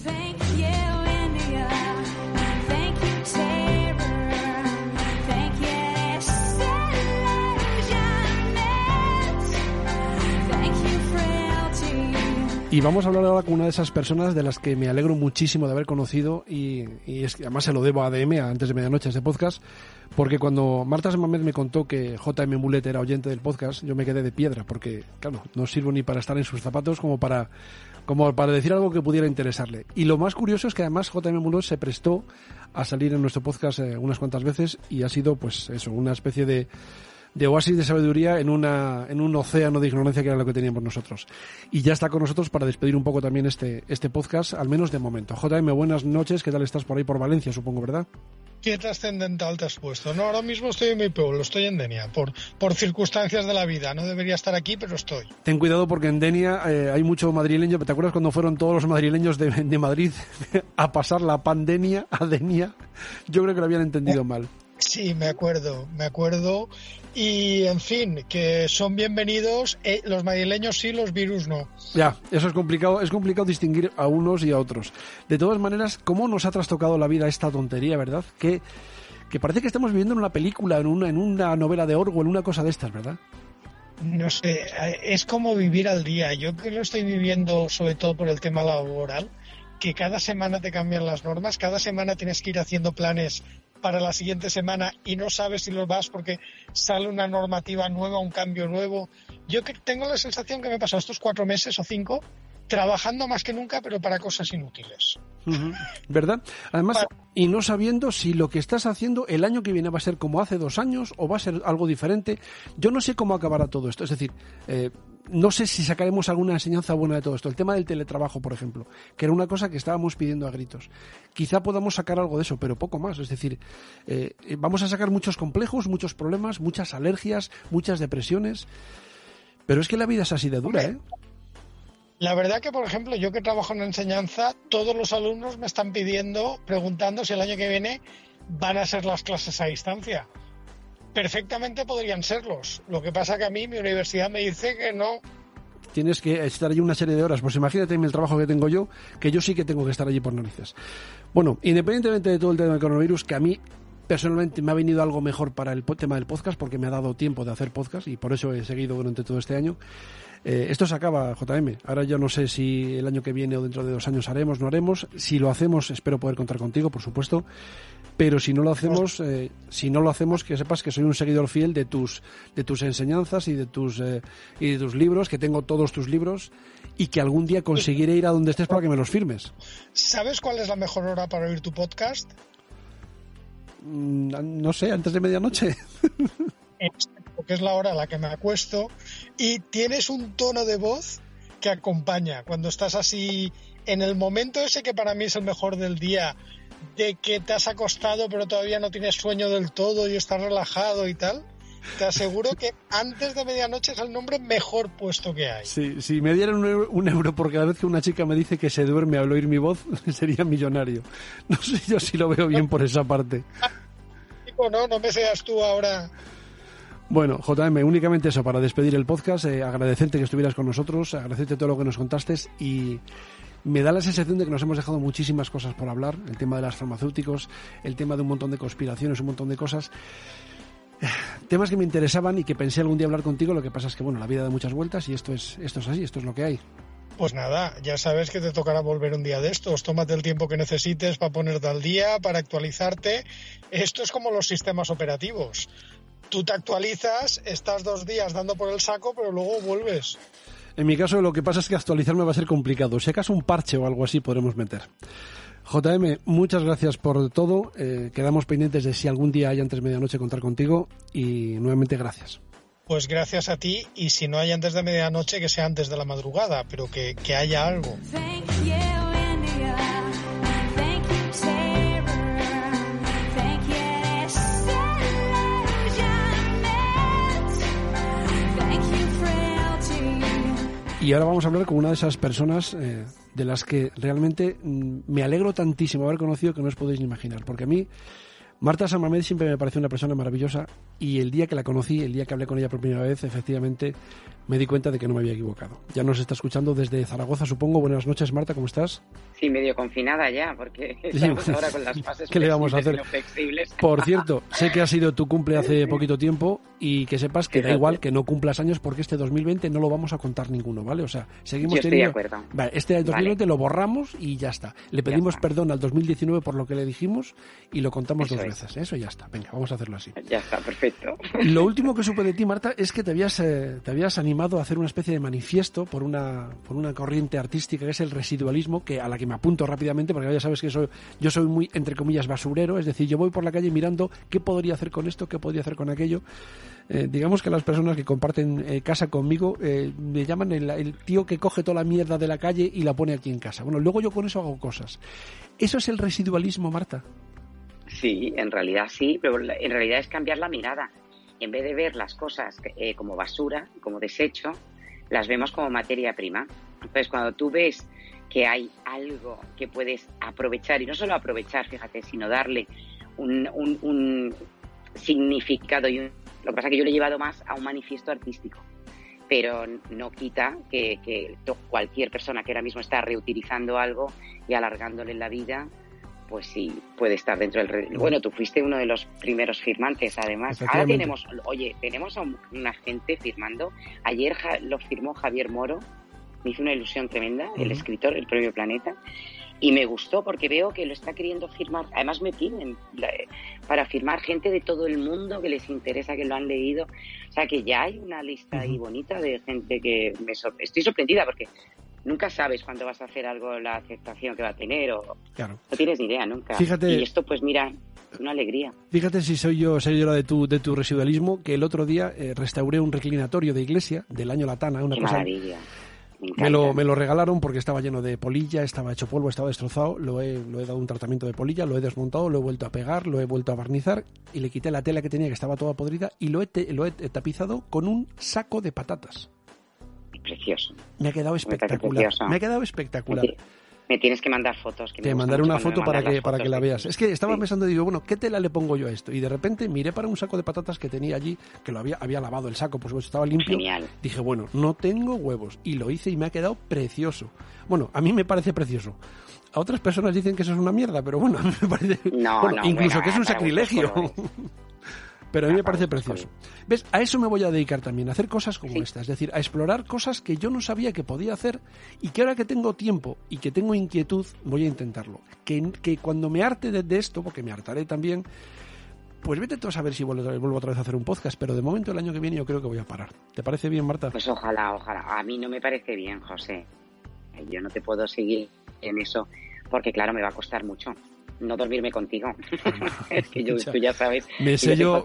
Speaker 1: Y vamos a hablar ahora con una de esas personas de las que me alegro muchísimo de haber conocido y es que además se lo debo a ADM, a Antes de Medianoche, este podcast, porque cuando Marta Semamed me contó que J.M. Mulet era oyente del podcast, yo me quedé de piedra, porque claro, no sirvo ni para estar en sus zapatos como para decir algo que pudiera interesarle. Y lo más curioso es que además J.M. Mulet se prestó a salir en nuestro podcast unas cuantas veces y ha sido pues eso, una especie de oasis de sabiduría en un océano de ignorancia que era lo que teníamos nosotros. Y ya está con nosotros para despedir un poco también este podcast, al menos de momento. JM, buenas noches, ¿qué tal estás por ahí por Valencia, supongo, verdad?
Speaker 13: ¿Qué trascendental te has puesto? No, ahora mismo estoy en mi pueblo, estoy en Denia, por circunstancias de la vida. No debería estar aquí, pero estoy.
Speaker 1: Ten cuidado porque en Denia hay mucho madrileño. ¿Te acuerdas cuando fueron todos los madrileños de Madrid a pasar la pandemia a Denia? Yo creo que lo habían entendido mal.
Speaker 13: Sí, me acuerdo. Y, en fin, que son bienvenidos los madrileños sí, los virus no.
Speaker 1: Ya, eso es complicado distinguir a unos y a otros. De todas maneras, ¿cómo nos ha trastocado la vida esta tontería, verdad? Que parece que estamos viviendo en una película, en una novela de Orwell, una cosa de estas, ¿verdad?
Speaker 13: No sé, es como vivir al día. Yo que lo estoy viviendo sobre todo por el tema laboral, que cada semana te cambian las normas, cada semana tienes que ir haciendo planes para la siguiente semana y no sabes si los vas porque sale una normativa nueva, un cambio nuevo. Yo que tengo la sensación que me he pasado estos 4 meses o 5 trabajando más que nunca, pero para cosas inútiles.
Speaker 1: ¿Verdad? Además, y no sabiendo si lo que estás haciendo el año que viene va a ser como hace 2 años o va a ser algo diferente. Yo no sé cómo acabará todo esto. Es decir, no sé si sacaremos alguna enseñanza buena de todo esto. El tema del teletrabajo, por ejemplo, que era una cosa que estábamos pidiendo a gritos. Quizá podamos sacar algo de eso, pero poco más. Es decir, vamos a sacar muchos complejos, muchos problemas, muchas alergias, muchas depresiones. Pero es que la vida es así de dura, ¿eh?
Speaker 13: La verdad que, por ejemplo, yo que trabajo en enseñanza, todos los alumnos me están preguntando si el año que viene van a ser las clases a distancia. Perfectamente podrían serlos. Lo que pasa que a mí mi universidad me dice que no.
Speaker 1: tienes que estar allí una serie de horas. Pues imagínate el trabajo que tengo yo, que yo sí que tengo que estar allí por narices. Bueno, independientemente de todo el tema del coronavirus, que a mí personalmente me ha venido algo mejor para el tema del podcast, porque me ha dado tiempo de hacer podcast y por eso he seguido durante todo este año. Esto se acaba, JM. Ahora yo no sé si el año que viene o dentro de 2 años haremos, no haremos. Si lo hacemos, espero poder contar contigo, por supuesto. Pero si no lo hacemos, que sepas que soy un seguidor fiel de tus enseñanzas y de tus libros, que tengo todos tus libros y que algún día conseguiré ir a donde estés para que me los firmes.
Speaker 13: ¿Sabes cuál es la mejor hora para oír tu podcast?
Speaker 1: No sé, antes de medianoche.
Speaker 13: Porque es la hora a la que me acuesto y tienes un tono de voz que acompaña cuando estás así en el momento ese que para mí es el mejor del día, de que te has acostado pero todavía no tienes sueño del todo y estás relajado y tal. Te aseguro que antes de medianoche es el nombre mejor puesto que hay.
Speaker 1: Sí, si me dieran un euro por cada vez que una chica me dice que se duerme al oír mi voz, sería millonario. No sé yo si lo veo bien por esa parte.
Speaker 13: No me seas tú ahora.
Speaker 1: Bueno, JM, únicamente eso para despedir el podcast, agradecerte que estuvieras con nosotros, agradecerte todo lo que nos contaste y me da la sensación de que nos hemos dejado muchísimas cosas por hablar, el tema de las farmacéuticos, el tema de un montón de conspiraciones, un montón de cosas, temas que me interesaban y que pensé algún día hablar contigo, lo que pasa es que bueno, la vida da muchas vueltas y esto es así, esto es lo que hay.
Speaker 13: Pues nada, ya sabes que te tocará volver un día de estos. Tómate el tiempo que necesites para ponerte al día, para actualizarte. Esto es como los sistemas operativos. Tú te actualizas, estás 2 días dando por el saco, pero luego vuelves.
Speaker 1: En mi caso lo que pasa es que actualizarme va a ser complicado. Si acaso un parche o algo así podremos meter. JM, muchas gracias por todo. Quedamos pendientes de si algún día hay antes de medianoche contar contigo y nuevamente gracias.
Speaker 13: Pues gracias a ti y si no hay antes de medianoche que sea antes de la madrugada, pero que haya algo.
Speaker 1: Y ahora vamos a hablar con una de esas personas de las que realmente me alegro tantísimo haber conocido que no os podéis ni imaginar. Porque a mí, Marta San Mamés siempre me pareció una persona maravillosa y el día que la conocí, el día que hablé con ella por primera vez, efectivamente me di cuenta de que no me había equivocado. Ya nos está escuchando desde Zaragoza, supongo. Buenas noches, Marta, ¿cómo estás?
Speaker 14: Sí, medio confinada ya, porque estamos ahora con las fases
Speaker 1: ¿Qué le vamos a hacer?
Speaker 14: no flexibles.
Speaker 1: Por cierto, sé que ha sido tu cumple hace poquito tiempo y que sepas que da igual que no cumplas años porque este 2020 no lo vamos a contar ninguno, ¿vale? O sea, seguimos
Speaker 14: Yo estoy de acuerdo.
Speaker 1: Vale, este 2020 lo borramos y ya está. Le pedimos perdón al 2019 por lo que le dijimos y lo contamos dos veces. Eso ya está. Venga, vamos a hacerlo así.
Speaker 14: Ya está, perfecto.
Speaker 1: Lo último que supe de ti, Marta, es que te habías animado a hacer una especie de manifiesto por una corriente artística que es el residualismo, que a la que me apunto rápidamente porque ya sabes que yo soy muy, entre comillas, basurero, es decir, yo voy por la calle mirando qué podría hacer con esto, qué podría hacer con aquello. Digamos que las personas que comparten casa conmigo me llaman el tío que coge toda la mierda de la calle y la pone aquí en casa. Bueno, luego yo con eso hago cosas. ¿Eso es el residualismo, Marta?
Speaker 14: Sí, en realidad sí, pero en realidad es cambiar la mirada. En vez de ver las cosas como basura, como desecho, las vemos como materia prima. Entonces, cuando tú ves que hay algo que puedes aprovechar, y no solo aprovechar, fíjate, sino darle un significado. Lo que pasa es que yo lo he llevado más a un manifiesto artístico, pero no quita que cualquier persona que ahora mismo está reutilizando algo y alargándole la vida, pues sí, puede estar dentro del... Bueno, tú fuiste uno de los primeros firmantes, además. Ahora tenemos a una gente firmando. Ayer lo firmó Javier Moro. Me hizo una ilusión tremenda, el escritor, el Premio Planeta. Y me gustó porque veo que lo está queriendo firmar. Además me piden para firmar gente de todo el mundo que les interesa, que lo han leído. O sea que ya hay una lista ahí bonita de gente que estoy sorprendida porque nunca sabes cuándo vas a hacer algo, la aceptación que va a tener o
Speaker 1: claro.
Speaker 14: No tienes ni idea nunca.
Speaker 1: Fíjate,
Speaker 14: y esto pues mira, una alegría.
Speaker 1: Fíjate si soy yo la de tu residualismo, que el otro día restauré un reclinatorio de iglesia del año Latana, una
Speaker 14: Qué
Speaker 1: cosa...
Speaker 14: maravilla.
Speaker 1: Me lo regalaron porque estaba lleno de polilla, estaba hecho polvo, estaba destrozado, lo he dado un tratamiento de polilla, lo he desmontado, lo he vuelto a pegar, lo he vuelto a barnizar y le quité la tela que tenía que estaba toda podrida y lo he tapizado con un saco de patatas.
Speaker 14: Precioso.
Speaker 1: Me ha quedado espectacular. Me ha quedado espectacular.
Speaker 14: Me tienes que mandar fotos.
Speaker 1: Te mandaré una foto para que la veas. Es que estaba pensando, digo, bueno, ¿qué tela le pongo yo a esto? Y de repente miré para un saco de patatas que tenía allí, que lo había lavado el saco, pues estaba limpio.
Speaker 14: Genial.
Speaker 1: Dije, bueno, no tengo huevos. Y lo hice y me ha quedado precioso. Bueno, a mí me parece precioso. A otras personas dicen que eso es una mierda, pero bueno, a mí me parece... incluso que es un sacrilegio. Pero a mí me parece precioso. ¿Ves? A eso me voy a dedicar también, a hacer cosas como esta. Es decir, a explorar cosas que yo no sabía que podía hacer y que ahora que tengo tiempo y que tengo inquietud, voy a intentarlo. Que cuando me harte de esto, porque me hartaré también, pues vete tú a saber si vuelvo otra vez a hacer un podcast. Pero de momento el año que viene yo creo que voy a parar. ¿Te parece bien, Marta?
Speaker 14: Pues ojalá. A mí no me parece bien, José. Yo no te puedo seguir en eso porque, claro, me va a costar mucho no dormirme contigo. Es que tú ya sabes.
Speaker 1: Me sé yo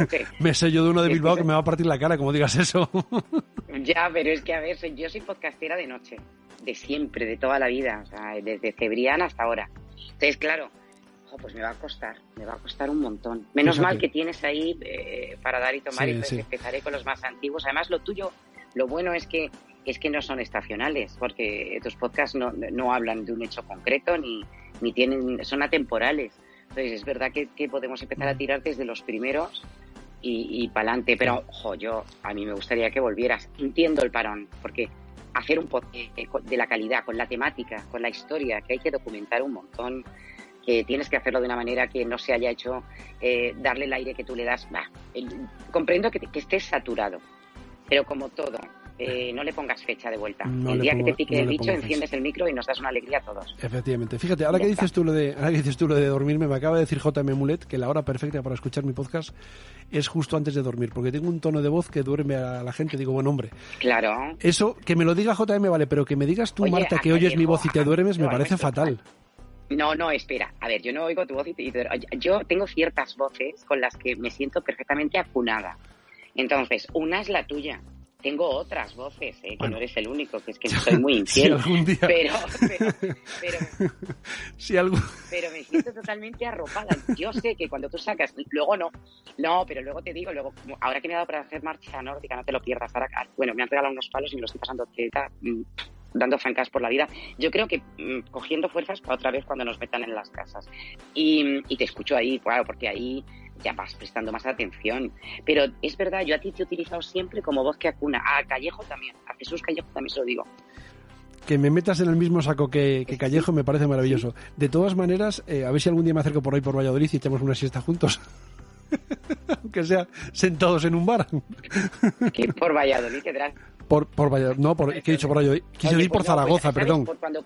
Speaker 1: de uno de Bilbao que me va a partir la cara como digas eso.
Speaker 14: Ya, pero es que, a ver, yo soy podcastera de noche, de siempre, de toda la vida, o sea, desde Cebrián hasta ahora. Entonces, claro, pues me va a costar un montón. Menos mal que tienes ahí para dar y tomar, y entonces empezaré con los más antiguos. Además, lo tuyo, lo bueno es que no son estacionales, porque tus podcasts no hablan de un hecho concreto ni son atemporales. Entonces es verdad que podemos empezar a tirar desde los primeros y para adelante. Pero, a mí me gustaría que volvieras. Entiendo el parón, porque hacer un podcast de la calidad, con la temática, con la historia, que hay que documentar un montón, que tienes que hacerlo de una manera que no se haya hecho darle el aire que tú le das. Comprendo que estés saturado, pero como todo, no le pongas fecha de vuelta. El día que te pique el bicho, enciendes el micro y nos das una alegría a todos.
Speaker 1: Efectivamente. Fíjate, ahora que dices tú lo de dormirme, me acaba de decir J.M. Mulet que la hora perfecta para escuchar mi podcast es justo antes de dormir, porque tengo un tono de voz que duerme a la gente. Digo, bueno, hombre.
Speaker 14: Claro.
Speaker 1: Eso, que me lo diga J.M. vale, pero que me digas tú, Marta, que oyes mi voz y te duermes, me parece fatal.
Speaker 14: No, espera. A ver, yo no oigo tu voz yo tengo ciertas voces con las que me siento perfectamente acunada. Entonces, una es la tuya. Tengo otras voces, que no eres el único, que es que soy muy infiel.
Speaker 1: Si algún día...
Speaker 14: pero me siento totalmente arropada. Yo sé que cuando tú sacas, luego no, pero luego te digo, ahora que me he dado para hacer marcha nórdica, no te lo pierdas. Ahora, bueno, me han regalado unos palos y me los estoy pasando dando zancas por la vida. Yo creo que cogiendo fuerzas para otra vez cuando nos metan en las casas. Y te escucho ahí, claro, porque ahí ya vas prestando más atención. Pero es verdad, yo a ti te he utilizado siempre como voz que acuna. A Callejo también, a Jesús Callejo también se lo digo.
Speaker 1: Que me metas en el mismo saco que Callejo me parece maravilloso. De todas maneras, a ver si algún día me acerco por ahí por Valladolid y echamos una siesta juntos. Aunque sea sentados en un bar.
Speaker 14: ¿Qué? ¿Por Valladolid tendrás?
Speaker 1: Por Valladolid, no, ¿qué he dicho por Valladolid? Quise decir por Zaragoza, perdón.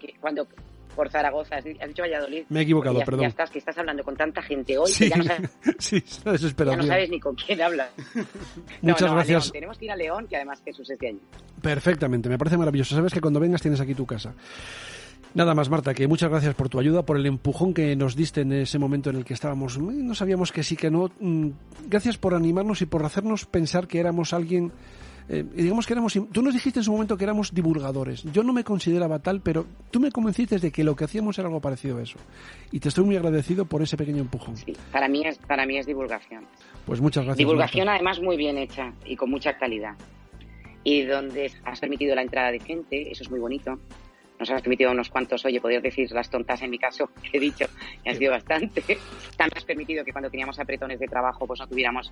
Speaker 14: Por Zaragoza, has dicho Valladolid.
Speaker 1: Me he equivocado, perdón.
Speaker 14: Ya estás, que estás hablando con tanta gente hoy
Speaker 1: sí,
Speaker 14: que ya no sabes,
Speaker 1: está desesperado.
Speaker 14: Ya no sabes ni con quién hablas.
Speaker 1: Muchas gracias.
Speaker 14: León, tenemos que ir a León, que además Jesús es de allí.
Speaker 1: Perfectamente, me parece maravilloso. Sabes que cuando vengas tienes aquí tu casa. Nada más, Marta, que muchas gracias por tu ayuda, por el empujón que nos diste en ese momento en el que estábamos, no sabíamos que sí, que no. Gracias por animarnos y por hacernos pensar que éramos alguien... digamos que tú nos dijiste en su momento que éramos divulgadores. Yo no me consideraba tal, pero tú me convenciste de que lo que hacíamos era algo parecido a eso. Y te estoy muy agradecido por ese pequeño empujón.
Speaker 14: Sí, para mí es divulgación.
Speaker 1: Pues muchas gracias.
Speaker 14: Divulgación,
Speaker 1: Marta.
Speaker 14: Además muy bien hecha y con mucha calidad. Y donde has permitido la entrada de gente, eso es muy bonito. Nos has permitido unos cuantos, podrías decir las tontas en mi caso, que he dicho, que han sido bastante. También has permitido que cuando teníamos apretones de trabajo, pues no tuviéramos...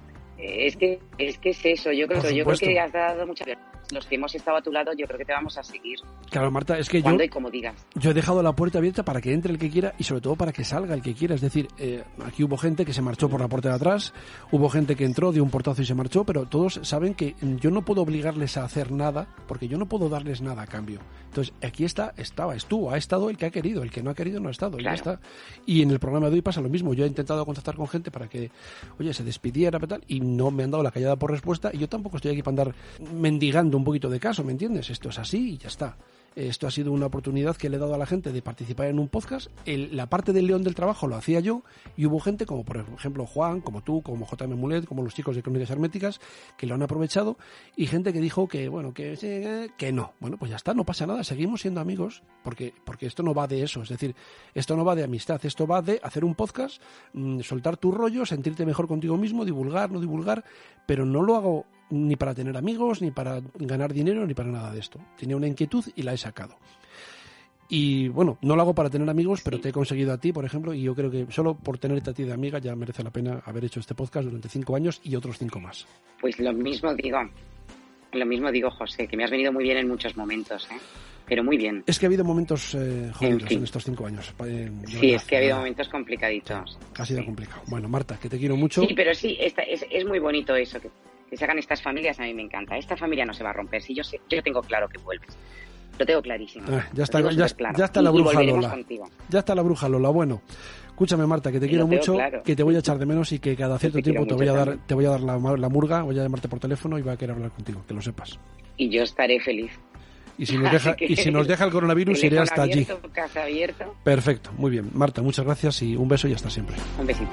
Speaker 14: Es que es eso, yo creo que has dado muchas... Los que hemos estado a tu lado, yo creo que te vamos a seguir.
Speaker 1: Claro, Marta, es que
Speaker 14: cuando y como digas.
Speaker 1: Yo he dejado la puerta abierta para que entre el que quiera y sobre todo para que salga el que quiera. Es decir, aquí hubo gente que se marchó por la puerta de atrás, hubo gente que entró, dio un portazo y se marchó, pero todos saben que yo no puedo obligarles a hacer nada, porque yo no puedo darles nada a cambio. Entonces, aquí estuvo, ha estado el que ha querido, el que no ha querido no ha estado,
Speaker 14: claro.
Speaker 1: Y ya está. Y en el programa de hoy pasa lo mismo. Yo he intentado contactar con gente para que, se despidiera y tal, y no me han dado la callada por respuesta, y yo tampoco estoy aquí para andar mendigando un poquito de caso, ¿me entiendes? Esto es así y ya está. Esto ha sido una oportunidad que le he dado a la gente de participar en un podcast. La parte del León del Trabajo lo hacía yo y hubo gente como por ejemplo Juan, como tú, como J.M. Mulet, como los chicos de Crónicas Herméticas que lo han aprovechado y gente que dijo que no. Bueno, pues ya está, no pasa nada, seguimos siendo amigos porque esto no va de eso, es decir, esto no va de amistad, esto va de hacer un podcast, soltar tu rollo, sentirte mejor contigo mismo, divulgar, no divulgar, pero no lo hago ni para tener amigos, ni para ganar dinero, ni para nada de esto. Tenía una inquietud y la he sacado. Y bueno, no lo hago para tener amigos, pero te he conseguido a ti, por ejemplo, y yo creo que solo por tenerte a ti de amiga ya merece la pena haber hecho este podcast durante 5 años y otros 5 más.
Speaker 14: Pues lo mismo digo, José, que me has venido muy bien en muchos momentos, pero muy bien.
Speaker 1: Es que ha habido momentos jodidos en estos 5 años.
Speaker 14: Sí, es que ha habido momentos complicaditos.
Speaker 1: Ha sido complicado. Bueno, Marta, que te quiero mucho.
Speaker 14: Sí, pero sí, es muy bonito eso, que se hagan estas familias, a mí me encanta. Esta familia no se va a romper, si yo tengo claro que vuelves. Lo tengo clarísimo.
Speaker 1: Ya está la bruja Lola. Ya está la bruja Lola. Bueno, escúchame, Marta, que te quiero mucho, claro. Que te voy a echar de menos y que cada cierto tiempo te voy a dar la murga, voy a llamarte por teléfono y voy a querer hablar contigo, que lo sepas.
Speaker 14: Y yo estaré feliz.
Speaker 1: Y si nos deja el coronavirus, iré hasta allí.
Speaker 14: Casa abierto.
Speaker 1: Perfecto, muy bien. Marta, muchas gracias y un beso y hasta siempre.
Speaker 14: Un besito.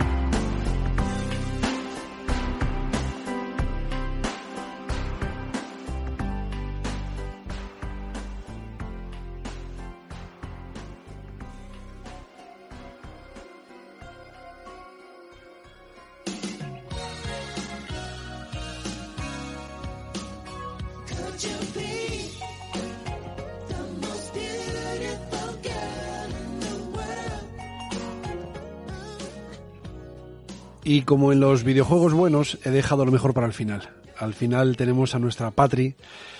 Speaker 1: Y como en los videojuegos buenos, he dejado lo mejor para el final. Al final tenemos a nuestra Patri,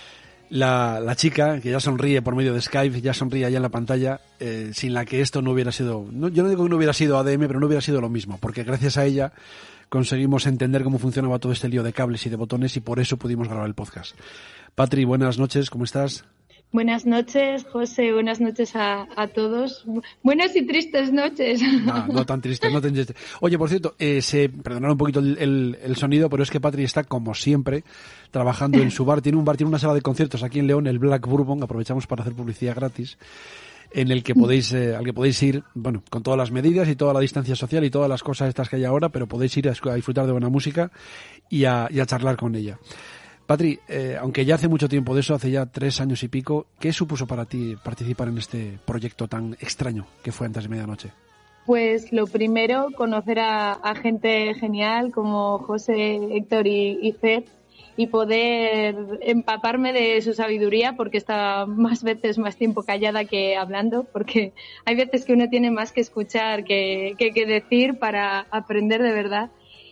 Speaker 1: la chica que ya sonríe por medio de Skype, ya sonríe allá en la pantalla, sin la que esto no hubiera sido... yo no digo que no hubiera sido ADM, pero no hubiera sido lo mismo, porque gracias a ella conseguimos entender cómo funcionaba todo este lío de cables y de botones y por eso pudimos grabar el podcast. Patri, buenas noches, ¿cómo estás?
Speaker 15: Buenas noches, José, buenas noches a todos. Buenas y tristes noches.
Speaker 1: No tan tristes, no tan tristes. Oye, por cierto, perdonad un poquito el sonido, pero es que Patri está, como siempre, trabajando en su bar. Tiene una sala de conciertos aquí en León, el Black Bourbon, aprovechamos para hacer publicidad gratis, en el que al que podéis ir, bueno, con todas las medidas y toda la distancia social y todas las cosas estas que hay ahora, pero podéis ir a disfrutar de buena música y a charlar con ella. Patri, aunque ya hace mucho tiempo de eso, hace ya 3 años y pico, ¿qué supuso para ti participar en este proyecto tan extraño que fue Antes de Medianoche?
Speaker 15: Pues lo primero, conocer a gente genial como José, Héctor y Fer y poder empaparme de su sabiduría porque estaba más tiempo callada que hablando, porque hay veces que uno tiene más que escuchar que decir para aprender de verdad.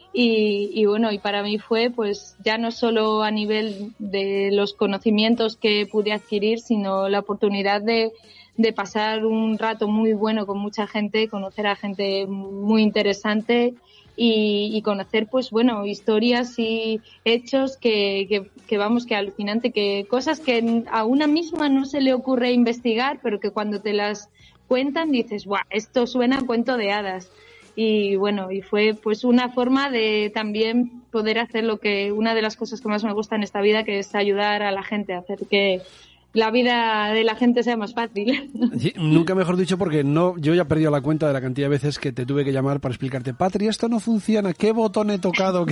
Speaker 15: Y bueno, y para mí fue pues ya no solo a nivel de los conocimientos que pude adquirir, sino la oportunidad de pasar un rato muy bueno con mucha gente, conocer a gente muy interesante y conocer pues bueno, historias y hechos que vamos, que alucinante, que cosas que a una misma no se le ocurre investigar, pero que cuando te las cuentan dices, ¡guau! Esto suena a cuento de hadas. Y bueno, y fue pues una forma de también poder hacer una de las cosas que más me gusta en esta vida, que es ayudar a la gente, hacer que la vida de la gente sea más fácil.
Speaker 1: Sí, nunca mejor dicho, porque yo ya he perdido la cuenta de la cantidad de veces que te tuve que llamar para explicarte, Patri, esto no funciona, ¿qué botón he tocado?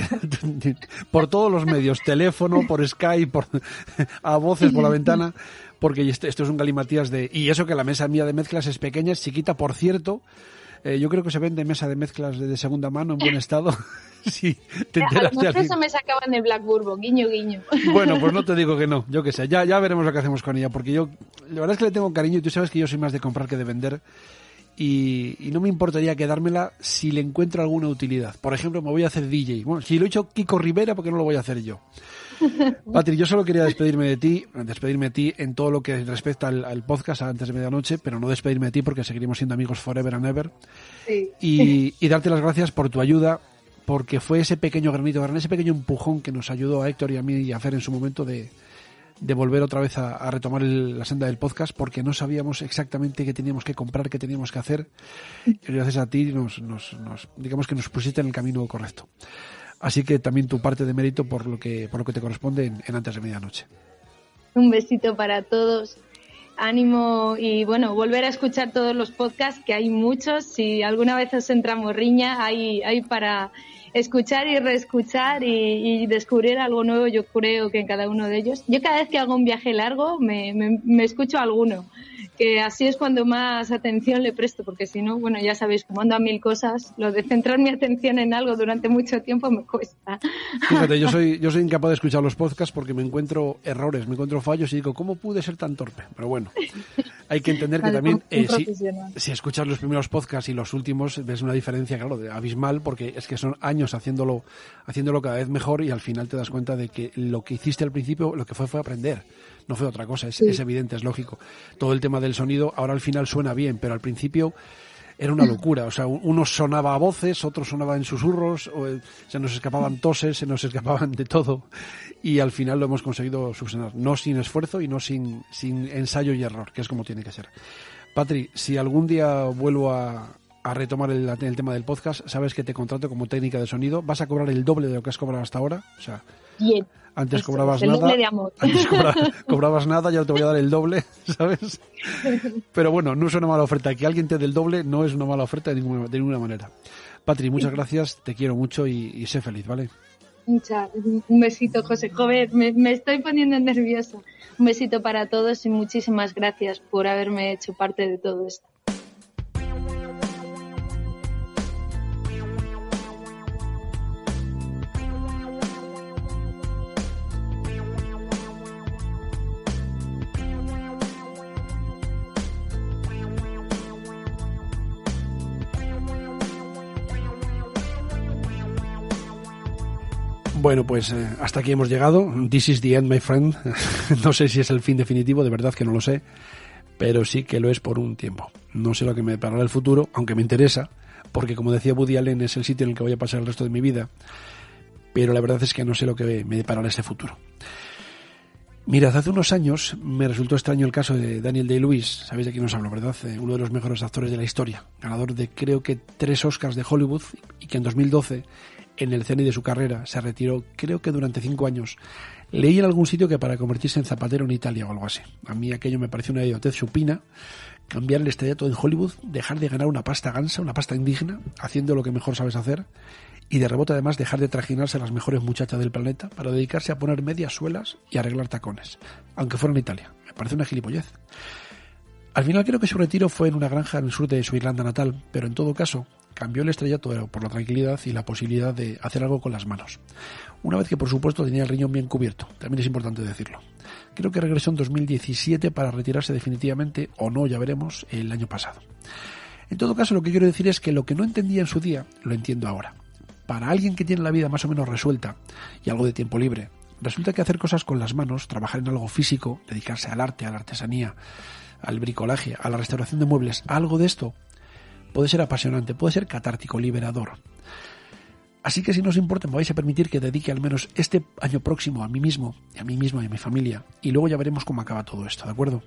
Speaker 1: Por todos los medios, teléfono, por Skype, a voces por la ventana, porque esto es un galimatías y eso que la mesa mía de mezclas es pequeña, es chiquita, por cierto. Yo creo que se vende mesa de mezclas de segunda mano en buen estado. Sí, te enteras de
Speaker 15: eso me sacaban de Black Bourbon, guiño, guiño.
Speaker 1: Bueno, pues no te digo que no, yo qué sé, ya veremos lo que hacemos con ella, porque yo, la verdad es que le tengo cariño y tú sabes que yo soy más de comprar que de vender y no me importaría quedármela si le encuentro alguna utilidad. Por ejemplo, me voy a hacer DJ. Bueno, si lo he hecho Kiko Rivera, ¿por qué no lo voy a hacer yo? Patri, yo solo quería despedirme de ti en todo lo que respecta al podcast Antes de Medianoche, pero no despedirme de ti porque seguiremos siendo amigos forever and ever.
Speaker 15: Sí.
Speaker 1: Y darte las gracias por tu ayuda, porque fue ese pequeño granito de arena, ese pequeño empujón que nos ayudó a Héctor y a mí y a Fer en su momento de volver otra vez a retomar la senda del podcast, porque no sabíamos exactamente qué teníamos que comprar, qué teníamos que hacer. Y gracias a ti digamos que nos pusiste en el camino correcto. Así que también tu parte de mérito por lo que te corresponde en Antes de Medianoche.
Speaker 15: Un besito para todos. Ánimo y bueno, volver a escuchar todos los podcasts, que hay muchos. Si alguna vez os entra morriña, hay para escuchar y reescuchar y descubrir algo nuevo, yo creo que en cada uno de ellos. Yo cada vez que hago un viaje largo me escucho alguno que así es cuando más atención le presto, porque si no, bueno, ya sabéis, como ando a 1000 cosas, lo de centrar mi atención en algo durante mucho tiempo me cuesta.
Speaker 1: Fíjate, yo soy incapaz de escuchar los podcasts porque me encuentro errores, me encuentro fallos y digo, ¿cómo pude ser tan torpe? Pero bueno, hay que entender que también si escuchas los primeros podcasts y los últimos ves una diferencia, claro, abismal, porque es que son años haciéndolo cada vez mejor y al final te das cuenta de que lo que hiciste al principio, lo que fue aprender. No fue otra cosa, es evidente, es lógico. Todo el tema del sonido ahora al final suena bien, pero al principio era una locura. O sea, uno sonaba a voces, otro sonaba en susurros, se nos escapaban toses, se nos escapaban de todo. Y al final lo hemos conseguido subsanar. No sin esfuerzo y no sin ensayo y error, que es como tiene que ser. Patri, si algún día vuelvo a retomar el tema del podcast, sabes que te contrato como técnica de sonido. Vas a cobrar el doble de lo que has cobrado hasta ahora. O sea,
Speaker 15: bien.
Speaker 1: Antes
Speaker 15: Eso,
Speaker 1: cobrabas
Speaker 15: el
Speaker 1: nada.
Speaker 15: doble de amor.
Speaker 1: Antes cobrabas nada, ya te voy a dar el doble, ¿sabes? Pero bueno, no es una mala oferta. Que alguien te dé el doble no es una mala oferta de ninguna manera. Patri, muchas gracias, te quiero mucho y sé feliz, ¿vale?
Speaker 15: Un besito, José. Joder, me estoy poniendo nerviosa. Un besito para todos y muchísimas gracias por haberme hecho parte de todo esto.
Speaker 1: Bueno, pues hasta aquí hemos llegado. This is the end, my friend. No sé si es el fin definitivo, de verdad que no lo sé, pero sí que lo es por un tiempo. No sé lo que me deparará el futuro, aunque me interesa, porque como decía Woody Allen, es el sitio en el que voy a pasar el resto de mi vida, pero la verdad es que no sé lo que me deparará ese futuro. Mirad, hace unos años me resultó extraño el caso de Daniel Day-Lewis. Sabéis de quién os hablo, ¿verdad? Uno de los mejores actores de la historia, ganador de creo que 3 Oscars de Hollywood, y que en 2012, en el cenit de su carrera, se retiró, creo que durante 5 años. Leí en algún sitio que para convertirse en zapatero en Italia o algo así. A mí aquello me pareció una idiotez supina. Cambiar el estrellato en Hollywood, dejar de ganar una pasta gansa, una pasta indigna, haciendo lo que mejor sabes hacer, y de rebote además dejar de trajinarse a las mejores muchachas del planeta para dedicarse a poner medias suelas y arreglar tacones, aunque fuera en Italia. Me parece una gilipollez. Al final creo que su retiro fue en una granja en el sur de su Irlanda natal, pero en todo caso cambió el estrellato por la tranquilidad y la posibilidad de hacer algo con las manos. Una vez que por supuesto tenía el riñón bien cubierto, también es importante decirlo. Creo que regresó en 2017 para retirarse definitivamente, o no, ya veremos, el año pasado. En todo caso, lo que quiero decir es que lo que no entendía en su día, lo entiendo ahora. Para alguien que tiene la vida más o menos resuelta y algo de tiempo libre, resulta que hacer cosas con las manos, trabajar en algo físico, dedicarse al arte, a la artesanía, al bricolaje, a la restauración de muebles, algo de esto puede ser apasionante, puede ser catártico, liberador. Así que si no os importa, me vais a permitir que dedique al menos este año próximo a mí mismo y a mi familia, y luego ya veremos cómo acaba todo esto, ¿de acuerdo?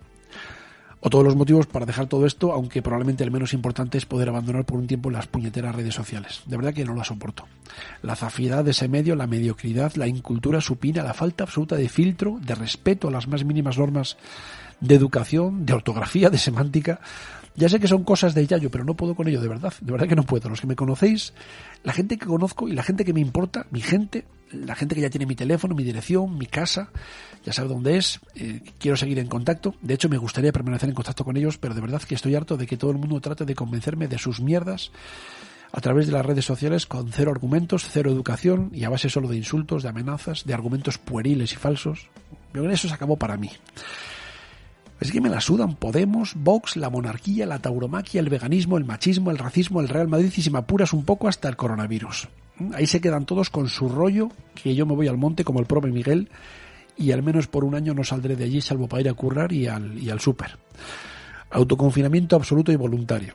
Speaker 1: O todos los motivos para dejar todo esto, aunque probablemente el menos importante es poder abandonar por un tiempo las puñeteras redes sociales. De verdad que no la soporto. La zafiedad de ese medio, la mediocridad, la incultura supina, la falta absoluta de filtro, de respeto a las más mínimas normas de educación, de ortografía, de semántica. Ya sé que son cosas de yayo, pero no puedo con ello, de verdad que no puedo. Los que me conocéis, la gente que conozco y la gente que me importa, mi gente, la gente que ya tiene mi teléfono, mi dirección, mi casa, ya sabe dónde es, quiero seguir en contacto. De hecho, me gustaría permanecer en contacto con ellos, pero de verdad que estoy harto de que todo el mundo trate de convencerme de sus mierdas a través de las redes sociales con 0 argumentos, 0 educación y a base solo de insultos, de amenazas, de argumentos pueriles y falsos. Eso se acabó para mí. Es que me la sudan Podemos, Vox, la monarquía, la tauromaquia, el veganismo, el machismo, el racismo, el Real Madrid y si me apuras un poco hasta el coronavirus. Ahí se quedan todos con su rollo, que yo me voy al monte como el profe Miguel y al menos por un año no saldré de allí salvo para ir a currar y al súper. Autoconfinamiento absoluto y voluntario.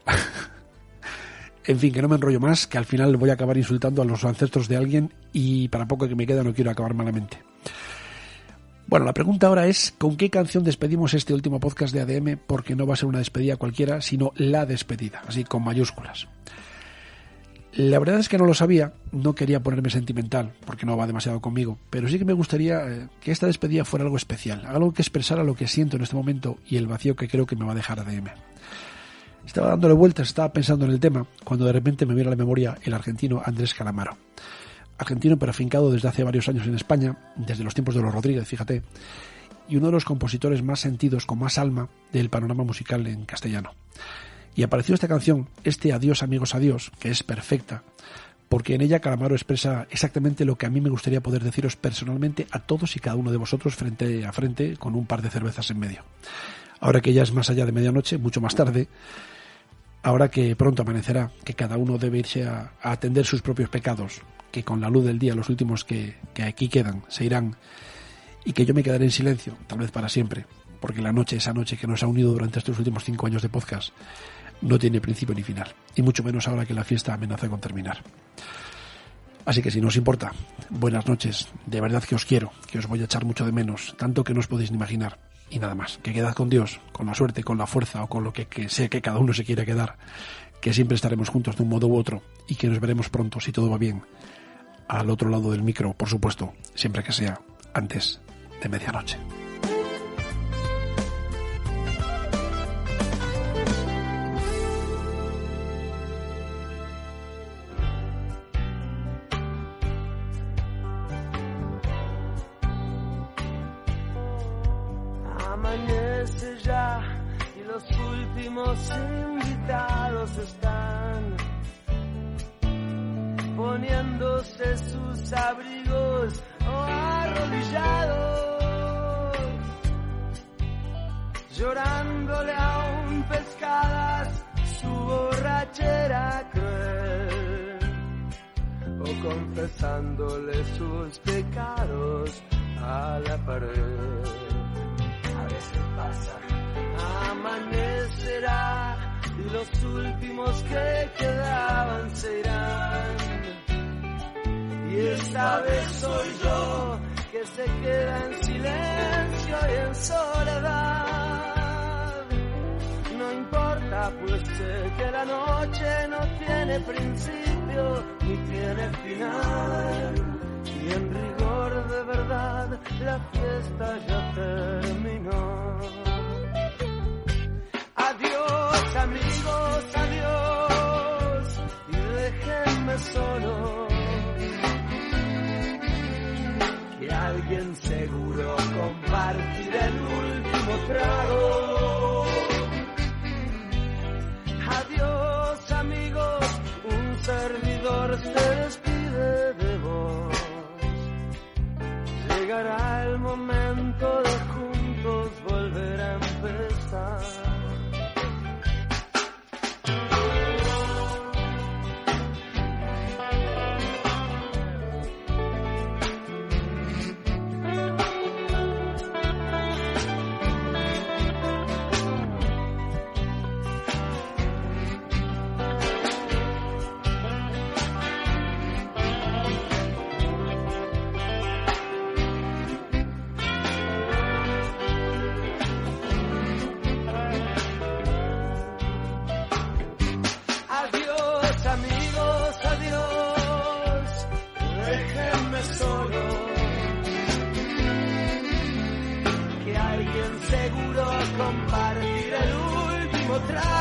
Speaker 1: En fin, que no me enrollo más, que al final voy a acabar insultando a los ancestros de alguien y para poco que me queda no quiero acabar malamente. Bueno, la pregunta ahora es ¿con qué canción despedimos este último podcast de ADM? Porque no va a ser una despedida cualquiera, sino la despedida, así con mayúsculas. La verdad es que no lo sabía, no quería ponerme sentimental, porque no va demasiado conmigo, pero sí que me gustaría que esta despedida fuera algo especial, algo que expresara lo que siento en este momento y el vacío que creo que me va a dejar ADM. Estaba dándole vueltas, estaba pensando en el tema, cuando de repente me viene a la memoria el argentino Andrés Calamaro. Argentino pero afincado desde hace varios años en España, desde los tiempos de los Rodríguez, fíjate, y uno de los compositores más sentidos, con más alma del panorama musical en castellano. Y apareció esta canción, este Adiós amigos adiós, que es perfecta, porque en ella Calamaro expresa exactamente lo que a mí me gustaría poder deciros personalmente a todos y cada uno de vosotros frente a frente con un par de cervezas en medio. Ahora que ya es más allá de medianoche, mucho más tarde, ahora que pronto amanecerá, que cada uno debe irse a atender sus propios pecados, que con la luz del día los últimos que aquí quedan se irán, y que yo me quedaré en silencio, tal vez para siempre, porque la noche, esa noche que nos ha unido durante estos últimos 5 años de podcast, no tiene principio ni final, y mucho menos ahora que la fiesta amenaza con terminar. Así que si no os importa, buenas noches, de verdad que os quiero, que os voy a echar mucho de menos, tanto que no os podéis ni imaginar. Y nada más, que quedad con Dios, con la suerte, con la fuerza o con lo que sea que cada uno se quiera quedar, que siempre estaremos juntos de un modo u otro y que nos veremos pronto, si todo va bien, al otro lado del micro, por supuesto, siempre que sea antes de medianoche.
Speaker 16: Amanece ya y los últimos invitados están poniéndose sus abrigos o arrodillados, llorándole aún pescadas su borrachera cruel, o confesándole sus pecados a la pared. A veces pasa, amanecerá y los últimos que quedaban se irán. Y esta vez soy yo que se queda en silencio y en soledad. No importa, pues sé que la noche no tiene principio ni tiene final. Y en rigor de verdad la fiesta ya terminó. Adiós amigos, adiós, y déjenme solo, que alguien seguro compartirá el último trago. Adiós amigos, un servidor se despide de vos. Llegará el momento de juntos volver a empezar. Seguro compartir el último trago.